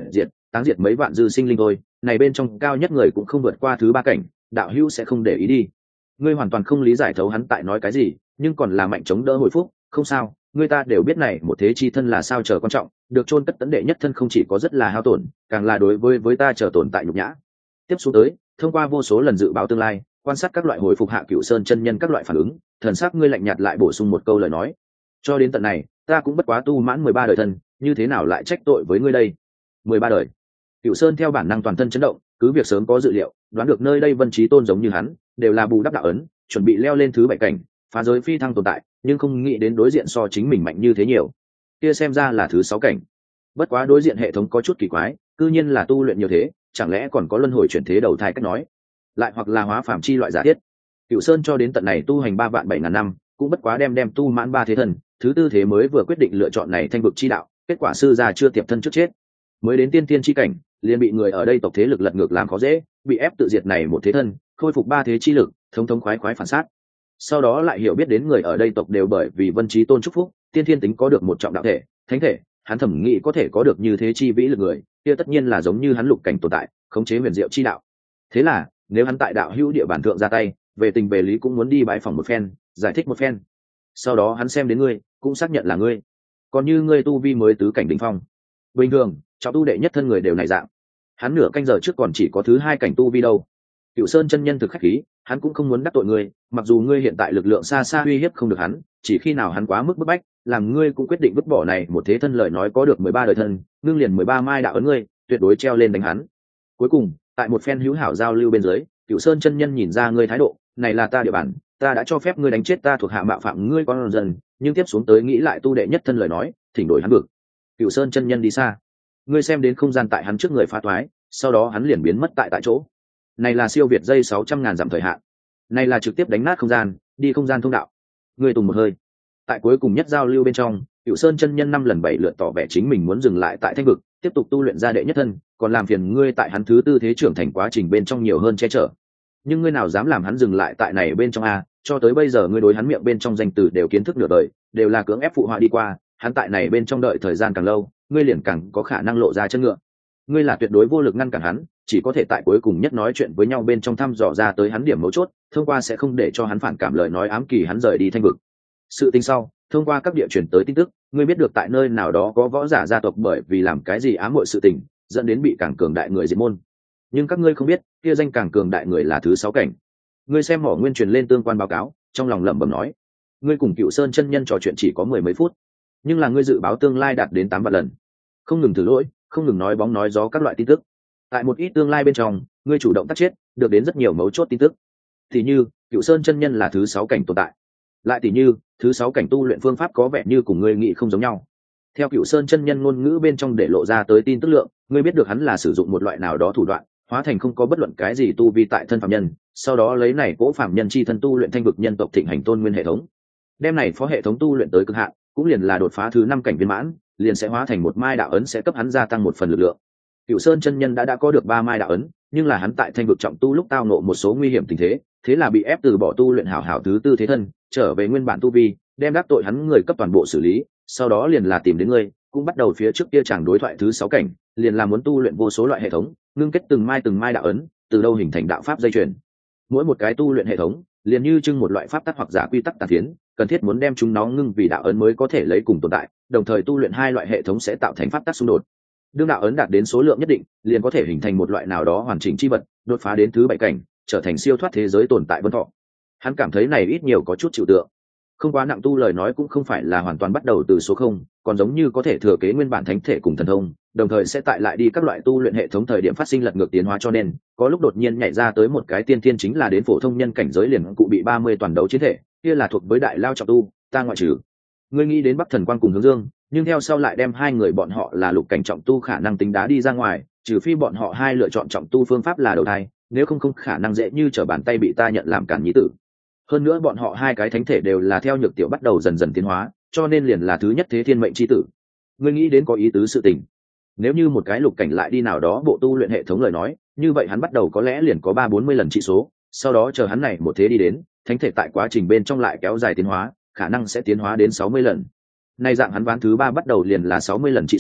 táng diệt mấy vạn dư sinh linh thôi, này bên trong cao nhất người cũng không vượt qua thứ ba cảnh, đạo hữu sẽ không để ý đi. Ngươi hoàn toàn không lý giải thấu hắn tại nói cái gì, nhưng còn là mạnh chống đỡ hồi phúc. Không sao, người ta đều biết này một thế chi thân là sao chờ quan trọng, được chôn cất tấn đệ nhất thân không chỉ có rất là hao tổn, càng là đối với ta chờ tồn tại nhục nhã. Tiếp xuống tới, thông qua vô số lần dự báo tương lai, quan sát các loại hồi phục Hạ Cửu Sơn chân nhân các loại phản ứng, thần sắc ngươi lạnh nhạt lại bổ sung một câu lời nói: cho đến tận này, ta cũng bất quá tu mãn 13 đời thân, như thế nào lại trách tội với ngươi đây? 13 đời. Cửu Sơn theo bản năng toàn thân chấn động, cứ việc sớm có dự liệu, đoán được nơi đây Vân Chí Tôn giống như hắn, đều là bù đắp đạo ấn, chuẩn bị leo lên thứ 7 cảnh, phá giới phi thăng tồn tại, nhưng không nghĩ đến đối diện so chính mình mạnh như thế nhiều. Kia xem ra là thứ 6 cảnh. Bất quá đối diện hệ thống có chút kỳ quái, cư nhiên là tu luyện nhiều thế, chẳng lẽ còn có luân hồi chuyển thế đầu thai cách nói, lại hoặc là hóa phàm chi loại giả thiết. Cửu Sơn cho đến tận này tu hành 3 vạn 7 ngàn năm, cũng bất quá đem tu mãn 3 thế thần, thứ tư thế mới vừa quyết định lựa chọn này thanh vực chi đạo, kết quả sư gia chưa tiệp thân trước chết, mới đến tiên tiên chi cảnh, liền bị người ở đây tộc thế lực lật ngược làm khó dễ, bị ép tự diệt này một thế thân, khôi phục 3 thế chi lực, thống khoái phản sát. Sau đó lại hiểu biết đến người ở đây tộc đều bởi vì Vân Chí Tôn chúc phúc, tiên thiên tính có được một trọng đạo thể, thánh thể, hắn thẩm nghĩ có thể có được như thế chi vĩ lực người, kia tất nhiên là giống như hắn lục cảnh tồn tại, khống chế huyền diệu chi đạo. Thế là, nếu hắn tại đạo hữu địa bản thượng ra tay, về tình về lý cũng muốn đi bái phỏng một phen, giải thích một phen. Sau đó hắn xem đến ngươi, cũng xác nhận là ngươi. Còn như ngươi tu vi mới tứ cảnh đỉnh phong, bình thường, trọng tu đệ nhất thân người đều này dạng. Hắn nửa canh giờ trước còn chỉ có thứ 2 cảnh tu vi đâu. Cửu Sơn chân nhân thực khách khí, hắn cũng không muốn đắc tội ngươi, mặc dù ngươi hiện tại lực lượng xa xa uy hiếp không được hắn, chỉ khi nào hắn quá mức bức bách, làm ngươi cũng quyết định vứt bỏ này một thế thân lời nói có được 13 đời thân, ngưng liền 13 mai đạo ấn ngươi, tuyệt đối treo lên đánh hắn. Cuối cùng, tại một phen hữu hảo giao lưu bên dưới, Cửu Sơn chân nhân nhìn ra ngươi thái độ, này là ta địa bàn, ta đã cho phép ngươi đánh chết ta thuộc hạ mạo phạm ngươi con dần, nhưng tiếp xuống tới nghĩ lại tu đệ nhất thân lời nói, thỉnh đổi hắn vực. Cửu Sơn chân nhân đi xa, ngươi xem đến không gian tại hắn trước người phá toái, sau đó hắn liền biến mất tại chỗ. Này là siêu việt dây 600.000 dặm thời hạn, này là trực tiếp đánh nát không gian, đi không gian thông đạo. Ngươi tùng một hơi, tại cuối cùng nhất giao lưu bên trong, Cửu Sơn chân nhân 5 lần 7 lượt tỏ vẻ chính mình muốn dừng lại tại thanh vực, tiếp tục tu luyện ra đệ nhất thân, còn làm phiền ngươi tại hắn thứ tư thế trưởng thành quá trình bên trong nhiều hơn che chở. Nhưng ngươi nào dám làm hắn dừng lại tại này bên trong a? Cho tới bây giờ ngươi đối hắn miệng bên trong danh từ đều kiến thức nửa đời, đều là cưỡng ép phụ họa đi qua, hắn tại này bên trong đợi thời gian càng lâu, ngươi liền càng có khả năng lộ ra chân ngựa. Ngươi là tuyệt đối vô lực ngăn cản hắn, chỉ có thể tại cuối cùng nhất nói chuyện với nhau bên trong thăm dò ra tới hắn điểm mấu chốt, thông qua sẽ không để cho hắn phản cảm lời nói ám kỳ hắn rời đi thanh vực. Sự tình sau, thông qua các địa truyền tới tin tức, ngươi biết được tại nơi nào đó có võ giả gia tộc bởi vì làm cái gì ám muội sự tình, dẫn đến bị càng cường đại người diệt môn. Nhưng các ngươi không biết, kia danh càng cường đại người là thứ 6 cảnh. Ngươi xem Mỏ Nguyên truyền lên tương quan báo cáo, trong lòng lẩm bẩm nói, ngươi cùng Cửu Sơn chân nhân trò chuyện chỉ có 10 mấy phút, nhưng là ngươi dự báo tương lai đạt đến 8 vạn lần, không ngừng thử lỗi, không ngừng nói bóng nói gió các loại tin tức. Tại một ít tương lai bên trong, ngươi chủ động tác chết, được đến rất nhiều mấu chốt tin tức. Thì như, Cửu Sơn chân nhân là thứ 6 cảnh tồn tại. Lại tỷ như, thứ 6 cảnh tu luyện phương pháp có vẻ như cùng ngươi nghĩ không giống nhau. Theo Cửu Sơn chân nhân ngôn ngữ bên trong để lộ ra tới tin tức lượng, ngươi biết được hắn là sử dụng một loại nào đó thủ đoạn, hóa thành không có bất luận cái gì tu vi tại thân phàm nhân, sau đó lấy này cỗ phàm nhân chi thân tu luyện thanh vực nhân tộc thịnh hành tôn nguyên hệ thống. Đem này phó hệ thống tu luyện tới cực hạn, cũng liền là đột phá thứ 5 cảnh viên mãn, liền sẽ hóa thành một mai đạo ấn sẽ cấp hắn gia tăng một phần lực lượng. Cửu Sơn chân nhân đã có được 3 mai đạo ấn, nhưng là hắn tại thanh vực trọng tu lúc tao ngộ một số nguy hiểm tình thế, thế là bị ép từ bỏ tu luyện hảo hảo thứ tư thế thân, trở về nguyên bản tu vi, đem đắc tội hắn người cấp toàn bộ xử lý, sau đó liền là tìm đến ngươi, cũng bắt đầu phía trước kia chàng đối thoại thứ 6 cảnh, liền là muốn tu luyện vô số loại hệ thống, ngưng kết từng mai đạo ấn, từ đâu hình thành đạo pháp dây chuyền. Mỗi một cái tu luyện hệ thống, liền như trưng một loại pháp tắc hoặc giả quy tắc tàn phiến, cần thiết muốn đem chúng nó ngưng vì đạo ấn mới có thể lấy cùng tồn tại, đồng thời tu luyện 2 loại hệ thống sẽ tạo thành pháp tắc xung đột. Đương đạo ấn đạt đến số lượng nhất định, liền có thể hình thành một loại nào đó hoàn chỉnh chi vật, đột phá đến thứ 7 cảnh, trở thành siêu thoát thế giới tồn tại vân thọ. Hắn cảm thấy này ít nhiều có chút chịu tượng. Không quá nặng tu lời nói cũng không phải là hoàn toàn bắt đầu từ số 0, còn giống như có thể thừa kế nguyên bản thánh thể cùng thần thông, đồng thời sẽ tại lại đi các loại tu luyện hệ thống thời điểm phát sinh lật ngược tiến hóa, cho nên có lúc đột nhiên nhảy ra tới một cái tiên thiên chính là đến phổ thông nhân cảnh giới liền cụ bị 30 toàn đấu chiến thể, kia là thuộc với đại lao trọng tu, ta ngoại trừ. Ngươi nghĩ đến Bắc Thần Quang cùng Hướng Dương, nhưng theo sau lại đem 2 người bọn họ là lục cảnh trọng tu khả năng tính đá đi ra ngoài, trừ phi bọn họ 2 lựa chọn trọng tu phương pháp là đầu thai, nếu không khả năng dễ như trở bàn tay bị ta nhận làm cản nhí tử. Hơn nữa bọn họ 2 cái thánh thể đều là theo nhược tiểu bắt đầu dần dần tiến hóa, cho nên liền là thứ nhất thế thiên mệnh chi tử. Ngươi nghĩ đến có ý tứ sự tình. Nếu như một cái lục cảnh lại đi nào đó bộ tu luyện hệ thống lời nói, như vậy hắn bắt đầu có lẽ liền có 30-40 lần trị số, sau đó chờ hắn này một thế đi đến, thánh thể tại quá trình bên trong lại kéo dài tiến hóa, khả năng sẽ tiến hóa đến 60 lần. Nay dạng hắn ván thứ 3 bắt đầu liền là 60 lần trị số,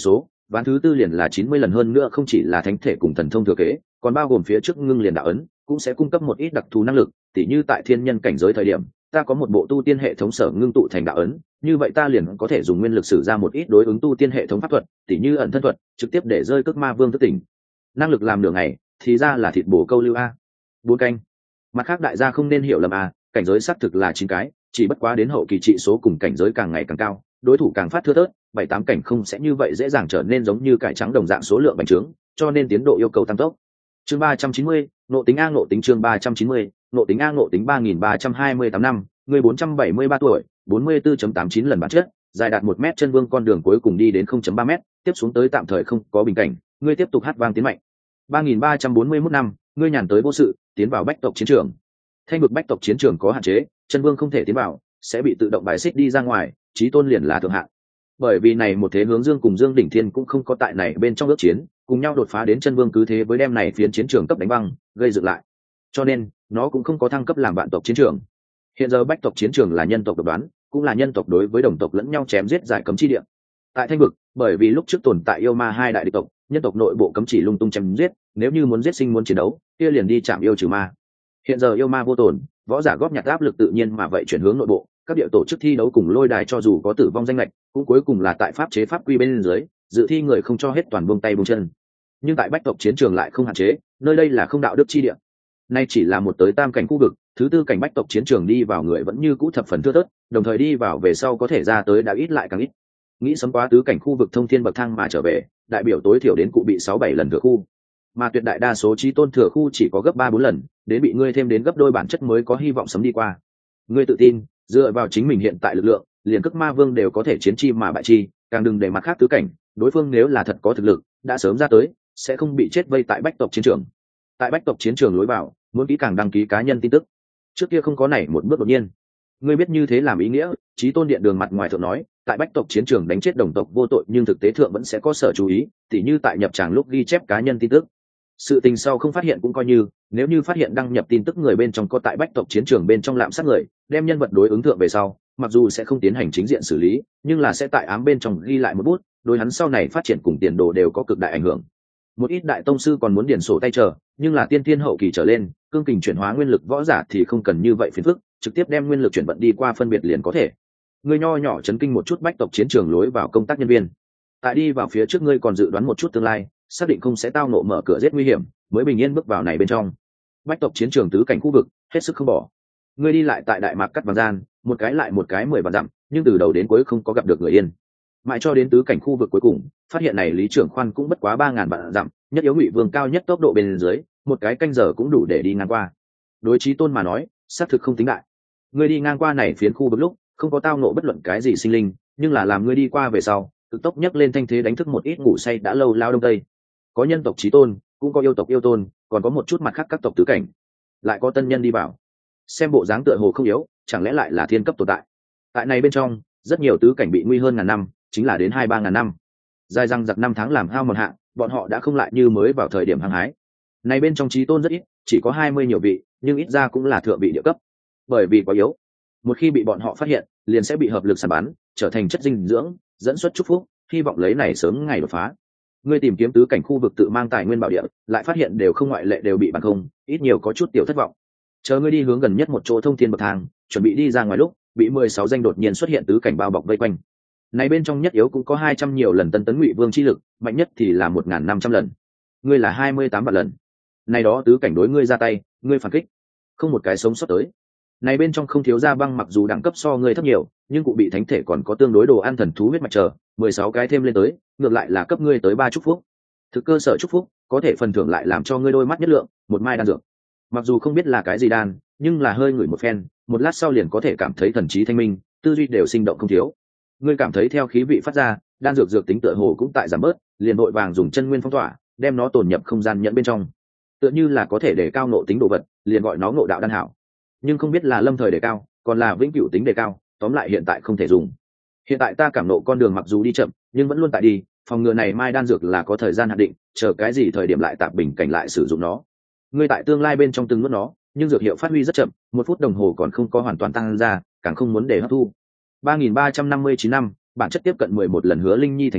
ván thứ tư liền là 90 lần, hơn nữa không chỉ là thánh thể cùng thần thông thừa kế, còn bao gồm phía trước ngưng liền đạo ấn cũng sẽ cung cấp một ít đặc thù năng lực, tỉ như tại thiên nhân cảnh giới thời điểm ta có một bộ tu tiên hệ thống sở ngưng tụ thành đạo ấn, như vậy ta liền có thể dùng nguyên lực sử ra một ít đối ứng tu tiên hệ thống pháp thuật, tỉ như ẩn thân thuật, trực tiếp để rơi cước ma vương thức tỉnh. Năng lực làm nửa ngày thì ra là thịt bổ câu lưu a. 4 canh. Mặt khác đại gia không nên hiểu lầm a, cảnh giới xác thực là 9 cái, chỉ bất quá đến hậu kỳ trị số cùng cảnh giới càng ngày càng cao, đối thủ càng phát thưa thớt, 7-8 cảnh không sẽ như vậy dễ dàng trở nên giống như cải trắng đồng dạng số lượng bành trướng, cho nên tiến độ yêu cầu tăng tốc. Chương 390, nộ tính A nộ tính. Chương 390, nộ tính A nộ tính. 3328 năm, người 473 tuổi, 44.89 lần bản chất, dài đạt 1 mét, chân vương con đường cuối cùng đi đến 0.3 mét, tiếp xuống tới tạm thời không có bình cảnh, ngươi tiếp tục hát vang tiến mạnh. 3341 năm, ngươi nhàn tới vô sự, tiến vào bách tộc chiến trường. Thanh vực bách tộc chiến trường có hạn chế, chân vương không thể tiến vào, sẽ bị tự động bài xích đi ra ngoài, chí tôn liền là thượng hạng. Bởi vì này một thế hướng dương cùng dương đỉnh thiên cũng không có tại này bên trong ước chiến, cùng nhau đột phá đến chân vương, cứ thế với đem này phiến chiến trường cấp đánh băng, gây dựng lại, cho nên nó cũng không có thăng cấp làm vạn tộc chiến trường. Hiện giờ bách tộc chiến trường là nhân tộc độc đoán, cũng là nhân tộc đối với đồng tộc lẫn nhau chém giết giải cấm chi địa. Tại Thanh vực, bởi vì lúc trước tồn tại yêu ma hai đại địch tộc, nhân tộc nội bộ cấm chỉ lung tung chém giết, nếu như muốn giết sinh muốn chiến đấu, kia liền đi chạm yêu trừ ma. Hiện giờ yêu ma vô tồn, võ giả góp nhặt áp lực tự nhiên mà vậy chuyển hướng nội bộ, các địa tổ chức thi đấu cùng lôi đài cho dù có tử vong danh lệch, cũng cuối cùng là tại pháp chế pháp quy bên dưới, dự thi người không cho hết toàn buông tay buông chân. Nhưng tại bách tộc chiến trường lại không hạn chế, nơi đây là không đạo đức chi địa. Nay chỉ là một tới tam cảnh khu vực, thứ tư cảnh bách tộc chiến trường đi vào người vẫn như cũ thập phần thưa thớt, đồng thời đi vào về sau có thể ra tới đã ít lại càng ít. Nghĩ sớm quá tứ cảnh khu vực thông thiên bậc thang mà trở về, đại biểu tối thiểu đến cụ bị 6-7 lần thừa khu, mà tuyệt đại đa số chí tôn thừa khu chỉ có gấp 3-4 lần, đến bị ngươi thêm đến gấp đôi bản chất mới có hy vọng sớm đi qua. Ngươi tự tin, dựa vào chính mình hiện tại lực lượng, liền cước ma vương đều có thể chiến chi mà bại chi, càng đừng để mặt khác tứ cảnh, đối phương nếu là thật có thực lực, đã sớm ra tới, sẽ không bị chết vây tại bách tộc chiến trường. Tại bách tộc chiến trường lối vào, muốn kỹ càng đăng ký cá nhân tin tức. Trước kia không có này một bước đột nhiên. Ngươi biết như thế làm ý nghĩa, chí tôn điện đường mặt ngoài thượng nói, tại bách tộc chiến trường đánh chết đồng tộc vô tội, nhưng thực tế thượng vẫn sẽ có sở chú ý, tỉ như tại nhập tràng lúc ghi chép cá nhân tin tức. Sự tình sau không phát hiện cũng coi như, nếu như phát hiện đăng nhập tin tức người bên trong có tại bách tộc chiến trường bên trong lạm sát người, đem nhân vật đối ứng thượng về sau, mặc dù sẽ không tiến hành chính diện xử lý, nhưng là sẽ tại ám bên trong ghi lại một bút, đối hắn sau này phát triển cùng tiền đồ đều có cực đại ảnh hưởng. Một ít đại tông sư còn muốn điền sổ tay chờ, nhưng là tiên thiên hậu kỳ trở lên, cương kình chuyển hóa nguyên lực võ giả thì không cần như vậy phiền phức, trực tiếp đem nguyên lực chuyển vận đi qua phân biệt liền có thể. Ngươi nho nhỏ chấn kinh một chút bách tộc chiến trường lối vào công tác nhân viên. Tại đi vào phía trước ngươi còn dự đoán một chút tương lai, xác định không sẽ tao ngộ mở cửa giết nguy hiểm, mới bình yên bước vào này bên trong. Bách tộc chiến trường tứ cảnh khu vực, hết sức không bỏ. Ngươi đi lại tại đại mạc cắt vàng gian, một cái lại một cái 10 vạn dặm, nhưng từ đầu đến cuối không có gặp được người yên. Mãi cho đến tứ cảnh khu vực cuối cùng, phát hiện này lý trưởng khoan cũng bất quá 3000 vạn dặm, nhất yếu ngụy vương cao nhất tốc độ bên dưới, một cái canh giờ cũng đủ để đi ngang qua. Đối chí tôn mà nói, xác thực không tính đại. Ngươi đi ngang qua này phiến khu vực lúc, không có tao ngộ bất luận cái gì sinh linh, nhưng là làm ngươi đi qua về sau, cực tốc nhấc lên thanh thế đánh thức một ít ngủ say đã lâu lao đông tây. Có nhân tộc chí tôn, cũng có yêu tộc yêu tôn, còn có một chút mặt khác các tộc tứ cảnh, lại có tân nhân đi vào. Xem bộ dáng tựa hồ không yếu, chẳng lẽ lại là thiên cấp tồn tại? Tại này bên trong, rất nhiều tứ cảnh bị nguy hơn ngàn năm, chính là đến 2-3 ngàn năm. Dài răng giặc năm tháng làm hao mòn hạ, bọn họ đã không lại như mới vào thời điểm hăng hái. Này bên trong chí tôn rất ít, chỉ có 20 nhiều vị, nhưng ít ra cũng là thượng vị địa cấp. Bởi vì quá yếu, một khi bị bọn họ phát hiện, liền sẽ bị hợp lực săn bắn, trở thành chất dinh dưỡng, dẫn xuất chúc phúc, hy vọng lấy này sớm ngày đột phá. Ngươi tìm kiếm tứ cảnh khu vực tự mang tài nguyên bảo địa, lại phát hiện đều không ngoại lệ đều bị bắn không, ít nhiều có chút tiểu thất vọng. Chờ ngươi đi hướng gần nhất một chỗ thông thiên bậc thang, chuẩn bị đi ra ngoài lúc, bị 16 danh đột nhiên xuất hiện tứ cảnh bao bọc vây quanh. Này bên trong nhất yếu cũng có 200 nhiều lần tân tấn ngụy vương chi lực, mạnh nhất thì là 1500 lần. Ngươi là 28 vạn lần. Này đó tứ cảnh đối ngươi ra tay, ngươi phản kích, không một cái sống sót tới. Này bên trong không thiếu gia băng, mặc dù đẳng cấp so ngươi thấp nhiều, nhưng cụ bị thánh thể còn có tương đối đồ ăn thần thú huyết mạch chờ, 16 cái thêm lên tới, ngược lại là cấp ngươi tới 3 chúc phúc. Thực cơ sở chúc phúc, có thể phần thưởng lại làm cho ngươi đôi mắt nhất lượng, một mai đan dược. Mặc dù không biết là cái gì đan, nhưng là hơi ngửi một phen, một lát sau liền có thể cảm thấy thần trí thanh minh, tư duy đều sinh động không thiếu. Ngươi cảm thấy theo khí vị phát ra, đan dược dược tính tựa hồ cũng tại giảm bớt, liền vội vàng dùng chân nguyên phong tỏa, đem nó tồn nhập không gian nhẫn bên trong. Tựa như là có thể để cao ngộ tính đồ vật, liền gọi nó ngộ đạo đan hảo. Nhưng không biết là lâm thời đề cao, còn là vĩnh cửu tính đề cao, tóm lại hiện tại không thể dùng. Hiện tại ta cảm nộ con đường mặc dù đi chậm, nhưng vẫn luôn tại đi, phòng ngừa này mai đan dược là có thời gian hạn định, chờ cái gì thời điểm lại tạp bình cảnh lại sử dụng nó. Ngươi tại tương lai bên trong từng nuốt nó, nhưng dược hiệu phát huy rất chậm, 1 phút đồng hồ còn không có hoàn toàn tăng ra, càng không muốn để hấp thu. 3359 năm, bản chất tiếp cận 11 lần hứa linh nhi thành tôn,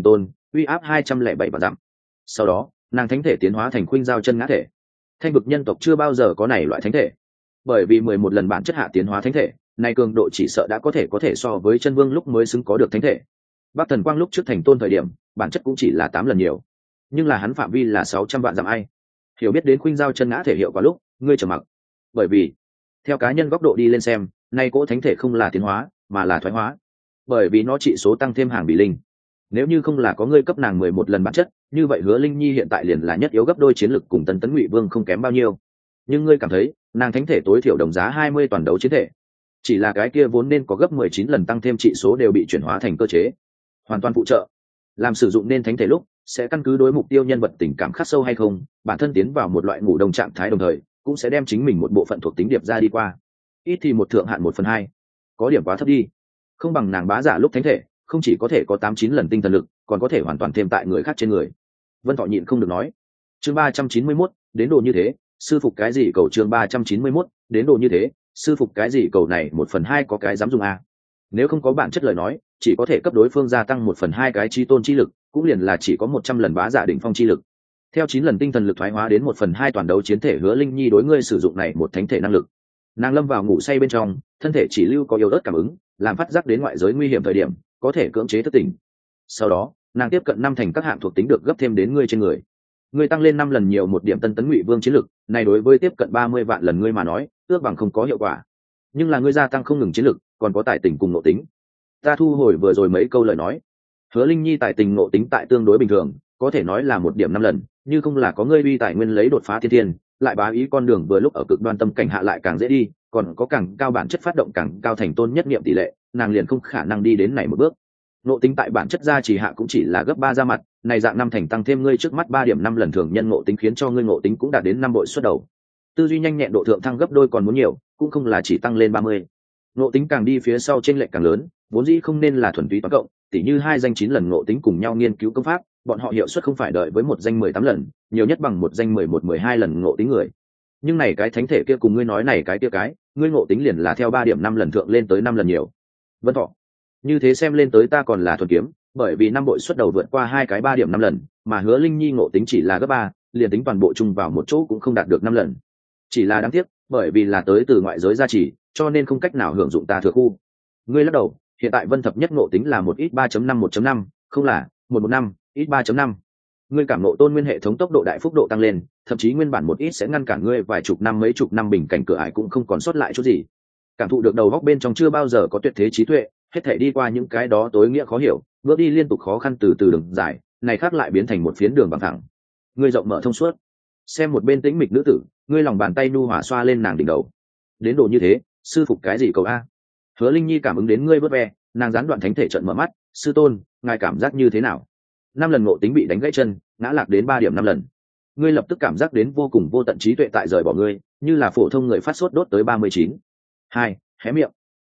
uy áp 207 vạn dặm. Sau đó nàng thánh thể tiến hóa thành khuynh giao chân ngã thể. Thanh vực nhân tộc chưa bao giờ có này loại thánh thể, bởi vì 11 lần bản chất hạ tiến hóa thánh thể này cường độ chỉ sợ đã có thể so với chân vương lúc mới xứng có được thánh thể. Bắc Thần Quang lúc trước thành tôn thời điểm bản chất cũng chỉ là 8 lần nhiều, nhưng là hắn phạm vi là 600 vạn dặm. Ai hiểu biết đến khuynh giao chân ngã thể hiệu quả lúc ngươi trầm mặc, bởi vì theo cá nhân góc độ đi lên xem, nay cỗ thánh thể không là tiến hóa mà là thoái hóa, bởi vì nó trị số tăng thêm hàng bị linh. Nếu như không là có ngươi cấp nàng 11 lần bản chất, như vậy Hứa Linh Nhi hiện tại liền là nhất yếu gấp đôi chiến lực cùng Tấn Tấn Ngụy Vương không kém bao nhiêu. Nhưng ngươi cảm thấy nàng thánh thể tối thiểu đồng giá 20 toàn đấu chiến thể, chỉ là cái kia vốn nên có gấp 19 lần tăng thêm trị số đều bị chuyển hóa thành cơ chế hoàn toàn phụ trợ. Làm sử dụng nên thánh thể lúc sẽ căn cứ đối mục tiêu nhân vật tình cảm khắc sâu hay không, bản thân tiến vào một loại ngủ đông trạng thái, đồng thời cũng sẽ đem chính mình một bộ phận thuộc tính điệp ra đi qua. Ít thì một thượng hạn 1/2, có điểm quá thấp đi. Không bằng nàng bá giả lúc thánh thể không chỉ có thể có 8-9 lần tinh thần lực, còn có thể hoàn toàn thêm tại người khác trên người. Vân Thọ nhịn không được nói. Chương 391, đến độ như thế, sư phục cái gì cầu. Chương 391, đến độ như thế, sư phục cái gì cầu. Này 1/2 có cái dám dùng à? Nếu không có bản chất lời nói, chỉ có thể cấp đối phương gia tăng 1/2 cái chi tôn chi lực, cũng liền là chỉ có 100 lần bá giả đỉnh phong chi lực. Theo 9 lần tinh thần lực thoái hóa đến 1/2 toàn đấu chiến thể, Hứa Linh Nhi đối ngươi sử dụng này một thánh thể năng lực. Nàng lâm vào ngủ say bên trong, thân thể chỉ lưu có yếu ớt cảm ứng, làm phát giác đến ngoại giới nguy hiểm thời điểm có thể cưỡng chế thức tỉnh. Sau đó nàng tiếp cận 5 thành các hạng thuộc tính được gấp thêm đến ngươi trên người. Ngươi tăng lên 5 lần nhiều một điểm Tân Tấn Ngụy Vương chiến lực, này đối với tiếp cận 30 vạn lần ngươi mà nói ước bằng không có hiệu quả, nhưng là ngươi gia tăng không ngừng chiến lực, còn có tài tình cùng nội tính. Ta thu hồi vừa rồi mấy câu lời nói. Hứa Linh Nhi tài tình nội tính tại tương đối bình thường, có thể nói là 1 điểm 5 lần, như không là có ngươi uy tài nguyên lấy đột phá thiên thiên, lại bá ý con đường vừa lúc ở cực đoan tâm cảnh hạ lại càng dễ đi, còn có càng cao bản chất phát động càng cao thành tôn nhất nghiệm tỷ lệ, nàng liền không khả năng đi đến này một bước. Ngộ tính tại bản chất gia trì hạ cũng chỉ là gấp 3 ra mặt, này dạng 5 thành tăng thêm ngươi trước mắt 3 điểm 5 lần thường nhân ngộ tính, khiến cho ngươi ngộ tính cũng đạt đến 5 bội xuất đầu. Tư duy nhanh nhẹn độ thượng thăng gấp đôi còn muốn nhiều, cũng không là chỉ tăng lên 30. Ngộ tính càng đi phía sau chênh lệch càng lớn, vốn dĩ không nên là thuần túy toán cộng, tỉ như 2 danh 9 lần ngộ tính cùng nhau nghiên cứu công pháp, bọn họ hiệu suất không phải đợi với một danh 18 lần, nhiều nhất bằng một danh 11-12 lần ngộ tính người. Nhưng này cái thánh thể kia cùng ngươi nói này cái kia cái, ngươi ngộ tính liền là theo 3 điểm 5 lần thượng lên tới 5 lần nhiều. Vân Thọ, như thế xem lên tới ta còn là thuần kiếm, bởi vì 5 bội xuất đầu vượt qua 2 cái 3 điểm 5 lần, mà Hứa Linh Nhi ngộ tính chỉ là gấp 3, liền tính toàn bộ chung vào một chỗ cũng không đạt được 5 lần. Chỉ là đáng tiếc, bởi vì là tới từ ngoại giới gia trì, cho nên không cách nào hưởng dụng ta thừa khu. Ngươi lắc đầu, hiện tại Vân thập nhất ngộ tính là 1x3.5 không là 115 x 3.5. Ngươi cảm ngộ tôn nguyên hệ thống tốc độ đại phúc độ tăng lên, thậm chí nguyên bản 1x sẽ ngăn cản ngươi vài chục năm mấy chục năm bình cảnh cửa ải cũng không còn sót lại chút gì. Cảm thụ được đầu góc bên trong chưa bao giờ có tuyệt thế trí tuệ, hết thảy đi qua những cái đó tối nghĩa khó hiểu, bước đi liên tục khó khăn từ từ đường dài, này khác lại biến thành một phiến đường bằng thẳng. Ngươi rộng mở thông suốt. Xem một bên tĩnh mịch nữ tử, ngươi lòng bàn tay nu hòa xoa lên nàng đỉnh đầu. Đến độ như thế, sư phục cái gì cầu a? Hứa Linh Nhi cảm ứng đến ngươi vớt ve, nàng gián đoạn thánh thể trận mở mắt, sư tôn, ngài cảm giác như thế nào? 5 lần ngộ tính bị đánh gãy chân, ngã lạc đến 3 điểm 5 lần. Ngươi lập tức cảm giác đến vô cùng vô tận trí tuệ tại rời bỏ ngươi, như là phổ thông người phát sốt đốt tới 39. 2, hé miệng.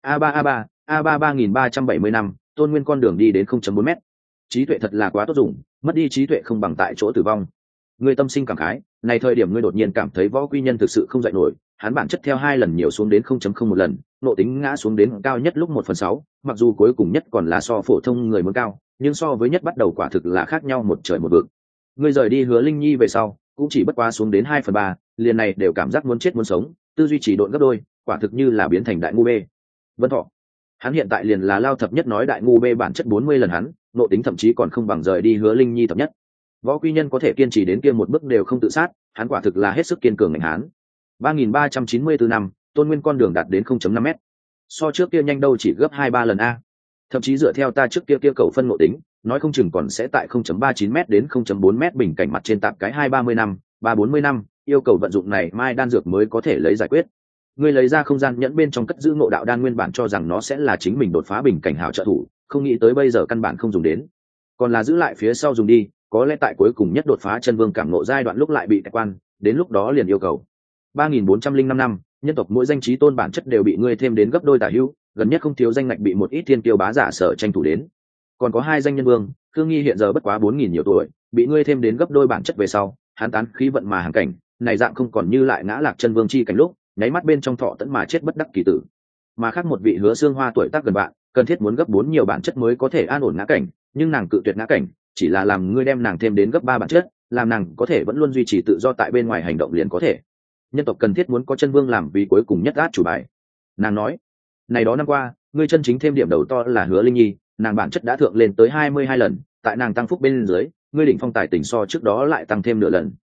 A3 3370 năm, tôn nguyên con đường đi đến 0.4 mét. Trí tuệ thật là quá tốt dùng, mất đi trí tuệ không bằng tại chỗ tử vong. Ngươi tâm sinh cảm khái, này thời điểm ngươi đột nhiên cảm thấy võ quy nhân thực sự không dậy nổi, hắn bản chất theo 2 lần nhiều xuống đến 0.01 lần, nộ tính ngã xuống đến cao nhất lúc 1/6, mặc dù cuối cùng nhất còn là so phổ thông người muốn cao, nhưng so với nhất bắt đầu quả thực là khác nhau một trời một vực. Ngươi rời đi Hứa Linh Nhi về sau, cũng chỉ bất quá xuống đến 2/3, liền này đều cảm giác muốn chết muốn sống, tư duy chỉ độn gấp đôi, quả thực như là biến thành đại ngu bê. Vân Thọ, hắn hiện tại liền là lao thập nhất nói đại ngu bê bản chất 40 lần hắn, nộ tính thậm chí còn không bằng rời đi Hứa Linh Nhi thập nhất. Võ quy nhân có thể kiên trì đến kia một bước đều không tự sát, hắn quả thực là hết sức kiên cường ngành hán. 3394 năm, tôn nguyên con đường đạt đến 0.5 mét. So trước kia nhanh đâu chỉ gấp 2-3 lần a. Thậm chí dựa theo ta trước kia cầu phân ngộ tính, nói không chừng còn sẽ tại 0.39 mét đến 0.4 mét bình cảnh mặt trên tạp cái 230 năm, 340 năm, yêu cầu vận dụng này mai đan dược mới có thể lấy giải quyết. Ngươi lấy ra không gian nhẫn bên trong cất giữ ngộ đạo đan, nguyên bản cho rằng nó sẽ là chính mình đột phá bình cảnh hảo trợ thủ, không nghĩ tới bây giờ căn bản không dùng đến, còn là giữ lại phía sau dùng đi, có lẽ tại cuối cùng nhất đột phá chân vương cảm ngộ giai đoạn lúc lại bị tạch quan, đến lúc đó liền yêu cầu 3405 năm, nhân tộc mỗi danh trí tôn bản chất đều bị ngươi thêm đến gấp đôi tả hữu, gần nhất không thiếu danh ngạch bị một ít thiên kiêu bá giả sở tranh thủ đến. Còn có 2 danh nhân vương, Khương Nghi hiện giờ bất quá 4000 nhiều tuổi, bị ngươi thêm đến gấp đôi bản chất về sau, hắn tán khí vận mà hàng cảnh, này dạng không còn như lại ngã lạc chân vương chi cảnh lúc, nháy mắt bên trong thọ tẫn mà chết bất đắc kỳ tử. Mà khác một vị Hứa Xương Hoa tuổi tác gần bạn, cần thiết muốn gấp 4 nhiều bản chất mới có thể an ổn ngã cảnh, nhưng nàng cự tuyệt ngã cảnh, chỉ là làm ngươi đem nàng thêm đến gấp 3 bản chất, làm nàng có thể vẫn luôn duy trì tự do tại bên ngoài hành động liền có thể. Nhân tộc cần thiết muốn có chân vương làm vì cuối cùng nhất át chủ bài. Nàng nói, này đó năm qua ngươi chân chính thêm điểm đầu to là Hứa Linh Nhi, nàng bản chất đã thượng lên tới 22 lần, tại nàng tăng phúc bên dưới, ngươi đỉnh phong tài tình so trước đó lại tăng thêm nửa lần.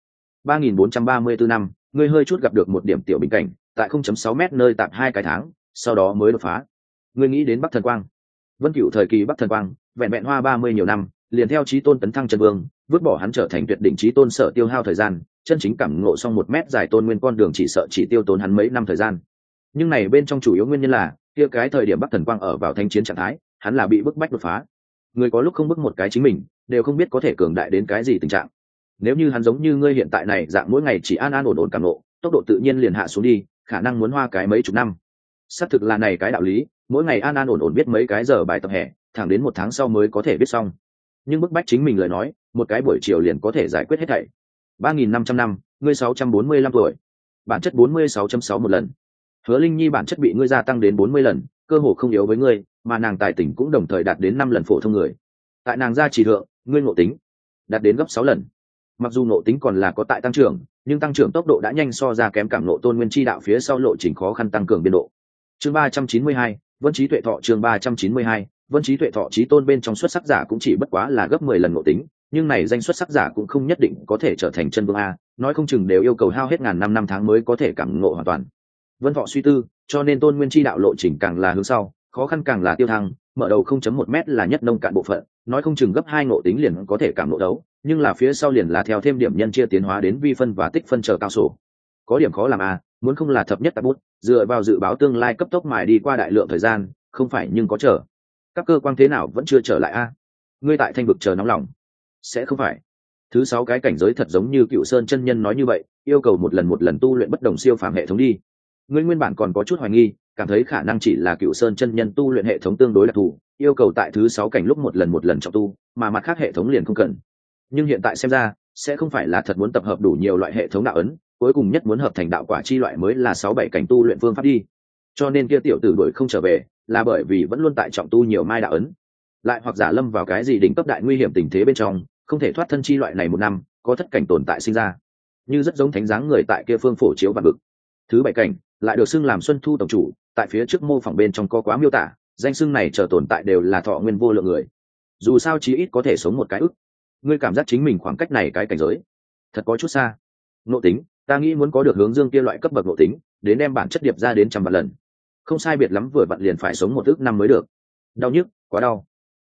3434 năm, ngươi hơi chút gặp được một điểm tiểu bình cảnh, tại 0.6 mét nơi tạm 2 cái tháng, sau đó mới đột phá. Ngươi nghĩ đến Bắc Thần Quang, Vân Cửu thời kỳ Bắc Thần Quang, vẹn vẹn hoa 30 nhiều năm, liền theo chí tôn tấn thăng chân vương, vứt bỏ hắn trở thành tuyệt đỉnh chí tôn sở tiêu hao thời gian, chân chính cảm ngộ xong 1 mét dài tôn nguyên con đường chỉ sợ chỉ tiêu tốn hắn mấy năm thời gian. Nhưng này bên trong chủ yếu nguyên nhân là, kia cái thời điểm Bắc Thần Quang ở vào thanh chiến trạng thái, hắn là bị bức bách đột phá. Người có lúc không bức một cái chính mình, đều không biết có thể cường đại đến cái gì tình trạng. Nếu như hắn giống như ngươi hiện tại này dạng mỗi ngày chỉ an an ổn ổn cảm ngộ, tốc độ tự nhiên liền hạ xuống đi, khả năng muốn hoa cái mấy chục năm. Xác thực là này cái đạo lý, mỗi ngày an an ổn ổn biết mấy cái giờ bài tập hè, thẳng đến 1 tháng sau mới có thể biết xong. Nhưng bức bách chính mình lời nói, một cái buổi chiều liền có thể giải quyết hết thảy. 3500 năm, ngươi 645 tuổi. Bản chất 46.6 một lần. Hứa Linh Nhi bản chất bị ngươi gia tăng đến 40 lần, cơ hồ không yếu với ngươi, mà nàng tài tỉnh cũng đồng thời đạt đến 5 lần phổ thông người. Tại nàng gia trì thượng, ngươi ngộ tính đạt đến gấp 6 lần. Mặc dù ngộ tính còn là có tại tăng trưởng, nhưng tăng trưởng tốc độ đã nhanh so ra kém cảm ngộ tôn nguyên chi đạo phía sau lộ trình khó khăn tăng cường biên độ. Chương 392, Vân Trí Tuệ Thọ. Chương 392, Vân Trí Tuệ Thọ. Chí tôn bên trong xuất sắc giả cũng chỉ bất quá là gấp 10 lần ngộ tính, nhưng này danh xuất sắc giả cũng không nhất định có thể trở thành chân vương a, nói không chừng đều yêu cầu hao hết ngàn năm tháng mới có thể cảm ngộ hoàn toàn. Vân Thọ suy tư, cho nên tôn nguyên chi đạo lộ trình càng là hướng sau, khó khăn càng là tiêu thăng, mở đầu 0.1 mét là nhất nông cạn bộ phận, nói không chừng gấp 2 ngộ tính liền có thể cảm ngộ đấu, nhưng là phía sau liền là theo thêm điểm nhân chia tiến hóa đến vi phân và tích phân chờ cao sổ. Có điểm khó làm a, muốn không là thập nhất tạp bút, dựa vào dự báo tương lai cấp tốc mài đi qua đại lượng thời gian, không phải nhưng có chờ. Các cơ quan thế nào vẫn chưa trở lại a? Ngươi tại Thanh vực chờ nóng lòng. Sẽ không phải. Thứ 6 cái cảnh giới thật giống như Cựu Sơn chân nhân nói như vậy, yêu cầu một lần tu luyện bất đồng siêu phàm hệ thống đi. Ngươi nguyên bản còn có chút hoài nghi, cảm thấy khả năng chỉ là Cựu Sơn chân nhân tu luyện hệ thống tương đối đặc thù, yêu cầu tại thứ 6 cảnh lúc một lần trọng tu, mà mặt khác hệ thống liền không cần. Nhưng hiện tại xem ra, sẽ không phải là thật muốn tập hợp đủ nhiều loại hệ thống đạo ấn, cuối cùng nhất muốn hợp thành đạo quả chi loại mới là 6-7 cảnh tu luyện phương pháp đi. Cho nên kia tiểu tử đuổi không trở về, là bởi vì vẫn luôn tại trọng tu nhiều mai đạo ấn, lại hoặc giả lâm vào cái gì đỉnh cấp đại nguy hiểm tình thế bên trong, không thể thoát thân chi loại này 1 năm, có thất cảnh tồn tại sinh ra, như rất giống thánh dáng người tại kia phương phổ chiếu vạn vực. Thứ 7 cảnh lại được xưng làm Xuân Thu tổng chủ, tại phía trước mô phỏng bên trong có quá miêu tả, danh xưng này chờ tồn tại đều là thọ nguyên vô lượng người, dù sao chí ít có thể sống một cái ức. Ngươi cảm giác chính mình khoảng cách này cái cảnh giới thật có chút xa. Nội tính, ta nghĩ muốn có được hướng dương kia loại cấp bậc nội tính, đến đem bản chất điệp ra đến 100 lần, không sai biệt lắm vừa vặn liền phải sống 1 ức năm mới được. Đau nhức, quá đau.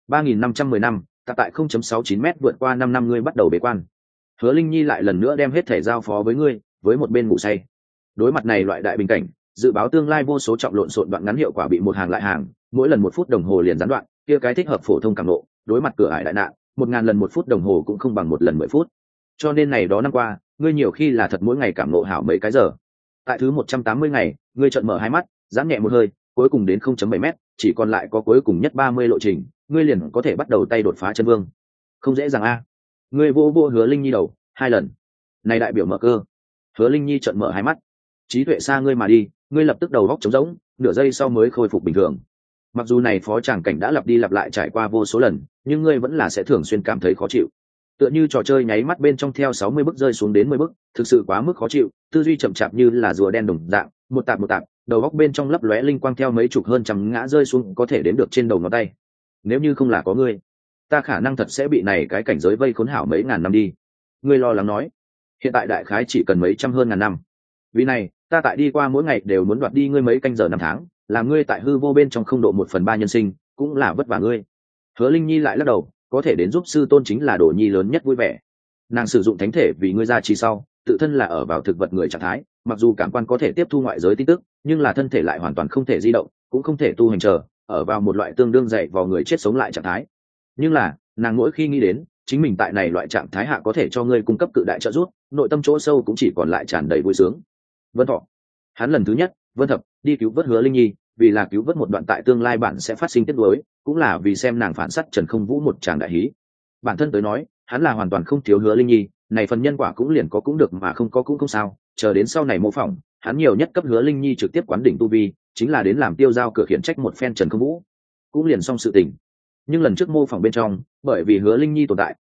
3510 năm, tại 0.69 mét vượt qua 5 năm ngươi bắt đầu bế quan. Hứa Linh Nhi lại lần nữa đem hết thể giao phó với ngươi, với một bên ngủ say. Đối mặt này loại đại bình cảnh, dự báo tương lai vô số trọng lộn xộn đoạn ngắn hiệu quả bị một hàng lại hàng, mỗi lần 1 phút đồng hồ liền gián đoạn, kia cái thích hợp phổ thông cảm nộ, đối mặt cửa ải đại nạn, 1000 lần 1 phút đồng hồ cũng không bằng 1 lần 10 phút. Cho nên này đó năm qua, ngươi nhiều khi là thật mỗi ngày cảm nộ hảo mấy cái giờ. Tại thứ 180 ngày, ngươi chợt mở hai mắt, giãn nhẹ một hơi, cuối cùng đến 0.7 mét, chỉ còn lại có cuối cùng nhất 30 lộ trình, ngươi liền có thể bắt đầu tay đột phá chân vương. Không dễ dàng a. Ngươi vô Hứa Linh Nhi đầu 2 lần. Này đại biểu mở cơ. Hứa Linh Nhi chợt mở hai mắt. Trí tuệ xa ngươi mà đi, ngươi lập tức đầu óc trống rỗng, nửa giây sau mới khôi phục bình thường. Mặc dù này phó tràng cảnh đã lặp đi lặp lại trải qua vô số lần, nhưng ngươi vẫn là sẽ thường xuyên cảm thấy khó chịu. Tựa như trò chơi nháy mắt bên trong theo 60 bước rơi xuống đến 10 bước, thực sự quá mức khó chịu, tư duy chậm chạp như là rùa đen đồng dạng, một tạp, đầu óc bên trong lấp lóe linh quang theo mấy chục hơn trăm ngã rơi xuống có thể đếm được trên đầu ngón tay. Nếu như không là có ngươi, ta khả năng thật sẽ bị này cái cảnh giới vây khốn hảo mấy ngàn năm đi. Ngươi lo lắng nói, hiện tại đại khái chỉ cần mấy trăm hơn ngàn năm. Vì này, ta tại đi qua mỗi ngày đều muốn đoạt đi ngươi mấy canh giờ 5 tháng, làm ngươi tại hư vô bên trong không độ 1/3 nhân sinh, cũng là vất vả ngươi. Hứa Linh Nhi lại lắc đầu, có thể đến giúp sư tôn chính là Đồ Nhi lớn nhất vui vẻ. Nàng sử dụng thánh thể vì ngươi ra chi sau, tự thân là ở vào thực vật người trạng thái, mặc dù cảm quan có thể tiếp thu ngoại giới tin tức, nhưng là thân thể lại hoàn toàn không thể di động, cũng không thể tu hành chờ, ở vào một loại tương đương dậy vào người chết sống lại trạng thái. Nhưng là, nàng mỗi khi nghĩ đến chính mình tại này loại trạng thái hạ có thể cho ngươi cung cấp cự đại trợ giúp, nội tâm chỗ sâu cũng chỉ còn lại tràn đầy vui sướng. Vân Thọ, hắn lần thứ nhất, Vân Thập đi cứu vớt Hứa Linh Nhi, vì là cứu vớt một đoạn tại tương lai bản sẽ phát sinh tiếc nuối, cũng là vì xem nàng phản sát Trần Không Vũ một tràng đại hí. Bản thân tới nói, hắn là hoàn toàn không thiếu Hứa Linh Nhi, này phần nhân quả cũng liền có cũng được mà không có cũng không sao, chờ đến sau này mô phỏng, hắn nhiều nhất cấp Hứa Linh Nhi trực tiếp quán đỉnh tu vi, chính là đến làm tiêu giao cửa khiển trách một phen Trần Không Vũ, cũng liền xong sự tình. Nhưng lần trước mô phỏng bên trong, bởi vì Hứa Linh Nhi tồn tại,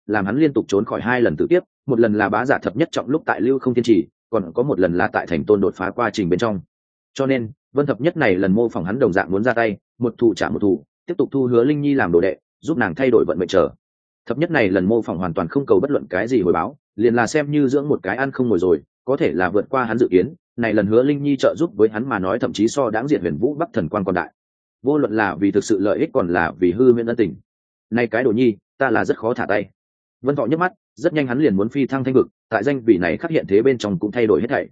làm hắn liên tục trốn khỏi 2 lần tử kiếp, một lần là bá giả thập nhất trọng lúc tại Lưu Không Thiên Trì, còn có một lần là tại Thành Tôn đột phá quá trình bên trong. Cho nên, Vân thập nhất này lần mô phỏng hắn đồng dạng muốn ra tay, một thủ trả một thủ, tiếp tục thu Hứa Linh Nhi làm đồ đệ, giúp nàng thay đổi vận mệnh trở. Thập nhất này lần mô phỏng hoàn toàn không cầu bất luận cái gì hồi báo, liền là xem như dưỡng một cái ăn không ngồi rồi, có thể là vượt qua hắn dự kiến, này lần Hứa Linh Nhi trợ giúp với hắn mà nói thậm chí so đáng diện Huyền Vũ Bắc Thần Quan còn đại. Vô luận là vì thực sự lợi ích còn là vì hư miễn ân tình. Này cái đồ nhi, ta là rất khó thả tay. Vân Thọ nhếch mắt, rất nhanh hắn liền muốn phi thăng thanh vực, tại danh vị này khắc hiện thế bên trong cũng thay đổi hết thảy.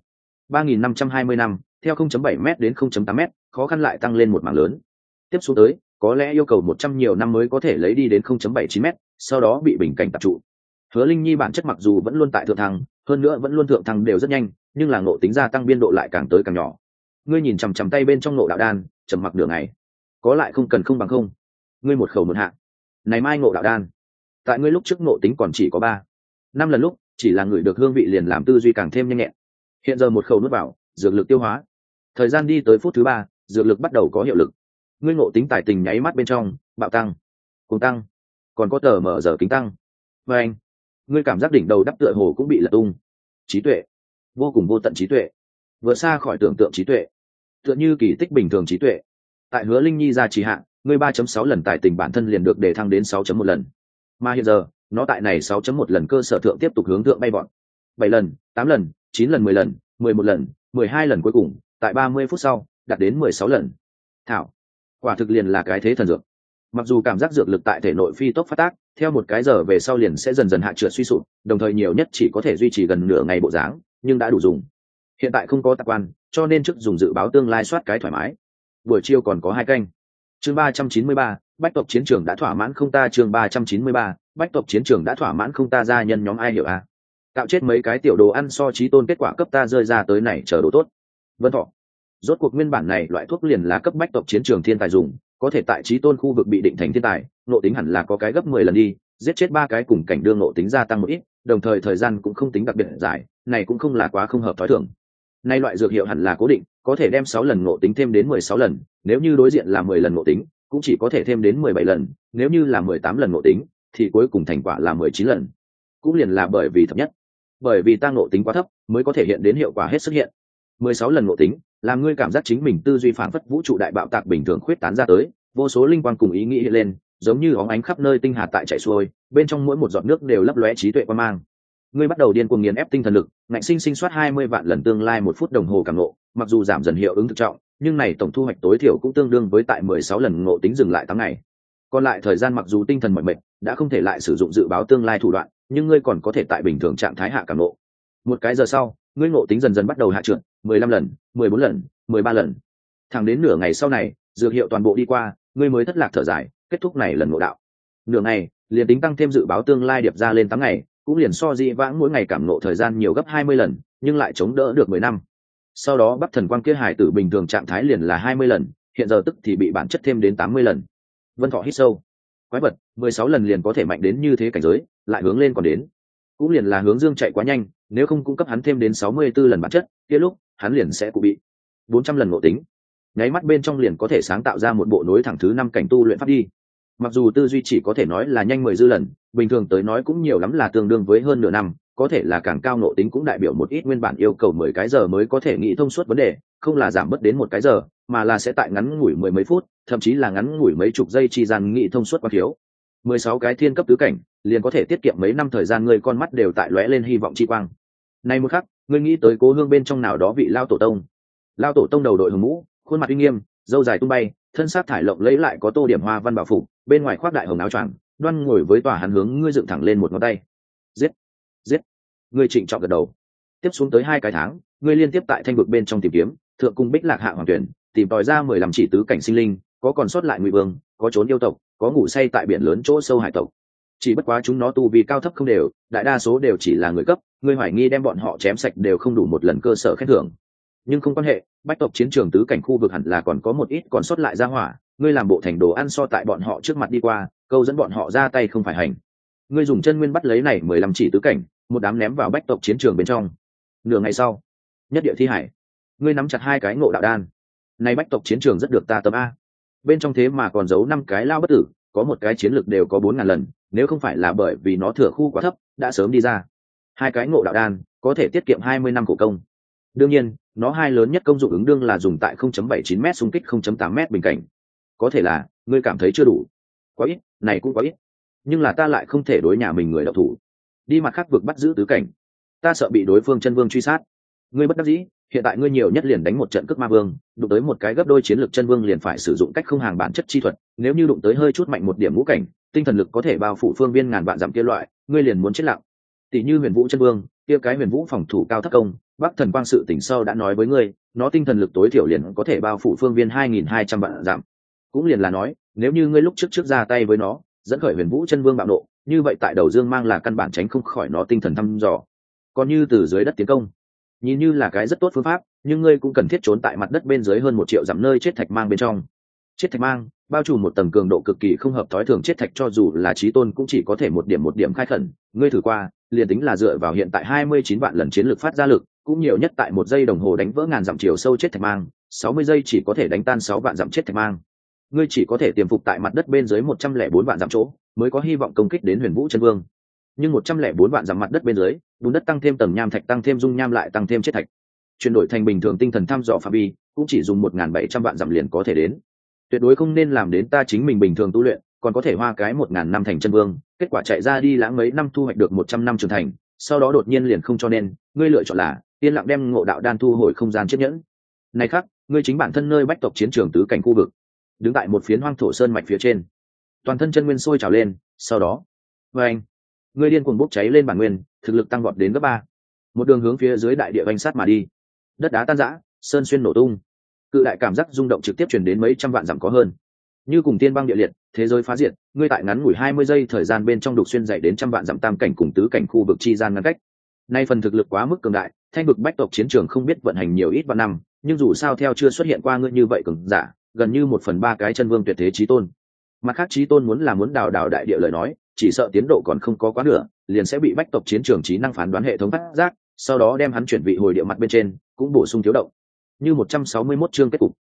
3520 năm, theo 0.7m đến 0.8m, khó khăn lại tăng lên một mảng lớn. Tiếp xuống tới, có lẽ yêu cầu 100 nhiều năm mới có thể lấy đi đến 0.79m, sau đó bị bình cảnh tập trụ. Hứa Linh Nhi bản chất mặc dù vẫn luôn tại thượng thăng, hơn nữa vẫn luôn thượng thăng đều rất nhanh, nhưng là ngộ tính gia tăng biên độ lại càng tới càng nhỏ. Ngươi nhìn chằm chằm tay bên trong ngộ đạo đan, trầm mặc nửa ngày. Có lại không cần không bằng không. Ngươi một khẩu một hạ. Này mai ngộ đạo đan, tại ngươi lúc trước ngộ tính còn chỉ có 3-5 lần lúc, chỉ là người được hương vị liền làm tư duy càng thêm nhanh nhẹn. Hiện giờ một khẩu nuốt vào, dược lực tiêu hóa. Thời gian đi tới phút thứ 3, dược lực bắt đầu có hiệu lực. Ngươi ngộ tính tài tình nháy mắt bên trong, bạo tăng, cùng tăng, còn có tờ mở giờ kính tăng. Và anh, ngươi cảm giác đỉnh đầu đắp tựa hồ cũng bị lật tung. Trí tuệ, vô cùng vô tận trí tuệ, vượt xa khỏi tưởng tượng trí tuệ, tựa như kỳ tích bình thường trí tuệ. Tại Hứa Linh Nhi ra trì hạn, ngươi 3.6 lần tài tình bản thân liền được đề thăng đến 6.1 lần, mà hiện giờ nó tại này 6.1 lần cơ sở thượng tiếp tục hướng thượng bay bọn 7 lần, 8 lần, 9 lần, 10 lần, 11 lần, 12 lần, cuối cùng tại 30 phút sau đạt đến 16 lần. Thảo, quả thực liền là cái thế thần dược. Mặc dù cảm giác dược lực tại thể nội phi tốc phát tác, theo một cái giờ về sau liền sẽ dần dần hạ trượt suy sụp, đồng thời nhiều nhất chỉ có thể duy trì gần nửa ngày bộ dáng, nhưng đã đủ dùng. Hiện tại không có tạp quan, cho nên trước dùng dự báo tương lai soát cái thoải mái. Buổi chiều còn có 2 canh. Chương 393, bách tộc chiến trường đã thỏa mãn không ta. Chương 393, bách tộc chiến trường đã thỏa mãn không ta. Gia nhân nhóm ai hiểu à? Cạo chết mấy cái tiểu đồ ăn so trí tôn kết quả cấp ta rơi ra tới này chờ đồ tốt. Vân Thọ, rốt cuộc nguyên bản này loại thuốc liền là cấp bách tộc chiến trường thiên tài dùng, có thể tại trí tôn khu vực bị định thành thiên tài, nộ tính hẳn là có cái gấp 10 lần đi, giết chết 3 cái cùng cảnh đương nộ tính gia tăng một ít, đồng thời thời gian cũng không tính đặc biệt dài, này cũng không là quá không hợp thói thường. Nay loại dược hiệu hẳn là cố định, có thể đem 6 lần ngộ tính thêm đến 16 lần, nếu như đối diện là 10 lần ngộ tính, cũng chỉ có thể thêm đến 17 lần, nếu như là 18 lần ngộ tính, thì cuối cùng thành quả là 19 lần. Cũng liền là bởi vì thấp nhất, bởi vì ta ngộ tính quá thấp, mới có thể hiện đến hiệu quả hết sức hiện. 16 lần ngộ tính, làm ngươi cảm giác chính mình tư duy phảng phất vũ trụ đại bạo tạc bình thường khuyết tán ra tới, vô số linh quang cùng ý nghĩ hiện lên, giống như óng ánh khắp nơi tinh hà tại chảy xuôi, bên trong mỗi một giọt nước đều lấp lóe trí tuệ quang mang. Ngươi bắt đầu điên cuồng nghiền ép tinh thần lực, ngạnh sinh soát 20 vạn lần tương lai 1 phút đồng hồ cảm ngộ, mặc dù giảm dần hiệu ứng thực trọng, nhưng này tổng thu hoạch tối thiểu cũng tương đương với tại 16 lần ngộ tính dừng lại 8 ngày. Còn lại thời gian mặc dù tinh thần mỏi mệt, đã không thể lại sử dụng dự báo tương lai thủ đoạn, nhưng ngươi còn có thể tại bình thường trạng thái hạ cảm ngộ. Một cái giờ sau, ngươi ngộ tính dần dần bắt đầu hạ trượt, 15 lần, 14 lần, 13 lần. Thẳng đến nửa ngày sau này, dược hiệu toàn bộ đi qua, ngươi mới thất lạc thở dài, kết thúc này lần ngộ đạo. Nửa ngày, liền tính tăng thêm dự báo tương lai điệp ra lên 8 ngày, cũng liền so di vãng mỗi ngày cảm ngộ thời gian nhiều gấp 20 lần, nhưng lại chống đỡ được 10 năm. Sau đó Bắc Thần Quang kia hải tử bình thường trạng thái liền là 20 lần, hiện giờ tức thì bị bản chất thêm đến 80 lần. Vân Thọ hít sâu. Quái vật, 16 lần liền có thể mạnh đến như thế cảnh giới, lại hướng lên còn đến. Cũng liền là hướng dương chạy quá nhanh, nếu không cung cấp hắn thêm đến 64 lần bản chất, kia lúc hắn liền sẽ cụ bị 400 lần ngộ tính. Nháy mắt bên trong liền có thể sáng tạo ra một bộ nối thẳng thứ 5 cảnh tu luyện pháp đi. Mặc dù tư duy chỉ có thể nói là nhanh 10 dư lần, bình thường tới nói cũng nhiều lắm là tương đương với hơn nửa năm, có thể là càng cao ngộ tính cũng đại biểu một ít nguyên bản yêu cầu 10 cái giờ mới có thể nghĩ thông suốt vấn đề, không là giảm bớt đến 1 cái giờ, mà là sẽ tại ngắn ngủi 10 mấy phút, thậm chí là ngắn ngủi mấy chục giây chi gian nghĩ thông suốt quá thiếu. 16 cái thiên cấp tứ cảnh, liền có thể tiết kiệm mấy năm thời gian, người con mắt đều tại lóe lên hy vọng chi quang. Này một khắc, ngươi nghĩ tới Cố Hương bên trong nào đó vị lao tổ tông. Lao tổ tông đầu đội hồng mũ, khuôn mặt uy nghiêm, râu dài tung bay, thân xác thải lộng lấy lại có tô điểm hoa văn bảo phục, bên ngoài khoác đại hồng áo choàng, đoan ngồi với tòa hắn hướng ngươi dựng thẳng lên một ngón tay. Giết, giết. Ngươi trịnh trọng gật đầu. Tiếp xuống tới 2 cái tháng, ngươi liên tiếp tại thanh vực bên trong tìm kiếm, thượng cung Bích Lạc hạ hoàng tuyển, tìm tòi ra 15 chỉ tứ cảnh sinh linh, có còn sót lại Ngụy Vương, có trốn yêu tộc, có ngủ say tại biển lớn chỗ sâu hải tộc. Chỉ bất quá chúng nó tu vi cao thấp không đều, đại đa số đều chỉ là người cấp, ngươi hoài nghi đem bọn họ chém sạch đều không đủ một lần cơ sở khen thưởng. Nhưng không quan hệ, bách tộc chiến trường tứ cảnh khu vực hẳn là còn có một ít còn sót lại ra hỏa, ngươi làm bộ thành đồ ăn so tại bọn họ trước mặt đi qua, câu dẫn bọn họ ra tay không phải hành. Ngươi dùng chân nguyên bắt lấy này 15 chỉ tứ cảnh, một đám ném vào bách tộc chiến trường bên trong. Nửa ngày sau, nhất địa thi hải, ngươi nắm chặt 2 cái ngộ đạo đan. Này bách tộc chiến trường rất được ta tâm a. Bên trong thế mà còn giấu 5 cái lao bất tử, có một cái chiến lực đều có 4000 lần, nếu không phải là bởi vì nó thừa khu quá thấp đã sớm đi ra. Hai cái ngộ đạo đan có thể tiết kiệm 20 năm khổ công. Đương nhiên nó hai lớn nhất công dụng ứng đương là dùng tại 0.79 m xung kích 0.8 m bình cảnh. Có thể là ngươi cảm thấy chưa đủ, quá ít, này cũng quá ít, nhưng là ta lại không thể đối nhà mình người đậu thủ đi mặt khác vực bắt giữ tứ cảnh, ta sợ bị đối phương chân vương truy sát. Ngươi bất đắc dĩ, hiện tại ngươi nhiều nhất liền đánh một trận cước ma vương, đụng tới một cái gấp đôi chiến lược chân vương liền phải sử dụng cách không hàng bản chất chi thuật, nếu như đụng tới hơi chút mạnh một điểm ngũ cảnh, tinh thần lực có thể bao phủ phương viên ngàn vạn dặm kia loại, ngươi liền muốn chết lặng. Tỷ như Huyền Vũ chân vương, kia cái Huyền Vũ phòng thủ cao thấp công, Bắc Thần Quang sự tỉnh sâu đã nói với ngươi, nó tinh thần lực tối thiểu liền có thể bao phủ phương viên 2200 vạn dặm. Cũng liền là nói, nếu như ngươi lúc trước ra tay với nó, dẫn khởi Huyền Vũ chân vương bạo nộ, như vậy tại đầu dương mang là căn bản tránh không khỏi nó tinh thần thăm dò. Còn như từ dưới đất tiến công, nhìn như là cái rất tốt phương pháp, nhưng ngươi cũng cần thiết trốn tại mặt đất bên dưới hơn 1 triệu dặm nơi chết thạch mang bên trong. Chết thạch mang bao trùm một tầng cường độ cực kỳ không hợp thói thường, chết thạch cho dù là chí tôn cũng chỉ có thể một điểm khai khẩn. Ngươi thử qua, liền tính là dựa vào hiện tại 29 vạn lần chiến lược phát ra lực, cũng nhiều nhất tại 1 giây đồng hồ đánh vỡ ngàn dặm chiều sâu chết thạch mang, 60 giây chỉ có thể đánh tan 6 vạn dặm chết thạch mang. Ngươi chỉ có thể tiềm phục tại mặt đất bên dưới 104 vạn dặm chỗ, mới có hy vọng công kích đến Huyền Vũ chân vương. Nhưng 104 vạn dặm mặt đất bên dưới, bùn đất tăng thêm tầng nham thạch tăng thêm dung nham lại tăng thêm chết thạch, chuyển đổi thành bình thường tinh thần thăm dò phạm vi cũng chỉ dùng 1700 vạn dặm liền có thể đến. Tuyệt đối không nên làm đến ta chính mình bình thường tu luyện còn có thể hoa cái 1000 năm thành chân vương, kết quả chạy ra đi lãng mấy năm thu hoạch được 100 năm trưởng thành, sau đó đột nhiên liền không. Cho nên ngươi lựa chọn là yên lặng đem ngộ đạo đan thu hồi không gian chiếc nhẫn. Này khác, ngươi chính bản thân nơi bách tộc chiến trường tứ cảnh khu vực, đứng tại một phiến hoang thổ sơn mạch phía trên, toàn thân chân nguyên sôi trào lên, sau đó anh ngươi điên cuồng bốc cháy lên bản nguyên, thực lực tăng vọt đến gấp 3, một đường hướng phía dưới đại địa vành sát mà đi. Đất đá tan rã, sơn xuyên nổ tung, cự đại cảm giác rung động trực tiếp truyền đến mấy trăm vạn dặm có hơn, như cùng tiên băng địa liệt, thế giới phá diệt. Ngươi tại ngắn ngủi 20 giây thời gian bên trong đục xuyên dậy đến trăm vạn dặm tam cảnh cùng tứ cảnh khu vực chi gian ngăn cách. Nay phần thực lực quá mức cường đại, thanh vực bách tộc chiến trường không biết vận hành nhiều ít vạn năm, nhưng dù sao theo chưa xuất hiện qua ngươi như vậy cường giả, gần như 1/3 cái chân vương tuyệt thế chí tôn. Mặt khác chí tôn muốn đào đại địa lời nói, chỉ sợ tiến độ còn không có quá nửa, liền sẽ bị bách tộc chiến trường trí năng phán đoán hệ thống phát giác, sau đó đem hắn chuyển vị hồi địa mặt bên trên, cũng bổ sung thiếu động. Như 161 chương kết cục.